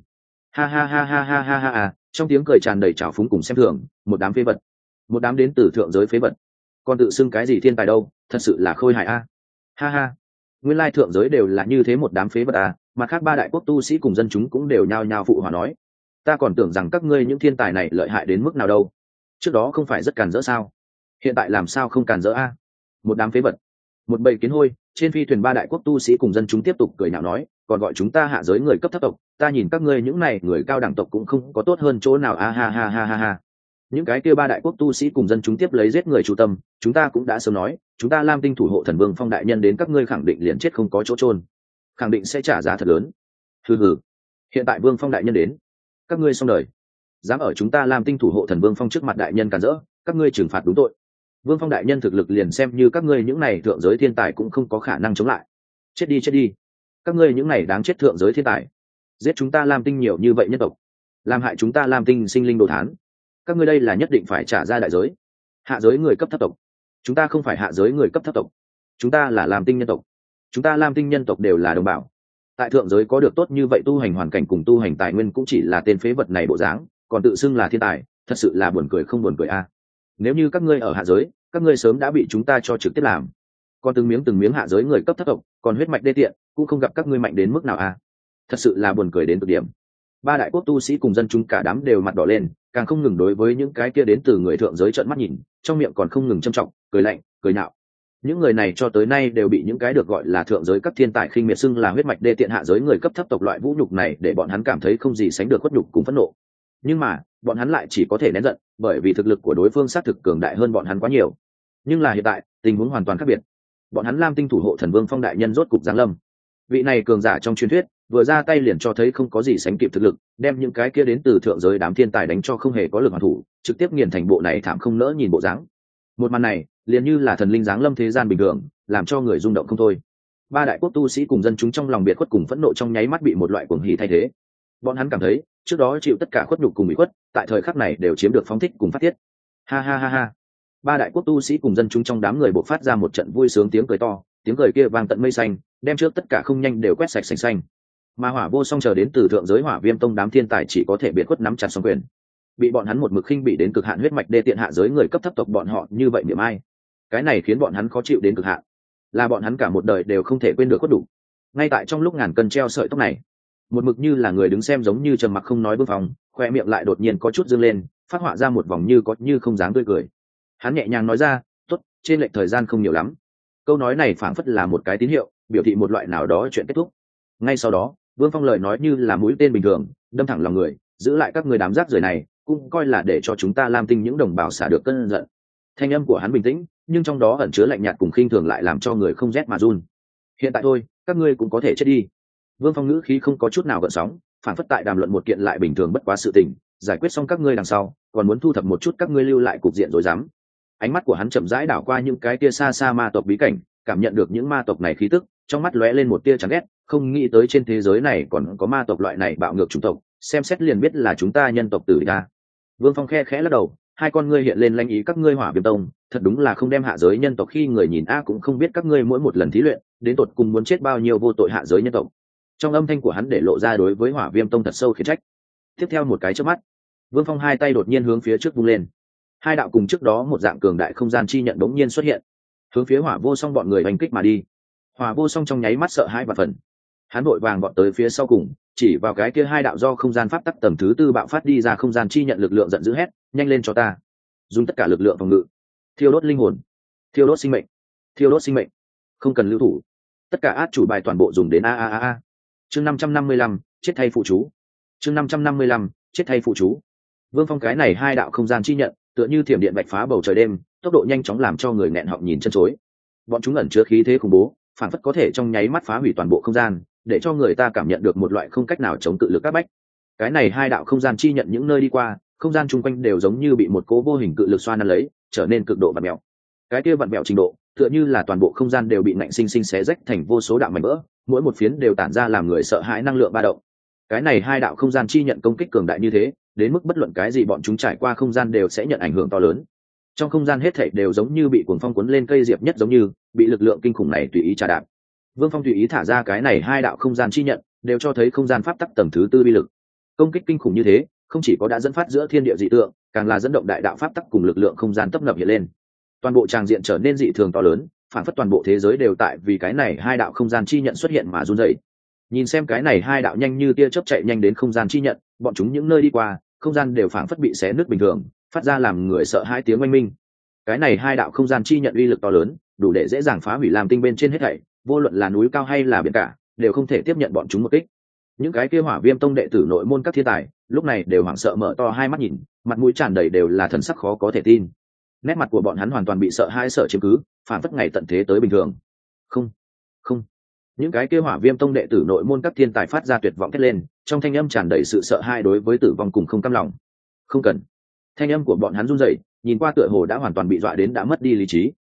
Ha, trong tiếng cười tràn đầy trào phúng cùng xem thường, một đám phế vật, một đám đến từ thượng giới phế vật, còn tự xưng cái gì thiên tài đâu, thật sự là khôi hài a. Ha, nguyên lai thượng giới đều là như thế một đám phế vật à. Mà khác ba đại quốc tu sĩ cùng dân chúng cũng đều nhao nhao phụ hòa nói, ta còn tưởng rằng các ngươi những thiên tài này lợi hại đến mức nào đâu, trước đó không phải rất càn rỡ sao, hiện tại làm sao không càn rỡ a. Một đám phế vật, Một bầy kiến hôi trên phi thuyền, ba đại quốc tu sĩ cùng dân chúng tiếp tục cười nhạo nói, còn gọi chúng ta hạ giới người cấp thấp tộc, ta nhìn các ngươi những này người cao đẳng tộc cũng không có tốt hơn chỗ nào, a ha ha ha ha ha. Những cái kia ba đại quốc tu sĩ cùng dân chúng tiếp lấy giết người chủ tâm, chúng ta cũng đã sớm nói, chúng ta Lam Tinh thủ hộ thần vương Phong đại nhân đến, các ngươi khẳng định liền chết không có chỗ chôn, khẳng định sẽ trả giá thật lớn. Hừ hừ, hiện tại Vương Phong đại nhân đến, các ngươi xong đời. Dám ở chúng ta Lam Tinh thủ hộ thần vương Phong trước mặt đại nhân cản rỡ, các ngươi trừng phạt đúng tội. Vương Phong đại nhân thực lực liền xem như các ngươi những này thượng giới thiên tài cũng không có khả năng chống lại. Chết đi chết đi, các ngươi những này đáng chết thượng giới thiên tài, giết chúng ta Lam Tinh nhiều như vậy nhân tộc, làm hại chúng ta Lam Tinh sinh linh đồ thán, các ngươi đây là nhất định phải trả ra đại giới. Hạ giới người cấp thấp tộc, chúng ta không phải hạ giới người cấp thấp tộc, chúng ta là Lam Tinh nhân tộc, chúng ta Lam Tinh nhân tộc đều là đồng bào. Tại thượng giới có được tốt như vậy tu hành hoàn cảnh cùng tu hành tài nguyên cũng chỉ là tên phế vật này bộ dáng, còn tự xưng là thiên tài, thật sự là buồn cười không buồn cười a. Nếu như các ngươi ở hạ giới, các ngươi sớm đã bị chúng ta cho trực tiếp làm. Còn từng miếng hạ giới người cấp thấp tộc, còn huyết mạch đê tiện, cũng không gặp các ngươi mạnh đến mức nào a. Thật sự là buồn cười đến cực điểm. Ba đại quốc tu sĩ cùng dân chúng cả đám đều mặt đỏ lên, càng không ngừng đối với những cái kia đến từ người thượng giới trợn mắt nhìn, trong miệng còn không ngừng châm trọng, cười lạnh, cười nhạo. Những người này cho tới nay đều bị những cái được gọi là thượng giới các thiên tài khinh miệt xưng là huyết mạch đê tiện hạ giới người cấp thấp tộc, loại vũ nhục này để bọn hắn cảm thấy không gì sánh được khuất nhục cùng phẫn nộ. Nhưng mà bọn hắn lại chỉ có thể nén giận, bởi vì thực lực của đối phương xác thực cường đại hơn bọn hắn quá nhiều. Nhưng là hiện tại tình huống hoàn toàn khác biệt, bọn hắn Lam Tinh thủ hộ thần vương Phong đại nhân rốt cục giáng lâm. Vị này cường giả trong truyền thuyết vừa ra tay liền cho thấy không có gì sánh kịp thực lực, đem những cái kia đến từ thượng giới đám thiên tài đánh cho không hề có lực hoàn thủ, trực tiếp nghiền thành bộ này thảm không nỡ nhìn bộ dáng. Một màn này liền như là thần linh giáng lâm thế gian bình thường, làm cho người rung động không thôi. Ba đại quốc tu sĩ cùng dân chúng trong lòng biệt khuất cùng phẫn nộ trong nháy mắt bị một loại cuồng hỉ thay thế. Bọn hắn cảm thấy trước đó chịu tất cả khuất nhục cùng bị khuất, tại thời khắc này đều chiếm được phóng thích cùng phát tiết. Ha ha ha ha. Ba đại quốc tu sĩ cùng dân chúng trong đám người bộc phát ra một trận vui sướng tiếng cười to, tiếng cười kia vang tận mây xanh, đem trước tất cả không nhanh đều quét sạch sành xanh. Mà Hỏa Vô Song chờ đến từ thượng giới Hỏa Viêm Tông đám thiên tài chỉ có thể biệt khuất nắm chặt song quyền. Bị bọn hắn một mực khinh bị đến cực hạn huyết mạch đê tiện hạ giới người cấp thấp tộc bọn họ như vậy niệm ai. Cái này khiến bọn hắn khó chịu đến cực hạn, là bọn hắn cả một đời đều không thể quên được khuất đủ. Ngay tại trong lúc ngàn cân treo sợi tóc này, một mực như là người đứng xem giống như trầm mặc không nói Vương Phong, khoe miệng lại đột nhiên có chút dương lên, phát họa ra một vòng như có như không dáng tươi cười. Hắn nhẹ nhàng nói ra, tốt, trên lệch thời gian không nhiều lắm. Câu nói này phảng phất là một cái tín hiệu, biểu thị một loại nào đó chuyện kết thúc. Ngay sau đó Vương Phong lời nói như là mũi tên bình thường đâm thẳng lòng người, giữ lại các người đám rác rưởi này, cũng coi là để cho chúng ta Lam Tinh những đồng bào xả được cơn giận. Thanh âm của hắn bình tĩnh, nhưng trong đó ẩn chứa lạnh nhạt cùng khinh thường lại làm cho người không rét mà run. Hiện tại thôi, các ngươi cũng có thể chết đi. Vương Phong ngữ khí không có chút nào gợn sóng, phản phất tại đàm luận một kiện lại bình thường bất quá sự tình, giải quyết xong các ngươi đằng sau, còn muốn thu thập một chút các ngươi lưu lại cục diện rồi dám. Ánh mắt của hắn chậm rãi đảo qua những cái tia xa xa ma tộc bí cảnh, cảm nhận được những ma tộc này khí tức, trong mắt lóe lên một tia chán ghét, không nghĩ tới trên thế giới này còn có ma tộc loại này bạo ngược chủng tộc, xem xét liền biết là chúng ta nhân tộc tử địch ta. Vương Phong khe khẽ lắc đầu, hai con ngươi hiện lên lanh ý, các ngươi Hỏa Viêm Tông thật đúng là không đem hạ giới nhân tộc khi người nhìn, cũng không biết các ngươi mỗi một lần thí luyện đến tột cùng muốn chết bao nhiêu vô tội hạ giới nhân tộc. Trong âm thanh của hắn để lộ ra đối với Hỏa Viêm Tông thật sâu khiển trách. Tiếp theo một cái chớp mắt, Vương Phong hai tay đột nhiên hướng phía trước vung lên, hai đạo cùng trước đó một dạng cường đại không gian chi nhận bỗng nhiên xuất hiện, hướng phía Hỏa Vô Song bọn người đánh kích mà đi. Hỏa Vô Song trong nháy mắt sợ hãi và phần, hắn vội vàng vọt tới phía sau cùng, chỉ vào cái kia hai đạo do không gian pháp tắc tầng thứ tư bạo phát đi ra không gian chi nhận lực lượng, giận dữ hét, nhanh lên cho ta, dùng tất cả lực lượng phòng ngự, thiêu đốt linh hồn, thiêu đốt sinh mệnh, thiêu đốt sinh mệnh, không cần lưu thủ, tất cả át chủ bài toàn bộ dùng đến a. Chương 555, chết thay phụ chú. Chương 555, chết thay phụ chú. Vương Phong cái này hai đạo không gian chi nhận tựa như thiểm điện bạch phá bầu trời đêm, tốc độ nhanh chóng làm cho người nghẹn họng nhìn chân chối. Bọn chúng ẩn chứa khí thế khủng bố, phản phất có thể trong nháy mắt phá hủy toàn bộ không gian, để cho người ta cảm nhận được một loại không cách nào chống cự lực áp bách. Cái này hai đạo không gian chi nhận những nơi đi qua, không gian chung quanh đều giống như bị một cố vô hình cự lực xoa nắn lấy, trở nên cực độ vặn mèo. Cái kia vặn mèo trình độ, tựa như là toàn bộ không gian đều bị nạnh sinh sinh xé rách thành vô số đạo mảnh vỡ, mỗi một phiến đều tản ra làm người sợ hãi năng lượng ba động. Cái này hai đạo không gian chi nhận công kích cường đại như thế, đến mức bất luận cái gì bọn chúng trải qua không gian đều sẽ nhận ảnh hưởng to lớn. Trong không gian hết thảy đều giống như bị cuồng phong cuốn lên cây diệp nhất giống như, bị lực lượng kinh khủng này tùy ý trà đạp. Vương Phong tùy ý thả ra cái này hai đạo không gian chi nhận, đều cho thấy không gian pháp tắc tầng thứ tư bi lực. Công kích kinh khủng như thế, không chỉ có đã dẫn phát giữa thiên địa dị tượng, càng là dẫn động đại đạo pháp tắc cùng lực lượng không gian tấp nập hiện lên. Toàn bộ tràng diện trở nên dị thường to lớn, phản phất toàn bộ thế giới đều tại vì cái này hai đạo không gian chi nhận xuất hiện mà run rẩy. Nhìn xem cái này hai đạo nhanh như tia chớp chạy nhanh đến không gian chi nhận, bọn chúng những nơi đi qua, không gian đều phản phất bị xé nứt bình thường, phát ra làm người sợ hãi tiếng oanh minh. cái này hai đạo không gian chi nhận uy lực to lớn, đủ để dễ dàng phá hủy làm tinh bên trên hết thảy, vô luận là núi cao hay là biển cả đều không thể tiếp nhận bọn chúng một kích. Những cái kia Hỏa Viêm tông đệ tử nội môn các thiên tài lúc này đều hoảng sợ mở to hai mắt nhìn, mặt mũi tràn đầy đều là thần sắc khó có thể tin. Nét mặt của bọn hắn hoàn toàn bị sợ hãi sợ chiếm cứ, phản phất ngày tận thế tới bình thường. Không, không. Những cái kia Hỏa Viêm tông đệ tử nội môn các thiên tài phát ra tuyệt vọng kết lên, trong thanh âm tràn đầy sự sợ hãi đối với tử vong cùng không cam lòng. Không cần. Thanh âm của bọn hắn run rẩy, nhìn qua tựa hồ đã hoàn toàn bị dọa đến đã mất đi lý trí.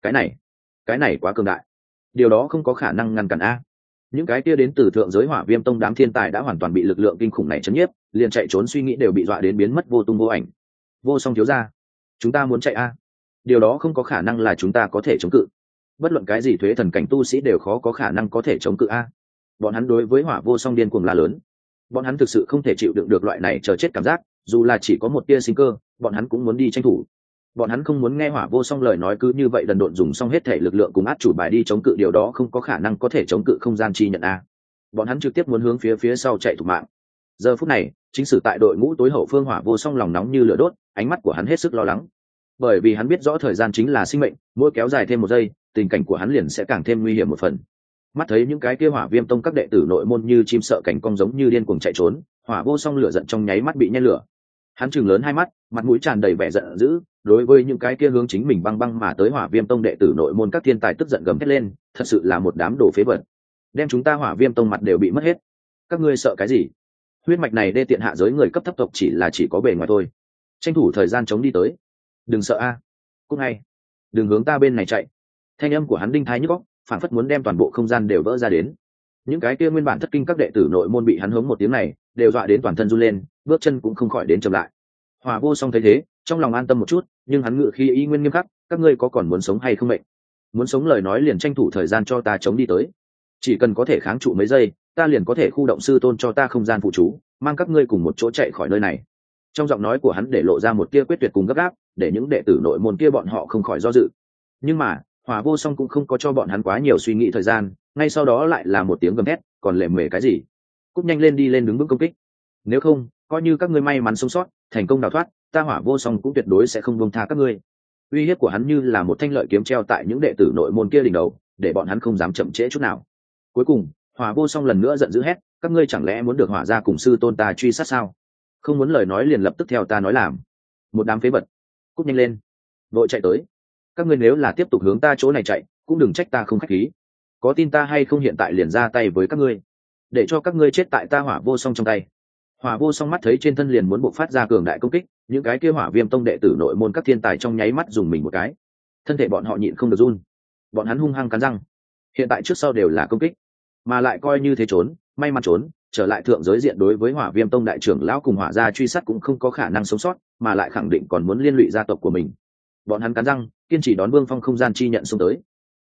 Cái này quá cường đại. Điều đó không có khả năng ngăn cản a. Những cái kia đến từ thượng giới Hỏa Viêm tông đám thiên tài đã hoàn toàn bị lực lượng kinh khủng này chấn nhiếp, liền chạy trốn suy nghĩ đều bị dọa đến biến mất vô tung vô ảnh. Vô Song thiếu gia, chúng ta muốn chạy a. Điều đó không có khả năng là chúng ta có thể chống cự. Bất luận cái gì thuế thần cảnh tu sĩ đều khó có khả năng có thể chống cự a. Bọn hắn đối với Hỏa Vô Song điên cuồng là lớn. Bọn hắn thực sự không thể chịu đựng được loại này chờ chết cảm giác, dù là chỉ có một tia sinh cơ, bọn hắn cũng muốn đi tranh thủ. Bọn hắn không muốn nghe Hỏa Vô Song lời nói cứ như vậy đần độn dùng xong hết thể lực lượng cùng át chủ bài đi chống cự, điều đó không có khả năng có thể chống cự không gian chi nhận a. Bọn hắn trực tiếp muốn hướng phía sau chạy thủ mạng. Giờ phút này, chính sử tại đội ngũ tối hậu phương Hỏa Vô Song lòng nóng như lửa đốt, ánh mắt của hắn hết sức lo lắng. Bởi vì hắn biết rõ thời gian chính là sinh mệnh, mỗi kéo dài thêm một giây, tình cảnh của hắn liền sẽ càng thêm nguy hiểm một phần. Mắt thấy những cái kia Hỏa Viêm tông các đệ tử nội môn như chim sợ cảnh cong giống như điên cuồng chạy trốn, Hỏa Vô Song lửa giận trong nháy mắt bị nhen lửa. Hắn trừng lớn hai mắt, mặt mũi tràn đầy vẻ giận dữ, đối với những cái kia hướng chính mình băng băng mà tới Hỏa Viêm tông đệ tử nội môn các thiên tài tức giận gầm thét lên, thật sự là một đám đồ phế vật. Đem chúng ta Hỏa Viêm tông mặt đều bị mất hết. Các ngươi sợ cái gì? Huyết mạch này đê tiện hạ giới người cấp thấp tộc chỉ có bề ngoài thôi. Tranh thủ thời gian chống đi tới. Đừng sợ a. Cũng hay. Đừng hướng ta bên này chạy. Thanh âm của hắn đinh thái nhức óc, phản phất muốn đem toàn bộ không gian đều vỡ ra đến. Những cái kia nguyên bản thất kinh các đệ tử nội môn bị hắn hướng một tiếng này, đều dọa đến toàn thân run lên, bước chân cũng không khỏi đến chậm lại. Hỏa Vô Song thấy thế, trong lòng an tâm một chút, nhưng hắn ngự khí y nguyên nghiêm khắc, các ngươi có còn muốn sống hay không mệnh? Muốn sống lời nói liền tranh thủ thời gian cho ta chống đi tới. Chỉ cần có thể kháng trụ mấy giây, ta liền có thể khu động sư tôn cho ta không gian phụ trú, mang các ngươi cùng một chỗ chạy khỏi nơi này. Trong giọng nói của hắn để lộ ra một tia quyết tuyệt cùng gấp gáp, để những đệ tử nội môn kia bọn họ không khỏi do dự. Nhưng mà, Hỏa Vô Song cũng không có cho bọn hắn quá nhiều suy nghĩ thời gian, ngay sau đó lại là một tiếng gầm thét, còn lệ mề cái gì? Cút nhanh lên đi lên đứng vững công kích. Nếu không, coi như các ngươi may mắn sống sót, thành công đào thoát, ta Hỏa Vô Song cũng tuyệt đối sẽ không buông tha các ngươi. Uy hiếp của hắn như là một thanh lợi kiếm treo tại những đệ tử nội môn kia đỉnh đầu, để bọn hắn không dám chậm trễ chút nào. Cuối cùng, Hỏa Vô Song lần nữa giận dữ hét, các ngươi chẳng lẽ muốn được Hỏa gia cùng sư tôn ta truy sát sao? Không muốn lời nói liền lập tức theo ta nói làm. Một đám phế vật, cút nhanh lên, vội chạy tới. Các ngươi nếu là tiếp tục hướng ta chỗ này chạy, cũng đừng trách ta không khách khí. Có tin ta hay không hiện tại liền ra tay với các ngươi, để cho các ngươi chết tại ta Hỏa Vô Song trong tay. Hỏa Vô Song mắt thấy trên thân liền muốn bộc phát ra cường đại công kích, những cái kia Hỏa Viêm tông đệ tử nội môn các thiên tài trong nháy mắt dùng mình một cái, thân thể bọn họ nhịn không được run. Bọn hắn hung hăng cắn răng, hiện tại trước sau đều là công kích, mà lại coi như thế trốn, may mắn trốn, trở lại thượng giới diện đối với Hỏa Viêm tông đại trưởng lão cùng Hỏa gia truy sát cũng không có khả năng sống sót, mà lại khẳng định còn muốn liên lụy gia tộc của mình. Bọn hắn cắn răng, kiên trì đón Vương Phong không gian chi nhận xông tới.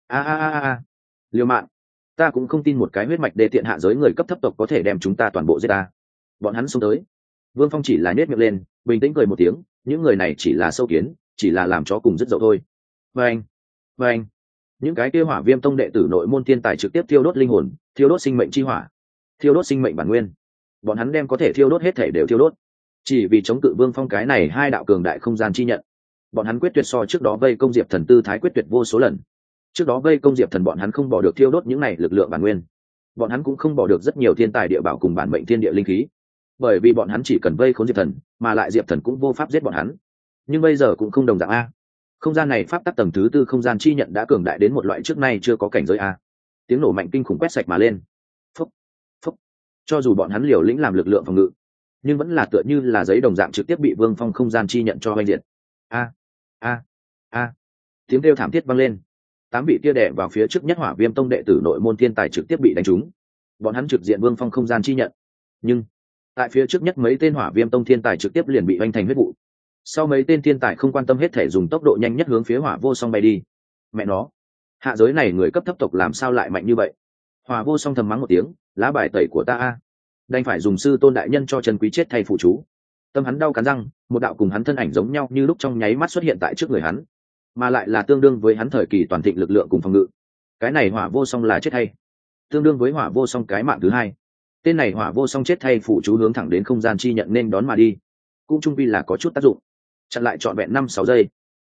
Liêu mạng, ta cũng không tin một cái huyết mạch đê tiện hạ giới người cấp thấp tộc có thể đem chúng ta toàn bộ giết ta. Bọn hắn xông tới. Vương Phong chỉ là nhếch miệng lên, bình tĩnh cười một tiếng, những người này chỉ là sâu kiến, chỉ là làm chó cùng rất dậu thôi. Và anh, những cái kia Hỏa Viêm tông đệ tử nội môn thiên tài trực tiếp thiêu đốt linh hồn, thiêu đốt sinh mệnh chi hỏa, thiêu đốt sinh mệnh bản nguyên. Bọn hắn đem có thể thiêu đốt hết thể đều thiêu đốt, chỉ vì chống cự Vương Phong cái này hai đạo cường đại không gian chi nhận. Bọn hắn quyết tuyệt so trước đó vây công Diệp Thần tư thái quyết tuyệt vô số lần. Trước đó vây công Diệp Thần bọn hắn không bỏ được thiêu đốt những này lực lượng bản nguyên, bọn hắn cũng không bỏ được rất nhiều thiên tài địa bảo cùng bản mệnh thiên địa linh khí, bởi vì bọn hắn chỉ cần vây khốn Diệp Thần, mà lại Diệp Thần cũng vô pháp giết bọn hắn. Nhưng bây giờ cũng không đồng dạng a. Không gian này pháp tắc tầng thứ tư không gian chi nhận đã cường đại đến một loại trước nay chưa có cảnh giới a. Tiếng nổ mạnh kinh khủng quét sạch mà lên. Phúc, phúc. Cho dù bọn hắn liều lĩnh làm lực lượng phòng ngự, nhưng vẫn là tựa như là giấy đồng dạng trực tiếp bị Vương Phong không gian chi nhận cho hoành diệt. Tiếng kêu thảm thiết vang lên. 8 vị kia đè vào phía trước nhất Hỏa Viêm tông đệ tử nội môn thiên tài trực tiếp bị đánh trúng. Bọn hắn trực diện Vương Phong không gian chi nhận, nhưng tại phía trước nhất mấy tên Hỏa Viêm tông thiên tài trực tiếp liền bị vành thành huyết vụ. Sau mấy tên thiên tài không quan tâm hết thể dùng tốc độ nhanh nhất hướng phía Hỏa Vô Song bay đi. Mẹ nó, hạ giới này người cấp thấp tộc làm sao lại mạnh như vậy? Hỏa Vô Song thầm mắng một tiếng, lá bài tẩy của ta a, đành phải dùng sư tôn đại nhân cho Trần Quý chết thay phụ chú. Tâm hắn đau cắn răng, một đạo cùng hắn thân ảnh giống nhau như lúc trong nháy mắt xuất hiện tại trước người hắn, mà lại là tương đương với hắn thời kỳ toàn thịnh lực lượng cùng phòng ngự. Cái này Hỏa Vô Song là chết thay, tương đương với Hỏa Vô Song cái mạng thứ hai. Tên này Hỏa Vô Song chết thay phụ chú hướng thẳng đến không gian chi nhận nên đón mà đi, cũng trung quy là có chút tác dụng, chặn lại trọn vẹn 5-6 giây.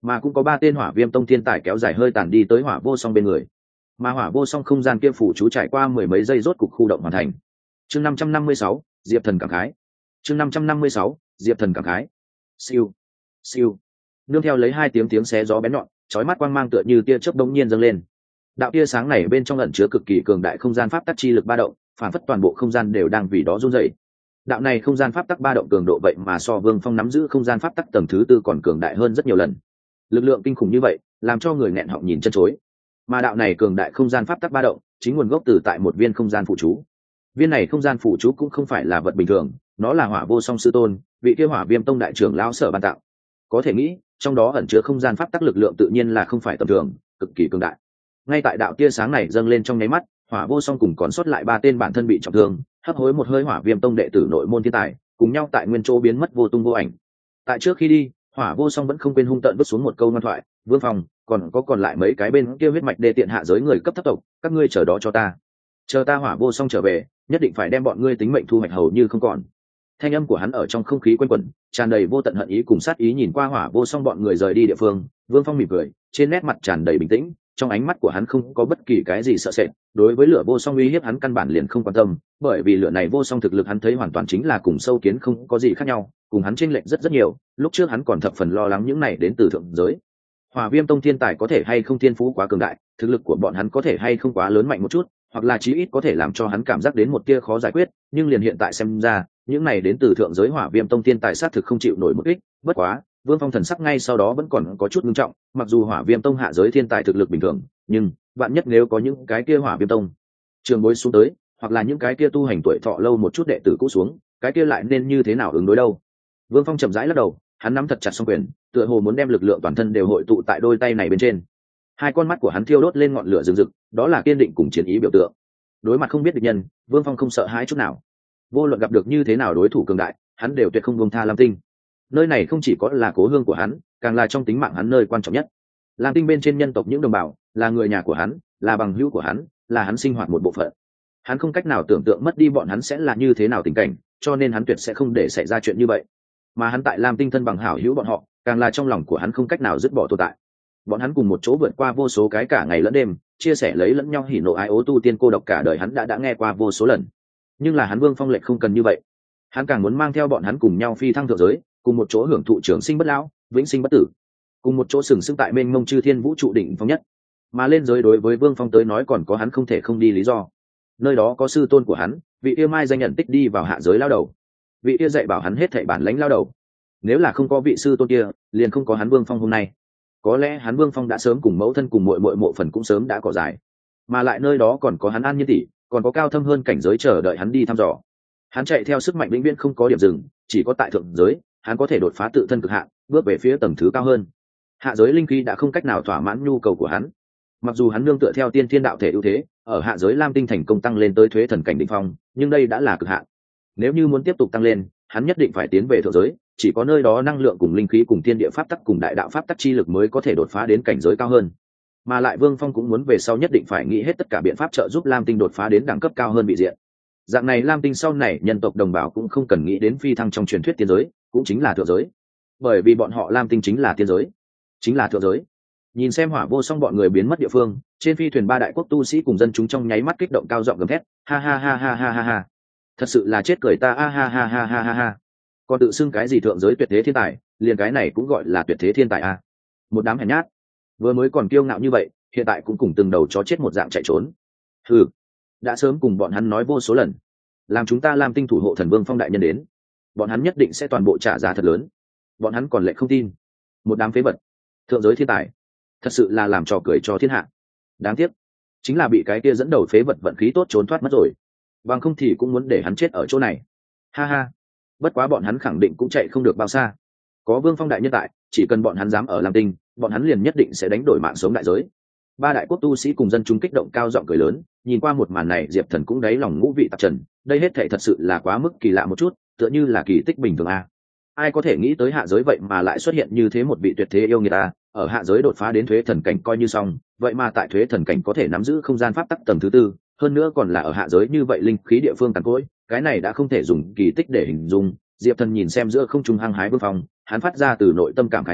mà cũng có 3 tên hỏa viêm tông thiên tài kéo dài hơi tàn đi tới hỏa vô song bên người, mà hỏa vô song không gian kia phủ chú trải qua mười mấy giây rốt cục khu động hoàn thành. Chương 556, Diệp Thần cảm khái. Chương 556, Diệp Thần cảm khái. Siêu, siêu. Nương theo lấy 2 tiếng xé gió bén nhọn, chói mắt quang mang tựa như tia chớp đống nhiên dâng lên. Đạo tia sáng này bên trong ẩn chứa cực kỳ cường đại không gian pháp tắc chi lực ba động, phản phất toàn bộ không gian đều đang vì đó run rẩy. Đạo này không gian pháp tắc ba động cường độ vậy mà so Vương Phong nắm giữ không gian pháp tắc tầng thứ 4 còn cường đại hơn rất nhiều lần. Lực lượng kinh khủng như vậy, làm cho người nghẹn họng nhìn chân chối. Mà đạo này cường đại không gian pháp tắc ba động, chính nguồn gốc từ tại một viên không gian phụ chú. Viên này không gian phụ chú cũng không phải là vật bình thường, nó là Hỏa Vô Song sư tôn, vị kia Hỏa Viêm Tông đại trưởng lão sở ban tặng. Có thể nghĩ, trong đó ẩn chứa không gian pháp tắc lực lượng tự nhiên là không phải tầm thường, cực kỳ cường đại. Ngay tại đạo tia sáng này dâng lên trong nháy mắt, Hỏa Vô Song cùng còn sót lại 3 tên bản thân bị trọng thương, hấp hối một hơi Hỏa Viêm Tông đệ tử nội môn thiên tài, cùng nhau tại nguyên chỗ biến mất vô tung vô ảnh. Tại trước khi đi, Hỏa Vô Song vẫn không quên hung tợn vứt xuống một câu ngoan thoại: "Vương Phong, còn lại mấy cái bên kia huyết mạch đê tiện hạ giới người cấp thấp tộc, các ngươi chờ đó cho ta. Chờ ta Hỏa Vô Song trở về, nhất định phải đem bọn ngươi tính mệnh thu hoạch hầu như không còn." Thanh âm của hắn ở trong không khí quanh quẩn, tràn đầy vô tận hận ý cùng sát ý. Nhìn qua Hỏa Vô Song bọn người rời đi địa phương, Vương Phong mỉm cười, trên nét mặt tràn đầy bình tĩnh, trong ánh mắt của hắn không có bất kỳ cái gì sợ sệt. Đối với lửa vô song uy hiếp hắn căn bản liền không quan tâm, bởi vì lửa này vô song thực lực hắn thấy hoàn toàn chính là cùng sâu kiến không có gì khác nhau, cùng hắn chênh lệch rất nhiều. Lúc trước hắn còn thập phần lo lắng những này đến từ thượng giới. Hỏa Viêm Tông thiên tài có thể hay không thiên phú quá cường đại, thực lực của bọn hắn có thể hay không quá lớn mạnh một chút, hoặc là chí ít có thể làm cho hắn cảm giác đến một tia khó giải quyết, nhưng liền hiện tại xem ra, những này đến từ thượng giới Hỏa Viêm Tông thiên tài sát thực không chịu nổi một kích. Bất quá, Vương Phong thần sắc ngay sau đó vẫn còn có chút nghiêm trọng, mặc dù Hỏa Viêm Tông hạ giới thiên tài thực lực bình thường, nhưng vạn nhất nếu có những cái kia Hỏa Viêm Tông trường bối xuống tới, hoặc là những cái kia tu hành tuổi thọ lâu một chút đệ tử cũ xuống, cái kia lại nên như thế nào ứng đối đâu? Vương Phong chậm rãi lắc đầu, hắn nắm thật chặt song quyền, tựa hồ muốn đem lực lượng toàn thân đều hội tụ tại đôi tay này bên trên. 2 con mắt của hắn thiêu đốt lên ngọn lửa rừng rực, đó là kiên định cùng chiến ý biểu tượng. Đối mặt không biết địch nhân, Vương Phong không sợ hãi chút nào. Vô luận gặp được như thế nào đối thủ cường đại, hắn đều tuyệt không buông tha Lam Tinh. Nơi này không chỉ có là cố hương của hắn, càng là trong tính mạng hắn nơi quan trọng nhất. Lam Tinh bên trên nhân tộc những đồng bào, là người nhà của hắn, là bằng hữu của hắn, là hắn sinh hoạt một bộ phận. Hắn không cách nào tưởng tượng mất đi bọn hắn sẽ là như thế nào tình cảnh, cho nên hắn tuyệt sẽ không để xảy ra chuyện như vậy. Mà hắn tại Lam Tinh thân bằng hảo hữu bọn họ, càng là trong lòng của hắn không cách nào dứt bỏ tồn tại. Bọn hắn cùng một chỗ vượt qua vô số cái cả ngày lẫn đêm, chia sẻ lấy lẫn nhau hỉ nộ ái ố, tu tiên cô độc cả đời hắn đã nghe qua vô số lần. Nhưng là hắn Vương Phong lệch không cần như vậy. Hắn càng muốn mang theo bọn hắn cùng nhau phi thăng thượng giới, cùng một chỗ hưởng thụ trường sinh bất lão, vĩnh sinh bất tử, cùng một chỗ sừng sững tại mênh mông chư thiên vũ trụ đỉnh phong nhất. Mà lên giới đối với Vương Phong tới nói còn có hắn không thể không đi lý do. Nơi đó có sư tôn của hắn, vị yêu mai danh nhận tích đi vào hạ giới lao đầu, vị kia dạy bảo hắn hết thảy bản lãnh lao đầu. Nếu là không có vị sư tôn kia, liền không có hắn Vương Phong hôm nay. Có lẽ hắn Vương Phong đã sớm cùng mẫu thân cùng muội mộ phần cũng sớm đã cỏ dài. Mà lại nơi đó còn có hắn An Nhiên tỷ, còn có cao thâm hơn cảnh giới chờ đợi hắn đi thăm dò. Hắn chạy theo sức mạnh vĩnh viễn không có điểm dừng, chỉ có tại thượng giới, hắn có thể đột phá tự thân cực hạn, bước về phía tầng thứ cao hơn. Hạ giới linh khí đã không cách nào thỏa mãn nhu cầu của hắn. Mặc dù hắn nương tựa theo tiên thiên đạo thể ưu thế, ở hạ giới Lam Tinh thành công tăng lên tới thuế thần cảnh đỉnh phong, nhưng đây đã là cực hạn. Nếu như muốn tiếp tục tăng lên, hắn nhất định phải tiến về thượng giới, chỉ có nơi đó năng lượng cùng linh khí cùng thiên địa pháp tắc cùng đại đạo pháp tắc chi lực mới có thể đột phá đến cảnh giới cao hơn. Mà lại Vương Phong cũng muốn về sau nhất định phải nghĩ hết tất cả biện pháp trợ giúp Lam Tinh đột phá đến đẳng cấp cao hơn vị diện. Dạng này Lam Tinh sau này nhân tộc đồng bào cũng không cần nghĩ đến phi thăng trong truyền thuyết tiên giới, cũng chính là thượng giới, bởi vì bọn họ Lam Tinh chính là tiên giới, chính là thượng giới. Nhìn xem Hỏa Vô Song bọn người biến mất địa phương, trên phi thuyền 3 đại quốc tu sĩ cùng dân chúng trong nháy mắt kích động cao giọng gầm thét, ha ha ha ha ha ha ha, thật sự là chết cười ta, a ha ha ha ha ha ha. Còn tự xưng cái gì thượng giới tuyệt thế thiên tài, liền cái này cũng gọi là tuyệt thế thiên tài a. Một đám hèn nhát, vừa mới còn kiêu ngạo như vậy, hiện tại cũng cùng từng đầu chó chết một dạng chạy trốn. Hừ, đã sớm cùng bọn hắn nói vô số lần, làm chúng ta Lam Tinh thủ hộ thần Vương Phong đại nhân đến, bọn hắn nhất định sẽ toàn bộ trả giá thật lớn. Bọn hắn còn lại không tin. Một đám phế vật, thượng giới thiên tài, thật sự là làm trò cười cho thiên hạ. Đáng tiếc, chính là bị cái kia dẫn đầu phế vật vận khí tốt trốn thoát mất rồi. Bằng không thì cũng muốn để hắn chết ở chỗ này. Ha ha, bất quá bọn hắn khẳng định cũng chạy không được bao xa. Có Vương Phong đại nhân tại, chỉ cần bọn hắn dám ở Lam Tinh, bọn hắn liền nhất định sẽ đánh đổi mạng sống đại giới. 3 đại quốc tu sĩ cùng dân chúng kích động cao giọng cười lớn, nhìn qua một màn này Diệp Thần cũng đáy lòng ngũ vị tạp trần, đây hết thảy thật sự là quá mức kỳ lạ một chút, tựa như là kỳ tích bình thường a. Ai có thể nghĩ tới hạ giới vậy mà lại xuất hiện như thế một vị tuyệt thế yêu nghiệt a, ở hạ giới đột phá đến thuế thần cảnh coi như xong, vậy mà tại thuế thần cảnh có thể nắm giữ không gian pháp tắc tầng thứ 4, hơn nữa còn là ở hạ giới như vậy linh khí địa phương cằn cỗi, cái này đã không thể dùng kỳ tích để hình dung. Diệp Thần nhìn xem giữa không trung hăng hái Vương Phong, hắn phát ra từ nội tâm cảm khái nói,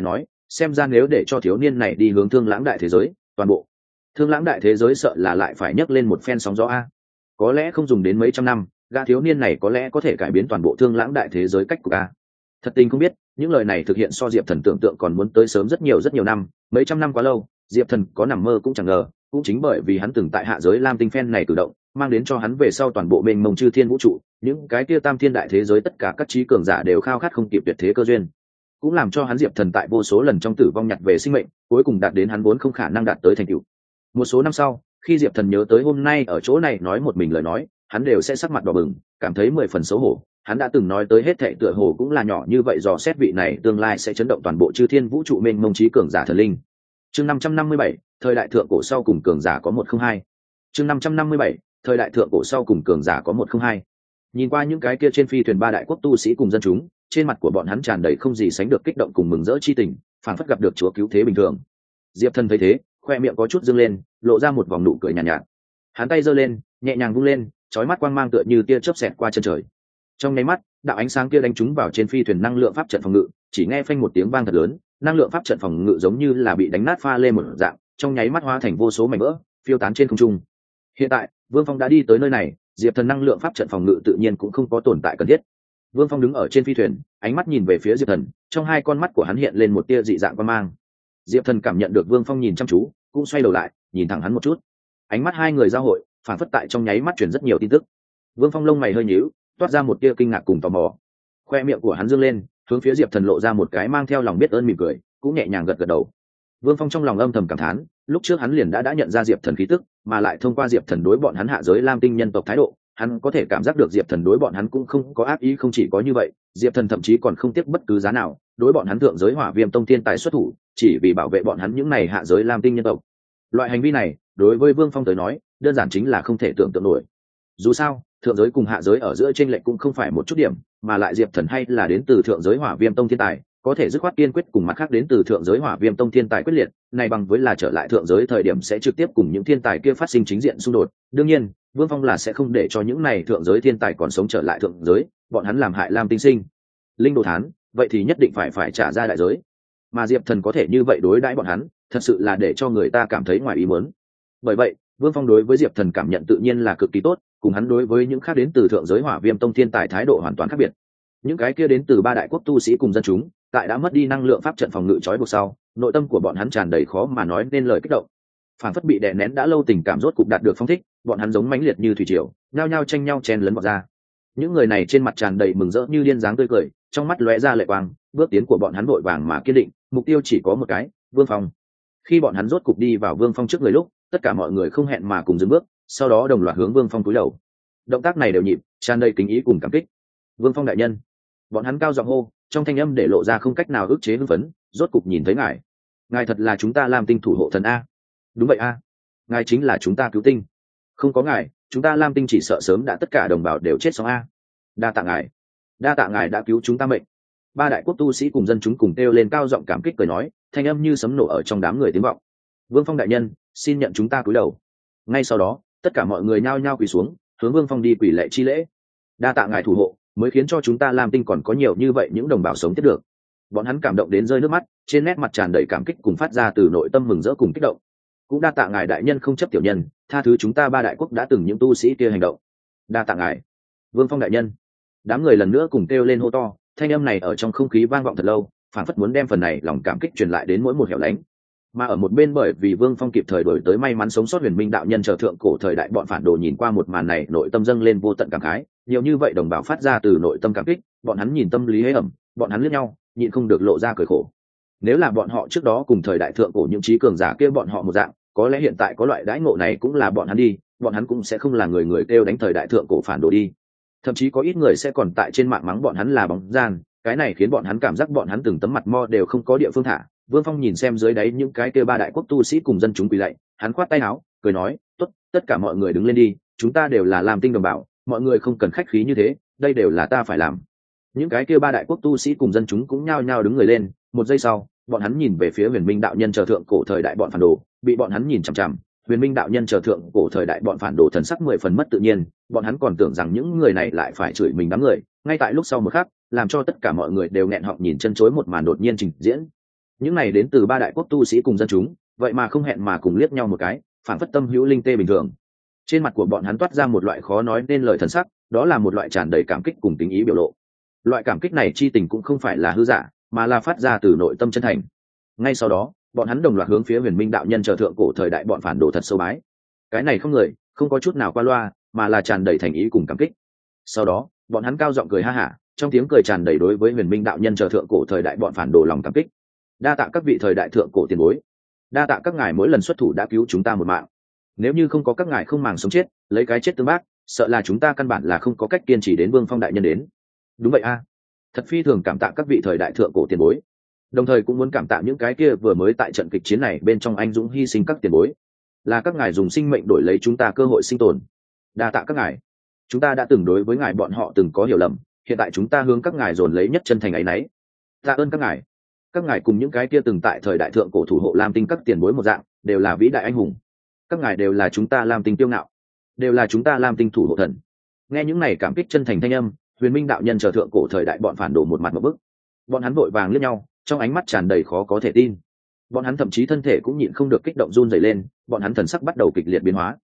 xem ra nếu để cho thiếu niên này đi hướng Thương Lãng đại thế giới, toàn bộ Thương Lãng đại thế giới sợ là lại phải nhấc lên một phen sóng gió a. Có lẽ không dùng đến mấy trăm năm, gã thiếu niên này có lẽ có thể cải biến toàn bộ Thương Lãng đại thế giới cách của a. Thật tình không biết, những lời này thực hiện so Diệp Thần tưởng tượng còn muốn tới sớm rất nhiều năm, mấy trăm năm quá lâu, Diệp Thần có nằm mơ cũng chẳng ngờ, cũng chính bởi vì hắn từng tại hạ giới Lam Tinh phen này cử động, mang đến cho hắn về sau toàn bộ mênh mông chư thiên vũ trụ, những cái kia tam thiên đại thế giới tất cả các trí cường giả đều khao khát không kịp tuyệt thế cơ duyên, cũng làm cho hắn Diệp Thần tại vô số lần trong tử vong nhặt về sinh mệnh, cuối cùng đạt đến hắn vốn không khả năng đạt tới thành tựu. Một số năm sau, khi Diệp Thần nhớ tới hôm nay ở chỗ này nói một mình lời nói, hắn đều sẽ sắc mặt đỏ bừng, cảm thấy 10 phần xấu hổ. Hắn đã từng nói tới hết thệ tựa hồ cũng là nhỏ như vậy, dò xét vị này tương lai sẽ chấn động toàn bộ chư thiên vũ trụ mênh mông trí cường giả thần linh. Chương 557, thời đại thượng cổ sau cùng cường giả có 102. Chương 557, thời đại thượng cổ sau cùng cường giả có 102. Nhìn qua những cái kia trên phi thuyền ba đại quốc tu sĩ cùng dân chúng, trên mặt của bọn hắn tràn đầy không gì sánh được kích động cùng mừng rỡ chi tình, phảng phất gặp được Chúa cứu thế bình thường. Diệp Thần thấy thế, khoe miệng có chút dương lên, lộ ra một vòng nụ cười nhàn nhạt. Hắn tay giơ lên, nhẹ nhàng vung lên, chói mắt quang mang tựa như tia chớp xẹt qua chân trời. Trong nháy mắt, đạo ánh sáng kia đánh trúng vào trên phi thuyền năng lượng pháp trận phòng ngự, chỉ nghe phanh một tiếng vang thật lớn, năng lượng pháp trận phòng ngự giống như là bị đánh nát pha lê một dạng, trong nháy mắt hóa thành vô số mảnh vỡ, phiêu tán trên không trung. Hiện tại, Vương Phong đã đi tới nơi này, Diệp Thần năng lượng pháp trận phòng ngự tự nhiên cũng không có tồn tại cần thiết. Vương Phong đứng ở trên phi thuyền, ánh mắt nhìn về phía Diệp Thần, trong hai con mắt của hắn hiện lên một tia dị dạng quang mang. Diệp Thần cảm nhận được Vương Phong nhìn chăm chú, cũng xoay đầu lại, nhìn thẳng hắn một chút. Ánh mắt hai người giao hội, phản phất tại trong nháy mắt truyền rất nhiều tin tức. Vương Phong lông mày hơi nhíu, toát ra một tia kinh ngạc cùng tò mò. Khoe miệng của hắn dương lên, hướng phía Diệp Thần lộ ra một cái mang theo lòng biết ơn mỉm cười, cũng nhẹ nhàng gật gật đầu. Vương Phong trong lòng âm thầm cảm thán, lúc trước hắn liền đã nhận ra Diệp Thần khí tức, mà lại thông qua Diệp Thần đối bọn hắn hạ giới Lam Tinh nhân tộc thái độ, hắn có thể cảm giác được Diệp Thần đối bọn hắn cũng không có ác ý. Không chỉ có như vậy, Diệp Thần thậm chí còn không tiếc bất cứ giá nào đối bọn hắn thượng giới Hỏa Viêm Tông thiên tài xuất thủ, chỉ vì bảo vệ bọn hắn những này hạ giới Lam Tinh nhân tộc. Loại hành vi này, đối với Vương Phong tới nói, đơn giản chính là không thể tưởng tượng nổi. Dù sao, thượng giới cùng hạ giới ở giữa chênh lệch cũng không phải một chút điểm, mà lại Diệp Thần hay là đến từ thượng giới Hỏa Viêm Tông thiên tài, có thể dứt khoát kiên quyết cùng mặt khác đến từ thượng giới Hỏa Viêm Tông thiên tài quyết liệt, này bằng với là trở lại thượng giới thời điểm sẽ trực tiếp cùng những thiên tài kia phát sinh chính diện xung đột. Đương nhiên, Vương Phong là sẽ không để cho những này thượng giới thiên tài còn sống trở lại thượng giới, bọn hắn làm hại Lam Tinh sinh linh đồ thán, vậy thì nhất định phải trả ra đại giới. Mà Diệp Thần có thể như vậy đối đãi bọn hắn, thật sự là để cho người ta cảm thấy ngoài ý muốn. Bởi vậy, Vương Phong đối với Diệp Thần cảm nhận tự nhiên là cực kỳ tốt, cùng hắn đối với những khác đến từ thượng giới Hỏa Viêm Tông thiên tài thái độ hoàn toàn khác biệt. Những cái kia đến từ ba đại quốc tu sĩ cùng dân chúng, tại đã mất đi năng lượng pháp trận phòng ngự trói buộc sau, nội tâm của bọn hắn tràn đầy khó mà nói nên lời kích động. Phản phất bị đè nén đã lâu tình cảm rốt cục đạt được phong thích, bọn hắn giống mãnh liệt như thủy triều, nhao nhao tranh nhau chen lấn vào ra. Những người này trên mặt tràn đầy mừng rỡ như điên dáng tươi cười, trong mắt lóe ra lệ quang, bước tiến của bọn hắn vội vàng mà kiên định, mục tiêu chỉ có một cái, Vương Phong. Khi bọn hắn rốt cục đi vào Vương Phong trước người lúc, tất cả mọi người không hẹn mà cùng dừng bước, sau đó đồng loạt hướng Vương Phong cúi đầu. Động tác này đều nhịp, tràn đầy kính ý cùng cảm kích. Vương Phong đại nhân. Bọn hắn cao giọng hô, trong thanh âm để lộ ra không cách nào ức chế hưng phấn, rốt cục nhìn thấy ngài. Ngài thật là chúng ta Lam Tinh thủ hộ thần a. Đúng vậy a. Ngài chính là chúng ta cứu tinh. Không có ngài, chúng ta Lam Tinh chỉ sợ sớm đã tất cả đồng bào đều chết xong a. Đa tạ ngài. Đa tạ ngài đã cứu chúng ta mệnh. Ba đại quốc tu sĩ cùng dân chúng cùng kêu lên cao giọng cảm kích cười nói, thanh âm như sấm nổ ở trong đám người tiếng vọng. Vương Phong đại nhân, xin nhận chúng ta cúi đầu. Ngay sau đó, tất cả mọi người nhao nhao quỳ xuống, hướng Vương Phong đi quỳ lệ chi lễ. Đa tạ ngài thủ hộ, mới khiến cho chúng ta Lam Tinh còn có nhiều như vậy những đồng bào sống tiếp được. Bọn hắn cảm động đến rơi nước mắt, trên nét mặt tràn đầy cảm kích cùng phát ra từ nội tâm mừng rỡ cùng kích động. Cũng đa tạ ngài đại nhân không chấp tiểu nhân, tha thứ chúng ta ba đại quốc đã từng những tu sĩ kia hành động. Đa tạ ngài, Vương Phong đại nhân. Đám người lần nữa cùng kêu lên hô to, thanh âm này ở trong không khí vang vọng thật lâu, phản phất muốn đem phần này lòng cảm kích truyền lại đến mỗi một hẻo lánh. Mà ở một bên bởi vì Vương Phong kịp thời đổi tới may mắn sống sót Huyền Minh đạo nhân chờ thượng cổ thời đại bọn phản đồ nhìn qua một màn này, nội tâm dâng lên vô tận cảm khái, nhiều như vậy đồng bào phát ra từ nội tâm cảm kích, bọn hắn nhìn tâm lý hế ẩm, bọn hắn liếc nhau, nhịn không được lộ ra cười khổ. Nếu là bọn họ trước đó cùng thời đại thượng cổ những trí cường giả kia bọn họ một dạng, có lẽ hiện tại có loại đãi ngộ này cũng là bọn hắn đi, bọn hắn cũng sẽ không là người người kêu đánh thời đại thượng cổ phản đồ đi. Thậm chí có ít người sẽ còn tại trên mạng mắng bọn hắn là bóng gian, cái này khiến bọn hắn cảm giác bọn hắn từng tấm mặt mo đều không có địa phương thả. Vương Phong nhìn xem dưới đáy những cái kia ba đại quốc tu sĩ cùng dân chúng quỳ lạy, hắn khoát tay áo, cười nói, "Tốt, tất cả mọi người đứng lên đi, chúng ta đều là Lam Tinh đồng bào, mọi người không cần khách khí như thế, đây đều là ta phải làm." Những cái kia ba đại quốc tu sĩ cùng dân chúng cũng nhao nhao đứng người lên, một giây sau, bọn hắn nhìn về phía Huyền Minh đạo nhân chờ thượng cổ thời đại bọn phản đồ, bị bọn hắn nhìn chằm chằm. Huyền Minh đạo nhân chờ thượng cổ thời đại bọn phản đồ thần sắc 10 phần mất tự nhiên, bọn hắn còn tưởng rằng những người này lại phải chửi mình đám người, ngay tại lúc sau một khắc, làm cho tất cả mọi người đều nghẹn họng nhìn chân chối một màn đột nhiên trình diễn. những này đến từ ba đại quốc tu sĩ cùng dân chúng vậy mà không hẹn mà cùng liếc nhau một cái, phản phất tâm hữu linh tê bình thường. Trên mặt của bọn hắn toát ra một loại khó nói nên lời thần sắc, đó là một loại tràn đầy cảm kích cùng tình ý biểu lộ. Loại cảm kích này chi tình cũng không phải là hư giả, mà là phát ra từ nội tâm chân thành. Ngay sau đó, bọn hắn đồng loạt hướng phía Huyền Minh đạo nhân chờ thượng cổ thời đại bọn phản đồ thật sâu bái. Cái này không người, không có chút nào qua loa, mà là tràn đầy thành ý cùng cảm kích. Sau đó, bọn hắn cao giọng cười ha hả, trong tiếng cười tràn đầy đối với Huyền Minh đạo nhân chờ thượng cổ thời đại bọn phản đồ lòng cảm kích. Đa tạ các vị thời đại thượng cổ tiền bối, đa tạ các ngài mỗi lần xuất thủ đã cứu chúng ta một mạng. Nếu như không có các ngài không màng sống chết, lấy cái chết tương bác, sợ là chúng ta căn bản là không có cách kiên trì đến Vương Phong đại nhân đến. Đúng vậy a, thật phi thường cảm tạ các vị thời đại thượng cổ tiền bối, đồng thời cũng muốn cảm tạ những cái kia vừa mới tại trận kịch chiến này bên trong anh dũng hy sinh các tiền bối, là các ngài dùng sinh mệnh đổi lấy chúng ta cơ hội sinh tồn. Đa tạ các ngài, chúng ta đã từng đối với ngài bọn họ từng có hiểu lầm, hiện tại chúng ta hướng các ngài dồn lấy nhất chân thành ấy nấy. Tạ ơn các ngài cùng những cái kia từng tại thời đại thượng cổ thủ hộ Lam Tinh các tiền bối một dạng, đều là vĩ đại anh hùng. Các ngài đều là chúng ta Lam Tinh tiêu ngạo, đều là chúng ta Lam Tinh thủ hộ thần. Nghe những này cảm kích chân thành thanh âm, Huyền Minh đạo nhân chờ thượng cổ thời đại bọn phản đồ một mặt một bức. Bọn hắn vội vàng liếc nhau, trong ánh mắt tràn đầy khó có thể tin. Bọn hắn thậm chí thân thể cũng nhịn không được kích động run rẩy lên, bọn hắn thần sắc bắt đầu kịch liệt biến hóa.